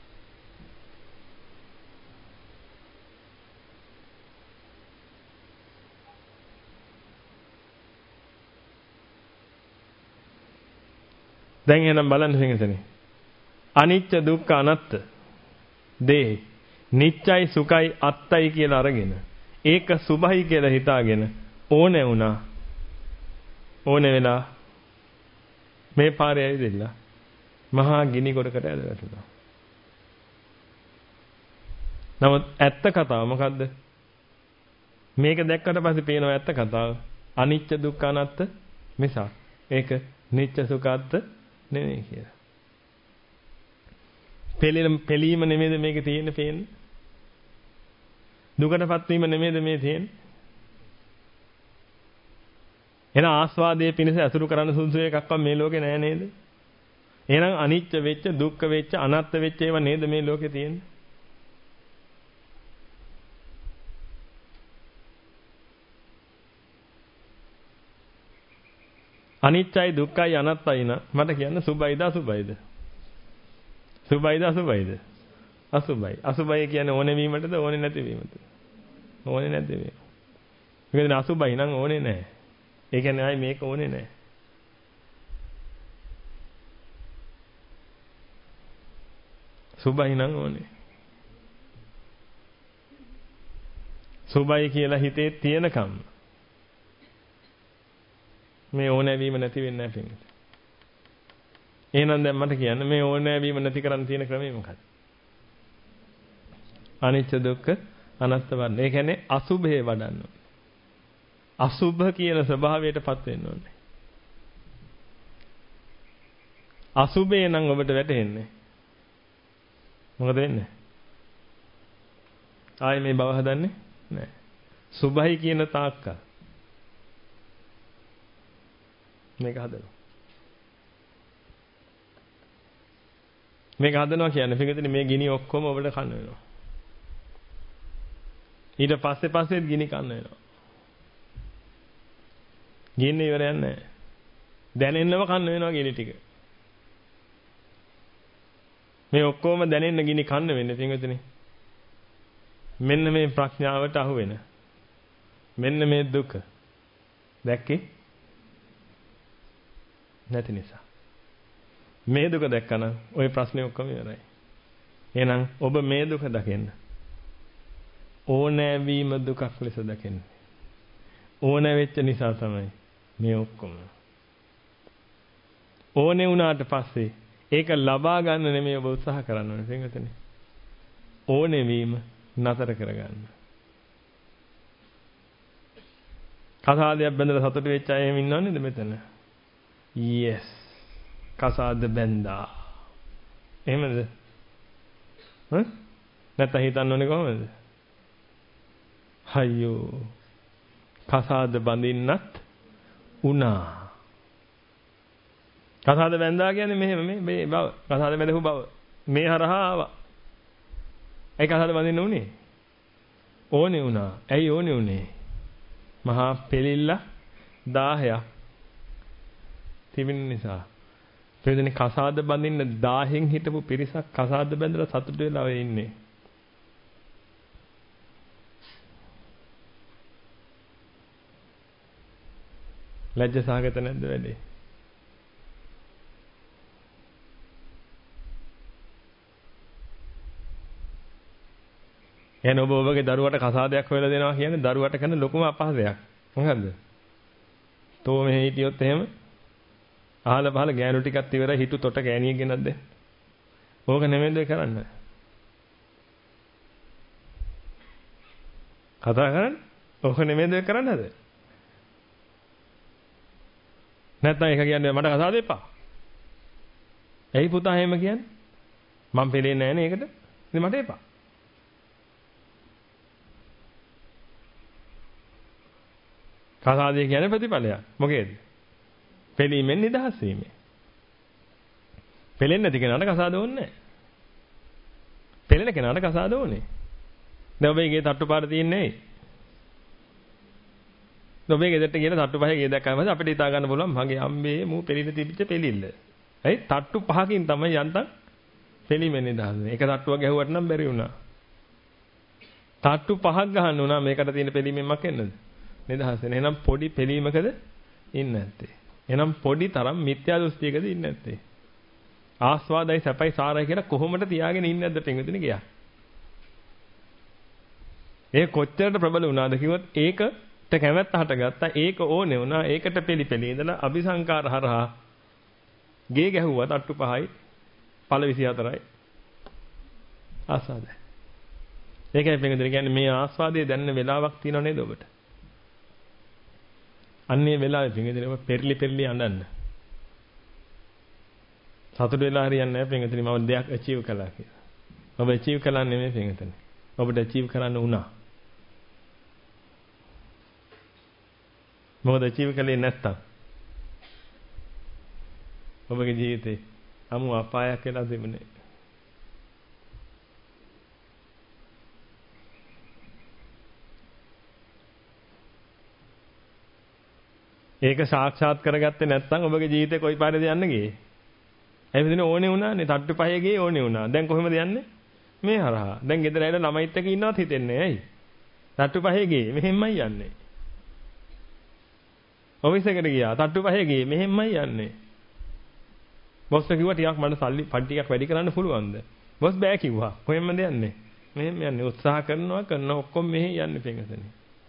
දැන් එහෙනම් බලන්න පින්වතුනි. අනිච්ච දුක්ඛ අනාත්ත දේ නිච්චයි සුඛයි අත්තයි කියලා අරගෙන ඒක සුභයි කියලා හිතාගෙන ඕනේ වුණා. ඕනේ වෙලා මේ පාරේ ඇවිදilla මහා ගිනි ගොඩකට ඇදලා තිබුණා. නමුත් ඇත්ත කතාව මොකද්ද? මේක දැක්කට පස්සේ පේනවා ඇත්ත කතාව. අනිච්ච දුක්ඛ අනාත්ත මිසක් ඒක නිච්ච සුඛාත්ත නෙමෙයි කියලා. පෙලීම නෙමෙයිද මේකේ තියෙන්නේ පේන්නේ? දුකටපත් වීම නෙමෙයිද මේ තියෙන්නේ? එන ආස්වාදයේ පිණිස අසුරු කරන්න සුදුසු එකක්වත් මේ ලෝකේ නෑ නේද? එහෙනම් අනිච්ච වෙච්ච, දුක්ඛ වෙච්ච, අනාත්ත වෙච්ච ඒවා නේද මේ ලෝකේ තියෙන්නේ? අනිච්චයි දුක්ඛයි අනාත්තයි න මට කියන්න සුභයිද අසුභයිද? සුභයිද අසුභයිද? අසුභයි. අසුභයි කියන්නේ ඕනේ වීමටද ඕනේ නැති වීමටද? ඕනේ නැති වීම. මොකද අසුභයි නම් ඕනේ නැහැ. ඒ කියන්නේ ආයි මේක ඕනේ නැහැ. සුභයි නම් ඕනේ. සුභයි කියලා හිතේ තියෙනකම් මේ ඕනෑ වීම නැති වෙන්නේ නැහැ පිටින්. එහෙනම් දැන් මට කියන්න මේ ඕනෑ වීම නැති කරන්න තියෙන ක්‍රමය මොකක්ද? අනිච්ච දුක්ඛ අනාත්ත වර්ණ. ඒ කියන්නේ අසුභේ වඩන්න ඕනේ. අසුභ කියන ස්වභාවයටපත් වෙන්න ඕනේ. අසුභේ නම් ඔබට වැටෙන්නේ. මොකද වෙන්නේ? ආයේ මේ බව හදන්නේ නැහැ. සුභයි කියන තාක්කල් මේක හදනවා. මේක හදනවා කියන්නේ පිටින් මේ ගිනි ඔක්කොම ඔබට කන්න වෙනවා. ඊට පස්සේ ගිනි කන්න වෙනවා. ගින්න ඉවරයක් නැහැ. දැනෙන්නම කන්න වෙනවා ගිනි ටික. මේ ඔක්කොම දැනෙන්න ගිනි කන්න වෙන්නේ පිටින්. මෙන්න මේ ප්‍රඥාවට අහු වෙන. මෙන්න මේ දුක. දැක්කේ? නැති නිසා. මේ දුක දැක්කනම් ওই ප්‍රශ්නේ ඔක්කොම ඉවරයි. එහෙනම් ඔබ මේ දුක දකින්න. ඕනෑ වීම දුකක් ලෙස දකින්න. ඕනෑ වෙච්ච නිසා තමයි මේ ඔක්කොම. ඕනේ වුණාට පස්සේ ඒක ලබා ගන්න නෙමෙයි ඔබ උත්සාහ කරන්න ඕනේ පින්වතුනි. ඕනේ වීම නතර කරගන්න. කසාදයක් බැඳලා සතුට වෙච්ච අය එහෙම ඉන්නව නේද මෙතන? yes. කසාද බැඳා. එහෙමද? නැත්නම් හිතන්න ඕනේ කොහමද? අයියෝ. කසාද බඳින්නත් උනා. කසාද බැඳා කියන්නේ මෙහෙම මේ බව. කසාද බැඳපු බව. මේ හරහා ආවා. ඒ කසාද බඳින්න උනේ. ඕනේ වුණා. ඇයි ඕනේ උනේ? මහා පෙලිල්ල 1000ක් තිබෙන නිසා. ප්‍රයෝජනේ කසාද බඳින්න 1000න් හිටපු පිරිසක් කසාද බැඳලා සතුට වෙලා ඉන්නේ. ලැජ්ජ සහගත නැද්ද වැඩේ? එහෙනම් ඔබ ඔබගේ දරුවට කසාදයක් හොයලා දෙනවා කියන්නේ දරුවට කරන ලොකුම අපහාසයක්. මොකද්ද? තෝ මෙහෙ හිටියොත් එහෙම අහල පහල ගෑනු ටිකක් ඉවරයි හිටු තොට ගෑණියෙක් ගෙනත් දෙන්න. ඕක නෙමෙයිද කරන්න. කතා කරන්නේ? ඕක නෙමෙයිද කරන්නද? නැත්නම් ඒක කියන්නේ මට කසාද එපා. ඇයි පුතා එහෙම කියන්නේ? මම පෙලෙන්නේ නැහැ නේ ඒකට. ඉතින් මට එපා. කසාදේ කියන්නේ ප්‍රතිඵලයක්. මොකේද? පෙලීමෙන් නිදහස් වීමෙන්. පෙලෙන්නේ නැති කෙනාට කසාද ඕනේ නැහැ. පෙලෙන කෙනාට කසාද ඕනේ. දැන් ඔබේ ගේ තට්ටු පාර තියන්නේ ඇයි? ඔබේ ගෙදරට ගිහලා තට්ටු පහේ ගේ දැක්කම පස්සේ අපිට හිතා ගන්න පුළුවන් මගේ අම්බේ මූ පෙලින තිබිච්ච පෙලිල්ල. ඇයි තට්ටු පහකින් තමයි යන්තම් පෙලීමෙන් නිදහස් වෙන්නේ. එක තට්ටුවක් ගැහුවට නම් බැරි වුණා. තට්ටු පහක් ගහන්න උනා මේකට තියෙන පෙලීමෙන්මක් එන්නද? නිදහස් වෙන. එහෙනම් පොඩි පෙලීමකද ඉන්නේ නැත්තේ. එහෙනම් පොඩි තරම් මිත්‍යා දෘෂ්ටියකද ඉන්නේ නැත්තේ. ආස්වාදයි සැපයි සාරයි කියලා කොහොමද තියාගෙන ඉන්නේ නැද්ද පින්විතනේ ගියා. ඒ කොච්චරට ප්‍රබල වුණාද කිව්වොත් ඒකට කැමැත්ත හටගත්තා. ඒක ඕනේ වුණා. ඒකට පෙලි ඉඳලා අபிසංකාර හරහා ගේ ගැහුවා තට්ටු පහයි පළ 24යි. ආස්වාදයි. ඒකයි පින්විතනේ කියන්නේ මේ ආස්වාදයේ දැනෙන වෙලාවක් තියෙනව නේද ඔබට? අන්නේ වෙලාවේ පින්විතනේ ඔබ පෙරලි අඬන්න. සතුට වෙලා හරියන්නේ නැහැ පින්විතනේ මම දෙයක් අචීව් කළා කියලා. ඔබ අචීව් කළා නෙමෙයි පින්විතනේ. ඔබට අචීව් කරන්න වුණා. මොකද අචීව් කළේ නැත්තම් ඔබගේ ජීවිතේ අමු අපායක් වෙලා තිබුණේ. ඒක සාක්ෂාත් කරගත්තේ නැත්නම් ඔබගේ ජීවිතේ කොයි පාරේද යන්න ගියේ? ඇයි ඕනේ වුණානේ තට්ටු පහේ ගියේ ඕනේ වුණා. දැන් කොහෙමද යන්නේ? මේ හරහා. දැන් ගෙදර ඇවිල්ලා ළමයිත් එක්ක ඉන්නවත් හිතෙන්නේ ඇයි? තට්ටු පහේ ගියේ මෙහෙමයි යන්නේ. ඔෆිස් එකට ගියා තට්ටු පහේ ගියේ මෙහෙමයි යන්නේ. බොස් කිව්වා ටිකක් මට සල්ලි පඩි ටිකක් වැඩි කරන්න පුළුවන්ද? බොස් බෑ කිව්වා. කොහෙන්ද යන්නේ? මෙහෙම යන්නේ. උත්සාහ කරනවා ඔක්කොම මෙහෙ යන්නේ පින්වතුනි.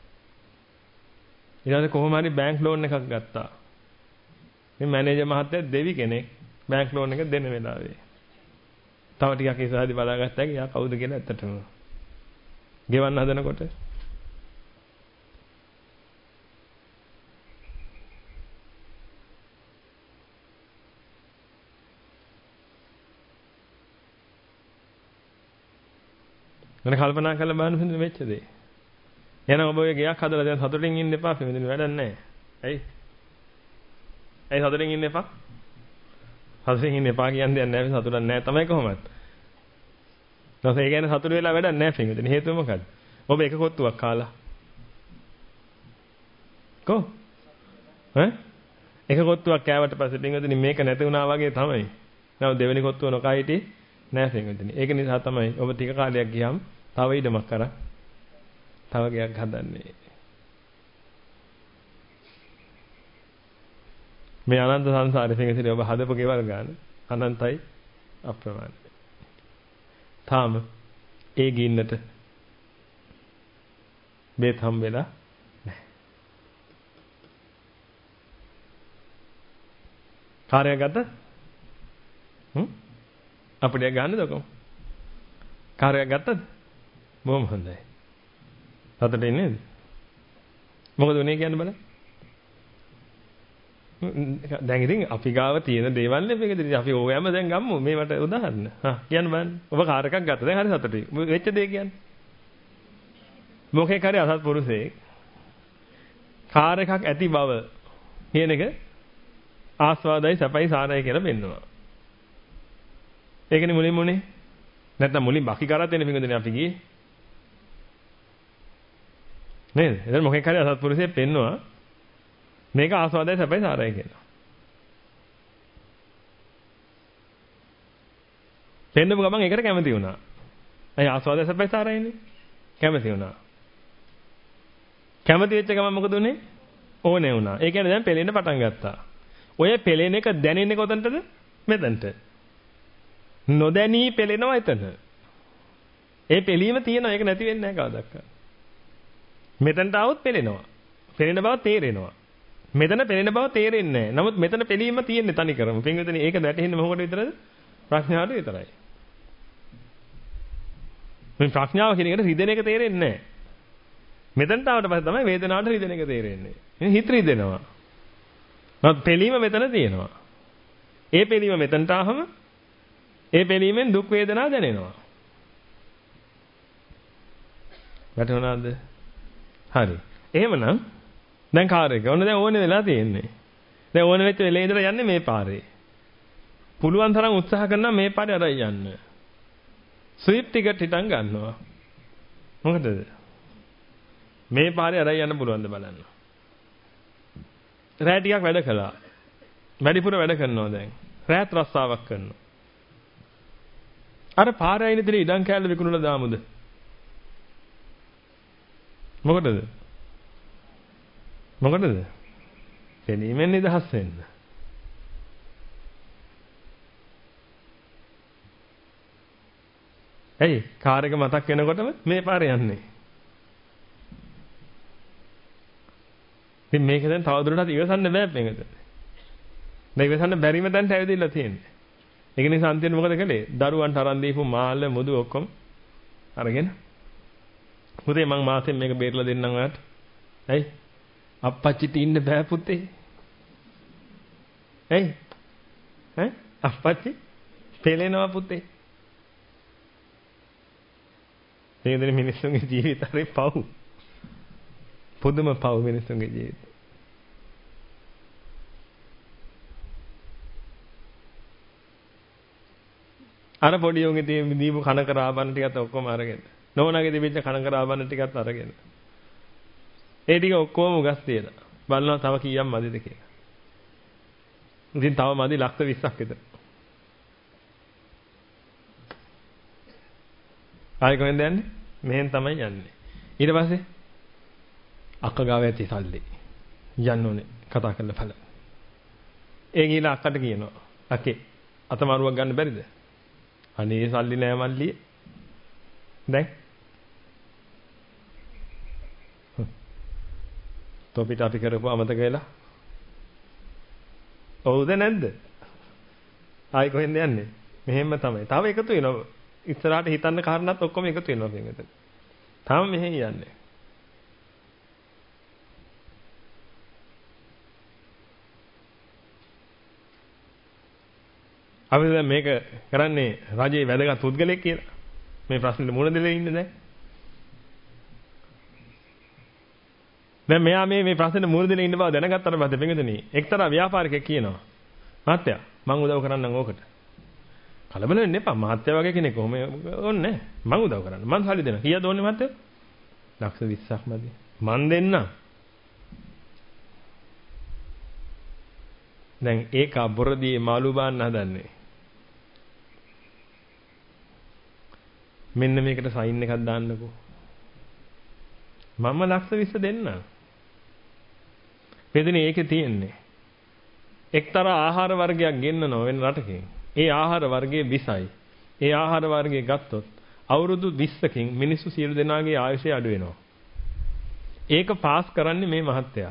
ඊළඟට කොහොම හරි බැංක් ලෝන් එකක් ගත්තා. මේ මැනේජර් මහත්තයා දෙවි කෙනෙක් බැංක් ලෝන් එක දෙන්න වෙලාවේ. තව ටිකක් ඉස්සරහදී බලාගත්තා එයා කවුද කියලා ඇත්තටම. ගෙවන්න හදනකොට මම කල්පනා කරලා බලන්න හින්දා වෙච්ච දේ. එහෙනම් ඔබ ඔය ගයක් හදලා දැන් සතුටින් ඉන්න එපා මෙතන වැඩක් නැහැ. ඇයි? ඇයි සතුටින් ඉන්න එපා? සතුටින් ඉන්න එපා කියන්නේ නැහැ සතුටක් නැහැ තමයි කොහොමද? නැත්නම් ඒ කියන්නේ සතුට වෙලා වැඩක් නැහැ පින්විතනේ. හේතුව මොකද්ද? ඔබ එක කොත්තුවක් කාලා. කො? එක කොත්තුවක් කෑවට පස්සේ පින්විතනේ මේක නැති වුණා වගේ තමයි. නමුත් දෙවෙනි කොත්තුව නොකා හිටියේ නැහැ පින්විතනේ. ඒක නිසා තමයි ඔබ ටික කාලයක් ගියාම තව ඉඩමක් කරා. තව ගයක් හදන්නේ. මේ අනන්ත සංසාරේ පින්විතනේ ඔබ හදපු ගෙවල් ගන්න අනන්තයි අප්‍රමාණයි. තාම ඒ ගින්නට බේත් හම් වෙලා නැහැ. කාර්යයක් ගත්ත? අපිට ගන්නද කොහොම? කාර්යයක් ගත්තද? බොහොම හොඳයි. සතුටින් නේද? මොකද උනේ කියන්න බලන්න. දැන් ඉතින් අපි ගාව තියෙන දේවල් නේ මේක ඉතින් අපි ඕයම දැන් ගමු මේවට උදාහරණ. කියන්න බලන්න. ඔබ කාර් එකක් ගත්තා. දැන් හරි සතුටුයි. වෙච්ච දේ කියන්නේ. මොකේ කරේ අසත්පුරුෂයෙක් කාර් එකක් ඇති බව කියන එක ආස්වාදයි සැපයි සාරයි කියලා පෙන්වනවා. ඒකනේ මුලින්ම උනේ. නැත්නම් මුලින් බකි කරත් එන්නේ පිටුදෙනේ අපි ගියේ. නේද? එතන මොකේ කරේ අසත්පුරුෂයෙක් පෙන්වනවා. මේක ආස්වාදයි සැපයි සාරයි කියලා. පෙන්නපු ගමන් ඒකට කැමති වුණා. අය ආස්වාදයි සැපයි සාරයිනේ. කැමති වුණා. කැමති වෙච්ච ගමන් මොකද උනේ? ඕනේ වුණා. ඒ කියන්නේ දැන් පෙලෙන්න පටන් ගත්තා. ඔය පෙලෙන එක දැනෙන්නේ කොතනටද? මෙතනට. නොදැනී පෙලෙනවා එතන. ඒ පෙලීම තියෙනවා. ඒක නැති වෙන්නේ නැහැ කවදාවත්. මෙතනට આવොත් පෙලෙනවා. පෙලෙන බව තේරෙනවා. මෙතන පෙලෙන බව තේරෙන්නේ නැහැ. නමුත් මෙතන පෙලීම තියෙන්නේ තනි කරම. පින්විතනේ ඒක වැටෙන්නේ මොකටද විතරද? ප්‍රඥාවට විතරයි. මේ ප්‍රඥාව කියන එකට රිදෙන එක තේරෙන්නේ නැහැ. මෙතනට ආවට පස්සේ තමයි වේදනාවට රිදෙන එක තේරෙන්නේ. මේ හිත රිදෙනවා. නමුත් පෙලීම මෙතන තියෙනවා. ඒ පෙලීම මෙතනට ආවම ඒ පෙලීමෙන් දුක් වේදනා දැනෙනවා. වැටුණාද? හරි. එහෙමනම් දැන් කාර් එක. ඔන්න දැන් ඕනේ වෙලා තියෙන්නේ. දැන් ඕන වෙච්ච වෙලේ ඉඳලා යන්නේ මේ පාරේ. පුළුවන් තරම් උත්සාහ කරනවා මේ පාරේ අරයි යන්න. ස්විප් ටිකට් හිටන් ගන්නවා. මොකටද? මේ පාරේ අරයි යන්න පුළුවන්ද බලන්න. රෑ ටිකක් වැඩ කළා. වැඩිපුර වැඩ කරනවා දැන්. රෑත් රස්සාවක් කරනවා. අර පාරේ අයින ඉතින් ඉඩම් කෑල්ල විකුණලා දාමුද? මොකටද? මොකටද? දෙනීමෙන් නිදහස් වෙන්න. ඇයි කාර් එක මතක් වෙනකොටම මේ පාරේ යන්නේ. ඉතින් මේක දැන් තවදුරටත් ඉවසන්න බෑ මේකද. දැන් ඉවසන්න බැරිම තැනට ඇවිදilla තියෙන්නේ. ඒක නිසා අන්තිමට මොකද කළේ? දරුවන්ට අරන් දීපු මාළ මුදු ඔක්කොම අරගෙන පුතේ මං මාසෙන් මේක බේරලා දෙන්නම් ඔයාලට. ඇයි? අප්පච්චිට ඉන්න බෑ පුතේ. ඇයි? අප්පච්චි පෙලෙනවා පුතේ. මේකද මිනිස්සුන්ගේ ජීවිත හරි පව්. පුදුම පව් මිනිස්සුන්ගේ ජීවිත. අර පොඩි උන්ගේ දීපු කන කරාබන්න ටිකත් ඔක්කොම අරගෙන. නෝනාගේ තිබිච්ච කන කරාබන්න ටිකත් අරගෙන. ඒ ටික ඔක්කොම උගස් තියලා. බලනවා තව කීයක් මදිද කියලා. ඉතින් තව මදි ලක්ෂ 20ක් විතර. ආයෙ කොහෙන්ද යන්නේ? මෙහෙන් තමයි යන්නේ. ඊට පස්සේ අක්ක ගාව ඇති සල්ලි. යන්න ඕනේ කතා කරලා බලන්න. ඒ ගිහලා අක්කට කියනවා. අකේ අතමාරුවක් ගන්න බැරිද? අනේ සල්ලි නෑ මල්ලියේ. දැන් තොපිට අපි කරපුව අමතක වෙලා. ඔව්ද නැද්ද? ආයි කොහෙන්ද යන්නේ? මෙහෙම තමයි. තව එකතු වෙනවා. ඉස්සරහට හිතන්න කාරණාත් ඔක්කොම එකතු වෙනවා මේකට. තාම මෙහෙන් යන්නේ. අපි දැන් මේක කරන්නේ රජයේ වැදගත් පුද්ගලෙක් කියලා. මේ ප්‍රශ්නෙට මුහුණ දෙලා ඉන්නේ දැන්. දැන් මෙයා මේ ප්‍රශ්නෙට මුහුණ දෙලා ඉන්න බව දැනගත්තට පස්සේ පින්විතනි එක්තරා ව්‍යාපාරිකයෙක් කියනවා මහත්තයා මං උදව් කරන්නම් ඕකට. කලබල වෙන්න එපා මහත්තයා වගේ කෙනෙක් කොහොම ඕනේ මං උදව් කරන්න. මං සල්ලි දෙනවා. කීයද ඕනේ මහත්තයා? ලක්ෂ 20ක් මදි. මං දෙන්නම්. දැන් ඒක බොරදී මාළු බාන්න හදන්නේ. මෙන්න මේකට සයින් එකක් දාන්නකෝ. මම ලක්ෂ 20 දෙන්නම්. මෙතන ඒකේ තියෙන්නේ. එක්තරා ආහාර වර්ගයක් ගෙන්නනවා වෙන රටකින්. ඒ ආහාර වර්ගයේ විසයි. ඒ ආහාර වර්ගය ගත්තොත් අවුරුදු 20කින් මිනිස්සු සියලු දෙනාගේ ආයුෂය අඩු වෙනවා. ඒක පාස් කරන්නේ මේ මහත්තයා.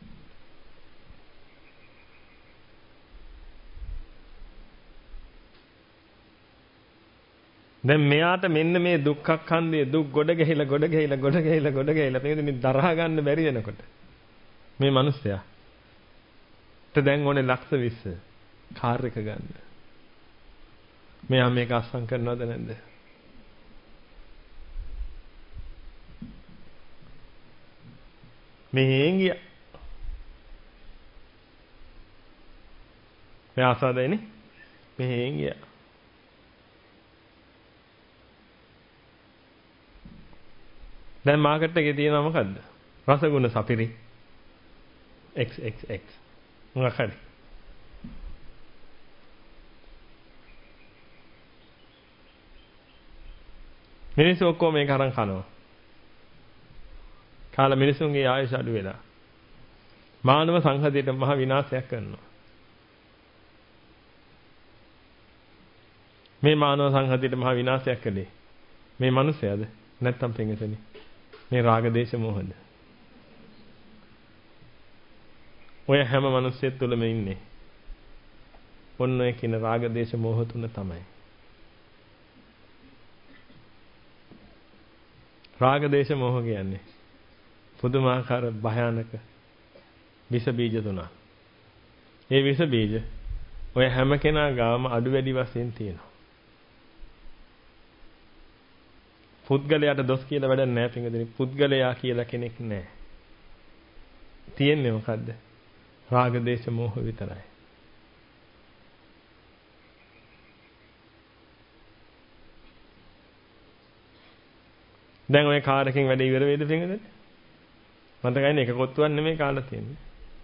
දැන් මෙයාට මෙන්න මේ දුක්ඛක්ඛන්දේ දුක් ගොඩ ගහලා මේක දරා ගන්න බැරි වෙනකොට මේ මිනිස්සයා දැන් ඕනේ ලක්ෂ 20 කාර් එක ගන්න. මෙයා මේක අස්සම් කරනවද නැද්ද? මෙහෙන් ගියා. මෙයා අසාදයිනේ. මෙහෙන් ගියා. දැන් මාකට් එකේ තියෙනවා මොකද්ද? රසගුණ සපිරි XXX මොකක් හරි. මිනිස්සු ඔක්කොම මේක අරන් කනවා. කාලා මිනිසුන්ගේ ආයුෂ අඩු වෙලා. මානව සංහතියට මහ විනාශයක් කරනවා. මේ මානව සංහතියට මහ විනාශයක් කළේ මේ මිනිස්සයාද? නැත්තම් පෙඟසෙනි. මේ රාග දේශ මොහොද. ඔය හැම මිනිස්සෙක් තුළම ඉන්නේ. ඔන්න ඔය කියන රාග දේශ මොහ තුන තමයි. රාග දේශ මොහ කියන්නේ පුදුමාකාර භයානක විස බීජ තුනක්. ඒ විස බීජ ඔය හැම කෙනා ගාම අඩු වැඩි වශයෙන් තියෙනවා. පුද්ගලයාට දොස් කියලා වැඩක් නැහැ පින්වදිනේ. පුද්ගලයා කියලා කෙනෙක් නැහැ. තියෙන්නේ මොකද්ද? රාග දේශ මොහ විතරයි. දැන් ඔය කාර් එකෙන් වැඩ ඉවර වෙයිද පින්වතුනි? මතකයිනේ එක කොත්තුවක් නෙමෙයි කාලා තියෙන්නේ.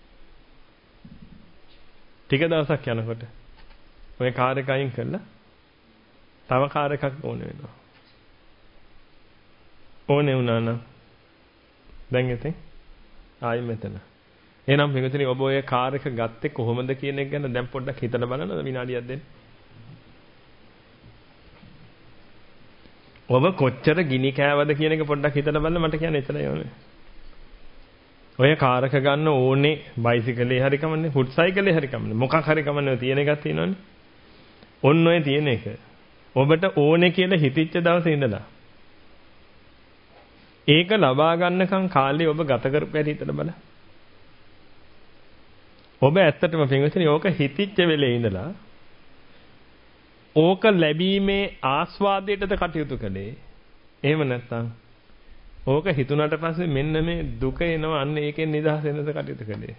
ටික දවසක් යනකොට ඔය කාර් එක අයින් කරලා තව කාර් එකක් ඕනේ වෙනවා. ඕනේ වුණා නම් දැන් ඉතින් ආයි මෙතන. එහෙනම් පින්වතුනි ඔබ ඔය කාර් එක ගත්තේ කොහොමද කියන එක ගැන දැන් පොඩ්ඩක් හිතලා බලන්න විනාඩියක් දෙන්න. ඔබ කොච්චර ගිනි කෑවද කියන එක පොඩ්ඩක් හිතලා බලන්න මට කියන්න එතරම් ඕනේ. ඔය කාර් එක ගන්න ඕනේ බයිසිකලේ හරි කමන්නේ, ෆුට් සයිකලේ හරි කමන්නේ. මොකක් හරි කමන්නේ තියෙන එකක් තියෙනවනේ. ඔන්න ඔය තියෙන එක. ඔබට ඕනේ කියලා හිතිච්ච දවසේ ඉඳලා ඒක ලබා ගන්නකම් කාලේ ඔබ ගත කරපු හැටි හිතලා බලන්න. ඔබ ඇත්තටම පින්වතුනි ඕක හිතිච්ච වෙලේ ඉඳලා ඕක ලැබීමේ ආස්වාදයටද කටයුතු කළේ. එහෙම නැත්නම් ඕක හිතුණාට පස්සේ මෙන්න මේ දුක එනවා අන්න ඒකෙන් නිදහස් වෙන්නද කටයුතු කළේ.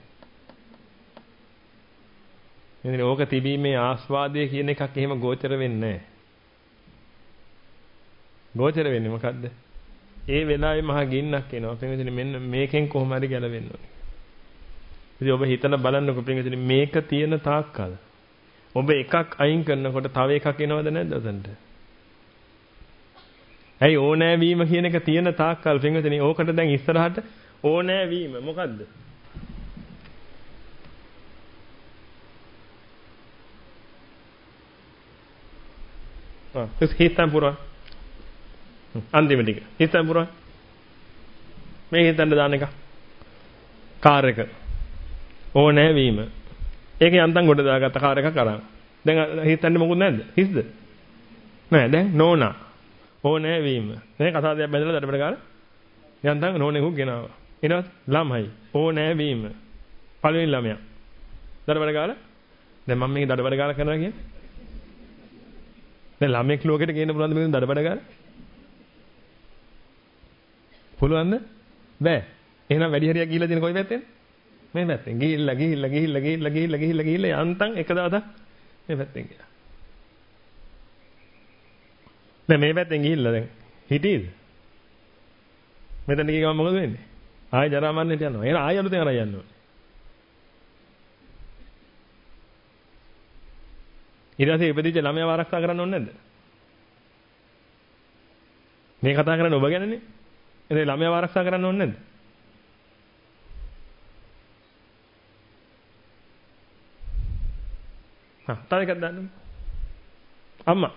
එදින ඕක තිබීමේ ආස්වාදය කියන එකක් එහෙම ගෝචර වෙන්නේ නැහැ. ගෝචර වෙන්නේ මොකද්ද? ඒ වෙලාවේ මහා ගින්නක් එනවා. පින්වතුනි මෙන්න මේකෙන් කොහොම හරි ගැලවෙන්න ඕනේ. ඉතින් ඔබ හිතලා බලන්නකො පින්වතුනි මේක තියෙන තාක්කල් ඔබ එකක් අයින් කරනකොට තව එකක් එනවද නැද්ද උතන්ට? ඇයි ඕනෑ වීම කියන එක තියෙන තාක්කල් පින්වතුනි ඕකට දැන් ඉස්සරහට ඕනෑ වීම මොකද්ද? හිතන් පුරා. අන්තිම ටික. හිතන් පුරා. මේ හිතන්න දාන එක. කාර් එක. ඕනෑ වීම. ඒක යන්තම් ගොඩ දාගත්ත කාර් එකක් අරන්. දැන් හිතන්නේ මොකුත් නැද්ද? හිස්ද? නෑ දැන් නෝනා. ඕනෑ වීම. දැන් කතා දෙයක් බැඳලා දඩබඩ ගාලා යන්තම් නෝනෙකුත් ගෙනාවා. ඊට ළමයි ඕනෑ වීම. පළවෙනි ළමයා. දඩබඩ ගාලා දැන් මම මේක දඩබඩ ගාලා කරනවා කියන්නේ. දැන් ළමෙක් ලෝකෙට ගේන්න පුළුවන්ද මේක දඩබඩ ගාලා? පුළුවන්ද? බෑ. එහෙනම් වැඩි හරියක් ගිහිල්ලා තියෙන කොයි පැත්තෙන්ද? මේ පැත්තෙන්. ගිහිල්ලා යන්තම් එක දවසක් මේ පැත්තෙන් ගියා. දැන් මේ පැත්තෙන් ගිහිල්ලා දැන් හිටියේද? මෙතන ගිහම මොකද වෙන්නේ? ආයෙ ජරා මරණයට යනවා. එහෙනම් ආයෙ අලුතෙන් අරන් යන්න ඕනේ. ඊට පස්සේ ඉපදිච්ච ළමයාව ආරක්ෂා කරන්න ඕනේ නැද්ද? මේ කතා කරන්නේ ඔබ ගැනනේ. එතන ළමයාව ආරක්ෂා කරන්න ඕනේ නැද්ද? තව එකක් දාන්න. අම්මා.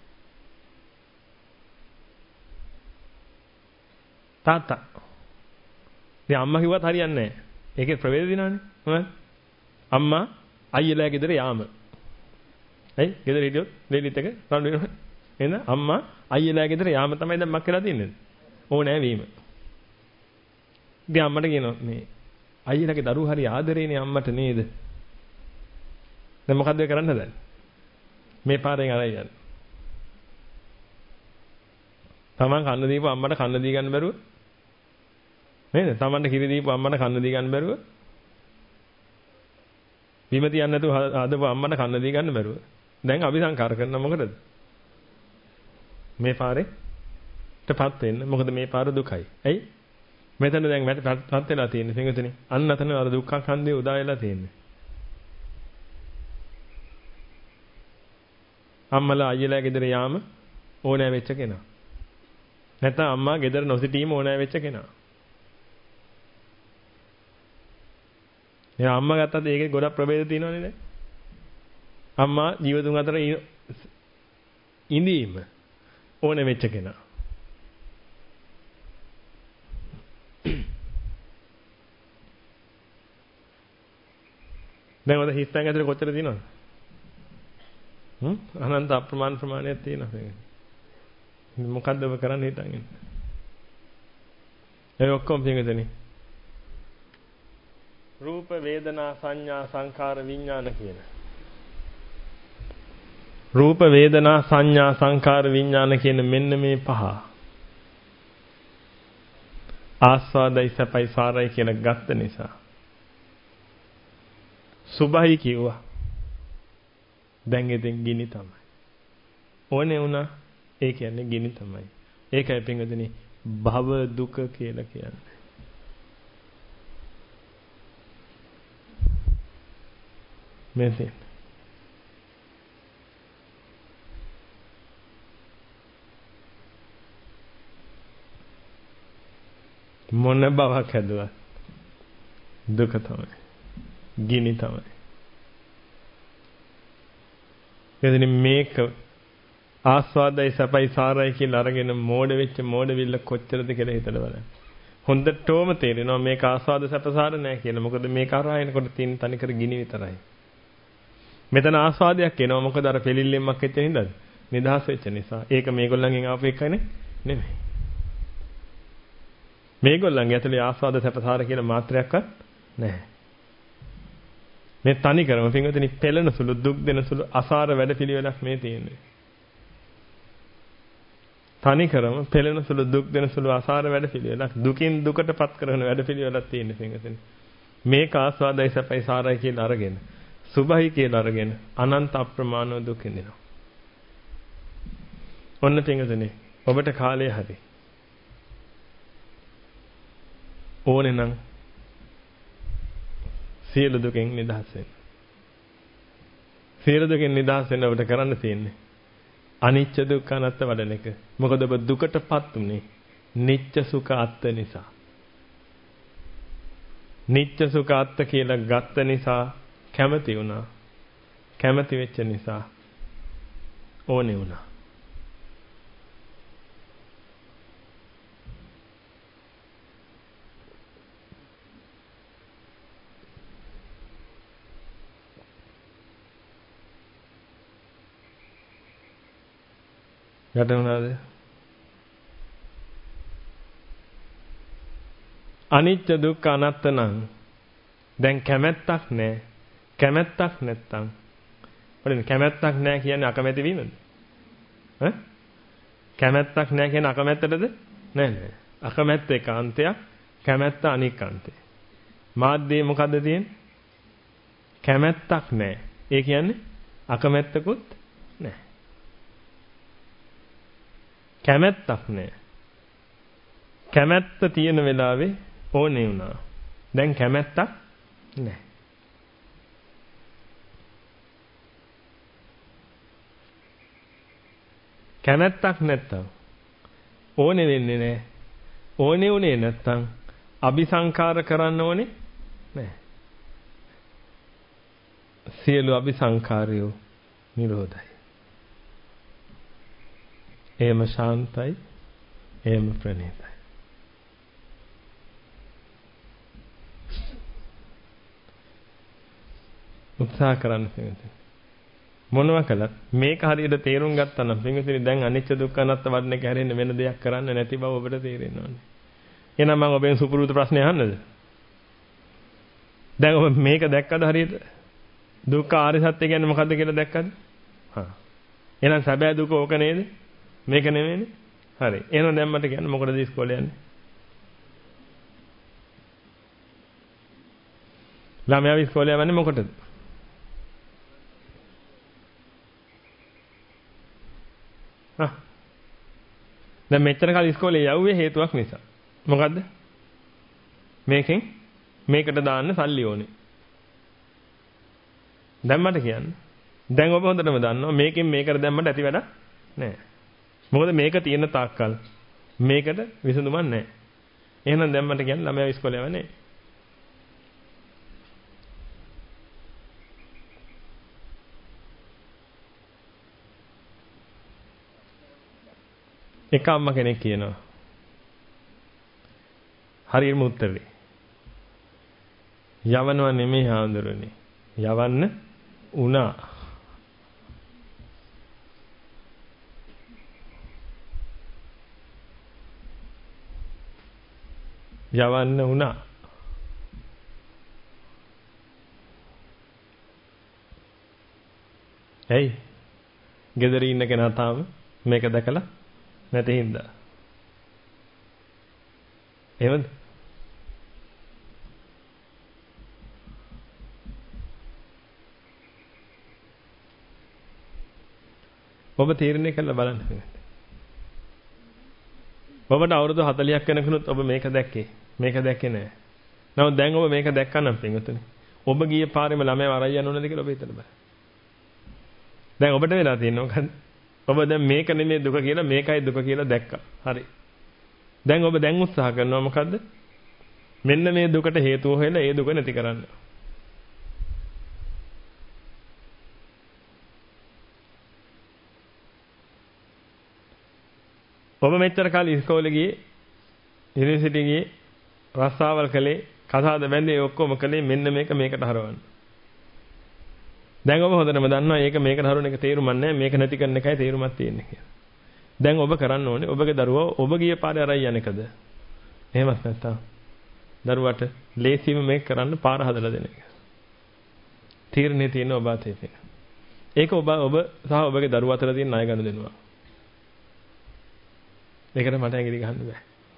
තාත්තා. ඉතින් අම්මා කිව්වත් හරියන්නේ නැහැ. ඒකේ ප්‍රවේද දිනවනේ. මොනවද? අම්මා අයියලා ගෙදර යාම. ඇයි? ගෙදර හිටියොත් ලේලිත් එක රණ්ඩු වෙනවා. එහෙනම් අම්මා අයියලා ගෙදර යාම තමයි දැන් මක් වෙලා තින්නේ. ඕනෑ වීම. ඉතින් අම්මට කියනවා මේ අයියලාගේ දරුවෝ හරි ආදරේනේ අම්මට නේද? දැන් මොකද්ද කරන්න හදන්නේ? මේ පාරෙන් අරයි යන්න. තමන් කන්න දීපු අම්මට කන්න දී ගන්න බැරුව නේද? තමන්ට කිරි දීපු අම්මට කන්න දී ගන්න බැරුව බිම තියන්න නැතුව හදපු අම්මට කන්න දී ගන්න බැරුව දැන් අபிසංකාර කරන මොකටද? මේ පාරේටපත් වෙන්න. මොකද මේ පාර දුකයි. ඇයි? මෙතන දැන් මටපත් වෙලා තියෙන්නේ පින්විතනේ. අන්න අතන අර දුක්ඛ ඛණ්ඩේ උදා වෙලා තියෙන්නේ. අම්මලා අයියලා ගෙදර යාම ඕනෑ වෙච්ච කෙනා. නැත්නම් අම්මා ගෙදර නොසිටීම ඕනෑ වෙච්ච කෙනා. එයා අම්මා ගත්තත් ඒකේ ගොඩක් ප්‍රභේද තියෙනවනේ දැන්. අම්මා ජීවතුන් අතර ඉඳීම ඕනෑ වෙච්ච කෙනා. දැන් ඔය හිස්තන් ඇතුලේ කොච්චර තියෙනවද? අනන්ත අප්‍රමාණ ප්‍රමාණයක් තියෙනවා. මොකද්ද ඔබ කරන්න හිතන්නේ? ඒ ඔක්කොම පිටින් රූප වේදනා සංඥා සංකාර විඥාන කියන. රූප වේදනා සංඥා සංකාර විඥාන කියන මෙන්න මේ පහ. ආස්වාදයි සැපයි සාරයි කියලා ගත්ත නිසා සුභයි කිව්වා. දැන් ඉතින් ගිනි තමයි. ඕනේ වුණා. ඒ කියන්නේ ගිනි තමයි. ඒකයි පින්වතුනි භව දුක කියලා කියන්නේ. මෙතෙන් මොන බවක් හැදුවත් දුක තමයි. ගිනි තමයි. එදින මේක ආස්වාදයි සපයි සාරයි කියලා අරගෙන මෝඩ වෙච්ච මෝඩවිල්ල කොච්චරද කියලා හිතලා බලන්න. හොඳටම තේරෙනවා මේක ආස්වාද සපසාර නෑ කියලා. මොකද මේක අරහා එනකොට තියෙන තනිකර ගිනි විතරයි. මෙතන ආස්වාදයක් එනවා. මොකද අර පිළිල්ලෙම්මක් වෙච්ච නින්දාද? නිදහස් වෙච්ච නිසා. ඒක මේගොල්ලන්ගෙන් ආපු එකනේ නෙමෙයි. මේගොල්ලන්ගේ ඇතුලේ ආස්වාද සපසාර කියලා මාත්‍රයක්වත් නැහැ. මේ තනිකරම පින්වතුනි පෙළෙන සුළු දුක් දෙන සුළු අසාර වැඩපිළිවෙලක් මේ තියෙන්නේ. තනිකරම පෙළෙන සුළු දුක් දෙන සුළු අසාර වැඩපිළිවෙලක් දුකින් දුකටපත් කරන වැඩපිළිවෙලක් තියෙන්නේ පින්වතුනි. මේක ආස්වාදයි සපයි සාරයි කියලා අරගෙන සුභයි කියලා අරගෙන අනන්ත අප්‍රමාණව දුක් විඳිනවා. ඔන්න පින්වතුනි ඔබට කාලය හරි. ඕනේ නම් සියලු දුකෙන් නිදහස් වෙන්න. සියලු දුකෙන් නිදහස් වෙන්න ඔබට කරන්න තියෙන්නේ අනිච්ච දුක්ඛ අනාත්ම වඩන එක. මොකද ඔබ දුකටපත් උනේ නිච්ච සුඛ අත්ත නිසා. නිච්ච සුඛ අත්ත කියලා ගත්ත නිසා කැමති වුණා. කැමති වෙච්ච නිසා ඕනේ වුණා. යටුණාද? අනිත්‍ය දුක්ඛ අනාත්ත නම් දැන් කැමැත්තක් නැහැ. කැමැත්තක් නැත්තම් වලින් කැමැත්තක් නැහැ කියන්නේ අකමැති වීමද? ඈ? කැමැත්තක් නැහැ කියන්නේ අකමැත්තටද? නෑ. අකමැත්ත ඒකාන්තයක්, කැමැත්ත අනිකාන්තය. මාධ්‍යයේ මොකද්ද තියෙන්නේ? කැමැත්තක් නැහැ. ඒ කියන්නේ අකමැත්තකුත් නැහැ. කැමැත්තක් නැහැ. කැමැත්ත තියෙන වෙලාවේ ඕනේ වුණා. දැන් කැමැත්තක් නැහැ. කැමැත්තක් නැත්තම් ඕනේ වෙන්නේ නැහැ. ඕනේ උනේ නැත්තම් අபிසංකාර කරන්න ඕනේ නැහැ. සියලු අபிසංකාරයෝ නිරෝධයි. එහෙම ශාන්තයි, එහෙම ප්‍රණීතයි. උත්සාහ කරන්න පිළිතුරු. මොනවා කළත් මේක හරියට තේරුම් ගත්තා නම් පිළිතුරු දැන් අනිච්ච දුක්ඛ අනාත්ම වඩන එක හැරෙන්න වෙන දෙයක් කරන්න නැති බව ඔබට තේරෙන්න ඕනේ. එහෙනම් මම ඔබෙන් සුපුරුදු ප්‍රශ්නේ අහන්නද? දැන් ඔබ මේක දැක්කද හරියට? දුක්ඛ ආර්ය සත්‍ය කියන්නේ මොකද්ද කියලා දැක්කද? හා. එහෙනම් සැබෑ දුක ඕක නේද? මේක නෙමෙයිනේ. හරි. එහෙනම් දැන් මට කියන්න මොකටද ඉස්කෝලේ යන්නේ? ළමයා ඉස්කෝලේ යන්නේ මොකටද? දැන් මෙච්චර කාලේ ඉස්කෝලේ යවුවේ හේතුවක් නිසා. මොකද්ද? මේකෙන් මේකට දාන්න සල්ලි ඕනේ. දැන් මට කියන්න. දැන් ඔබ හොඳටම දන්නවා මේකෙන් මේකට දැම්මට ඇති වැඩක් නැහැ. මොකද මේක තියෙන තාක්කල් මේකට විසඳුමක් නැහැ. එහෙනම් දැන් මට කියන්න ළමයා ඉස්කෝලේ යවන්නේ. එක අම්මා කෙනෙක් කියනවා හරියටම උත්තරේ යවනවා නෙමෙයි හාමුදුරනේ යවන්න උනා යවන්න උනා ඇයි ගෙදර ඉන්න කෙනා තාම මේක දැකලා නැති හින්දා. එහෙමද? ඔබ තීරණය කළා බලන්න. ඔබට අවුරුදු 40ක් වෙනකනුත් ඔබ මේක දැක්කේ. මේක දැක්කේ නෑ. නමුත් දැන් ඔබ මේක දැක්කා නම් පින්වතුනි. ඔබ ගියේ පාරේම ළමයා අරයි යන්න ඕනද කියලා ඔබ හිතන්න බෑ. දැන් ඔබට වෙලා තියෙන්නේ මොකද්ද? ඔබ දැන් මේක නෙමෙයි දුක කියලා මේකයි දුක කියලා දැක්කා. හරි. දැන් ඔබ දැන් උත්සාහ කරනවා මොකද්ද? මෙන්න මේ දුකට හේතුව හොයලා ඒ දුක නැති කරන්න. ඔබ මෙච්චර කාලේ ඉස්කෝලේ ගියේ, යුනිවර්සිටි ගියේ, රස්සාවල් කළේ, කසාද බැඳේ ඔක්කොම කළේ මෙන්න මේකට හරවන්න. දැන් ඔබ හොඳටම දන්නවා මේක මේකට හරවන එක තේරුමක් නැහැ, මේක නැති කරන එකයි තේරුමක් තියෙන්නේ කියලා. දැන් ඔබ කරන්න ඕනේ ඔබගේ දරුවව ඔබ ගිය පාරේ අරයි යන එකද? එහෙමත් නැත්නම් දරුවට ලේසිම මේක කරන්න පාර හදලා දෙන එක. තීරණේ තියෙන ඔබ අතේ තියෙන. ඒක ඔබ සහ ඔබගේ දරුවා අතර තියෙන ණය ගන්න දෙනවා. ඒකට මට ඇඟිලි ගහන්න බෑ.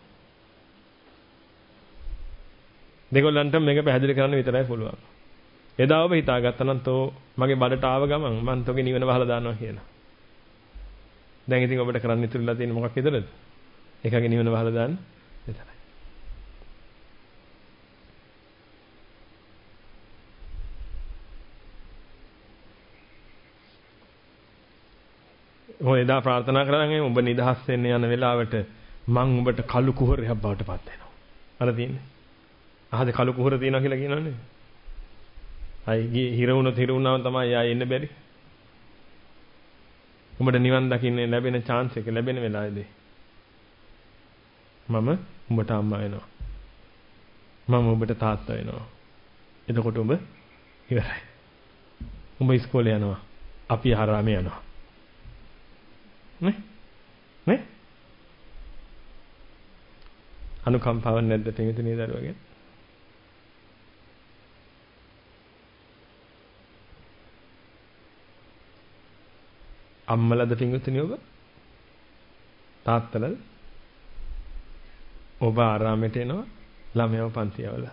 දෙගොල්ලන්ට මේක පැහැදිලි කරන්න විතරයි පුළුවන්. එදා ඔබ හිතාගත්තා නම් තෝ මගේ බඩට ආව ගමන් මං තෝගේ නිවන වහලා දානවා කියලා. දැන් ඉතින් ඔබට කරන්න ඉතුරුලා තියෙන්නේ මොකක් විතරද? එකගේ නිවන වහලා දාන්න විතරයි. ඔය එදා ප්‍රාර්ථනා කරන්නේ ඔබ නිදහස් වෙන්න යන වෙලාවට මං ඔබට කළු කුහරයක් බවට පත් වෙනවා. අර තියෙන්නේ. අහද කළු කුහර තියනවා කියලා කියනවනේ. අයි හිර වුණාම තමයි ආයෙ එන්න බැරි. උඹට නිවන් දකින්න ලැබෙන chance එක ලැබෙන වෙලාවේදී මම උඹට අම්මා වෙනවා. මම ඔබට තාත්තා වෙනවා. එතකොට ඔබ ඉවරයි. උඹ ඉස්කෝලේ යනවා. අපි ආරාමේ යනවා. නේ? අනුකම්පාවක් නැද්ද පිටිනේ දරුවගේ? අම්මලද පිටුතුනි ඔබ? තාත්තලද? ඔබ ආරාමයට එනවා ළමයව පන්තියවල.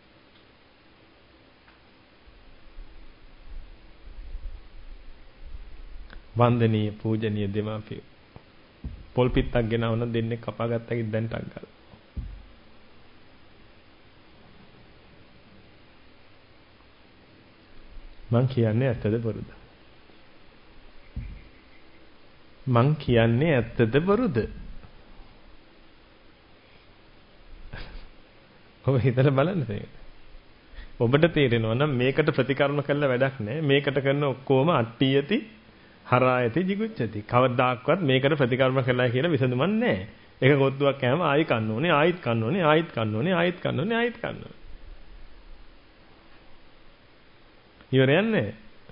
වන්දනීය පූජනීය දෙමාපිය. පොල් පිටක් ගෙනවන දෙන්නේ කපාගත්තා කිව්ද දැන් ටක් ගාලා. මං කියන්නේ ඇත්තද බොරුද? මං කියන්නේ ඇත්තද බොරුද? ඔබ හිතලා බලන්න මේක. ඔබට තේරෙනවා නම් මේකට ප්‍රතිකර්ම කළා වැඩක් නැහැ. මේකට කරන ඔක්කොම අට්ටියති හරායති jigucchati. කවදාක්වත් මේකට ප්‍රතිකර්ම කළා කියලා විසඳුමක් නැහැ. ඒක කොත්තුවක් කෑම ආයි කන්න ඕනේ, ආයිත් කන්න ඕනේ, ආයිත් කන්න ඕනේ, ආයිත් කන්න ඕනේ, ආයිත් කන්න ඕනේ. ඉවරයන්නේ.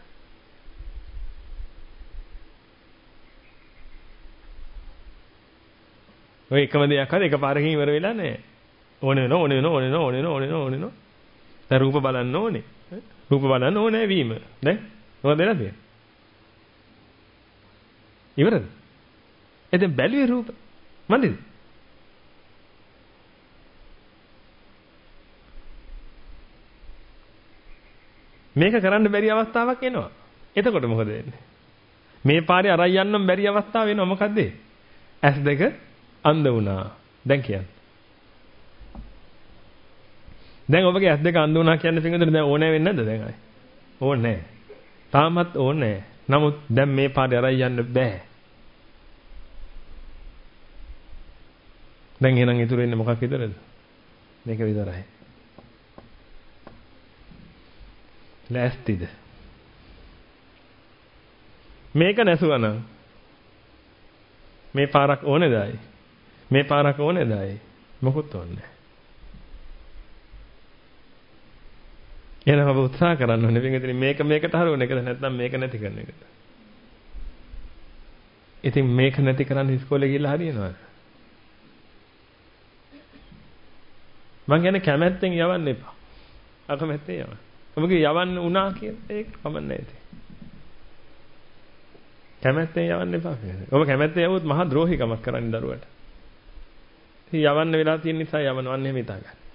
ඔය එකම දෙයක් හරි එකපාරකින් ඉවර වෙලා නැහැ. ඕනේ වෙනවා. දැන් රූප බලන්න ඕනේ. රූප බලන්න ඕනේ වීම. දැන් මොකද වෙලා තියෙන්නේ? ඉවරද? එතෙන් බැලුවේ රූප. මන්දිද? මේක කරන්න බැරි අවස්ථාවක් එනවා. එතකොට මොකද වෙන්නේ? මේ පාරේ අරයි යන්නම් බැරි අවස්ථාව වෙනවා. මොකද්ද? S2 අන්ධ වුණා. දැන් කියන්න. දැන් ඔබගේ S2 අන්ධ වුණා කියන්නේ පිටින්ද දැන් ඕනේ වෙන්නේ නැද්ද දැන් ආයි? ඕනේ නැහැ. තාමත් ඕනේ නැහැ. නමුත් දැන් මේ පාරේ අරයි යන්න බෑ. දැන් එහෙනම් ඉතුරු වෙන්නේ මොකක් විතරද? මේක විතරයි. ලෑස්තිද? මේක නැසුවනම් මේ පාරක් ඕනේදයි. මේ පාරක් ඕනේදයි. මොකුත් ඕනේ නැහැ. එහෙනම් ඔබ උත්සාහ කරන්න ඕනේ පිටින් මේකට හරවන එකද නැත්නම් මේක නැති කරන එකද? ඉතින් මේක නැති කරන්න ඉස්කෝලේ ගිහලා හරියනවද? මං කියන්නේ කැමැත්තෙන් යවන්න එපා. අකමැත්තෙන් යවන්න. ඔබගේ යවන්න උනා කියලා ඒක කමන්නේ නැති. කැමැත්තෙන් යවන්න එපා කියන්නේ. ඔබ කැමැත්තෙන් යවුවොත් මහා ද්‍රෝහිකමක් කරන්නේ දරුවට. ඉතින් යවන්න වෙලා තියෙන නිසා යවනවන්නේ එහෙම හිතා ගන්න.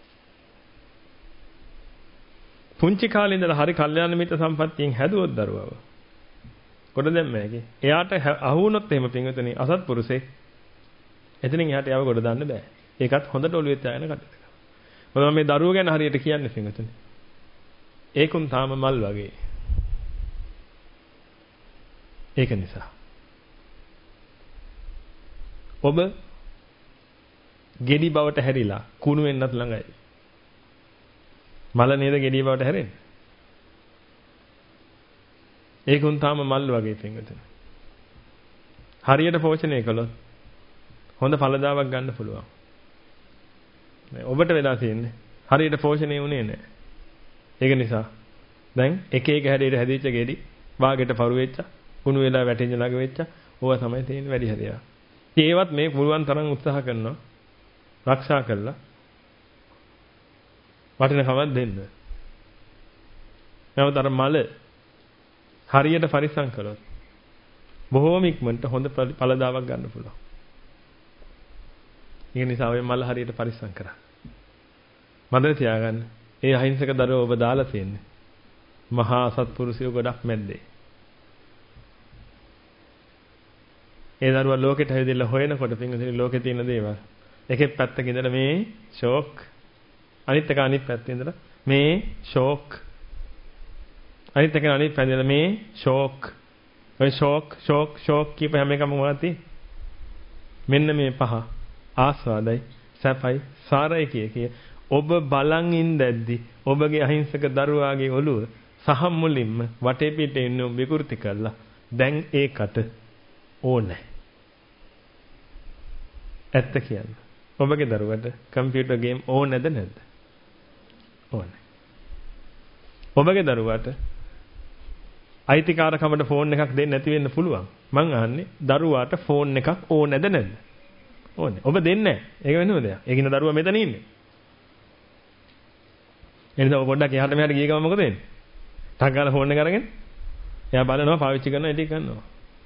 පුංචි කාලේ ඉඳලා හරි කල්යාණ මිත්‍ර සම්පත්තියෙන් හැදුවොත් දරුවව. කොට දැම්ම හැකි. එයාට අහු වුණොත් එහෙම පින්විතනි අසත්පුරුෂේ එතනින් එහාට යව කොට දාන්න බෑ. ඒකත් හොඳට ඔළුවේ තියාගෙන කටයුතු කරනවා. මොකද මේ දරුවෝ ගැන හරියට කියන්නේ පින්විතනි. ඒකුන් තාම මල් වගේ. ඒක නිසා ඔබ ගෙඩි බවට හැරිලා කුණු වෙන්නත් ළඟයි. මල නේද ගෙඩි බවට හැරෙන්නේ. ඒකුන් තාම මල් වගේ පින්විතනි. හරියට පෝෂණය කළොත් හොඳ ඵලදාවක් ගන්න පුළුවන්. ඔබට වෙලා තියෙන්නේ හරියට පෝෂණය වුණේ නැහැ. ඒක නිසා දැන් එක එක හැඩයට හැදිච්ච ගෙඩි වාගෙට පරු වෙච්ච, කුණු වෙලා වැටෙන්න ළඟ වෙච්ච ඕවා තමයි තියෙන්නේ වැඩි හරියක්. ඒවත් මේ පුළුවන් තරම් උත්සාහ කරනවා ආරක්ෂා කරලා වටිනකමක් දෙන්න. නමුත් අර මල හරියට පරිස්සම් කළොත් බොහෝම ඉක්මනට හොඳ ඵලදාවක් ගන්න පුළුවන්. ඒ නිසා ඔය මල හරියට පරිස්සම් කරා. මතක තියාගන්න. ඒ අහිංසක දරුවෝ ඔබ දාලා තියෙන්නේ මහා සත්පුරුෂයෝ ගොඩක් මැද්දේ. ඒ දරුවා ලෝකෙට හැදෙලා හොයනකොට පින්වතුනි ලෝකේ තියෙන දේවල් එකෙක් පැත්තක ඉඳලා මේ ෂෝක්, අනිත් එක අනිත් පැත්තේ ඉඳලා මේ ෂෝක්, අනිත් එක අනිත් පැත්තේ ඉඳලා මේ ෂෝක්. ඔය ෂෝක් කියප හැම එකම මොනවද? මෙන්න මේ පහ ආස්වාදයි, සැපයි, සාරයි කිය ඔබ බලන් ඉඳද්දි ඔබගේ අහිංසක දරුවාගේ ඔළුව සහ මුලින්ම වටේ පිටේ ඉන්න විකෘති කළා. දැන් ඒකට ඕනේ. ඇත්ත කියන්න. ඔබගේ දරුවට කම්පියුටර් ගේම් ඕනේද නැද්ද? ඕනේ. ඔබගේ දරුවාට අයිතිකාරකමට ෆෝන් එකක් දෙන්න නැති වෙන්න පුළුවන්. මං අහන්නේ දරුවාට ෆෝන් එකක් ඕනේද නැද්ද? ඕනේ. ඔබ දෙන්නේ නැහැ. ඒක වෙනම දෙයක්. ඒකින දරුවා මෙතන ඉන්නේ. එනිසා ඔබ පොඩ්ඩක් එහාට මෙහාට ගිය ගමන් මොකද වෙන්නේ? ටක් ගාලා ෆෝන් එක අරගෙන එයා බලනවා, පාවිච්චි කරනවා, ඒක කරනවා.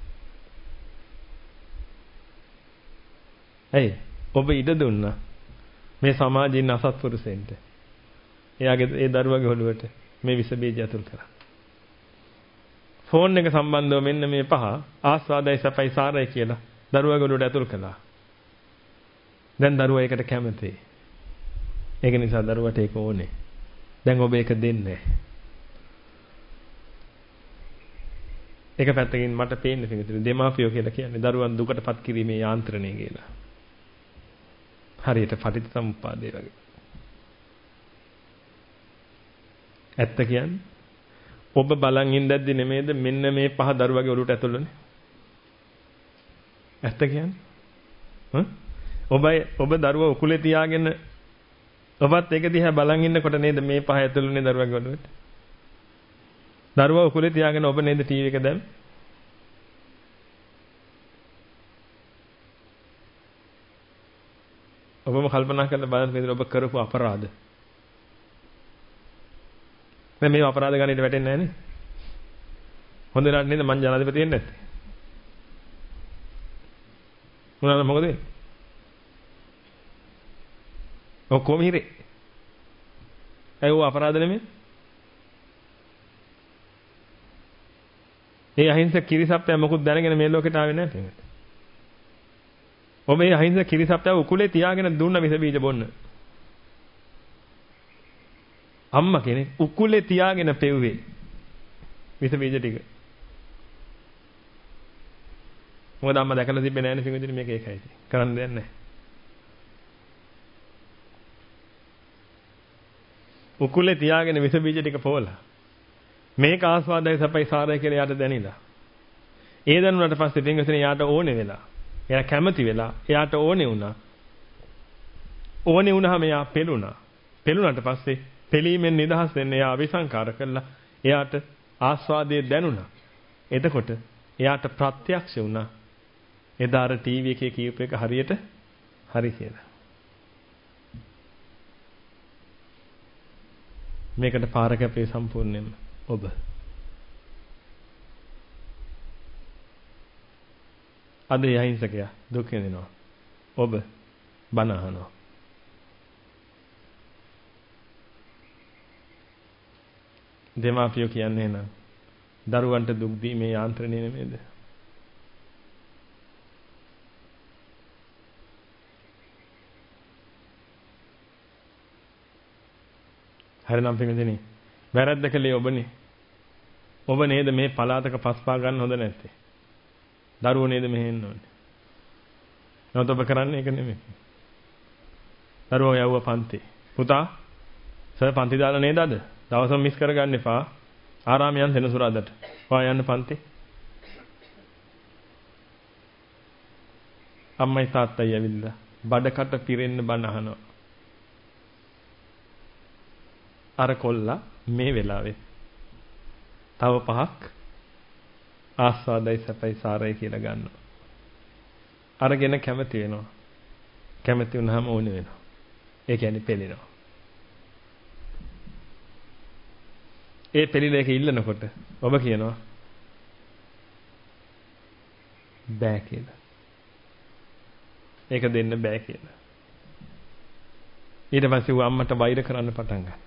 ඇයි? ඔබ ඉඩ දුන්නා මේ සමාජයෙන් අසත්පුරුෂෙන්ට. එයාගේ ඒ දරුවගේ ඔළුවට මේ විස බීජ අතුල් කරා. ෆෝන් එක සම්බන්ධව මෙන්න මේ පහ ආස්වාදයි, සැපයි, සාරයි කියලා දරුවගේ ඔළුවට අතුල් කළා. දැන් දරුවා ඒකට කැමතියි. ඒක නිසා දරුවට ඒක ඕනේ. දැන් ඔබ ඒක දෙන්නේ. එක පැත්තකින් මට පේන්නේ පිටින් දෙමාපියෝ කියලා කියන්නේ දරුවන් දුකටපත් කිරීමේ යාන්ත්‍රණය කියලා. හරියට පටිච්චසමුප්පාදේ වගේ. ඇත්ත කියන්නේ ඔබ බලන් ඉඳද්දි නෙමෙයිද මෙන්න මේ පහ දරුවගේ ඔලුවට ඇතුළුනේ. ඇත්ත කියන්නේ ඔබ දරුවා උකුලේ තියාගෙන ඔබත් ඒක දිහා බලන් ඉන්නකොට නේද මේ පහ ඇතුළුනේ දරුවගේ ඔලුවට. දරුවා උකුලේ තියාගෙන ඔබ නේද ටීවී එක දැම්මේ. ඔබම කල්පනා කරලා බලන්න පිළිතුර ඔබ කරපු අපරාධ. දැන් මේ අපරාධ ගණිත වැටෙන්නේ නැහැ නේ. හොඳ නේද නේද මං ජනාධිපති වෙන්නේ නැත්තේ. මොනවාද මොකද වෙන්නේ? ඔක්කොම හිරේ. ඒක අපරාධ නෙමෙයි. ඒ අහිංසක කිරිසප්පයා මොකුත් දැනගෙන මේ ලෝකෙට ආවේ නැහැ පින්වත්. ඔබ මේ අහිංසක කිරිසප්පයා උකුලේ තියාගෙන දුන්න විස බීජ බොන්න. අම්මා කෙනෙක් උකුලේ තියාගෙන පෙව්වේ විස බීජ ටික. මොකද අම්මා දැකලා තිබ්බේ නැහැ නේ පින්වත්නි මේක ඒකයි. කරන්න දෙයක් නැහැ. උකුලේ තියාගෙන විස බීජ ටික පොවලා මේක ආස්වාදයි, සපයි, සාරයි කියලා යාට දැනිලා. ඒ දැනුණාට පස්සේ පින්වත්නි යාට ඕනේ වෙලා. එයා කැමති වෙලා එයාට ඕනේ වුණා. ඕනේ වුණාම එයා පෙළුණා. පෙළුණාට පස්සේ පෙලීමෙන් නිදහස් වෙන්න එයා අවිසංකාර කළා. එයාට ආස්වාදයේ දැනුණා. එතකොට එයාට ප්‍රත්‍යක්ෂ වුණා. එදා අර ටීවී එකේ කියූප එක හරියට හරි කියලා. මේකට පාර කැපේ සම්පූර්ණයෙන්ම ඔබ. අද යහිංසකයා දුක් විඳිනවා. ඔබ බන අහනවා. දෙමාපියෝ කියන්නේ නම් දරුවන්ට දුක් දීමේ යාන්ත්‍රණය නෙමෙයිද? හරිනම් පින්වදිනේ වැරද්ද කළේ ඔබනේ. ඔබ නේද මේ පලාතක පස්පා ගන්න හොඳ නැත්තේ. දරුවෝ නේද මෙහෙ එන්න ඕනේ. නැවත ඔබ කරන්නේ ඒක නෙමෙයි. දරුවෝ යවුව පන්ති. පුතා සර් පන්ති දාලා නේද අද? දවසම මිස් කරගන්න එපා. ආරාමයන් සෙනසුරාදට. ඔයා යන්න පන්ති. අම්මයි තාත්තයි ඇවිල්ලා බඩකට පිරෙන්න බණ අහනවා. අර කොල්ලා මේ වෙලාවේ තව පහක් ආස්වාදයි සැපයි සාරයි කියලා ගන්නවා. අරගෙන කැමති වෙනවා. කැමති වුණාම ඕනේ වෙනවා. ඒ කියන්නේ පෙළෙනවා. ඒ පෙළිල එක ඉල්ලනකොට ඔබ කියනවා බෑ කියලා. ඒක දෙන්න බෑ කියලා. ඊට පස්සේ ඌ අම්මට වෛර කරන්න පටන් ගන්නවා.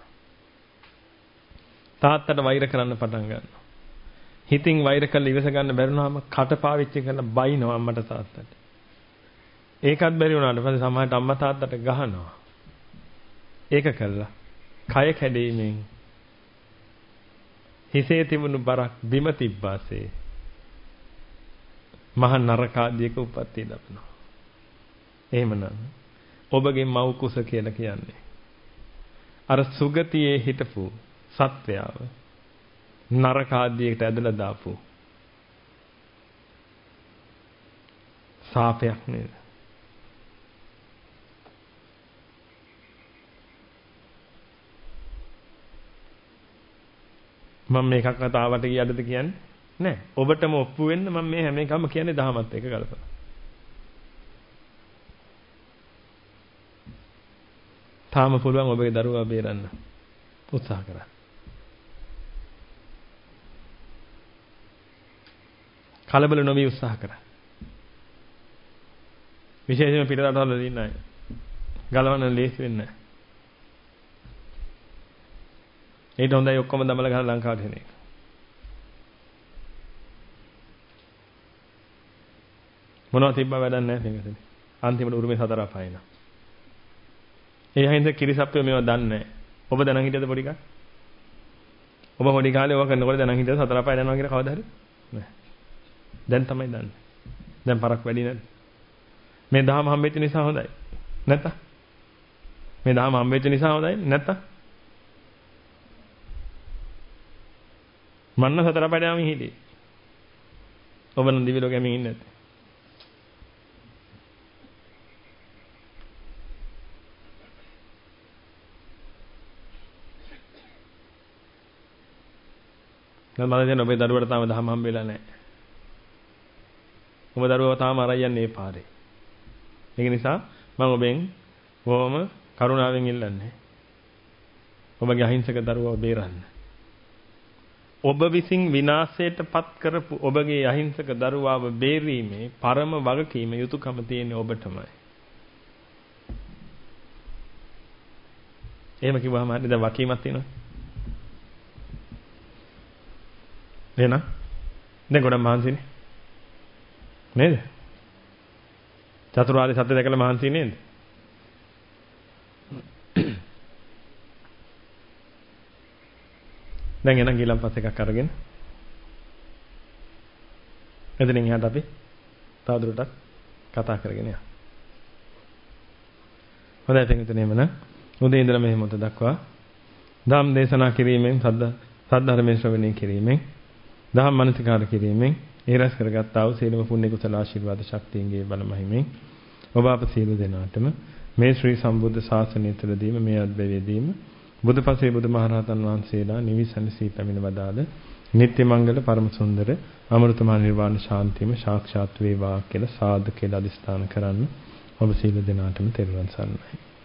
තාත්තට වෛර කරන්න පටන් ගන්නවා. හිතින් වෛර කරලා ඉවස ගන්න බැරුණාම කට පාවිච්චි කරලා බයිනවා අම්මට තාත්තට. ඒකත් බැරි වුණාට පස්සේ සමහරට අම්මා තාත්තට ගහනවා. ඒක කළා කය කැඩීමෙන් හිසේ තිබුණු බරක් බිම තිබ්බාසේ මහ නරකාදියක උපත්ති ලැබෙනවා. එහෙමනම් ඔබගේ මව් කුස කියලා කියන්නේ අර සුගතියේ හිටපු සත්වයාව නරකාදියකට ඇදලා දාපු සාපයක් නේද? මම මේකක් කතාවට කියලාද කියන්නේ නෑ. ඔබටම ඔප්පු වෙන්න මම මේ හැම එකම කියන්නේ දහමත් එක ගලපලා. තාම පුළුවන් ඔබේ දරුවා බේරන්න උත්සාහ කරන්න. කලබල නොවි උත්සාහ කරන්න. විශේෂයෙන්ම පිටරටවල ඉන්න අය ගලවන්න ලේසි වෙන්නේ නැහැ. ඊට හොඳයි ඔක්කොම දමලා ගහලා ලංකාවට එන එක. මොනවද තිබ්බා වැඩක් නැහැ මේකද? අන්තිමට උරුමේ සතර අපායන. ඒ හින්දා කිරිසප්පේ මේවා දන්නේ නැහැ. ඔබ දැනන් හිටියද පොඩි කාලේ? ඔබ පොඩි කාලේ ඔය කරනකොට දැනන් හිටියද සතර අපාය යනවා කියලා කවදා හරි? නැහැ. දැන් තමයි දන්නේ. දැන් පරක් වැඩි නැද්ද? මේ දහම හම්බෙච්ච නිසා හොඳයි. නැත්නම්? මේ දහම හම්බෙච්ච නිසා හොඳයි නැත්නම්? මන්න සතර අපායට යමින් හිටියේ. ඔබ නම් දිවි ලෝකෙම ඉන්නේ නැත්තේ. දැන් මම දැන් ඔබේ දරුවට තාම දහම හම්බෙලා නැහැ. ඔබ දරුවව තාම අරන් යන්නේ මේ පාරේ. ඒක නිසා මම ඔබෙන් බොහොම කරුණාවෙන් ඉල්ලන්නේ. ඔබගේ අහිංසක දරුවව බේරන්න. ඔබ විසින් විනාශයට පත් කරපු ඔබගේ අහිංසක දරුවාව බේරීමේ පරම වගකීම යුතුයකම තියෙන්නේ ඔබටමයි. එහෙම කිව්වම හරිය දැන් වකීමක් තියෙනවා. නේද? දැන් ගොඩක් මහන්සිනේ. නේද? චතුරාර්ය සත්‍ය දැකලා මහන්සි නේද? දැන් එනම් ගිලම් පස් එකක් අරගෙන එතනින් එහාට අපි තවදුරටත් කතා කරගෙන යමු. හොඳයි එතනින් එමනම් උදේ ඉඳලා මේ මොහොත දක්වා ධම් දේශනා කිරීමෙන් සද්ධර්මයේ ශ්‍රවණය කිරීමෙන් දහම් මනසිකාර කිරීමෙන් ඒ රැස් කරගත්තා වූ සියලුම පුණ්‍ය කුසල ආශිර්වාද ශක්තියන්ගේ බල මහිමෙන් ඔබ අප සියලු දෙනාටම මේ ශ්‍රී සම්බුද්ධ ශාසනය තුළදීම මේ අත්බැවිදීම බුදුපසේ බුදුමහරහතන් වහන්සේලා නිවිසනසී පැමිණ වදාළ නිත්‍ය මංගල පරම සුන්දර අමෘතමහා නිර්වාණ ශාන්තියම සාක්ෂාත් වේවා කියලා සාදු කියලා අදිස්ථාන කරන්න ඔබ සියලු දෙනාටම තෙරුවන් සරණයි.